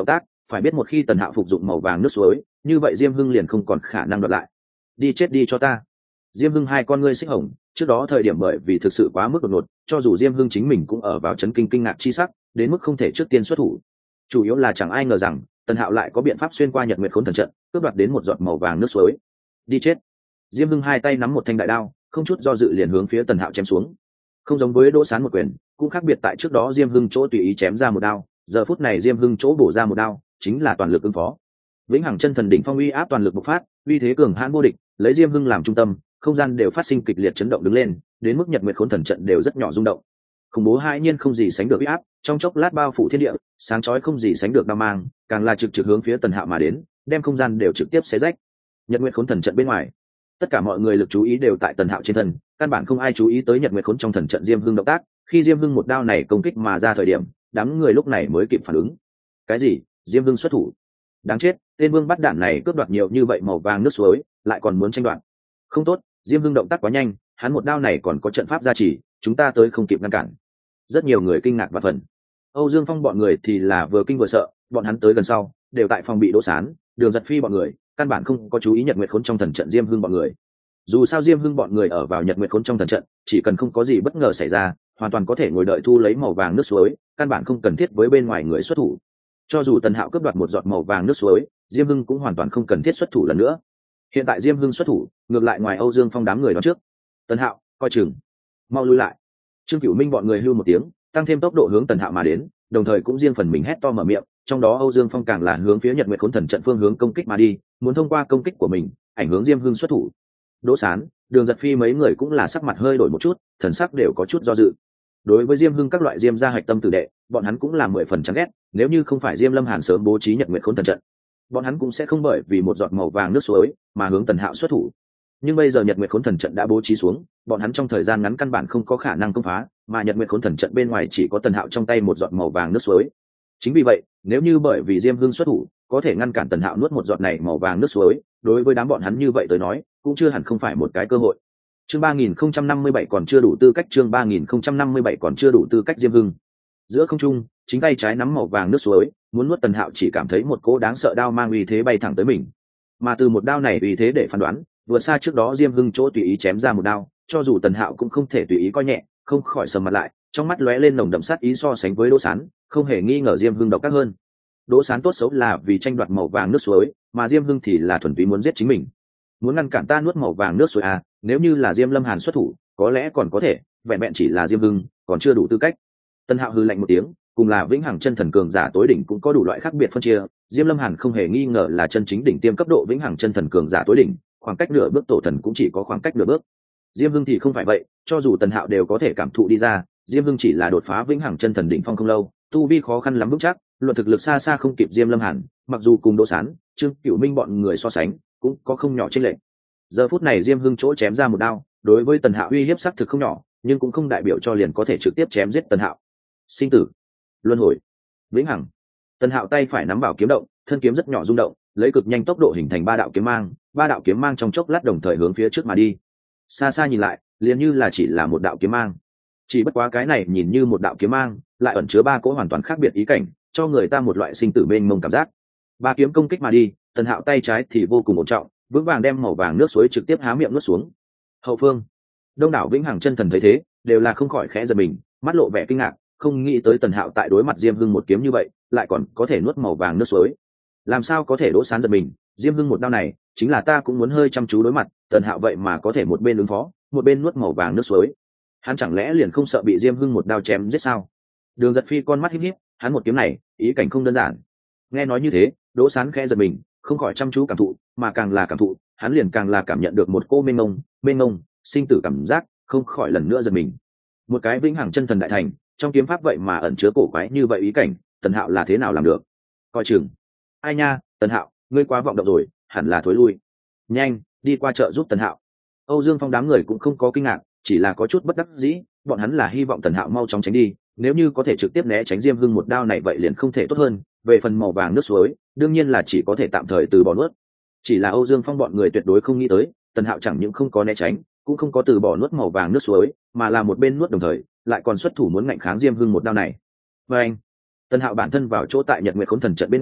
phải biết một khi tần hạo phục dụng màu vàng nước suối, như vậy diêm hưng liền không còn khả năng đoạt lại. Đi chết đi cho ta. Diêm hưng hai con ngươi xích hồng, trước đó thời điểm bởi vì thực sự quá mức đột ngột, cho dù diêm hưng chính mình cũng ở vào chấn kinh kinh ngạc chi sắc, đến mức không thể trước tiên xuất thủ. Chủ yếu là chẳng ai ngờ rằng tần hạo lại có biện pháp xuyên qua nhật nguyệt khốn thần trận, cướp đoạt đến một giọt màu vàng nước suối. Đi chết. Diêm hưng hai tay nắm một thanh đại đao, không chút do dự liền hướng phía tần hạo chém xuống. Không giống với Đỗ Sán một quyền, cũng khác biệt tại trước đó diêm hưng chỗ tùy ý chém ra một đao, giờ phút này diêm hưng chỗ bổ ra một đao chính là toàn lực ứng phó. Vĩnh hằng chân thần đỉnh phong uy áp toàn lực bộc phát, uy thế cường hãn vô địch, lấy diêm hưng làm trung tâm, không gian đều phát sinh kịch liệt chấn động đứng lên, đến mức nhật nguyệt khốn thần trận đều rất nhỏ rung động. Khủng bố hai nhiên không gì sánh được uy áp, trong chốc lát bao phủ thiên địa, sáng chói không gì sánh được đao mang, càng là trực trực hướng phía tần hạo mà đến, đem không gian đều trực tiếp xé rách. Nhật nguyệt khốn thần trận bên ngoài, tất cả mọi người lực chú ý đều tại tần hạo trên thân, căn bản không ai chú ý tới nhật nguyệt khốn trong thần trận diêm hưng động tác. Khi diêm hưng một đao này công kích mà ra thời điểm, đám người lúc này mới kịp phản ứng. Cái gì? Diêm hưng xuất thủ? Đáng chết, tên vương bắt đạn này cướp đoạt nhiều như vậy màu vàng nước suối, lại còn muốn tranh đoạt. Không tốt, diêm hưng động tác quá nhanh, hắn một đao này còn có trận pháp gia trì, chúng ta tới không kịp ngăn cản. Rất nhiều người kinh ngạc và phần. Âu Dương Phong bọn người thì là vừa kinh vừa sợ, bọn hắn tới gần sau đều tại phòng bị Đỗ Sán, Đường Giật Phi bọn người, căn bản không có chú ý nhật nguyệt khốn trong thần trận diêm hưng bọn người. Dù sao diêm hưng bọn người ở vào nhật nguyệt khốn trong thần trận, chỉ cần không có gì bất ngờ xảy ra, hoàn toàn có thể ngồi đợi thu lấy màu vàng nước suối, căn bản không cần thiết với bên ngoài người xuất thủ. Cho dù tần hạo cướp đoạt một giọt màu vàng nước suối, diêm hưng cũng hoàn toàn không cần thiết xuất thủ lần nữa. Hiện tại diêm hưng xuất thủ, ngược lại ngoài Âu Dương Phong đám người đó trước. Tần hạo, coi chừng, mau lui lại. Trương Cửu Minh bọn người hưu một tiếng, tăng thêm tốc độ hướng tần hạo mà đến, đồng thời cũng riêng phần mình hét to mở miệng, trong đó Âu Dương Phong càng là hướng phía nhật nguyệt khốn thần trận phương hướng công kích mà đi, muốn thông qua công kích của mình ảnh hướng diêm hưng xuất thủ. Đỗ Sán, Đường Giật Phi mấy người cũng là sắc mặt hơi đổi một chút, thần sắc đều có chút do dự. Đối với diêm hưng các loại diêm gia hạch tâm tử đệ, bọn hắn cũng là mười phần chán ghét, nếu như không phải diêm lâm hàn sớm bố trí nhật nguyệt khốn thần trận, bọn hắn cũng sẽ không bởi vì một giọt màu vàng nước suối mà hướng tần hạo xuất thủ. Nhưng bây giờ nhật nguyệt khốn thần trận đã bố trí xuống, bọn hắn trong thời gian ngắn căn bản không có khả năng công phá, mà nhật nguyệt khốn thần trận bên ngoài chỉ có tần hạo trong tay một giọt màu vàng nước suối. Chính vì vậy, nếu như bởi vì diêm hưng xuất thủ có thể ngăn cản tần hạo nuốt một giọt này màu vàng nước suối, đối với đám bọn hắn như vậy tới nói cũng chưa hẳn không phải một cái cơ hội. Chương ba nghìn không trăm năm mươi bảy còn chưa đủ tư cách, chương ba nghìn không trăm năm mươi bảy còn chưa đủ tư cách diêm hưng. Giữa không trung, chính tay trái nắm màu vàng nước suối, muốn nuốt tần hạo chỉ cảm thấy một cỗ đáng sợ đao mang uy thế bay thẳng tới mình. Mà từ một đao này uy thế để phán đoán, vượt xa trước đó diêm hưng chỗ tùy ý chém ra một đao, cho dù tần hạo cũng không thể tùy ý coi nhẹ, không khỏi sầm mặt lại, trong mắt lóe lên nồng đậm sát ý. So sánh với Đỗ Sán, không hề nghi ngờ diêm hưng độc ác hơn. Đỗ Sán tốt xấu là vì tranh đoạt màu vàng nước suối, mà diêm hưng thì là thuần túy muốn giết chính mình. Muốn ngăn cản ta nuốt màu vàng nước suối à? Nếu như là diêm lâm hàn xuất thủ có lẽ còn có thể, vẹn vẹn chỉ là diêm hưng còn chưa đủ tư cách. Tần hạo hư lạnh một tiếng, cùng là vĩnh hằng chân thần cường giả tối đỉnh cũng có đủ loại khác biệt phân chia, diêm lâm hàn không hề nghi ngờ là chân chính đỉnh tiêm cấp độ vĩnh hằng chân thần cường giả tối đỉnh, khoảng cách nửa bước tổ thần cũng chỉ có khoảng cách nửa bước. Diêm hưng thì không phải vậy, cho dù tần hạo đều có thể cảm thụ đi ra, diêm hưng chỉ là đột phá vĩnh hằng chân thần đỉnh phong không lâu, tu vi khó khăn lắm vững chắc, luận thực lực xa xa không kịp diêm lâm hàn, mặc dù cùng Đỗ Sán, Trương Cửu Minh bọn người so sánh cũng có không nhỏ chênh lệch. Giờ phút này diêm hưng chỗ chém ra một đao, đối với tần hạo uy hiếp sắc thực không nhỏ, nhưng cũng không đại biểu cho liền có thể trực tiếp chém giết tần hạo. Sinh tử, luân hồi, vĩnh hằng. Tần hạo tay phải nắm vào kiếm động, thân kiếm rất nhỏ rung động, lấy cực nhanh tốc độ hình thành ba đạo kiếm mang, ba đạo kiếm mang trong chốc lát đồng thời hướng phía trước mà đi. Xa xa nhìn lại, liền như là chỉ là một đạo kiếm mang, chỉ bất quá cái này nhìn như một đạo kiếm mang lại ẩn chứa ba cỗ hoàn toàn khác biệt ý cảnh, cho người ta một loại sinh tử mênh mông cảm giác. Ba kiếm công kích mà đi, tần hạo tay trái thì vô cùng ổn trọng, vững vàng đem màu vàng nước suối trực tiếp há miệng nuốt xuống. Hậu phương, đông đảo vĩnh hằng chân thần thấy thế đều là không khỏi khẽ giật mình, mắt lộ vẻ kinh ngạc, không nghĩ tới tần hạo tại đối mặt diêm hưng một kiếm như vậy lại còn có thể nuốt màu vàng nước suối. Làm sao có thể? Đỗ Sán giật mình, diêm hưng một đao này chính là ta cũng muốn hơi chăm chú đối mặt, tần hạo vậy mà có thể một bên ứng phó một bên nuốt màu vàng nước suối, hắn chẳng lẽ liền không sợ bị diêm hưng một đao chém giết sao? Đường Giật Phi con mắt híp híp, hắn một kiếm này ý cảnh không đơn giản. Nghe nói như thế, Đỗ Sán khẽ giật mình, không khỏi chăm chú cảm thụ, mà càng là cảm thụ hắn liền càng là cảm nhận được một cô mênh mông mênh mông sinh tử cảm giác, không khỏi lần nữa giật mình. Một cái vĩnh hằng chân thần đại thành, trong kiếm pháp vậy mà ẩn chứa cổ quái như vậy ý cảnh, tần hạo là thế nào làm được? Coi chừng, ai nha, tần hạo ngươi quá vọng động rồi, hẳn là thối lui, nhanh đi qua chợ giúp tần hạo. Âu Dương Phong đám người cũng không có kinh ngạc, chỉ là có chút bất đắc dĩ, bọn hắn là hy vọng tần hạo mau chóng tránh đi, nếu như có thể trực tiếp né tránh diêm hưng một đao này vậy liền không thể tốt hơn. Về phần màu vàng nước suối, đương nhiên là chỉ có thể tạm thời từ bỏ nuốt. Chỉ là Âu Dương Phong bọn người tuyệt đối không nghĩ tới, tần hạo chẳng những không có né tránh, cũng không có từ bỏ nuốt màu vàng nước suối, mà là một bên nuốt đồng thời lại còn xuất thủ muốn ngạnh kháng diêm hưng một đao này. Và anh, tần hạo bản thân vào chỗ tại nhật nguyệt khốn thần trận bên ngoài,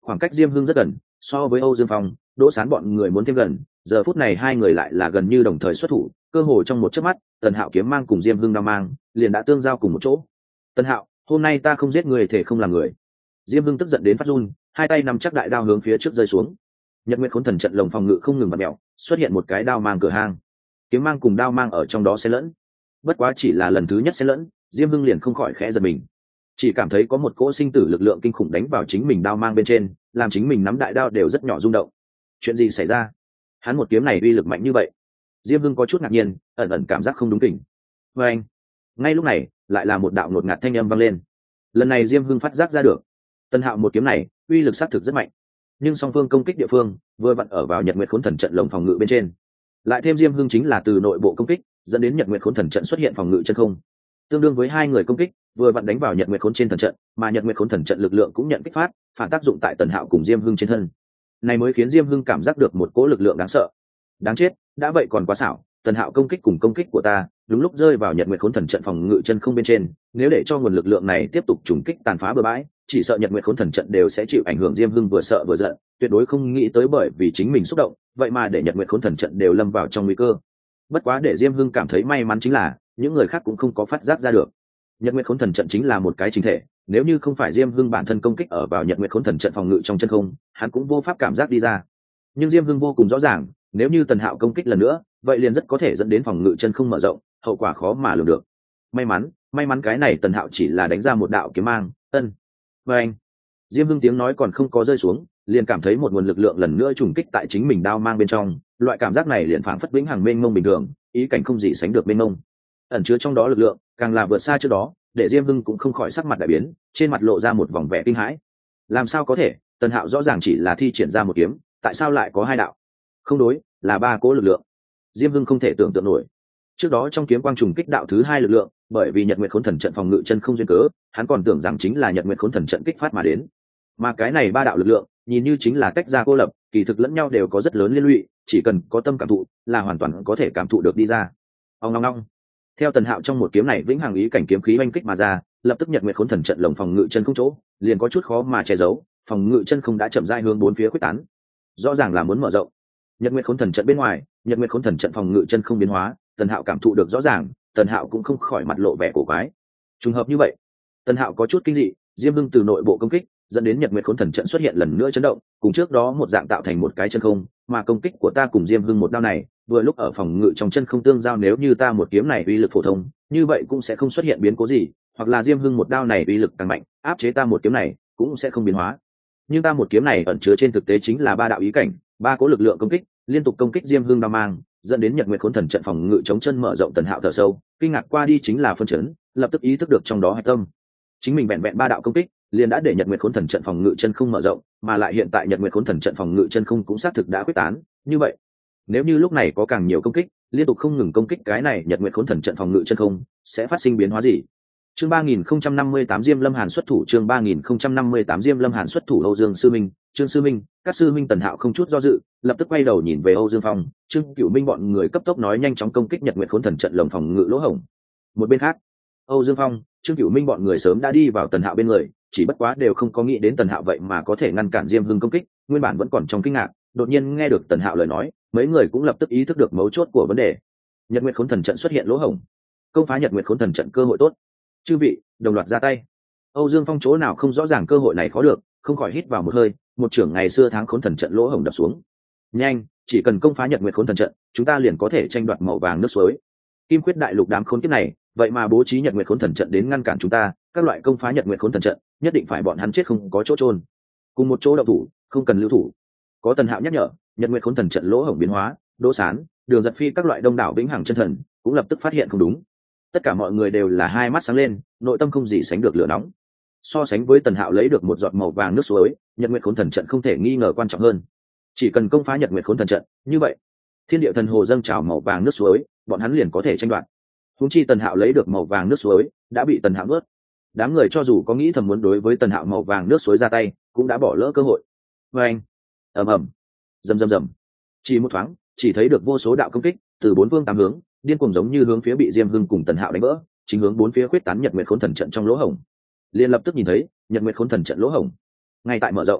khoảng cách Diêm Hưng rất gần, so với Âu Dương Phong, Đỗ Sán bọn người muốn thêm gần, giờ phút này hai người lại là gần như đồng thời xuất thủ, cơ hồ trong một chớp mắt, Tần Hạo kiếm mang cùng Diêm Hưng đao mang liền đã tương giao cùng một chỗ. Tần Hạo, hôm nay ta không giết người thể không làm người. Diêm Hưng tức giận đến phát run, hai tay nắm chắc đại đao hướng phía trước rơi xuống. Nhật Nguyệt Khốn Thần trận lồng phòng ngự không ngừng vặn mèo, xuất hiện một cái đao mang cửa hang, kiếm mang cùng đao mang ở trong đó xen lẫn. Bất quá chỉ là lần thứ nhất xen lẫn, Diêm Hưng liền không khỏi khẽ giật mình, chỉ cảm thấy có một cỗ sinh tử lực lượng kinh khủng đánh vào chính mình đao mang bên trên, làm chính mình nắm đại đao đều rất nhỏ rung động. Chuyện gì xảy ra? Hắn một kiếm này uy lực mạnh như vậy? Diêm Hưng có chút ngạc nhiên, ẩn ẩn cảm giác không đúng kỉnh. Và anh, ngay lúc này, lại là một đạo ngột ngạt thanh âm vang lên. Lần này Diêm Hưng phát giác ra được, Tần Hạo một kiếm này uy lực xác thực rất mạnh, nhưng song phương công kích địa phương vừa vặn ở vào Nhật Nguyệt Khốn Thần trận lồng phòng ngự bên trên, lại thêm Diêm Hưng chính là từ nội bộ công kích, dẫn đến Nhật Nguyệt Khốn Thần trận xuất hiện phòng ngự chân không, tương đương với hai người công kích vừa vặn đánh vào Nhật Nguyệt Khốn trên thần trận, mà Nhật Nguyệt Khốn thần trận lực lượng cũng nhận kích phát, phản tác dụng tại Tần Hạo cùng Diêm Hưng trên thân. Này mới khiến Diêm Hưng cảm giác được một cỗ lực lượng đáng sợ. Đáng chết, đã vậy còn quá xảo, Tần Hạo công kích cùng công kích của ta, đúng lúc rơi vào Nhật Nguyệt Khốn thần trận phòng ngự chân không bên trên, nếu để cho nguồn lực lượng này tiếp tục trùng kích tàn phá bừa bãi, chỉ sợ Nhật Nguyệt Khốn thần trận đều sẽ chịu ảnh hưởng. Diêm Hưng vừa sợ vừa giận, tuyệt đối không nghĩ tới bởi vì chính mình xúc động, vậy mà để Nhật Nguyệt Khốn thần trận đều lâm vào trong nguy cơ. Bất quá để Diêm Hưng cảm thấy may mắn chính là, những người khác cũng không có phát giác ra được. Nhật Nguyệt Khốn Thần trận chính là một cái chính thể, nếu như không phải Diêm Hưng bản thân công kích ở vào Nhật Nguyệt Khốn Thần trận phòng ngự trong chân không, hắn cũng vô pháp cảm giác đi ra. Nhưng Diêm Hưng vô cùng rõ ràng, nếu như Tần Hạo công kích lần nữa, vậy liền rất có thể dẫn đến phòng ngự chân không mở rộng, hậu quả khó mà lường được. May mắn, may mắn cái này Tần Hạo chỉ là đánh ra một đạo kiếm mang, ân. Và anh, Diêm Hưng tiếng nói còn không có rơi xuống, liền cảm thấy một nguồn lực lượng lần nữa trùng kích tại chính mình đao mang bên trong, loại cảm giác này liền phảng phất vĩnh hằng mênh mông bình thường, ý cảnh không gì sánh được mênh mông. Ẩn chứa trong đó lực lượng càng là vượt xa trước đó, để Diêm Hưng cũng không khỏi sắc mặt đại biến, trên mặt lộ ra một vòng vẻ kinh hãi. Làm sao có thể, Tần Hạo rõ ràng chỉ là thi triển ra một kiếm, tại sao lại có hai đạo? Không đối, là ba cỗ lực lượng. Diêm Hưng không thể tưởng tượng nổi. Trước đó trong kiếm quang trùng kích đạo thứ hai lực lượng, bởi vì Nhật Nguyệt Khốn Thần trận phòng ngự chân không duyên cớ, hắn còn tưởng rằng chính là Nhật Nguyệt Khốn Thần trận kích phát mà đến. Mà cái này ba đạo lực lượng, nhìn như chính là tách ra cô lập, kỳ thực lẫn nhau đều có rất lớn liên lụy, chỉ cần có tâm cảm thụ, là hoàn toàn có thể cảm thụ được đi ra. Ong ong ong. Theo Tần Hạo trong một kiếm này vĩnh hằng ý cảnh kiếm khí oanh kích mà ra, lập tức Nhật Nguyệt Khốn Thần trận lồng phòng ngự chân không chỗ, liền có chút khó mà che giấu, phòng ngự chân không đã chậm rãi hướng bốn phía khuếch tán. Rõ ràng là muốn mở rộng. Nhật Nguyệt Khốn Thần trận bên ngoài, Nhật Nguyệt Khốn Thần trận phòng ngự chân không biến hóa, Tần Hạo cảm thụ được rõ ràng, Tần Hạo cũng không khỏi mặt lộ vẻ cổ quái. Trùng hợp như vậy, Tần Hạo có chút kinh dị, Diêm Hưng từ nội bộ công kích, dẫn đến Nhật Nguyệt Khốn Thần trận xuất hiện lần nữa chấn động, cùng trước đó một dạng tạo thành một cái chân không, mà công kích của ta cùng Diêm Hưng một đao này, vừa lúc ở phòng ngự trong chân không tương giao, nếu như ta một kiếm này uy lực phổ thông, như vậy cũng sẽ không xuất hiện biến cố gì, hoặc là Diêm Hưng một đao này uy lực càng mạnh, áp chế ta một kiếm này cũng sẽ không biến hóa. Nhưng ta một kiếm này ẩn chứa trên thực tế chính là ba đạo ý cảnh, ba cố lực lượng công kích, liên tục công kích Diêm Hưng đao mang, dẫn đến Nhật Nguyệt Khốn Thần trận phòng ngự chống chân mở rộng. Tần Hạo thở sâu, kinh ngạc qua đi chính là phân chấn, lập tức ý thức được trong đó hạch tâm. Chính mình vẹn vẹn ba đạo công kích, liền đã để Nhật Nguyệt Khốn Thần trận phòng ngự chân không mở rộng, mà lại hiện tại Nhật Nguyệt Khốn Thần trận phòng ngự chân không cũng xác thực đã quyết tán, như vậy, nếu như lúc này có càng nhiều công kích, liên tục không ngừng công kích cái này Nhật Nguyệt Khốn Thần trận phòng ngự chân không, sẽ phát sinh biến hóa gì? Chương ba nghìn không trăm năm mươi tám Diêm Lâm Hàn xuất thủ, chương ba nghìn không trăm năm mươi tám Diêm Lâm Hàn xuất thủ. Âu Dương sư minh, Trương sư minh, các sư minh. Tần Hạo không chút do dự, lập tức quay đầu nhìn về Âu Dương Phong, Trương Cửu Minh bọn người cấp tốc nói nhanh chóng công kích Nhật Nguyệt Khốn Thần trận lồng phòng ngự lỗ hổng. Một bên khác, Âu Dương Phong, Trương Cửu Minh bọn người sớm đã đi vào Tần Hạo bên người, chỉ bất quá đều không có nghĩ đến Tần Hạo vậy mà có thể ngăn cản Diêm Hưng công kích, nguyên bản vẫn còn trong kinh ngạc, đột nhiên nghe được Tần Hạo lời nói, mấy người cũng lập tức ý thức được mấu chốt của vấn đề. Nhật Nguyệt Khốn Thần trận xuất hiện lỗ hổng, công phá Nhật Nguyệt Khốn Thần trận cơ hội tốt. Chư vị, đồng loạt ra tay. Âu Dương Phong chỗ nào không rõ ràng cơ hội này khó được, không khỏi hít vào một hơi, một trưởng ngày xưa tháng Khốn Thần trận lỗ hổng đập xuống. Nhanh, chỉ cần công phá Nhật Nguyệt Khốn Thần trận, chúng ta liền có thể tranh đoạt màu vàng nước suối. Kim Khuyết đại lục đám khốn kiếp này, vậy mà bố trí Nhật Nguyệt Khốn Thần trận đến ngăn cản chúng ta, các loại công phá Nhật Nguyệt Khốn Thần trận, nhất định phải bọn hắn chết không có chỗ trôn. Cùng một chỗ động thủ, không cần lưu thủ. Có Tần Hạo nhắc nhở, Nhật Nguyệt Khốn Thần trận lỗ hổng biến hóa, Đỗ Sán, Đường Giật Phi các loại đông đảo vĩnh hằng chân thần cũng lập tức phát hiện không đúng. Tất cả mọi người đều là hai mắt sáng lên, nội tâm không gì sánh được lửa nóng. So sánh với Tần Hạo lấy được một giọt màu vàng nước suối, Nhật Nguyệt Khốn Thần trận không thể nghi ngờ quan trọng hơn. Chỉ cần công phá Nhật Nguyệt Khốn Thần trận, như vậy, thiên địa thần hồ dâng trào màu vàng nước suối, bọn hắn liền có thể tranh đoạt. Huống chi Tần Hạo lấy được màu vàng nước suối, đã bị Tần Hạo nuốt. Đám người cho dù có nghĩ thầm muốn đối với Tần Hạo màu vàng nước suối ra tay, cũng đã bỏ lỡ cơ hội. Và anh, ầm ầm, rầm rầm rầm. Chỉ một thoáng, chỉ thấy được vô số đạo công kích từ bốn phương tám hướng, điên cuồng giống như hướng phía bị Diêm Hưng cùng Tần Hạo đánh vỡ, chính hướng bốn phía khuyết tán Nhật Nguyệt Khốn Thần trận trong lỗ hổng. Liên lập tức nhìn thấy, Nhật Nguyệt Khốn Thần trận lỗ hổng ngay tại mở rộng.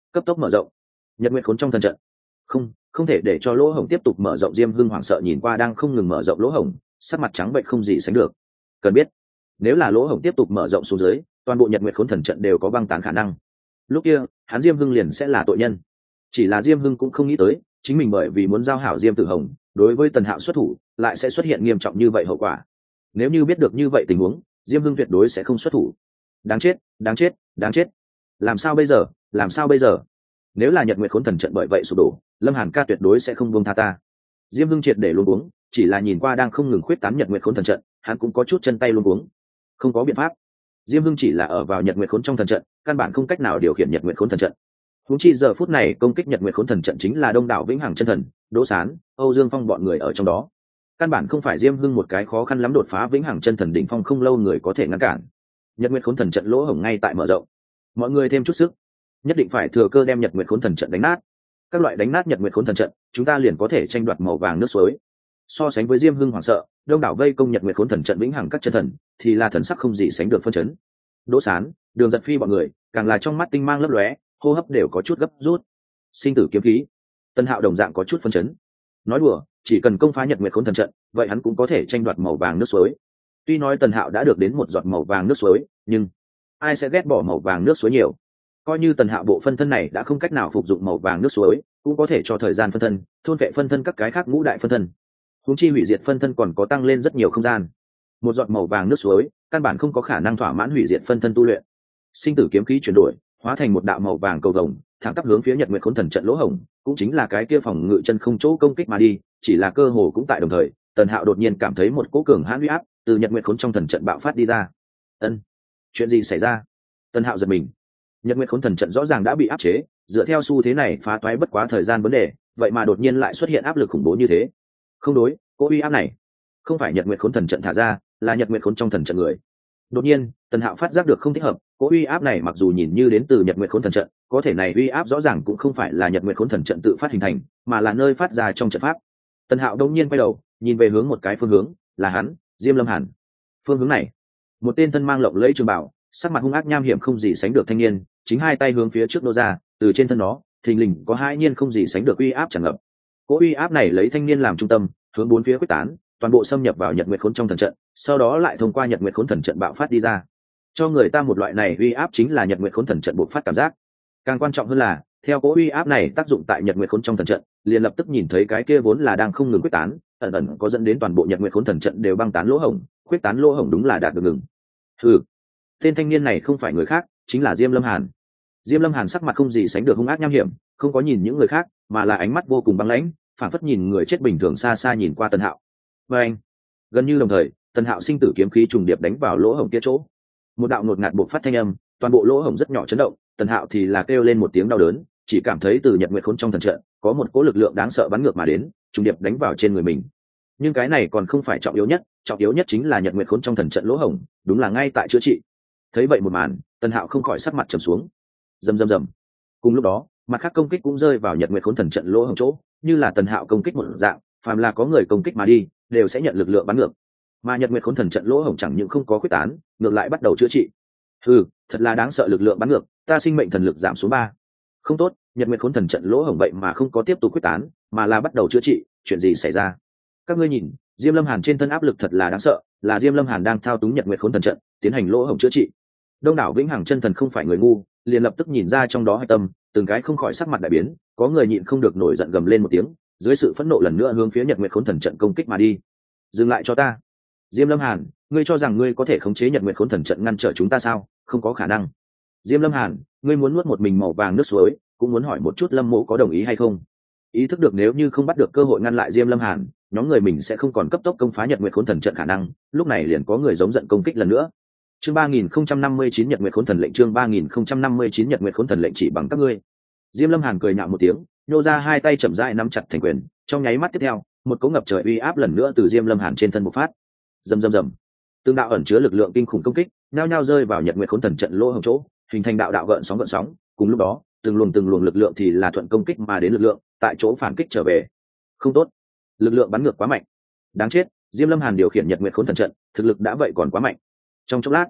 cấp tốc mở rộng. Nhật nguyệt khốn trong thần trận. Không, không thể để cho lỗ hổng tiếp tục mở rộng. Diêm Hưng hoảng sợ nhìn qua đang không ngừng mở rộng lỗ hổng, sắc mặt trắng bệch không gì sánh được. Cần biết, nếu là lỗ hổng tiếp tục mở rộng xuống dưới, toàn bộ Nhật nguyệt khốn thần trận đều có băng tán khả năng. Lúc kia, hắn Diêm Hưng liền sẽ là tội nhân. Chỉ là Diêm Hưng cũng không nghĩ tới, chính mình bởi vì muốn giao hảo Diêm Tử Hồng, đối với Tần Hạo xuất thủ, lại sẽ xuất hiện nghiêm trọng như vậy hậu quả. Nếu như biết được như vậy tình huống, Diêm Hưng tuyệt đối sẽ không xuất thủ. Đáng chết, đáng chết, đáng chết. Làm sao bây giờ, làm sao bây giờ? Nếu là Nhật nguyệt khốn thần trận bởi vậy sụp đổ, Lâm Hàn ca tuyệt đối sẽ không buông tha ta. Diêm Hưng triệt để luống cuống, chỉ là nhìn qua đang không ngừng khuyết tán Nhật nguyệt khốn thần trận, hắn cũng có chút chân tay luống cuống. Không có biện pháp. Diêm Hưng chỉ là ở vào Nhật nguyệt khốn trong thần trận, căn bản không cách nào điều khiển Nhật nguyệt khốn thần trận. Huống chi giờ phút này công kích Nhật nguyệt khốn thần trận chính là đông đảo vĩnh hằng chân thần, Đỗ Sán, Âu Dương Phong bọn người ở trong đó. Căn bản không phải Diêm Hưng một cái khó khăn lắm đột phá vĩnh hằng chân thần đỉnh phong không lâu người có thể ngăn cản. Nhật nguyệt khốn thần trận lỗ hổng ngay tại mở rộng. Mọi người thêm chút sức, nhất định phải thừa cơ đem Nhật nguyệt khốn thần trận đánh nát. Các loại đánh nát Nhật nguyệt khốn thần trận, chúng ta liền có thể tranh đoạt màu vàng nước suối. So sánh với Diêm Hưng hoảng sợ, đông đảo vây công Nhật nguyệt khốn thần trận vĩnh hằng các chân thần, thì là thần sắc không gì sánh được phân chấn. Đỗ Sán, Đường Giật Phi bọn người, càng là trong mắt tinh mang lấp lóe, hô hấp đều có chút gấp rút. Sinh tử kiếm khí, Tân Hạo đồng dạng có chút phân chấn. Nói đùa, chỉ cần công phá Nhật nguyệt khốn thần trận, vậy hắn cũng có thể tranh đoạt màu vàng nước suối. Tuy nói Tần Hạo đã được đến một giọt màu vàng nước suối, nhưng ai sẽ ghét bỏ màu vàng nước suối nhiều? Coi như Tần Hạo bộ phân thân này đã không cách nào phục dụng màu vàng nước suối, cũng có thể cho thời gian phân thân, thôn vệ phân thân các cái khác ngũ đại phân thân. Huống chi hủy diệt phân thân còn có tăng lên rất nhiều không gian. Một giọt màu vàng nước suối, căn bản không có khả năng thỏa mãn hủy diệt phân thân tu luyện. Sinh tử kiếm khí chuyển đổi, hóa thành một đạo màu vàng cầu vồng, thẳng tắp hướng phía Nhật nguyệt khốn thần trận lỗ hổng, cũng chính là cái kia phòng ngự chân không chỗ công kích mà đi, chỉ là cơ hồ cũng tại đồng thời, Tần Hạo đột nhiên cảm thấy một cỗ cường hãn uy áp từ Nhật nguyệt khốn trong thần trận bạo phát đi ra. Ân, chuyện gì xảy ra? Tần Hạo giật mình. Nhật nguyệt khốn thần trận rõ ràng đã bị áp chế, dựa theo xu thế này phá toái bất quá thời gian vấn đề, vậy mà đột nhiên lại xuất hiện áp lực khủng bố như thế. Không đối, cỗ uy áp này không phải Nhật nguyệt khốn thần trận thả ra, là Nhật nguyệt khốn trong thần trận người. Đột nhiên, Tần Hạo phát giác được không thích hợp, cỗ uy áp này mặc dù nhìn như đến từ Nhật nguyệt khốn thần trận, có thể này uy áp rõ ràng cũng không phải là Nhật nguyệt khốn thần trận tự phát hình thành, mà là nơi phát ra trong trận pháp. Tần Hạo đột nhiên quay đầu, nhìn về hướng một cái phương hướng, là hắn, Diêm Lâm Hàn. Phương hướng này, một tên thân mang lộng lẫy trường bảo, sắc mặt hung ác nham hiểm không gì sánh được thanh niên, chính hai tay hướng phía trước nô ra, từ trên thân nó, thình lình có hai nhiên không gì sánh được uy áp tràn ngập. Cỗ uy áp này lấy thanh niên làm trung tâm, hướng bốn phía quyết tán, toàn bộ xâm nhập vào Nhật nguyệt khốn trong thần trận, sau đó lại thông qua Nhật nguyệt khốn thần trận bạo phát đi ra. Cho người ta một loại này uy áp chính là Nhật nguyệt khốn thần trận bộc phát cảm giác. Càng quan trọng hơn là, theo cỗ uy áp này tác dụng tại Nhật nguyệt khốn trong thần trận, liền lập tức nhìn thấy cái kia vốn là đang không ngừng quyết tán, ẩn ẩn có dẫn đến toàn bộ Nhật nguyệt khốn thần trận đều băng tán lỗ hổng, quyết tán lỗ hổng đúng là đạt được ngừng. Hừ, tên thanh niên này không phải người khác, chính là Diêm Lâm Hàn. Diêm Lâm Hàn sắc mặt không gì sánh được hung ác nham hiểm, không có nhìn những người khác, mà là ánh mắt vô cùng băng lãnh, phản phất nhìn người chết bình thường xa xa nhìn qua Tần Hạo. Và anh, gần như đồng thời, Tần Hạo sinh tử kiếm khí trùng điệp đánh vào lỗ hổng kia chỗ. Một đạo ngột ngạt bộc phát thanh âm, toàn bộ lỗ hổng rất nhỏ chấn động, Tần Hạo thì là kêu lên một tiếng đau đớn, chỉ cảm thấy từ Nhật nguyệt khốn trong thần trận có một cỗ lực lượng đáng sợ bắn ngược mà đến, trùng điệp đánh vào trên người mình. Nhưng cái này còn không phải trọng yếu nhất, trọng yếu nhất chính là Nhật nguyệt khốn trong thần trận lỗ hổng, đúng là ngay tại chữa trị. Thấy vậy một màn, Tần Hạo không khỏi sắc mặt trầm xuống. Rầm rầm rầm. Cùng lúc đó, mặt khác công kích cũng rơi vào Nhật nguyệt khốn thần trận lỗ hổng chỗ, như là Tần Hạo công kích một dạng, phàm là có người công kích mà đi, đều sẽ nhận lực lượng bắn ngược. Mà Nhật nguyệt khốn thần trận lỗ hổng chẳng những không có quyết tán, ngược lại bắt đầu chữa trị. Hừ, thật là đáng sợ lực lượng bắn ngược, ta sinh mệnh thần lực giảm xuống ba. Không tốt, Nhật nguyệt khốn thần trận lỗ hổng vậy mà không có tiếp tục quyết tán, mà là bắt đầu chữa trị, chuyện gì xảy ra? Các ngươi nhìn, Diêm Lâm Hàn trên thân áp lực thật là đáng sợ, là Diêm Lâm Hàn đang thao túng Nhật nguyệt khốn thần trận, tiến hành lỗ hổng chữa trị. Đông đảo vĩnh hằng chân thần không phải người ngu, liền lập tức nhìn ra trong đó hạch tâm, từng cái không khỏi sắc mặt đại biến, có người nhịn không được nổi giận gầm lên một tiếng, dưới sự phẫn nộ lần nữa hướng phía Nhật nguyệt khốn thần trận công kích mà đi. Dừng lại cho ta! Diêm Lâm Hàn, ngươi cho rằng ngươi có thể khống chế Nhật nguyệt khốn thần trận ngăn trở chúng ta sao? Không có khả năng. Diêm Lâm Hàn, ngươi muốn nuốt một mình màu vàng nước suối, cũng muốn hỏi một chút Lâm Mộ có đồng ý hay không? Ý thức được nếu như không bắt được cơ hội ngăn lại Diêm Lâm Hàn, nhóm người mình sẽ không còn cấp tốc công phá Nhật nguyệt khốn thần trận khả năng, lúc này liền có người giống giận công kích lần nữa. Chương ba nghìn không trăm năm mươi chín Nhật nguyệt khốn thần lệnh, chương ba nghìn không trăm năm mươi chín Nhật nguyệt khốn thần lệnh chỉ bằng các ngươi. Diêm Lâm Hàn cười nhạo một tiếng, nhô ra hai tay chậm rãi nắm chặt thành quyền, trong nháy mắt tiếp theo, một cỗ ngập trời uy áp lần nữa từ Diêm Lâm Hàn trên thân bộc phát. Rầm rầm rầm. Từng đạo ẩn chứa lực lượng kinh khủng công kích, nhao nhao rơi vào Nhật nguyệt khốn thần trận lỗ hổng chỗ, hình thành đạo đạo gợn sóng gợn sóng, cùng lúc đó, từng luồng từng luồng lực lượng thì là thuận công kích mà đến lực lượng, tại chỗ phản kích trở về. Không tốt, lực lượng bắn ngược quá mạnh. Đáng chết, Diêm Lâm Hàn điều khiển Nhật nguyệt khốn thần trận, thực lực đã vậy còn quá mạnh. Trong chốc lát,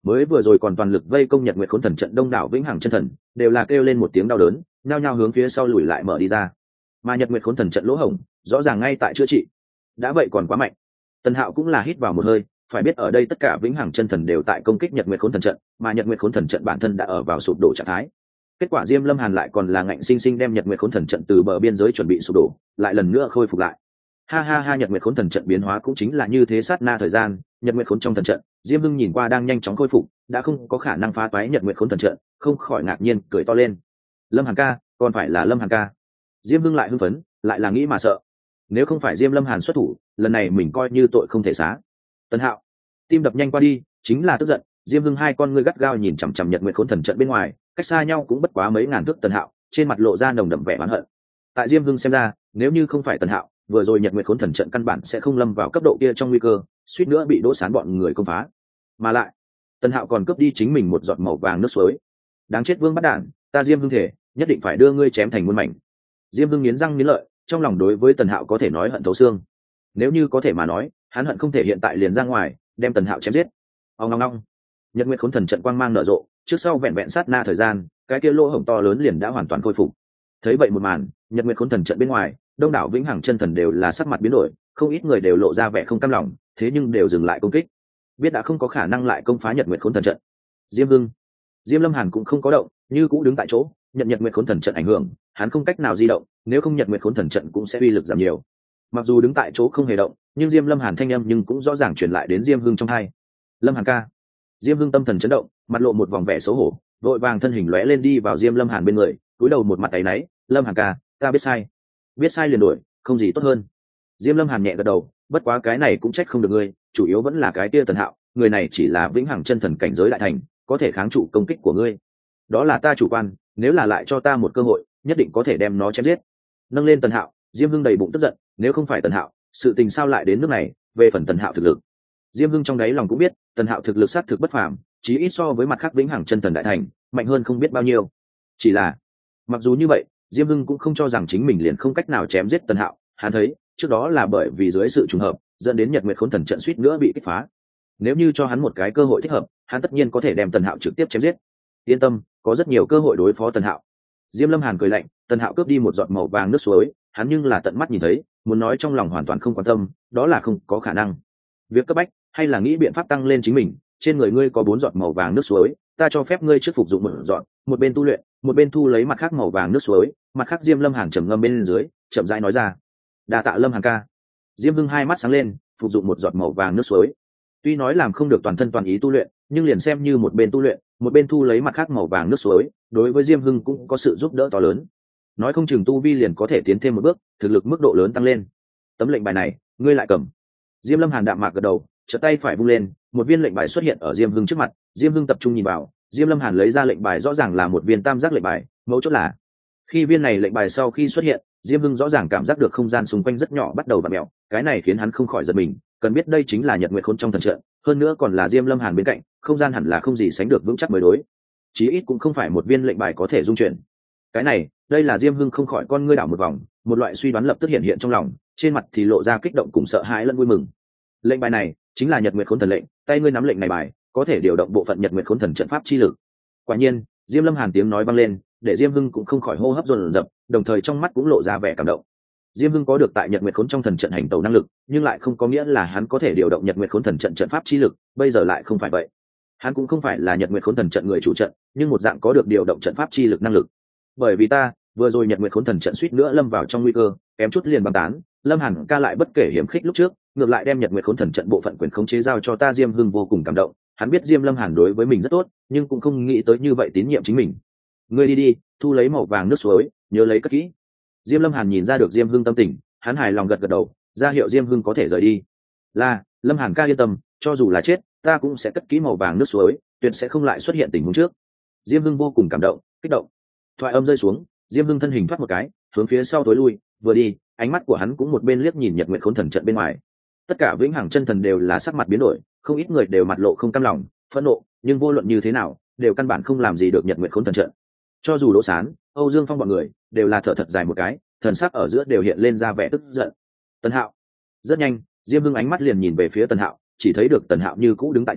mới vừa rồi còn toàn lực vây công nhật nguyệt khốn thần trận đông đảo vĩnh hằng chân thần đều là kêu lên một tiếng đau đớn, nhao nhao hướng phía sau lùi lại mở đi ra. Mà nhật nguyệt khốn thần trận lỗ hổng rõ ràng ngay tại chữa trị. Đã vậy còn quá mạnh. Tần Hạo cũng là hít vào một hơi, phải biết ở đây tất cả vĩnh hằng chân thần đều tại công kích nhật nguyệt khốn thần trận, mà nhật nguyệt khốn thần trận bản thân đã ở vào sụp đổ trạng thái. Kết quả Diêm Lâm Hàn lại còn là ngạnh sinh sinh đem nhật nguyệt khốn thần trận từ bờ biên giới chuẩn bị sụp đổ, lại lần nữa khôi phục lại. Ha ha ha, nhật nguyệt khốn thần trận biến hóa cũng chính là như thế, sát na thời gian, nhật nguyệt khốn trong thần trận, Diêm Hưng nhìn qua đang nhanh chóng khôi phục, đã không có khả năng phá toái nhật nguyệt khốn thần trận, không khỏi ngạc nhiên cười to lên. Lâm Hàn ca, còn phải là Lâm Hàn ca. Diêm Hưng lại hưng phấn, lại là nghĩ mà sợ. Nếu không phải Diêm Lâm Hàn xuất thủ, lần này mình coi như tội không thể xá. Tần Hạo, tim đập nhanh qua đi, chính là tức giận. Diêm Hưng hai con ngươi gắt gao nhìn chằm chằm nhật nguyệt khốn thần trận bên ngoài, cách xa nhau cũng bất quá mấy ngàn thước. Tần Hạo trên mặt lộ ra nồng đậm vẻ oán hận. Tại Diêm Hưng xem ra, nếu như không phải Tần Hạo, vừa rồi nhật nguyệt khốn thần trận căn bản sẽ không lâm vào cấp độ kia trong nguy cơ, suýt nữa bị Đỗ Sán bọn người công phá. Mà lại, Tần Hạo còn cướp đi chính mình một giọt màu vàng nước suối. Đáng chết vương bắt đản, ta Diêm Hưng thể nhất định phải đưa ngươi chém thành muôn mảnh. Diêm Hưng nghiến răng nghiến lợi, trong lòng đối với Tần Hạo có thể nói hận thấu xương. Nếu như có thể mà nói, hắn hận không thể hiện tại liền ra ngoài đem Tần Hạo chém giết. Ông ngong ngong, nhật nguyệt khốn thần trận quang mang nở rộ, trước sau vẹn vẹn sát na thời gian, cái kia lỗ hổng to lớn liền đã hoàn toàn khôi phục. Thấy vậy một màn, nhật nguyệt khốn thần trận bên ngoài, đông đảo vĩnh hằng chân thần đều là sắc mặt biến đổi, không ít người đều lộ ra vẻ không cam lòng, thế nhưng đều dừng lại công kích, biết đã không có khả năng lại công phá nhật nguyệt khốn thần trận. Diêm Hưng, Diêm Lâm Hàn cũng không có động, như cũ đứng tại chỗ, nhận nhật nguyệt khốn thần trận ảnh hưởng, hắn không cách nào di động, nếu không nhật nguyệt khốn thần trận cũng sẽ uy lực giảm nhiều. Mặc dù đứng tại chỗ không hề động, nhưng Diêm Lâm Hàn thanh âm nhưng cũng rõ ràng truyền lại đến Diêm Hưng trong tai. Lâm Hàn ca. Diêm Hưng tâm thần chấn động, mặt lộ một vòng vẻ xấu hổ, vội vàng thân hình lóe lên đi vào Diêm Lâm Hàn bên người, cúi đầu một mặt áy náy. Lâm Hàn ca, ta biết sai, biết sai liền đổi, không gì tốt hơn. Diêm Lâm Hàn nhẹ gật đầu, bất quá cái này cũng trách không được ngươi, chủ yếu vẫn là cái kia Tần Hạo, người này chỉ là vĩnh hằng chân thần cảnh giới đại thành, có thể kháng trụ công kích của ngươi. Đó là ta chủ quan, nếu là lại cho ta một cơ hội, nhất định có thể đem nó chém giết. Nâng lên Tần Hạo, Diêm Hưng đầy bụng tức giận, nếu không phải Tần Hạo, sự tình sao lại đến nước này. Về phần Tần Hạo thực lực, Diêm Hưng trong đáy lòng cũng biết, Tần Hạo thực lực sát thực bất phàm, chí ít so với mặt khác vĩnh hằng chân thần đại thành, mạnh hơn không biết bao nhiêu. Chỉ là, mặc dù như vậy, Diêm Hưng cũng không cho rằng chính mình liền không cách nào chém giết Tần Hạo, hắn thấy, trước đó là bởi vì dưới sự trùng hợp, dẫn đến nhật nguyệt khốn thần trận suýt nữa bị kích phá. Nếu như cho hắn một cái cơ hội thích hợp, hắn tất nhiên có thể đem Tần Hạo trực tiếp chém giết. Yên tâm, có rất nhiều cơ hội đối phó Tần Hạo. Diêm Lâm Hàn cười lạnh, Tần Hạo cướp đi một giọt màu vàng nước suối, hắn nhưng là tận mắt nhìn thấy, muốn nói trong lòng hoàn toàn không quan tâm, đó là không có khả năng. Việc cấp bách, hay là nghĩ biện pháp tăng lên chính mình. Trên người ngươi có bốn giọt màu vàng nước suối, ta cho phép ngươi trước phục dụng một giọt, một bên tu luyện, một bên thu lấy mặt khác màu vàng nước suối. Mặt khác Diêm Lâm Hàn trầm ngâm bên dưới, chậm rãi nói ra. Đa tạ Lâm Hàn ca. Diêm Hưng hai mắt sáng lên, phục dụng một giọt màu vàng nước suối. Tuy nói làm không được toàn thân toàn ý tu luyện, nhưng liền xem như một bên tu luyện, một bên thu lấy mặt khác màu vàng nước suối, đối với Diêm Hưng cũng có sự giúp đỡ to lớn. Nói không chừng tu vi liền có thể tiến thêm một bước, thực lực mức độ lớn tăng lên. Tấm lệnh bài này, ngươi lại cầm. Diêm Lâm Hàn đạm mạc gật đầu, chợt tay phải vung lên, một viên lệnh bài xuất hiện ở Diêm Hưng trước mặt. Diêm Hưng tập trung nhìn vào, Diêm Lâm Hàn lấy ra lệnh bài, rõ ràng là một viên tam giác lệnh bài, mấu chốt là khi viên này lệnh bài sau khi xuất hiện, Diêm Hưng rõ ràng cảm giác được không gian xung quanh rất nhỏ bắt đầu vặn mèo, cái này khiến hắn không khỏi giật mình, cần biết đây chính là Nhật Nguyệt Khốn trong thần trận, hơn nữa còn là Diêm Lâm Hàn bên cạnh, không gian hẳn là không gì sánh được vững chắc mới đối, chí ít cũng không phải một viên lệnh bài có thể dung chuyển. Cái này, đây là Diêm Hưng không khỏi con ngươi đảo một vòng, một loại suy đoán lập tức hiện hiện trong lòng, trên mặt thì lộ ra kích động cùng sợ hãi lẫn vui mừng. Lệnh bài này chính là Nhật Nguyệt Khốn thần lệnh, tay ngươi nắm lệnh này bài, có thể điều động bộ phận Nhật Nguyệt Khốn thần trận pháp chi lực. Quả nhiên, Diêm Lâm Hàn tiếng nói vang lên, để Diêm Hưng cũng không khỏi hô hấp dồn dập, đồng thời trong mắt cũng lộ ra vẻ cảm động. Diêm Hưng có được tại Nhật Nguyệt Khốn trong thần trận hành tẩu năng lực, nhưng lại không có nghĩa là hắn có thể điều động Nhật Nguyệt Khốn thần trận trận pháp chi lực, bây giờ lại không phải vậy. Hắn cũng không phải là Nhật Nguyệt Khốn thần trận người chủ trận, nhưng một dạng có được điều động trận pháp chi lực năng lực. Bởi vì ta, vừa rồi Nhật Nguyệt Khốn thần trận suýt nữa lâm vào trong nguy cơ, kém chút liền băng tán, Lâm Hàn ca lại bất kể hiểm khích lúc trước, ngược lại đem Nhật Nguyệt Khốn thần trận bộ phận quyền khống chế giao cho ta. Diêm Hưng vô cùng cảm động, hắn biết Diêm Lâm Hàn đối với mình rất tốt, nhưng cũng không nghĩ tới như vậy tín nhiệm chính mình. Ngươi đi đi, thu lấy màu vàng nước suối, nhớ lấy cất kỹ. Diêm Lâm Hàn nhìn ra được Diêm Hưng tâm tình, hắn hài lòng gật gật đầu, ra hiệu Diêm Hưng có thể rời đi. Là, Lâm Hàn ca yên tâm, cho dù là chết, ta cũng sẽ cất kỹ màu vàng nước suối, tuyệt sẽ không lại xuất hiện tình huống trước. Diêm Hưng vô cùng cảm động, kích động. Thoại âm rơi xuống, Diêm Hưng thân hình thoát một cái, hướng phía sau tối lui, vừa đi, ánh mắt của hắn cũng một bên liếc nhìn Nhật Nguyệt Khốn thần trận bên ngoài. Tất cả vĩnh hằng chân thần đều là sắc mặt biến đổi, không ít người đều mặt lộ không cam lòng, phẫn nộ, nhưng vô luận như thế nào, đều căn bản không làm gì được Nhật Nguyệt Khốn thần trận. Cho dù Đỗ Sán, Âu Dương Phong bọn người, đều là thở thật dài một cái, thần sắc ở giữa đều hiện lên ra vẻ tức giận. Tần Hạo. Rất nhanh, Diêm Hưng ánh mắt liền nhìn về phía Tần Hạo, chỉ thấy được Tần Hạo như cũ đứng tại chỗ,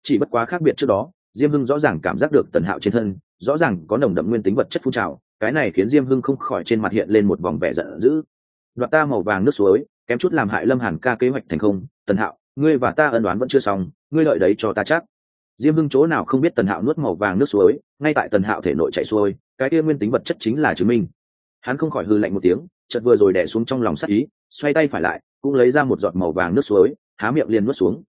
chỉ bất quá khác biệt trước đó diêm hưng rõ ràng cảm giác được tần hạo trên thân rõ ràng có nồng đậm nguyên tính vật chất phun trào, cái này khiến diêm hưng không khỏi trên mặt hiện lên một vòng vẻ giận dữ. Đoạt ta màu vàng nước suối, kém chút làm hại Lâm Hàn ca kế hoạch thành không, tần hạo, ngươi và ta ân đoán vẫn chưa xong, ngươi lợi đấy cho ta chắc. Diêm hưng chỗ nào không biết tần hạo nuốt màu vàng nước suối, ngay tại tần hạo thể nội chạy xuôi, cái kia nguyên tính vật chất chính là chứng minh. Hắn không khỏi hư lạnh một tiếng, chợt vừa rồi đè xuống trong lòng sát ý, xoay tay phải lại cũng lấy ra một giọt màu vàng nước suối, há miệng liền nuốt xuống.